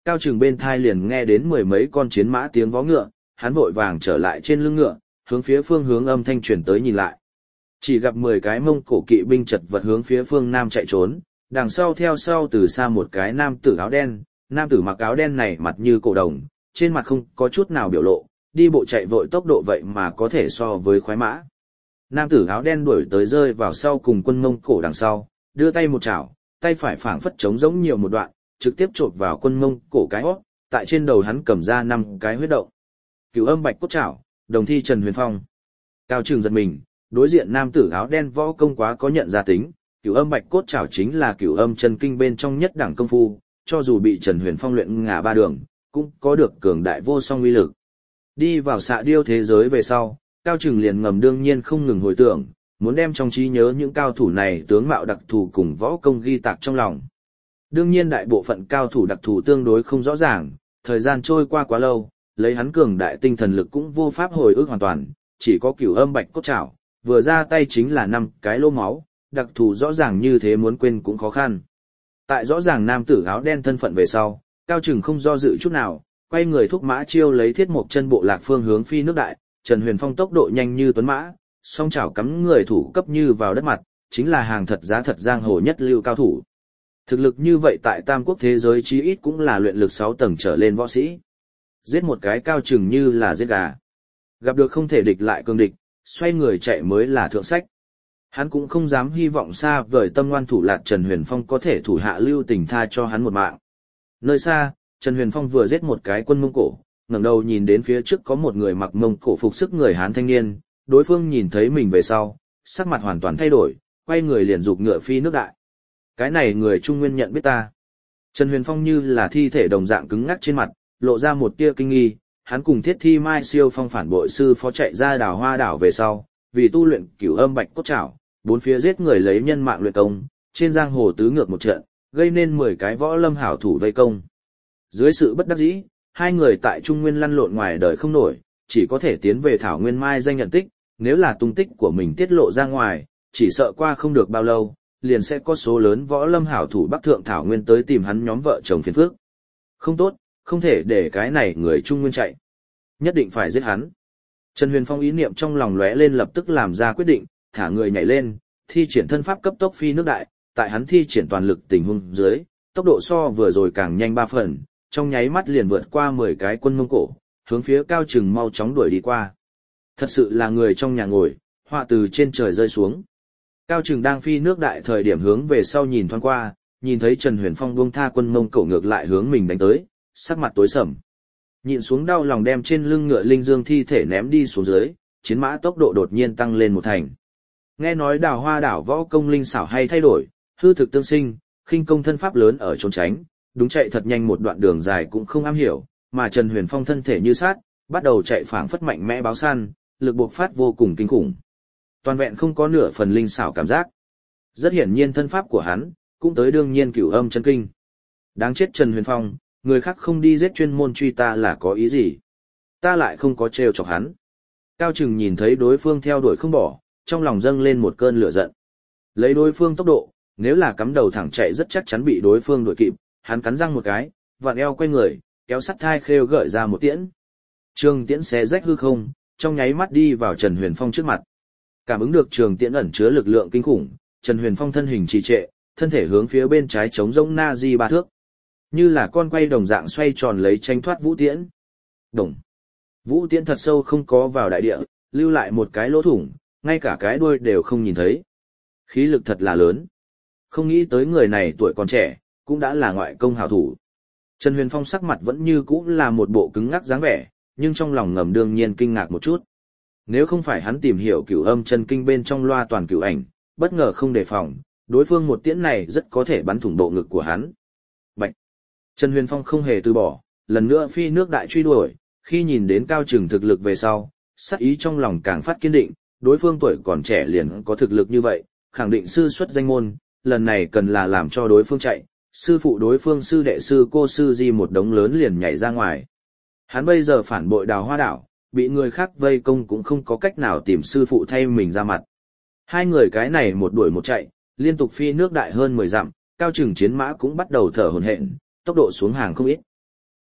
Cao Trừng bên thai liền nghe đến mười mấy con chiến mã tiếng vó ngựa, hắn vội vàng trở lại trên lưng ngựa, hướng phía phương hướng âm thanh truyền tới nhìn lại. Chỉ gặp mười cái Mông Cổ kỵ binh chật vật hướng phía phương nam chạy trốn, đằng sau theo sau từ xa một cái nam tử áo đen, nam tử mặc áo đen này mặt như cổ đồng, trên mặt không có chút nào biểu lộ, đi bộ chạy vội tốc độ vậy mà có thể so với khoái mã. Nam tử áo đen đuổi tới rơi vào sau cùng quân Mông Cổ đằng sau, đưa tay một chảo, tay phải phảng phất trống giống nhiều một đoạn, trực tiếp chộp vào quân Mông Cổ cái hót, tại trên đầu hắn cầm ra năm cái huyết động. Cửu Âm Bạch Cốt Trảo, đồng thi Trần Huyền Phong. Cao Trừng giật mình, đối diện nam tử áo đen võ công quá có nhận ra tính, Cửu Âm Bạch Cốt Trảo chính là Cửu Âm Chân Kinh bên trong nhất đẳng công phu, cho dù bị Trần Huyền Phong luyện ngả ba đường, cũng có được cường đại vô song uy lực. Đi vào xạ điêu thế giới về sau, Cao Trừng liền ngầm đương nhiên không ngừng hồi tưởng, muốn đem trong trí nhớ những cao thủ này tướng mạo đặc thù cùng võ công ghi tạc trong lòng. Đương nhiên đại bộ phận cao thủ đặc thù tương đối không rõ ràng, thời gian trôi qua quá lâu, lấy hắn cường đại tinh thần lực cũng vô pháp hồi ức hoàn toàn, chỉ có Cửu Âm Bạch Cốt Trảo, vừa ra tay chính là năm cái lỗ máu, đặc thù rõ ràng như thế muốn quên cũng khó khăn. Tại rõ ràng nam tử áo đen thân phận về sau, Cao Trừng không do dự chút nào, quay người thúc mã chiêu lấy thiết mộc chân bộ lạc phương hướng phi nước đại, Trần Huyền Phong tốc độ nhanh như tuấn mã, song chảo cắm người thủ cấp như vào đất mặt, chính là hàng thật giá thật giang hồ nhất lưu cao thủ. Thực lực như vậy tại Tam Quốc thế giới chí ít cũng là luyện lực sáu tầng trở lên võ sĩ. Giết một cái Cao Trừng như là giết gà. Gặp được không thể địch lại cường địch, xoay người chạy mới là thượng sách. Hắn cũng không dám hy vọng xa vời tâm ngoan thủ lạt Trần Huyền Phong có thể thủ hạ lưu tình tha cho hắn một mạng. Nơi xa, Trần Huyền Phong vừa giết một cái quân Mông Cổ, ngẩng đầu nhìn đến phía trước có một người mặc Mông Cổ phục sức người Hán thanh niên, đối phương nhìn thấy mình về sau, sắc mặt hoàn toàn thay đổi, quay người liền giục ngựa phi nước đại. Cái này người Trung Nguyên nhận biết ta. Trần Huyền Phong như là thi thể đồng dạng cứng ngắc trên mặt, lộ ra một tia kinh nghi, hắn cùng Thiết Thi Mai Siêu Phong phản bội sư phó chạy ra Đào Hoa đảo về sau, vì tu luyện Cửu Âm Bạch Cốt Trảo, bốn phía giết người lấy nhân mạng luyện công, trên giang hồ tứ ngược một trận, gây nên mười cái võ lâm hảo thủ vây công. Dưới sự bất đắc dĩ, hai người tại Trung Nguyên lăn lộn ngoài đời không nổi, chỉ có thể tiến về Thảo Nguyên Mai danh nhận tích, nếu là tung tích của mình tiết lộ ra ngoài, chỉ sợ qua không được bao lâu, liền sẽ có số lớn võ lâm hảo thủ Bắc Thượng Thảo Nguyên tới tìm hắn nhóm vợ chồng phiền phước. Không tốt, không thể để cái này người Trung Nguyên chạy. Nhất định phải giết hắn. Trần Huyền Phong ý niệm trong lòng lóe lên lập tức làm ra quyết định, thả người nhảy lên, thi triển thân pháp cấp tốc phi nước đại, tại hắn thi triển toàn lực tình huống dưới, tốc độ so vừa rồi càng nhanh ba phần, trong nháy mắt liền vượt qua mười cái quân Mông Cổ, hướng phía Cao Trừng mau chóng đuổi đi qua. Thật sự là người trong nhà ngồi, họa từ trên trời rơi xuống. Cao Trừng đang phi nước đại thời điểm hướng về sau nhìn thoáng qua, nhìn thấy Trần Huyền Phong buông tha quân Mông Cổ ngược lại hướng mình đánh tới, sắc mặt tối sầm. Nhịn xuống đau lòng đem trên lưng ngựa linh dương thi thể ném đi xuống dưới, chiến mã tốc độ đột nhiên tăng lên một thành. Nghe nói Đào Hoa đảo võ công linh xảo hay thay đổi, hư thực tương sinh, khinh công thân pháp lớn ở trốn tránh, đúng chạy thật nhanh một đoạn đường dài cũng không am hiểu, mà Trần Huyền Phong thân thể như sát, bắt đầu chạy phảng phất mạnh mẽ báo săn, lực buộc phát vô cùng kinh khủng. Toàn vẹn không có nửa phần linh xảo cảm giác. Rất hiển nhiên thân pháp của hắn, cũng tới đương nhiên Cửu Âm Chân Kinh. Đáng chết Trần Huyền Phong, người khác không đi giết chuyên môn truy ta là có ý gì? Ta lại không có trêu chọc hắn. Cao Trừng nhìn thấy đối phương theo đuổi không bỏ, trong lòng dâng lên một cơn lửa giận. Lấy đối phương tốc độ, nếu là cắm đầu thẳng chạy rất chắc chắn bị đối phương đuổi kịp, hắn cắn răng một cái, vặn eo quay người, kéo sắt thai khêu gợi ra một tiễn. Trường tiễn xé rách hư không, trong nháy mắt đi vào Trần Huyền Phong trước mặt. Cảm ứng được trường tiễn ẩn chứa lực lượng kinh khủng, Trần Huyền Phong thân hình trì trệ, thân thể hướng phía bên trái chống rỗng na di ba thước. Như là con quay đồng dạng xoay tròn lấy tranh thoát vũ tiễn. Đồng. Vũ tiễn thật sâu không có vào đại địa, lưu lại một cái lỗ thủng, ngay cả cái đuôi đều không nhìn thấy. Khí lực thật là lớn. Không nghĩ tới người này tuổi còn trẻ, cũng đã là ngoại công hảo thủ. Trần Huyền Phong sắc mặt vẫn như cũ là một bộ cứng ngắc dáng vẻ, nhưng trong lòng ngầm đương nhiên kinh ngạc một chút. Nếu không phải hắn tìm hiểu Cửu Âm Chân Kinh bên trong loa toàn cửu ảnh, bất ngờ không đề phòng, đối phương một tiễn này rất có thể bắn thủng bộ ngực của hắn. Bạch. Trần Huyền Phong không hề từ bỏ, lần nữa phi nước đại truy đuổi, khi nhìn đến Cao Trừng thực lực về sau, sắc ý trong lòng càng phát kiên định, đối phương tuổi còn trẻ liền có thực lực như vậy, khẳng định sư xuất danh môn, lần này cần là làm cho đối phương chạy, sư phụ đối phương sư đệ sư cô sư di một đống lớn liền nhảy ra ngoài. Hắn bây giờ phản bội Đào Hoa đảo, bị người khác vây công cũng không có cách nào tìm sư phụ thay mình ra mặt. Hai người cái này một đuổi một chạy, liên tục phi nước đại hơn mười dặm, Cao Trừng chiến mã cũng bắt đầu thở hổn hển, tốc độ xuống hàng không ít.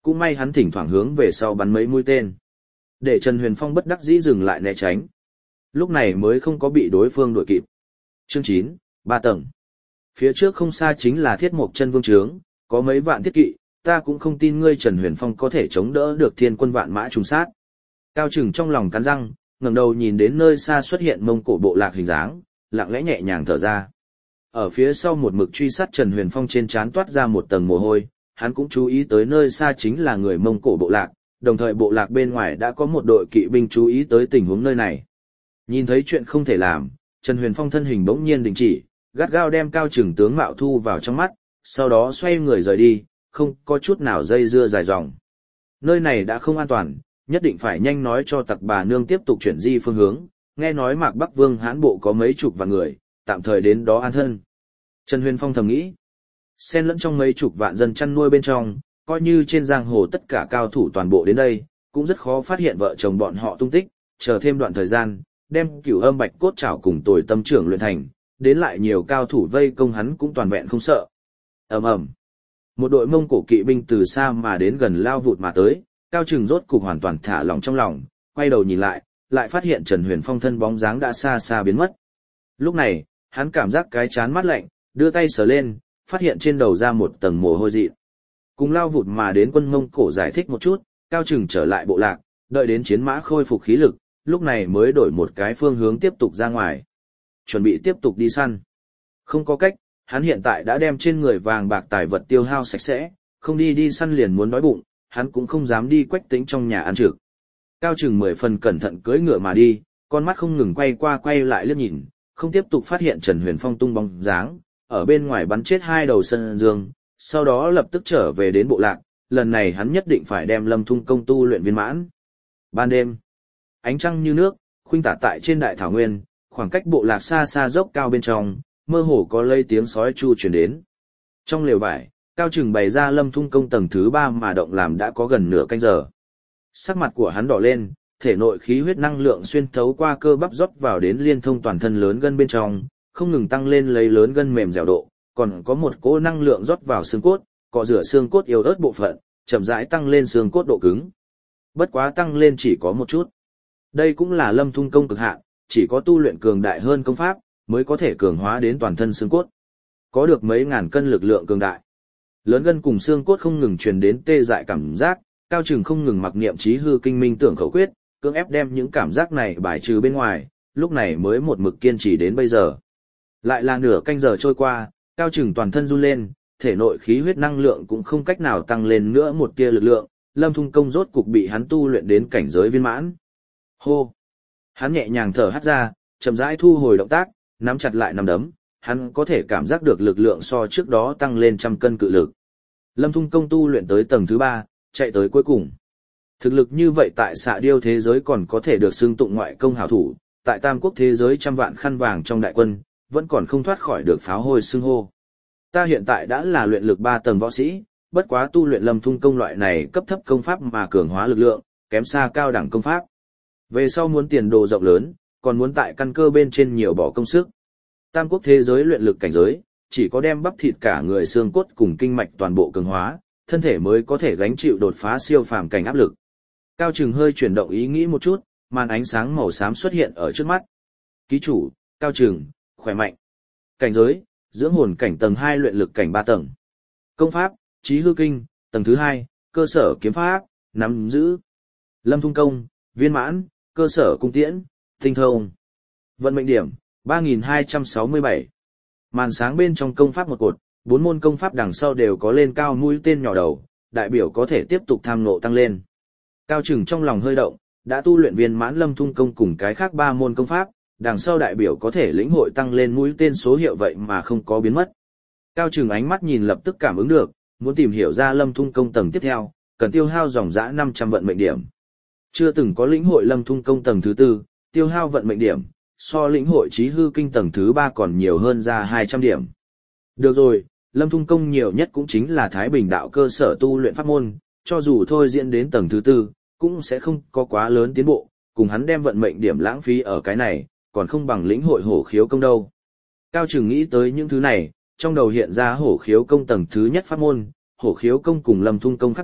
Cũng may hắn thỉnh thoảng hướng về sau bắn mấy mũi tên. Để Trần Huyền Phong bất đắc dĩ dừng lại né tránh. Lúc này mới không có bị đối phương đuổi kịp. Chương chín, ba tầng. Phía trước không xa chính là Thiết Mộc Chân Vương trướng, có mấy vạn thiết kỵ, ta cũng không tin ngươi Trần Huyền Phong có thể chống đỡ được thiên quân vạn mã trùng sát. Cao Trừng trong lòng cắn răng, ngẩng đầu nhìn đến nơi xa xuất hiện Mông Cổ bộ lạc hình dáng, lặng lẽ nhẹ nhàng thở ra. Ở phía sau một mực truy sát Trần Huyền Phong trên trán toát ra một tầng mồ hôi, hắn cũng chú ý tới nơi xa chính là người Mông Cổ bộ lạc, đồng thời bộ lạc bên ngoài đã có một đội kỵ binh chú ý tới tình huống nơi này. Nhìn thấy chuyện không thể làm, Trần Huyền Phong thân hình bỗng nhiên đình chỉ, gắt gao đem Cao Trừng tướng mạo thu vào trong mắt, sau đó xoay người rời đi, không có chút nào dây dưa dài dòng. Nơi này đã không an toàn, nhất định phải nhanh nói cho tặc bà nương tiếp tục chuyển di phương hướng, nghe nói Mạc Bắc Vương Hán bộ có mấy chục vạn người, tạm thời đến đó an thân. Trần Huyền Phong thầm nghĩ, xen lẫn trong mấy chục vạn dân chăn nuôi bên trong, coi như trên giang hồ tất cả cao thủ toàn bộ đến đây, cũng rất khó phát hiện vợ chồng bọn họ tung tích, chờ thêm đoạn thời gian, đem Cửu Âm Bạch Cốt Trảo cùng Tồi Tâm Trưởng luyện thành, đến lại nhiều cao thủ vây công hắn cũng toàn vẹn không sợ. Ầm ầm. Một đội Mông Cổ kỵ binh từ xa mà đến gần lao vụt mà tới, Cao Trừng rốt cục hoàn toàn thả lỏng trong lòng, quay đầu nhìn lại, lại phát hiện Trần Huyền Phong thân bóng dáng đã xa xa biến mất. Lúc này, hắn cảm giác cái chán mát lạnh, đưa tay sờ lên, phát hiện trên đầu ra một tầng mồ hôi dị. Cùng lao vụt mà đến quân Mông Cổ giải thích một chút, Cao Trừng trở lại bộ lạc, đợi đến chiến mã khôi phục khí lực, lúc này mới đổi một cái phương hướng tiếp tục ra ngoài. Chuẩn bị tiếp tục đi săn. Không có cách, hắn hiện tại đã đem trên người vàng bạc tài vật tiêu hao sạch sẽ, không đi đi săn liền muốn đói bụng, hắn cũng không dám đi quách tính trong nhà ăn trực. Cao Trừng mười phần cẩn thận cưỡi ngựa mà đi, con mắt không ngừng quay qua quay lại liếc nhìn, không tiếp tục phát hiện Trần Huyền Phong tung bóng dáng, ở bên ngoài bắn chết hai đầu sân dương, sau đó lập tức trở về đến bộ lạc, lần này hắn nhất định phải đem Lâm Thung công tu luyện viên mãn. Ban đêm, ánh trăng như nước, khuynh tả tại trên đại thảo nguyên, khoảng cách bộ lạc xa xa dốc cao bên trong, mơ hồ có lây tiếng sói chu truyền đến. Trong lều vải, Cao Trừng bày ra Lâm Thung công tầng thứ ba mà động làm đã có gần nửa canh giờ. Sắc mặt của hắn đỏ lên, thể nội khí huyết năng lượng xuyên thấu qua cơ bắp rót vào đến liên thông toàn thân lớn gân bên trong, không ngừng tăng lên lấy lớn gân mềm dẻo độ, còn có một cỗ năng lượng rót vào xương cốt, cọ rửa xương cốt yếu ớt bộ phận, chậm rãi tăng lên xương cốt độ cứng. Bất quá tăng lên chỉ có một chút. Đây cũng là Lâm Thung công cực hạn, chỉ có tu luyện cường đại hơn công pháp, mới có thể cường hóa đến toàn thân xương cốt. Có được mấy ngàn cân lực lượng cường đại. Lớn gân cùng xương cốt không ngừng truyền đến tê dại cảm giác, Cao Trừng không ngừng mặc niệm chí hư kinh minh tưởng khẩu quyết, cưỡng ép đem những cảm giác này bài trừ bên ngoài, lúc này mới một mực kiên trì đến bây giờ. Lại là nửa canh giờ trôi qua, Cao Trừng toàn thân run lên, thể nội khí huyết năng lượng cũng không cách nào tăng lên nữa một tia lực lượng, Lâm Thung công rốt cục bị hắn tu luyện đến cảnh giới viên mãn. Hô! Hắn nhẹ nhàng thở hắt ra, chậm rãi thu hồi động tác, nắm chặt lại nắm đấm, hắn có thể cảm giác được lực lượng so trước đó tăng lên trăm cân cự lực. Lâm Thung công tu luyện tới tầng thứ ba, chạy tới cuối cùng. Thực lực như vậy tại Xạ Điêu thế giới còn có thể được xưng tụng ngoại công hảo thủ, tại Tam Quốc thế giới trăm vạn khăn vàng trong đại quân, vẫn còn không thoát khỏi được pháo hôi xưng hô. Ta hiện tại đã là luyện lực ba tầng võ sĩ, bất quá tu luyện Lâm Thung công loại này cấp thấp công pháp mà cường hóa lực lượng, kém xa cao đẳng công pháp. Về sau muốn tiền đồ rộng lớn, còn muốn tại căn cơ bên trên nhiều bỏ công sức. Tam Quốc thế giới luyện lực cảnh giới, chỉ có đem bắp thịt cả người xương cốt cùng kinh mạch toàn bộ cường hóa, thân thể mới có thể gánh chịu đột phá siêu phàm cảnh áp lực. Cao Trừng hơi chuyển động ý nghĩ một chút, màn ánh sáng màu xám xuất hiện ở trước mắt. Ký chủ, Cao Trừng, khỏe mạnh. Cảnh giới, dưỡng hồn cảnh tầng hai luyện lực cảnh ba tầng. Công pháp, Chí hư kinh, tầng thứ hai, cơ sở kiếm pháp, nắm giữ. Lâm Thung công, viên mãn, cơ sở cung tiễn, tinh thông. Vận mệnh điểm, ba nghìn hai trăm sáu mươi bảy. Màn sáng bên trong công pháp một cột, bốn môn công pháp đằng sau đều có lên cao mũi tên nhỏ đầu, đại biểu có thể tiếp tục tham ngộ tăng lên. Cao Trừng trong lòng hơi động, đã tu luyện viên mãn Lâm Thung công cùng cái khác ba môn công pháp, đằng sau đại biểu có thể lĩnh hội tăng lên mũi tên số hiệu vậy mà không có biến mất. Cao Trừng ánh mắt nhìn lập tức cảm ứng được, muốn tìm hiểu ra Lâm Thung công tầng tiếp theo, cần tiêu hao dòng dã năm trăm vận mệnh điểm. Chưa từng có lĩnh hội Lâm Thung công tầng thứ tư, tiêu hao vận mệnh điểm, so lĩnh hội Chí hư kinh tầng thứ ba còn nhiều hơn ra hai trăm điểm. Được rồi, Lâm Thung công nhiều nhất cũng chính là Thái Bình đạo cơ sở tu luyện pháp môn, cho dù thôi diễn đến tầng thứ tư, cũng sẽ không có quá lớn tiến bộ, cùng hắn đem vận mệnh điểm lãng phí ở cái này, còn không bằng lĩnh hội hổ khiếu công đâu. Cao Trừng nghĩ tới những thứ này, trong đầu hiện ra hổ khiếu công tầng thứ nhất pháp môn, hổ khiếu công cùng Lâm Thung công khác biệt,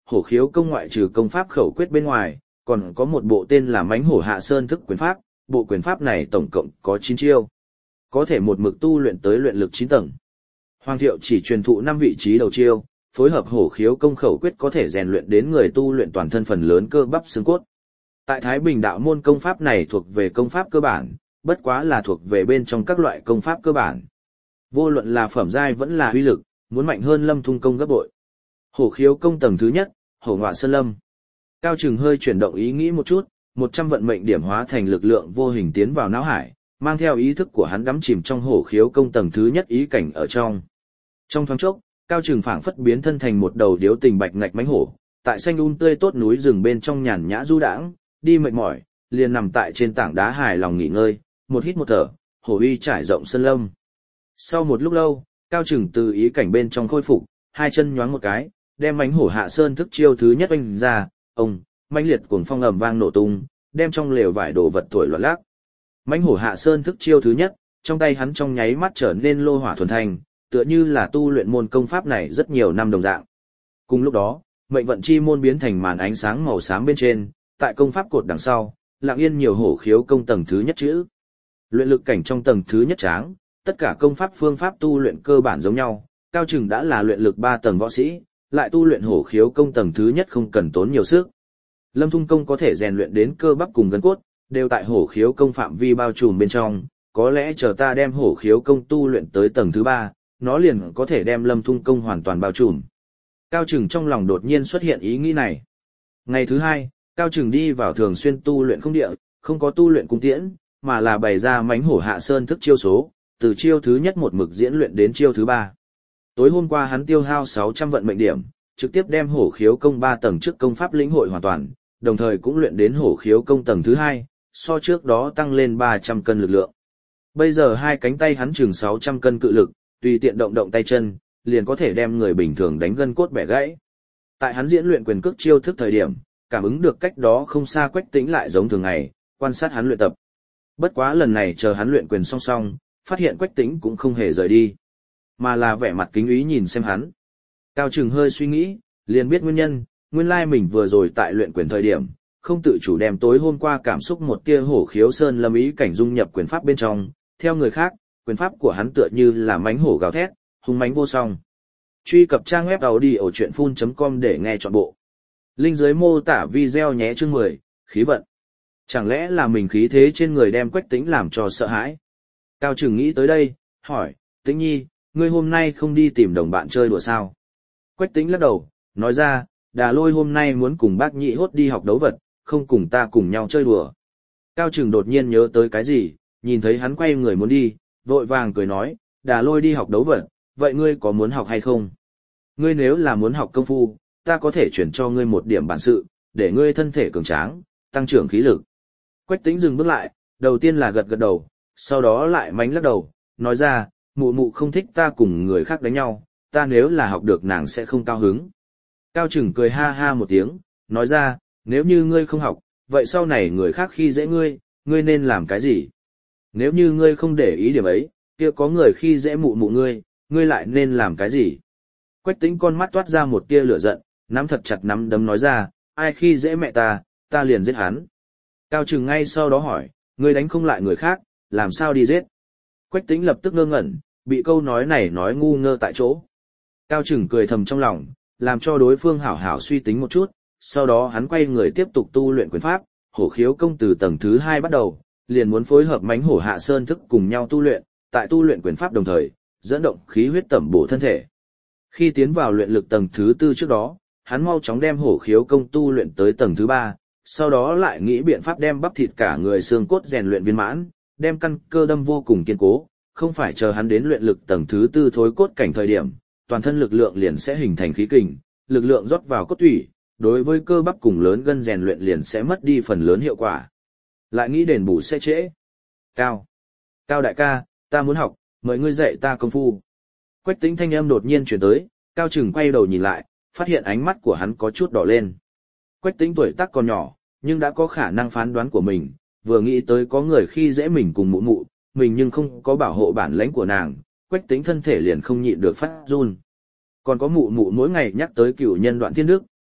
hổ khiếu công ngoại trừ công pháp khẩu quyết bên ngoài, còn có một bộ tên là mãnh hổ hạ sơn thức quyền pháp, bộ quyền pháp này tổng cộng có chín chiêu. Có thể một mực tu luyện tới luyện lực chín tầng. Hoàng Thiệu chỉ truyền thụ năm vị trí đầu chiêu, phối hợp hổ khiếu công khẩu quyết có thể rèn luyện đến người tu luyện toàn thân phần lớn cơ bắp xương cốt. Tại Thái Bình đạo môn công pháp này thuộc về công pháp cơ bản, bất quá là thuộc về bên trong các loại công pháp cơ bản. Vô luận là phẩm giai vẫn là uy lực, muốn mạnh hơn Lâm Thung công gấp bội. Hổ khiếu công tầng thứ nhất, hổ ngọa sơn lâm. Cao Trừng hơi chuyển động ý nghĩ một chút, một trăm vận mệnh điểm hóa thành lực lượng vô hình tiến vào não hải, mang theo ý thức của hắn đắm chìm trong hổ khiếu công tầng thứ nhất ý cảnh ở trong. Trong thoáng chốc, Cao Trừng phảng phất biến thân thành một đầu điếu tình bạch ngạch mãnh hổ, tại xanh um tươi tốt núi rừng bên trong nhàn nhã du đãng, đi mệt mỏi, liền nằm tại trên tảng đá hài lòng nghỉ ngơi, một hít một thở, hổ uy trải rộng sân lâm. Sau một lúc lâu, Cao Trừng từ ý cảnh bên trong khôi phục, hai chân nhoáng một cái, đem mãnh hổ hạ sơn thức chiêu thứ nhất oanh ra, ông, mãnh liệt cuồng phong ầm vang nổ tung, đem trong lều vải đồ vật thổi loạn lác. Mãnh hổ hạ sơn thức chiêu thứ nhất, trong tay hắn trong nháy mắt trở nên lô hỏa thuần thành, tựa như là tu luyện môn công pháp này rất nhiều năm đồng dạng. Cùng lúc đó, mệnh vận chi môn biến thành màn ánh sáng màu xám bên trên, tại công pháp cột đằng sau, lặng yên nhiều hổ khiếu công tầng thứ nhất chữ. Luyện lực cảnh trong tầng thứ nhất tráng, tất cả công pháp phương pháp tu luyện cơ bản giống nhau, Cao Trừng đã là luyện lực ba tầng võ sĩ, lại tu luyện hổ khiếu công tầng thứ nhất không cần tốn nhiều sức. Lâm Thung công có thể rèn luyện đến cơ bắp cùng gân cốt, đều tại hổ khiếu công phạm vi bao trùm bên trong, có lẽ chờ ta đem hổ khiếu công tu luyện tới tầng thứ ba, nó liền có thể đem Lâm Thung công hoàn toàn bao trùm. Cao Trừng trong lòng đột nhiên xuất hiện ý nghĩ này. Ngày thứ hai, Cao Trừng đi vào thường xuyên tu luyện không địa, không có tu luyện cung tiễn, mà là bày ra mãnh hổ hạ sơn thức chiêu số, từ chiêu thứ nhất một mực diễn luyện đến chiêu thứ ba. Tối hôm qua hắn tiêu hao sáu trăm vận mệnh điểm, trực tiếp đem hổ khiếu công ba tầng trước công pháp lĩnh hội hoàn toàn, đồng thời cũng luyện đến hổ khiếu công tầng thứ hai, so trước đó tăng lên ba trăm cân lực lượng. Bây giờ hai cánh tay hắn chừng sáu trăm cân cự lực, tùy tiện động động tay chân, liền có thể đem người bình thường đánh gân cốt bẻ gãy. Tại hắn diễn luyện quyền cước chiêu thức thời điểm, cảm ứng được cách đó không xa Quách Tĩnh lại giống thường ngày, quan sát hắn luyện tập. Bất quá lần này chờ hắn luyện quyền song song, phát hiện Quách Tĩnh cũng không hề rời đi, mà là vẻ mặt kính ý nhìn xem hắn. Cao Trừng hơi suy nghĩ, liền biết nguyên nhân, nguyên lai mình vừa rồi tại luyện quyền thời điểm, không tự chủ đem tối hôm qua cảm xúc một tia hổ khiếu sơn lâm ý cảnh dung nhập quyền pháp bên trong, theo người khác, quyền pháp của hắn tựa như là mãnh hổ gào thét, hung mãnh vô song. Truy cập trang web audiochuyenphun chấm com để nghe trọn bộ. Link dưới mô tả video nhé. Chương mười, khí vận. Chẳng lẽ là mình khí thế trên người đem Quách Tĩnh làm cho sợ hãi? Cao Trừng nghĩ tới đây, hỏi, Tĩnh Nhi, ngươi hôm nay không đi tìm đồng bạn chơi đùa sao? Quách Tĩnh lắc đầu, nói ra, Đà Lôi hôm nay muốn cùng bác Nhị Hốt đi học đấu vật, không cùng ta cùng nhau chơi đùa. Cao Trừng đột nhiên nhớ tới cái gì, nhìn thấy hắn quay người muốn đi, vội vàng cười nói, Đà Lôi đi học đấu vật, vậy ngươi có muốn học hay không? Ngươi nếu là muốn học công phu, ta có thể chuyển cho ngươi một điểm bản sự, để ngươi thân thể cường tráng, tăng trưởng khí lực. Quách Tĩnh dừng bước lại, đầu tiên là gật gật đầu, sau đó lại mánh lắc đầu, nói ra, mụ mụ không thích ta cùng người khác đánh nhau, ta nếu là học được nàng sẽ không cao hứng. Cao Trừng cười ha ha một tiếng, nói ra, nếu như ngươi không học, vậy sau này người khác khi dễ ngươi, ngươi nên làm cái gì? Nếu như ngươi không để ý điểm ấy, kia có người khi dễ mụ mụ ngươi, ngươi lại nên làm cái gì? Quách Tĩnh con mắt toát ra một tia lửa giận, nắm thật chặt nắm đấm nói ra, ai khi dễ mẹ ta, ta liền giết hắn. Cao Trừng ngay sau đó hỏi, ngươi đánh không lại người khác, làm sao đi giết? Quách Tĩnh lập tức ngơ ngẩn, bị câu nói này nói ngu ngơ tại chỗ. Cao Trừng cười thầm trong lòng, làm cho đối phương hảo hảo suy tính một chút, sau đó hắn quay người tiếp tục tu luyện quyền pháp, hổ khiếu công từ tầng thứ hai bắt đầu, liền muốn phối hợp mãnh hổ hạ sơn thức cùng nhau tu luyện, tại tu luyện quyền pháp đồng thời, dẫn động khí huyết tẩm bổ thân thể. Khi tiến vào luyện lực tầng thứ tư trước đó, hắn mau chóng đem hổ khiếu công tu luyện tới tầng thứ ba, sau đó lại nghĩ biện pháp đem bắp thịt cả người xương cốt rèn luyện viên mãn, đem căn cơ đâm vô cùng kiên cố, không phải chờ hắn đến luyện lực tầng thứ tư thối cốt cảnh thời điểm, toàn thân lực lượng liền sẽ hình thành khí kình, lực lượng rót vào cốt tủy, đối với cơ bắp cùng lớn gân rèn luyện liền sẽ mất đi phần lớn hiệu quả. Lại nghĩ đền bù sẽ trễ. Cao. Cao đại ca, ta muốn học, mời ngươi dạy ta công phu. Quách Tĩnh thanh âm đột nhiên chuyển tới, Cao Trừng quay đầu nhìn lại, phát hiện ánh mắt của hắn có chút đỏ lên. Quách Tĩnh tuổi tác còn nhỏ, nhưng đã có khả năng phán đoán của mình, vừa nghĩ tới có người khi dễ mình cùng mụ mụ, mình nhưng không có bảo hộ bản lãnh của nàng, Quách Tĩnh thân thể liền không nhịn được phát run. Còn có mụ mụ mỗi ngày nhắc tới cựu nhân Đoạn Thiên Đức,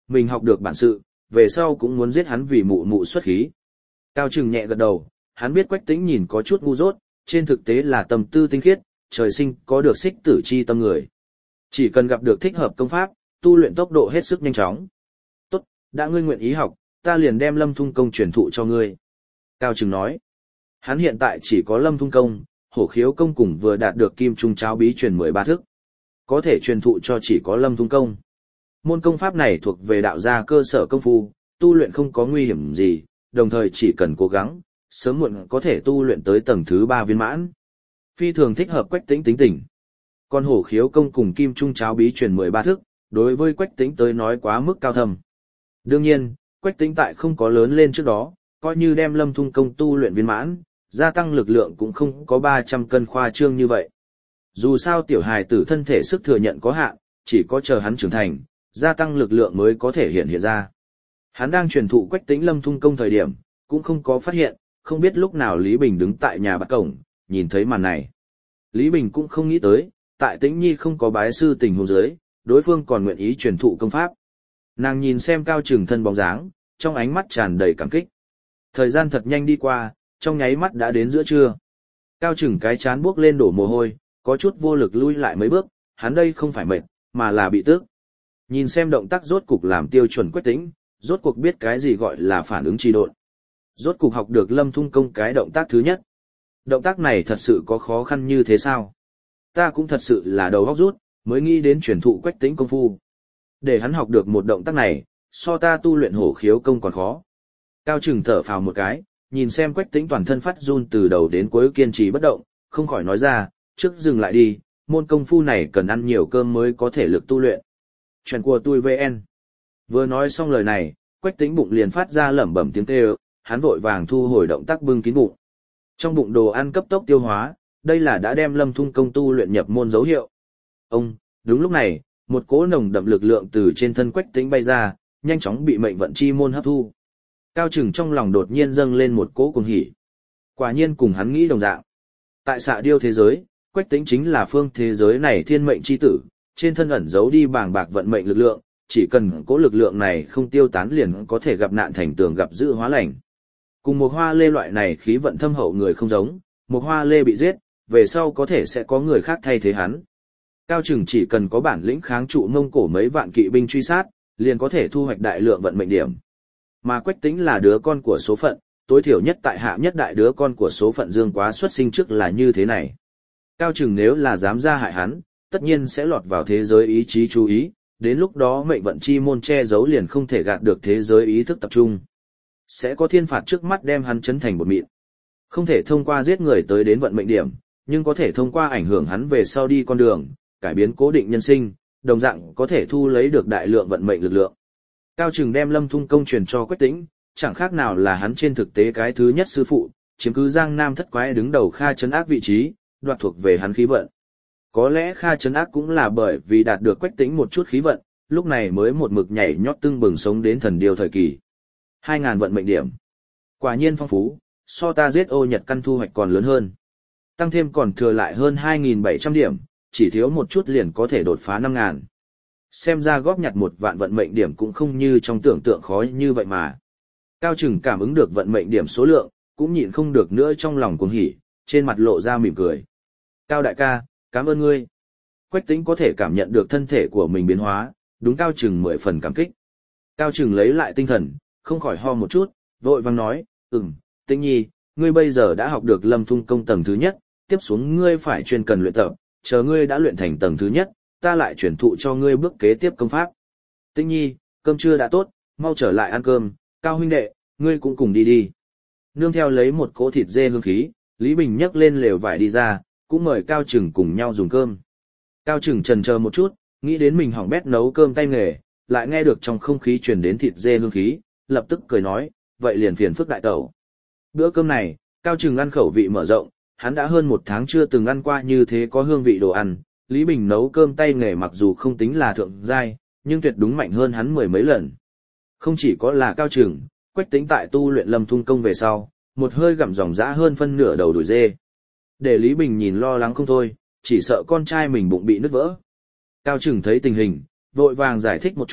mình học được bản sự, về sau cũng muốn giết hắn vì mụ mụ xuất khí. Cao Trừng nhẹ gật đầu, hắn biết Quách Tĩnh nhìn có chút ngu dốt, trên thực tế là tâm tư tinh khiết, trời sinh có được xích tử chi tâm người. Chỉ cần gặp được thích hợp công pháp, tu luyện tốc độ hết sức nhanh chóng. Tốt, đã ngươi nguyện ý học, ta liền đem Lâm Thung công truyền thụ cho ngươi. Cao Trừng nói, hắn hiện tại chỉ có Lâm Thung công, Hổ Khiếu công cùng vừa đạt được Kim Trung Cháo bí truyền mười ba thức. Có thể truyền thụ cho chỉ có Lâm Thung công. Môn công pháp này thuộc về đạo gia cơ sở công phu, tu luyện không có nguy hiểm gì, đồng thời chỉ cần cố gắng, sớm muộn có thể tu luyện tới tầng thứ ba viên mãn. Phi thường thích hợp Quách Tĩnh tính tình. Còn Hổ Khiếu công cùng Kim Trung Cháo bí truyền mười ba thức, đối với Quách Tĩnh tới nói quá mức cao thâm. Đương nhiên, Quách Tĩnh tại không có lớn lên trước đó, coi như đem Lâm Thung công tu luyện viên mãn, gia tăng lực lượng cũng không có ba trăm cân khoa trương như vậy. Dù sao tiểu hài tử thân thể sức thừa nhận có hạn, chỉ có chờ hắn trưởng thành, gia tăng lực lượng mới có thể hiện hiện ra. Hắn đang truyền thụ Quách Tĩnh Lâm Thung công thời điểm, cũng không có phát hiện, không biết lúc nào Lý Bình đứng tại nhà bạc cổng, nhìn thấy màn này. Lý Bình cũng không nghĩ tới, tại Tĩnh Nhi không có bái sư tình huống dưới, đối phương còn nguyện ý truyền thụ công pháp. Nàng nhìn xem Cao Trừng thân bóng dáng, trong ánh mắt tràn đầy cảm kích. Thời gian thật nhanh đi qua, trong nháy mắt đã đến giữa trưa. Cao Trừng cái chán buốc lên đổ mồ hôi, có chút vô lực lui lại mấy bước, hắn đây không phải mệt, mà là bị tức. Nhìn xem động tác rốt cục làm tiêu chuẩn Quách Tĩnh, rốt cuộc biết cái gì gọi là phản ứng trì độn. Rốt cục học được Lâm Thung công cái động tác thứ nhất. Động tác này thật sự có khó khăn như thế sao? Ta cũng thật sự là đầu óc rút, mới nghĩ đến truyền thụ Quách Tĩnh công phu. Để hắn học được một động tác này, so ta tu luyện Hổ Khiếu công còn khó. Cao Trừng thở phào một cái, nhìn xem Quách Tĩnh toàn thân phát run từ đầu đến cuối kiên trì bất động, không khỏi nói ra, trước dừng lại đi, môn công phu này cần ăn nhiều cơm mới có thể lực tu luyện. Chuyện của tôi vê en. Vừa nói xong lời này, Quách Tĩnh bụng liền phát ra lẩm bẩm tiếng kêu, hắn vội vàng thu hồi động tác bưng kín bụng. Trong bụng đồ ăn cấp tốc tiêu hóa, đây là đã đem Lâm Thung công tu luyện nhập môn dấu hiệu. Ông, đúng lúc này, một cỗ nồng đậm lực lượng từ trên thân Quách Tĩnh bay ra, nhanh chóng bị mệnh vận chi môn hấp thu. Cao Trừng trong lòng đột nhiên dâng lên một cỗ cuồng hỉ. Quả nhiên cùng hắn nghĩ đồng dạng. Tại Xạ Điêu thế giới, Quách Tĩnh chính là phương thế giới này thiên mệnh chi tử, trên thân ẩn giấu đi bàng bạc vận mệnh lực lượng, chỉ cần cỗ lực lượng này không tiêu tán liền có thể gặp nạn thành tường gặp dữ hóa lành. Cùng một hoa lê loại này khí vận thâm hậu người không giống, một hoa lê bị giết, về sau có thể sẽ có người khác thay thế hắn. Cao Trừng chỉ cần có bản lĩnh kháng trụ Mông Cổ mấy vạn kỵ binh truy sát, liền có thể thu hoạch đại lượng vận mệnh điểm. Mà Quách Tĩnh là đứa con của số phận, tối thiểu nhất tại hạ nhất đại đứa con của số phận Dương Quá xuất sinh trước là như thế này. Cao Trừng nếu là dám ra hại hắn, tất nhiên sẽ lọt vào thế giới ý chí chú ý, đến lúc đó mệnh vận chi môn che giấu liền không thể gạt được thế giới ý thức tập trung. Sẽ có thiên phạt trước mắt đem hắn chấn thành bột mịn. Không thể thông qua giết người tới đến vận mệnh điểm, nhưng có thể thông qua ảnh hưởng hắn về sau đi con đường, cải biến cố định nhân sinh, đồng dạng có thể thu lấy được đại lượng vận mệnh lực lượng. Cao Trừng đem Lâm Thung công truyền cho Quách Tĩnh, chẳng khác nào là hắn trên thực tế cái thứ nhất sư phụ, chiếm cứ Giang Nam thất quái đứng đầu Kha Trấn Ác vị trí, đoạt thuộc về hắn khí vận. Có lẽ Kha Trấn Ác cũng là bởi vì đạt được Quách Tĩnh một chút khí vận, lúc này mới một mực nhảy nhót tưng bừng sống đến thần điêu thời kỳ. Hai ngàn vận mệnh điểm. Quả nhiên phong phú, so ta giết ô Nhật căn thu hoạch còn lớn hơn. Tăng thêm còn thừa lại hơn hai nghìn bảy trăm điểm, chỉ thiếu một chút liền có thể đột phá năm ngàn. Xem ra góp nhặt một vạn vận mệnh điểm cũng không như trong tưởng tượng khó như vậy mà. Cao Trừng cảm ứng được vận mệnh điểm số lượng, cũng nhịn không được nữa trong lòng cuồng hỉ, trên mặt lộ ra mỉm cười. Cao đại ca, cảm ơn ngươi. Quách Tĩnh có thể cảm nhận được thân thể của mình biến hóa, đúng Cao Trừng mười phần cảm kích. Cao Trừng lấy lại tinh thần, không khỏi ho một chút, vội vàng nói, ừm, Tĩnh Nhi, ngươi bây giờ đã học được Lâm Thung công tầng thứ nhất, tiếp xuống ngươi phải chuyên cần luyện tập, chờ ngươi đã luyện thành tầng thứ nhất, ta lại chuyển thụ cho ngươi bước kế tiếp công pháp. Tĩnh Nhi, cơm trưa đã tốt, mau trở lại ăn cơm, Cao huynh đệ, ngươi cũng cùng đi đi. Nương theo lấy một cỗ thịt dê hương khí, Lý Bình nhấc lên lều vải đi ra, cũng mời Cao Trừng cùng nhau dùng cơm. Cao Trừng chần chờ một chút, nghĩ đến mình hỏng bét nấu cơm tay nghề, lại nghe được trong không khí truyền đến thịt dê hương khí, lập tức cười nói, vậy liền phiền phức đại tẩu. Bữa cơm này, Cao Trừng ăn khẩu vị mở rộng, hắn đã hơn một tháng chưa từng ăn qua như thế có hương vị đồ ăn. Lý Bình nấu cơm tay nghề mặc dù không tính là thượng giai, nhưng tuyệt đúng mạnh hơn hắn mười mấy lần. Không chỉ có là Cao Trừng, Quách Tĩnh tại tu luyện Lâm Thung công về sau, một hơi gặm dòng dã hơn phân nửa đầu đùi dê. Để Lý Bình nhìn lo lắng không thôi, chỉ sợ con trai mình bụng bị nứt vỡ. Cao Trừng thấy tình hình, vội vàng giải thích một chút,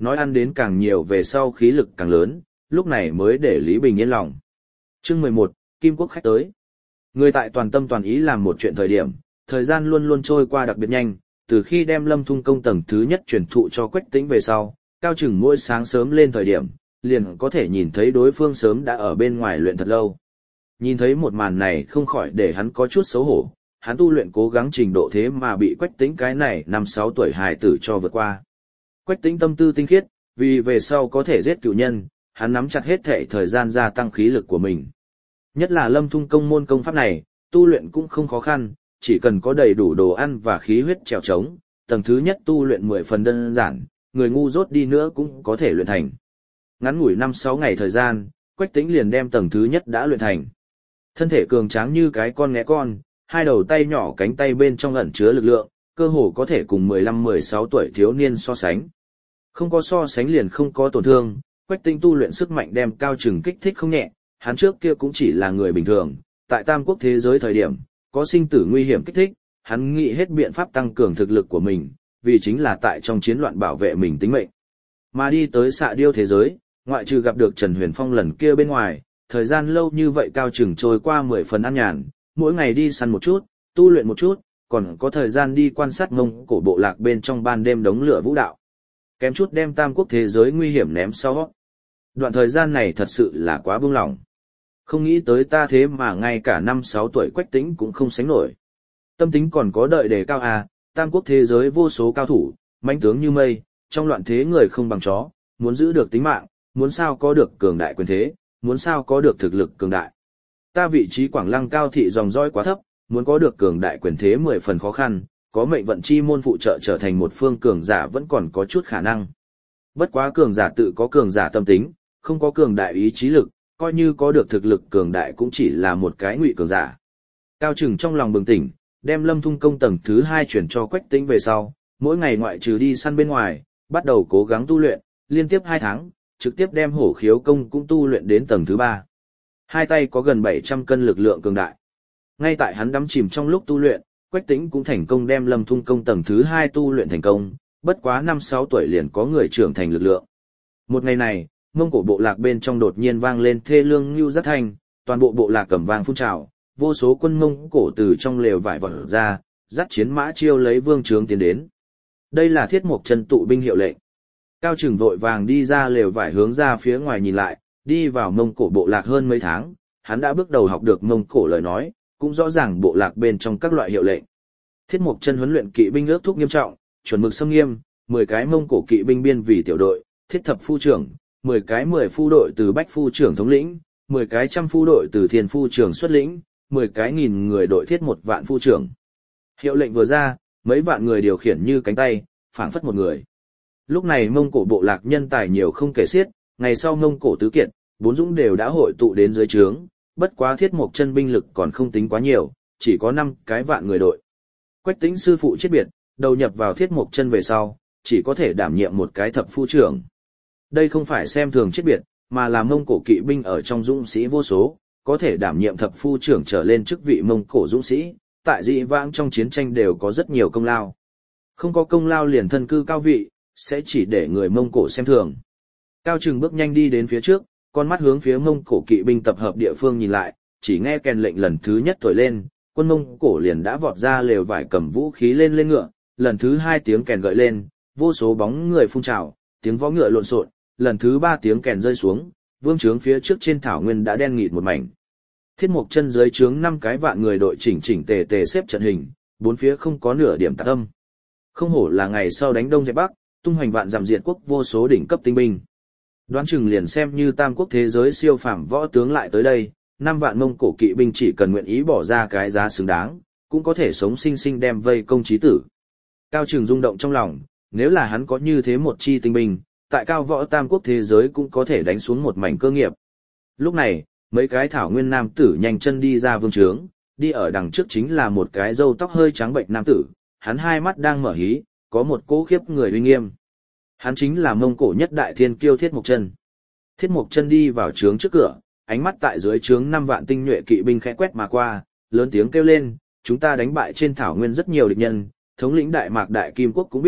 nói ăn đến càng nhiều về sau khí lực càng lớn, lúc này mới để Lý Bình yên lòng. Chương mười một, Kim Quốc khách tới. Người tại toàn tâm toàn ý làm một chuyện thời điểm, thời gian luôn luôn trôi qua đặc biệt nhanh, từ khi đem Lâm Thung công tầng thứ nhất truyền thụ cho Quách Tĩnh về sau, Cao Trừng mỗi sáng sớm lên thời điểm, liền có thể nhìn thấy đối phương sớm đã ở bên ngoài luyện thật lâu. Nhìn thấy một màn này không khỏi để hắn có chút xấu hổ, hắn tu luyện cố gắng trình độ thế mà bị Quách Tĩnh cái này năm sáu tuổi hài tử cho vượt qua. Quách Tĩnh tâm tư tinh khiết, vì về sau có thể giết cựu nhân, hắn nắm chặt hết thể thời gian gia tăng khí lực của mình. Nhất là Lâm Thung công môn công pháp này, tu luyện cũng không khó khăn, chỉ cần có đầy đủ đồ ăn và khí huyết trèo trống, tầng thứ nhất tu luyện mười phần đơn giản, người ngu dốt đi nữa cũng có thể luyện thành. Ngắn ngủi năm sáu ngày thời gian, Quách Tĩnh liền đem tầng thứ nhất đã luyện thành. Thân thể cường tráng như cái con nghé con, hai đầu tay nhỏ cánh tay bên trong ẩn chứa lực lượng, cơ hồ có thể cùng mười lăm mười sáu tuổi thiếu niên so sánh. Không có so sánh liền không có tổn thương, Quách Tĩnh tu luyện sức mạnh đem Cao Trừng kích thích không nhẹ, hắn trước kia cũng chỉ là người bình thường, tại Tam Quốc thế giới thời điểm, có sinh tử nguy hiểm kích thích, hắn nghĩ hết biện pháp tăng cường thực lực của mình, vì chính là tại trong chiến loạn bảo vệ mình tính mệnh. Mà đi tới Xạ Điêu thế giới, ngoại trừ gặp được Trần Huyền Phong lần kia bên ngoài, thời gian lâu như vậy Cao Trừng trôi qua mười phần an nhàn, mỗi ngày đi săn một chút, tu luyện một chút, còn có thời gian đi quan sát Mông Cổ bộ lạc bên trong ban đêm đống lửa vũ đạo. Kém chút đem Tam Quốc thế giới nguy hiểm ném sau. Đoạn thời gian này thật sự là quá buông lỏng. Không nghĩ tới ta thế mà ngay cả năm sáu tuổi Quách Tĩnh cũng không sánh nổi. Tâm tính còn có đợi đề cao à, Tam Quốc thế giới vô số cao thủ, mãnh tướng như mây, trong loạn thế người không bằng chó, muốn giữ được tính mạng, muốn sao có được cường đại quyền thế, muốn sao có được thực lực cường đại. Ta vị trí Quảng Lăng cao thị dòng dõi quá thấp, muốn có được cường đại quyền thế mười phần khó khăn, có mệnh vận chi môn phụ trợ trở thành một phương cường giả vẫn còn có chút khả năng. Bất quá cường giả tự có cường giả tâm tính, không có cường đại ý chí lực, coi như có được thực lực cường đại cũng chỉ là một cái ngụy cường giả. Cao Trừng trong lòng bừng tỉnh, đem Lâm Thung công tầng thứ hai chuyển cho Quách Tĩnh về sau, mỗi ngày ngoại trừ đi săn bên ngoài, bắt đầu cố gắng tu luyện, liên tiếp hai tháng, trực tiếp đem hổ khiếu công cũng tu luyện đến tầng thứ ba. Hai tay có gần bảy trăm cân lực lượng cường đại. Ngay tại hắn đắm chìm trong lúc tu luyện, Quách Tĩnh cũng thành công đem Lâm Thung công tầng thứ hai tu luyện thành công, bất quá năm sáu tuổi liền có người trưởng thành lực lượng. Một ngày này, Mông Cổ bộ lạc bên trong đột nhiên vang lên thê lương nhu rất thanh, toàn bộ bộ lạc cầm vang phun trào, vô số quân Mông Cổ từ trong lều vải vọt ra, dắt chiến mã chiêu lấy vương trướng tiến đến. Đây là Thiết Mộc Chân tụ binh hiệu lệnh. Cao Trừng vội vàng đi ra lều vải hướng ra phía ngoài nhìn lại, đi vào Mông Cổ bộ lạc hơn mấy tháng, hắn đã bước đầu học được Mông Cổ lời nói, cũng rõ ràng bộ lạc bên trong các loại hiệu lệnh. Thiết Mộc Chân huấn luyện kỵ binh ước thúc nghiêm trọng, chuẩn mực xâm nghiêm, mười cái Mông Cổ kỵ binh biên vì tiểu đội, thiết thập phu trưởng, mười cái mười phu đội từ bách phu trưởng thống lĩnh, mười cái trăm phu đội từ thiên phu trưởng xuất lĩnh, mười cái nghìn người đội thiết một vạn phu trưởng. Hiệu lệnh vừa ra, mấy vạn người điều khiển như cánh tay, phảng phất một người. Lúc này Mông Cổ bộ lạc nhân tài nhiều không kể xiết, ngày sau Mông Cổ tứ kiệt, bốn dũng đều đã hội tụ đến dưới trướng, bất quá Thiết Mộc Chân binh lực còn không tính quá nhiều, chỉ có năm cái vạn người đội. Quách Tĩnh sư phụ chết biệt, đầu nhập vào Thiết Mộc Chân về sau, chỉ có thể đảm nhiệm một cái thập phu trưởng. Đây không phải xem thường chết biệt, mà là Mông Cổ kỵ binh ở trong dũng sĩ vô số, có thể đảm nhiệm thập phu trưởng trở lên chức vị Mông Cổ dũng sĩ, tại dị vãng trong chiến tranh đều có rất nhiều công lao. Không có công lao liền thân cư cao vị, sẽ chỉ để người Mông Cổ xem thường. Cao Trừng bước nhanh đi đến phía trước, con mắt hướng phía Mông Cổ kỵ binh tập hợp địa phương nhìn lại, chỉ nghe kèn lệnh lần thứ nhất thổi lên, quân Mông Cổ liền đã vọt ra lều vải cầm vũ khí lên lên ngựa, lần thứ hai tiếng kèn gợi lên, vô số bóng người phun trào, tiếng vó ngựa lộn xộn, lần thứ ba tiếng kèn rơi xuống, vương trướng phía trước trên thảo nguyên đã đen nghịt một mảnh. Thiết Mộc Chân dưới trướng năm cái vạn người đội chỉnh chỉnh tề tề xếp trận hình, bốn phía không có nửa điểm tạp âm. Không hổ là ngày sau đánh đông dẹp bắc, tung hoành vạn dặm diệt quốc vô số đỉnh cấp tinh binh. Đoán chừng liền xem như Tam Quốc thế giới siêu phàm võ tướng lại tới đây, năm vạn Mông Cổ kỵ binh chỉ cần nguyện ý bỏ ra cái giá xứng đáng, cũng có thể sống sinh sinh đem vây công chí tử. Cao Trừng rung động trong lòng, nếu là hắn có như thế một chi tinh binh, tại cao võ Tam Quốc thế giới cũng có thể đánh xuống một mảnh cơ nghiệp. Lúc này, mấy cái thảo nguyên nam tử nhanh chân đi ra vương trướng, đi ở đằng trước chính là một cái râu tóc hơi trắng bệnh nam tử, hắn hai mắt đang mở hí, có một cỗ khiếp người uy nghiêm. Hắn chính là Mông Cổ nhất đại thiên kiêu Thiết Mộc Chân. Thiết Mộc Chân đi vào trướng trước cửa, ánh mắt tại dưới trướng năm vạn tinh nhuệ kỵ binh khẽ quét mà qua, lớn tiếng kêu lên, chúng ta đánh bại trên thảo nguyên rất nhiều địch nhân, thống lĩnh Đại Mạc Đại Kim Quốc cũng biết,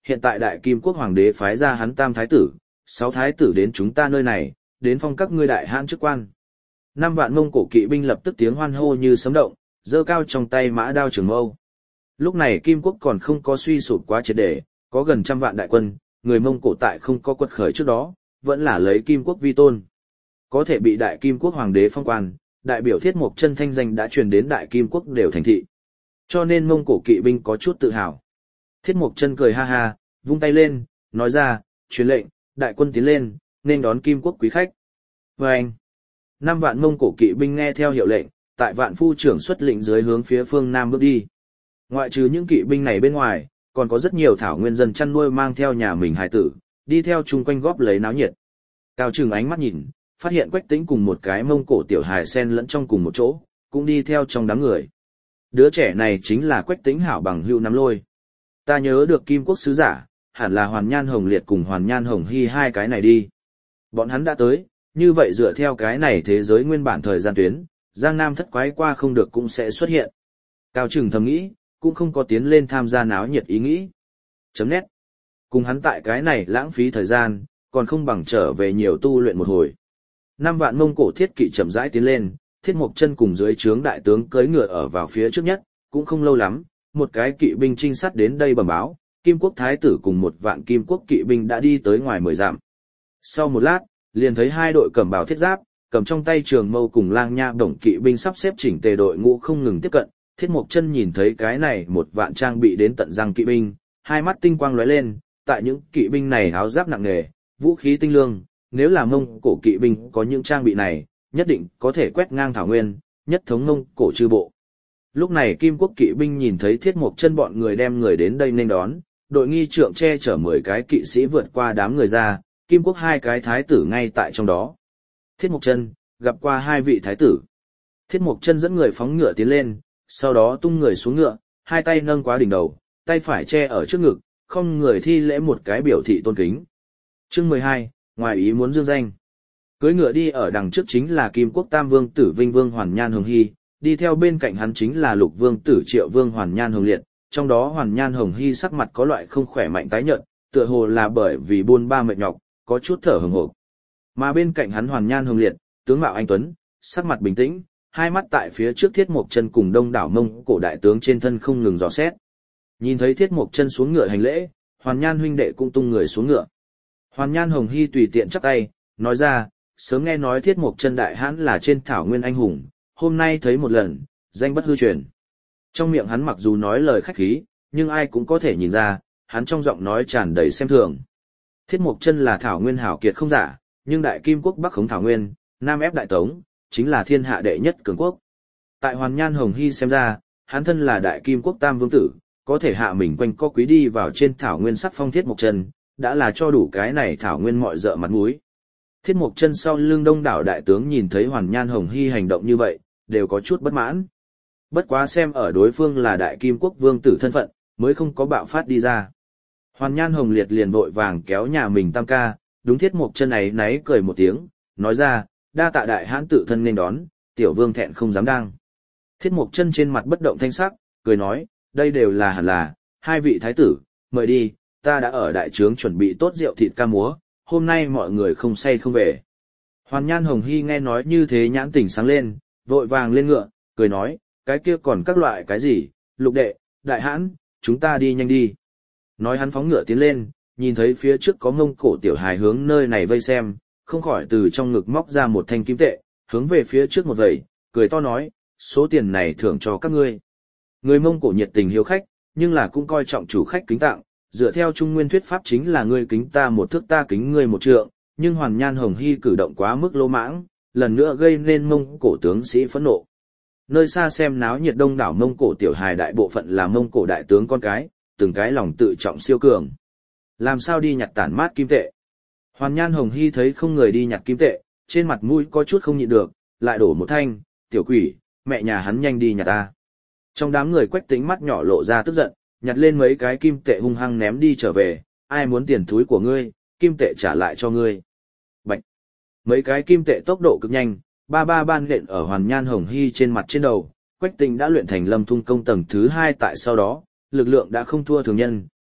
hiện tại đại kim quốc hoàng đế phái ra hắn tam thái tử, sáu thái tử đến chúng ta nơi này, đến phong các ngươi đại hãn chức quan. Năm vạn Mông Cổ kỵ binh lập tức tiếng hoan hô như sấm động, giơ cao trong tay mã đao trường mâu. Lúc này Kim quốc còn không có suy sụp quá triệt để, có gần trăm vạn đại quân, người Mông Cổ tại không có quật khởi trước đó, vẫn là lấy Kim quốc vi tôn. Có thể bị đại Kim quốc hoàng đế phong quan, đại biểu Thiết Mộc Chân thanh danh đã truyền đến đại Kim quốc đều thành thị. Cho nên Mông Cổ kỵ binh có chút tự hào. Thiết Mộc Chân cười ha ha, vung tay lên, nói ra, truyền lệnh, đại quân tiến lên, nên đón Kim quốc quý khách. Và anh, năm vạn Mông Cổ kỵ binh nghe theo hiệu lệnh, tại vạn phu trưởng xuất lĩnh dưới hướng phía phương Nam bước đi. Ngoại trừ những kỵ binh này bên ngoài, còn có rất nhiều thảo nguyên dân chăn nuôi mang theo nhà mình hài tử, đi theo chung quanh góp lấy náo nhiệt. Cao Trừng ánh mắt nhìn, phát hiện Quách Tĩnh cùng một cái Mông Cổ tiểu hài xen lẫn trong cùng một chỗ, cũng đi theo trong đám người. Đứa trẻ này chính là Quách Tĩnh hảo bằng hữu Nắm Lôi. Ta nhớ được Kim quốc sứ giả, hẳn là Hoàn Nhan Hồng Liệt cùng Hoàn Nhan Hồng Hy hai cái này đi. Bọn hắn đã tới, như vậy dựa theo cái này thế giới nguyên bản thời gian tuyến, Giang Nam thất quái qua không được cũng sẽ xuất hiện. Cao Trừng thầm nghĩ, cũng không có tiến lên tham gia náo nhiệt ý nghĩ. Chấm nét. Cùng hắn tại cái này lãng phí thời gian, còn không bằng trở về nhiều tu luyện một hồi. Năm vạn Mông Cổ thiết kỵ chậm rãi tiến lên, Thiết Mộc Chân cùng dưới trướng đại tướng cưỡi ngựa ở vào phía trước nhất, cũng không lâu lắm, một cái kỵ binh trinh sát đến đây bẩm báo, Kim quốc thái tử cùng một vạn Kim quốc kỵ binh đã đi tới ngoài mười dặm. Sau một lát, liền thấy hai đội cẩm bào thiết giáp, cầm trong tay trường mâu cùng lang nha bổng kỵ binh sắp xếp chỉnh tề đội ngũ không ngừng tiếp cận. Thiết Mộc Chân nhìn thấy cái này một vạn trang bị đến tận răng kỵ binh, hai mắt tinh quang lóe lên, tại những kỵ binh này áo giáp nặng nề, vũ khí tinh lương, nếu là Mông Cổ kỵ binh có những trang bị này, nhất định có thể quét ngang thảo nguyên, nhất thống Mông Cổ chư bộ. Lúc này Kim quốc kỵ binh nhìn thấy Thiết Mộc Chân bọn người đem người đến đây nên đón, đội nghi trượng che chở mười cái kỵ sĩ vượt qua đám người ra, Kim quốc hai cái thái tử ngay tại trong đó. Thiết Mộc Chân gặp qua hai vị thái tử. Thiết Mộc Chân dẫn người phóng ngựa tiến lên, sau đó tung người xuống ngựa, hai tay nâng quá đỉnh đầu, tay phải che ở trước ngực, không người thi lễ một cái biểu thị tôn kính. Chương mười hai, ngoài ý muốn dương danh. Cưỡi ngựa đi ở đằng trước chính là Kim quốc Tam Vương tử Vinh Vương Hoàn Nhan Hồng Hy, đi theo bên cạnh hắn chính là Lục Vương tử Triệu Vương Hoàn Nhan Hồng Liệt, trong đó Hoàn Nhan Hồng Hy sắc mặt có loại không khỏe mạnh tái nhợt, tựa hồ là bởi vì buôn ba mệt nhọc, có chút thở hổn hộc. Mà bên cạnh hắn Hoàn Nhan Hồng Liệt, tướng mạo anh tuấn, sắc mặt bình tĩnh, hai mắt tại phía trước Thiết Mộc Chân cùng đông đảo Mông Cổ đại tướng trên thân không ngừng dò xét. Nhìn thấy Thiết Mộc Chân xuống ngựa hành lễ, Hoàn Nhan huynh đệ cũng tung người xuống ngựa. Hoàn Nhan Hồng Hy tùy tiện chắp tay, nói ra, sớm nghe nói Thiết Mộc Chân đại hãn là trên thảo nguyên anh hùng, hôm nay thấy một lần, danh bất hư truyền. Trong miệng hắn mặc dù nói lời khách khí, nhưng ai cũng có thể nhìn ra, hắn trong giọng nói tràn đầy xem thường. Thiết Mộc Chân là thảo nguyên hảo kiệt không giả, nhưng đại Kim quốc Bắc khống thảo nguyên, Nam ép đại Tống, chính là thiên hạ đệ nhất cường quốc. Tại Hoàn Nhan Hồng Hy xem ra, hắn thân là đại Kim quốc Tam Vương tử, có thể hạ mình quanh co quý đi vào trên thảo nguyên sắc phong Thiết Mộc Chân, đã là cho đủ cái này thảo nguyên mọi dợ mặt mũi. Thiết Mộc Chân sau lưng đông đảo đại tướng nhìn thấy Hoàn Nhan Hồng Hy hành động như vậy, đều có chút bất mãn. Bất quá xem ở đối phương là đại Kim quốc vương tử thân phận, mới không có bạo phát đi ra. Hoàn Nhan Hồng Liệt liền vội vàng kéo nhà mình tam ca, đúng Thiết Mộc Chân ấy náy cười một tiếng, nói ra, đa tạ đại hãn tự thân nên đón, tiểu vương thẹn không dám đăng. Thiết Mộc Chân trên mặt bất động thanh sắc, cười nói, đây đều là hẳn là, hai vị thái tử, mời đi, ta đã ở đại trướng chuẩn bị tốt rượu thịt ca múa, hôm nay mọi người không say không về. Hoàn Nhan Hồng Hy nghe nói như thế nhãn tỉnh sáng lên, vội vàng lên ngựa, cười nói, cái kia còn các loại cái gì, Lục đệ, đại hãn, chúng ta đi nhanh đi. Nói hắn phóng ngựa tiến lên, nhìn thấy phía trước có Mông Cổ tiểu hài hướng nơi này vây xem, không khỏi từ trong ngực móc ra một thanh kim tệ, hướng về phía trước một vẩy, cười to nói, số tiền này thưởng cho các ngươi. Người Mông Cổ nhiệt tình hiếu khách, nhưng là cũng coi trọng chủ khách kính tặng, dựa theo trung nguyên thuyết pháp chính là ngươi kính ta một thước ta kính ngươi một trượng, nhưng Hoàn Nhan Hồng Hy cử động quá mức lỗ mãng, lần nữa gây nên Mông Cổ tướng sĩ phẫn nộ. Nơi xa xem náo nhiệt đông đảo Mông Cổ tiểu hài đại bộ phận là Mông Cổ đại tướng con cái, từng cái lòng tự trọng siêu cường. Làm sao đi nhặt tản mát kim tệ? Hoàn Nhan Hồng Hy thấy không người đi nhặt kim tệ, trên mặt mũi có chút không nhịn được, lại đổ một thanh, tiểu quỷ, mẹ nhà hắn nhanh đi nhặt ta. Trong đám người Quách Tĩnh mắt nhỏ lộ ra tức giận, nhặt lên mấy cái kim tệ hung hăng ném đi trở về, ai muốn tiền thúi của ngươi, kim tệ trả lại cho ngươi. Bạch! Mấy cái kim tệ tốc độ cực nhanh, ba ba ban lện ở Hoàn Nhan Hồng Hy trên mặt trên đầu, Quách Tĩnh đã luyện thành Lâm Thung công tầng thứ hai tại sau đó, lực lượng đã không thua thường nhân,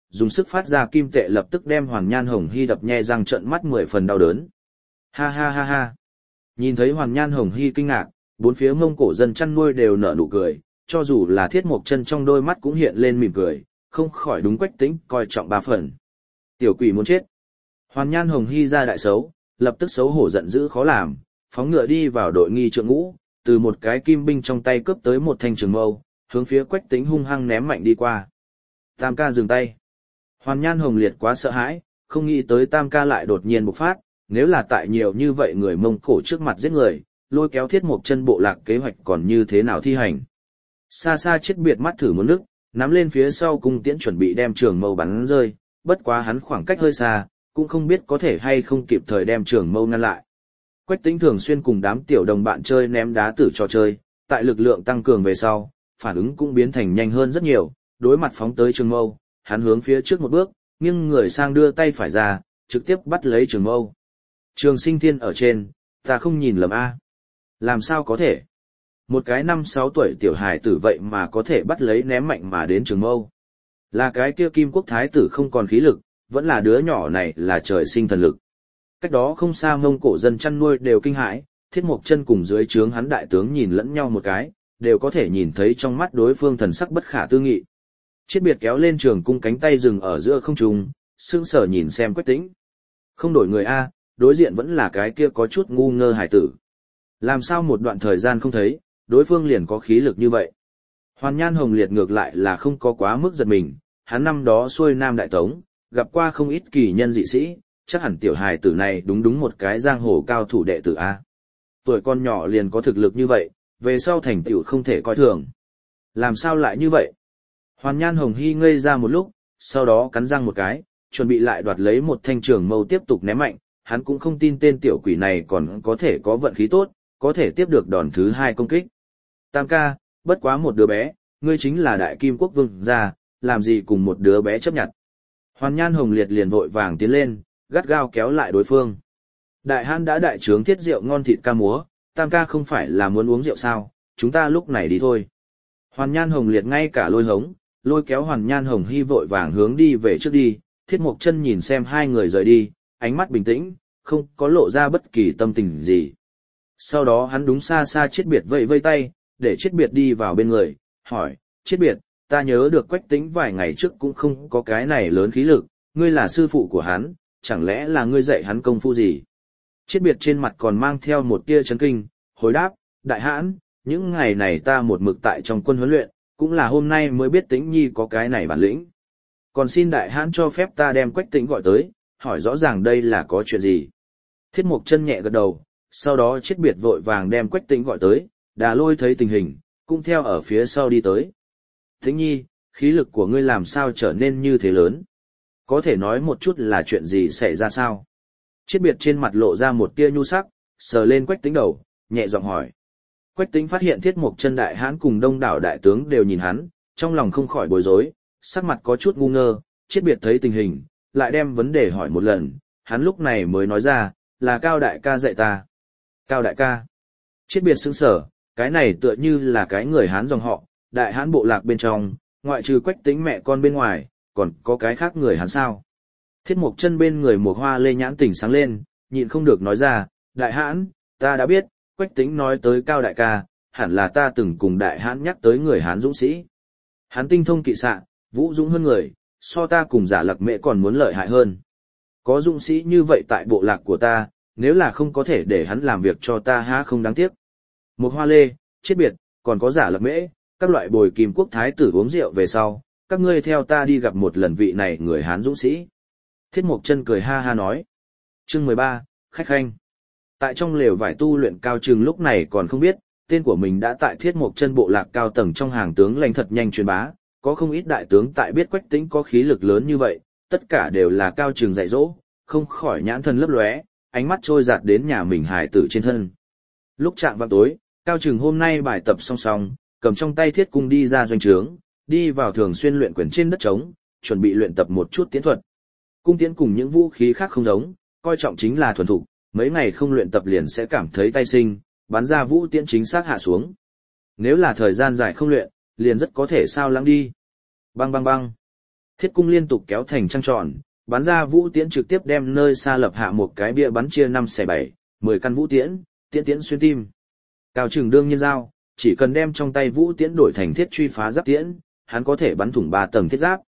dùng sức phát ra kim tệ lập tức đem Hoàn Nhan Hồng Hy đập nhe răng trợn mắt mười phần đau đớn. Ha ha ha ha. Nhìn thấy Hoàn Nhan Hồng Hy kinh ngạc, bốn phía Mông Cổ dân chăn nuôi đều nở nụ cười, cho dù là Thiết Mộc Chân trong đôi mắt cũng hiện lên mỉm cười, không khỏi đúng Quách Tĩnh coi trọng ba phần. Tiểu quỷ muốn chết. Hoàn Nhan Hồng Hy ra đại xấu, lập tức xấu hổ giận dữ khó làm, phóng ngựa đi vào đội nghi trượng ngũ, từ một cái kim binh trong tay cướp tới một thanh trường mâu, hướng phía Quách Tĩnh hung hăng ném mạnh đi qua. Tam ca dừng tay. Hoàn Nhan Hồng Liệt quá sợ hãi, không nghĩ tới Tam ca lại đột nhiên bộc phát, nếu là tại nhiều như vậy người Mông Cổ trước mặt giết người, lôi kéo Thiết Mộc Chân bộ lạc kế hoạch còn như thế nào thi hành. Xa xa Chết Biệt mắt thử muốn nước, nắm lên phía sau cung tiễn chuẩn bị đem trường mâu bắn rơi, bất quá hắn khoảng cách hơi xa, cũng không biết có thể hay không kịp thời đem trường mâu ngăn lại. Quách Tĩnh thường xuyên cùng đám tiểu đồng bạn chơi ném đá tử trò chơi, tại lực lượng tăng cường về sau, phản ứng cũng biến thành nhanh hơn rất nhiều, đối mặt phóng tới trường mâu, hắn hướng phía trước một bước, nghiêng người sang đưa tay phải ra, trực tiếp bắt lấy trường mâu. Trường Sinh Thiên ở trên, ta không nhìn lầm a. Làm sao có thể? Một cái năm sáu tuổi tiểu hài tử vậy mà có thể bắt lấy ném mạnh mà đến trường mâu. Là cái kia Kim Quốc thái tử không còn khí lực, vẫn là đứa nhỏ này là trời sinh thần lực. Cách đó không xa Mông Cổ dân chăn nuôi đều kinh hãi, Thiết Mộc Chân cùng dưới trướng hắn đại tướng nhìn lẫn nhau một cái, đều có thể nhìn thấy trong mắt đối phương thần sắc bất khả tư nghị. Chết Biệt kéo lên trường cung cánh tay dừng ở giữa không trung, sững sờ nhìn xem Quách Tĩnh. Không đổi người a, đối diện vẫn là cái kia có chút ngu ngơ hải tử. Làm sao một đoạn thời gian không thấy, đối phương liền có khí lực như vậy. Hoàn Nhan Hồng Liệt ngược lại là không có quá mức giật mình, hắn năm đó xuôi Nam Đại Tống, gặp qua không ít kỳ nhân dị sĩ, chắc hẳn tiểu hài tử này đúng đúng một cái giang hồ cao thủ đệ tử A. Tuổi con nhỏ liền có thực lực như vậy, về sau thành tựu không thể coi thường. Làm sao lại như vậy? Hoàn Nhan Hồng Hy ngây ra một lúc, sau đó cắn răng một cái, chuẩn bị lại đoạt lấy một thanh trường mâu tiếp tục ném mạnh, hắn cũng không tin tên tiểu quỷ này còn có thể có vận khí tốt, có thể tiếp được đòn thứ hai công kích. Tam ca, bất quá một đứa bé, ngươi chính là đại kim quốc vương gia, làm gì cùng một đứa bé chấp nhận. Hoàn Nhan Hồng Liệt liền vội vàng tiến lên, gắt gao kéo lại đối phương. Đại hãn đã đại trướng thiết rượu ngon thịt ca múa, Tam ca không phải là muốn uống rượu sao, chúng ta lúc này đi thôi. Hoàn Nhan Hồng Liệt ngay cả lôi hống, lôi kéo Hoàn Nhan Hồng Hy vội vàng hướng đi về trước đi, Thiết Mộc Chân nhìn xem hai người rời đi, ánh mắt bình tĩnh, không có lộ ra bất kỳ tâm tình gì. Sau đó hắn đúng xa xa Chết Biệt vẫy vây tay, để Chết Biệt đi vào bên người, hỏi, Chết Biệt, ta nhớ được Quách Tĩnh vài ngày trước cũng không có cái này lớn khí lực, ngươi là sư phụ của hắn, chẳng lẽ là ngươi dạy hắn công phu gì? Chết Biệt trên mặt còn mang theo một tia chấn kinh, hồi đáp, đại hãn, những ngày này ta một mực tại trong quân huấn luyện, cũng là hôm nay mới biết Tĩnh Nhi có cái này bản lĩnh. Còn xin đại hãn cho phép ta đem Quách Tĩnh gọi tới, hỏi rõ ràng đây là có chuyện gì. Thiết Mộc Chân nhẹ gật đầu, sau đó Chết Biệt vội vàng đem Quách Tĩnh gọi tới, Đà Lôi thấy tình hình, cũng theo ở phía sau đi tới. Tĩnh Nhi, khí lực của ngươi làm sao trở nên như thế lớn? Có thể nói một chút là chuyện gì xảy ra sao? Chết Biệt trên mặt lộ ra một tia nhu sắc, sờ lên Quách Tĩnh đầu, nhẹ giọng hỏi. Quách Tĩnh phát hiện Thiết Mộc Chân đại hãn cùng đông đảo đại tướng đều nhìn hắn, trong lòng không khỏi bối rối, sắc mặt có chút ngu ngơ. Chết Biệt thấy tình hình, lại đem vấn đề hỏi một lần, hắn lúc này mới nói ra, là Cao đại ca dạy ta. Cao đại ca? Chết Biệt sững sờ, cái này tựa như là cái người Hán dòng họ, đại hãn bộ lạc bên trong, ngoại trừ Quách Tĩnh mẹ con bên ngoài, còn có cái khác người Hán sao? Thiết Mộc Chân bên người một hoa lê nhãn tỉnh sáng lên, nhịn không được nói ra, đại hãn, ta đã biết, Quách Tĩnh nói tới Cao đại ca, hẳn là ta từng cùng đại hãn nhắc tới người Hán dũng sĩ. Hắn tinh thông kỵ xạ, vũ dũng hơn người, so ta cùng Giả Lạc Mễ còn muốn lợi hại hơn. Có dũng sĩ như vậy tại bộ lạc của ta, nếu là không có thể để hắn làm việc cho ta há không đáng tiếc. Một hoa lê, Chết Biệt, còn có Giả Lạc Mễ, các loại bồi Kim Quốc thái tử uống rượu về sau, các ngươi theo ta đi gặp một lần vị này người Hán dũng sĩ. Thiết Mộc Chân cười ha ha nói. Chương mười ba, khách khanh. Tại trong lều vải tu luyện Cao Trừng lúc này còn không biết, tên của mình đã tại Thiết Mộc Chân bộ lạc cao tầng trong hàng tướng lãnh thật nhanh truyền bá, có không ít đại tướng tại biết Quách Tĩnh có khí lực lớn như vậy, tất cả đều là Cao Trừng dạy dỗ, không khỏi nhãn thần lấp lóe, ánh mắt trôi dạt đến nhà mình hài tử trên thân. Lúc chạng vào tối, Cao Trừng hôm nay bài tập song song, cầm trong tay thiết cung đi ra doanh trướng, đi vào thường xuyên luyện quyền trên đất trống, chuẩn bị luyện tập một chút tiễn thuật. Cung tiễn cùng những vũ khí khác không giống, coi trọng chính là thuần thục, mấy ngày không luyện tập liền sẽ cảm thấy tay sinh, bắn ra vũ tiễn chính xác hạ xuống. Nếu là thời gian dài không luyện, liền rất có thể sao lãng đi. Bang bang bang. Thiết cung liên tục kéo thành trăng tròn, bắn ra vũ tiễn trực tiếp đem nơi xa lập hạ một cái bia bắn chia năm xẻ bảy, mười căn vũ tiễn, tiễn tiễn xuyên tim. Cao Trừng đương nhiên giao, chỉ cần đem trong tay vũ tiễn đổi thành thiết truy phá giáp tiễn, hắn có thể bắn thủng ba tầng thiết giáp.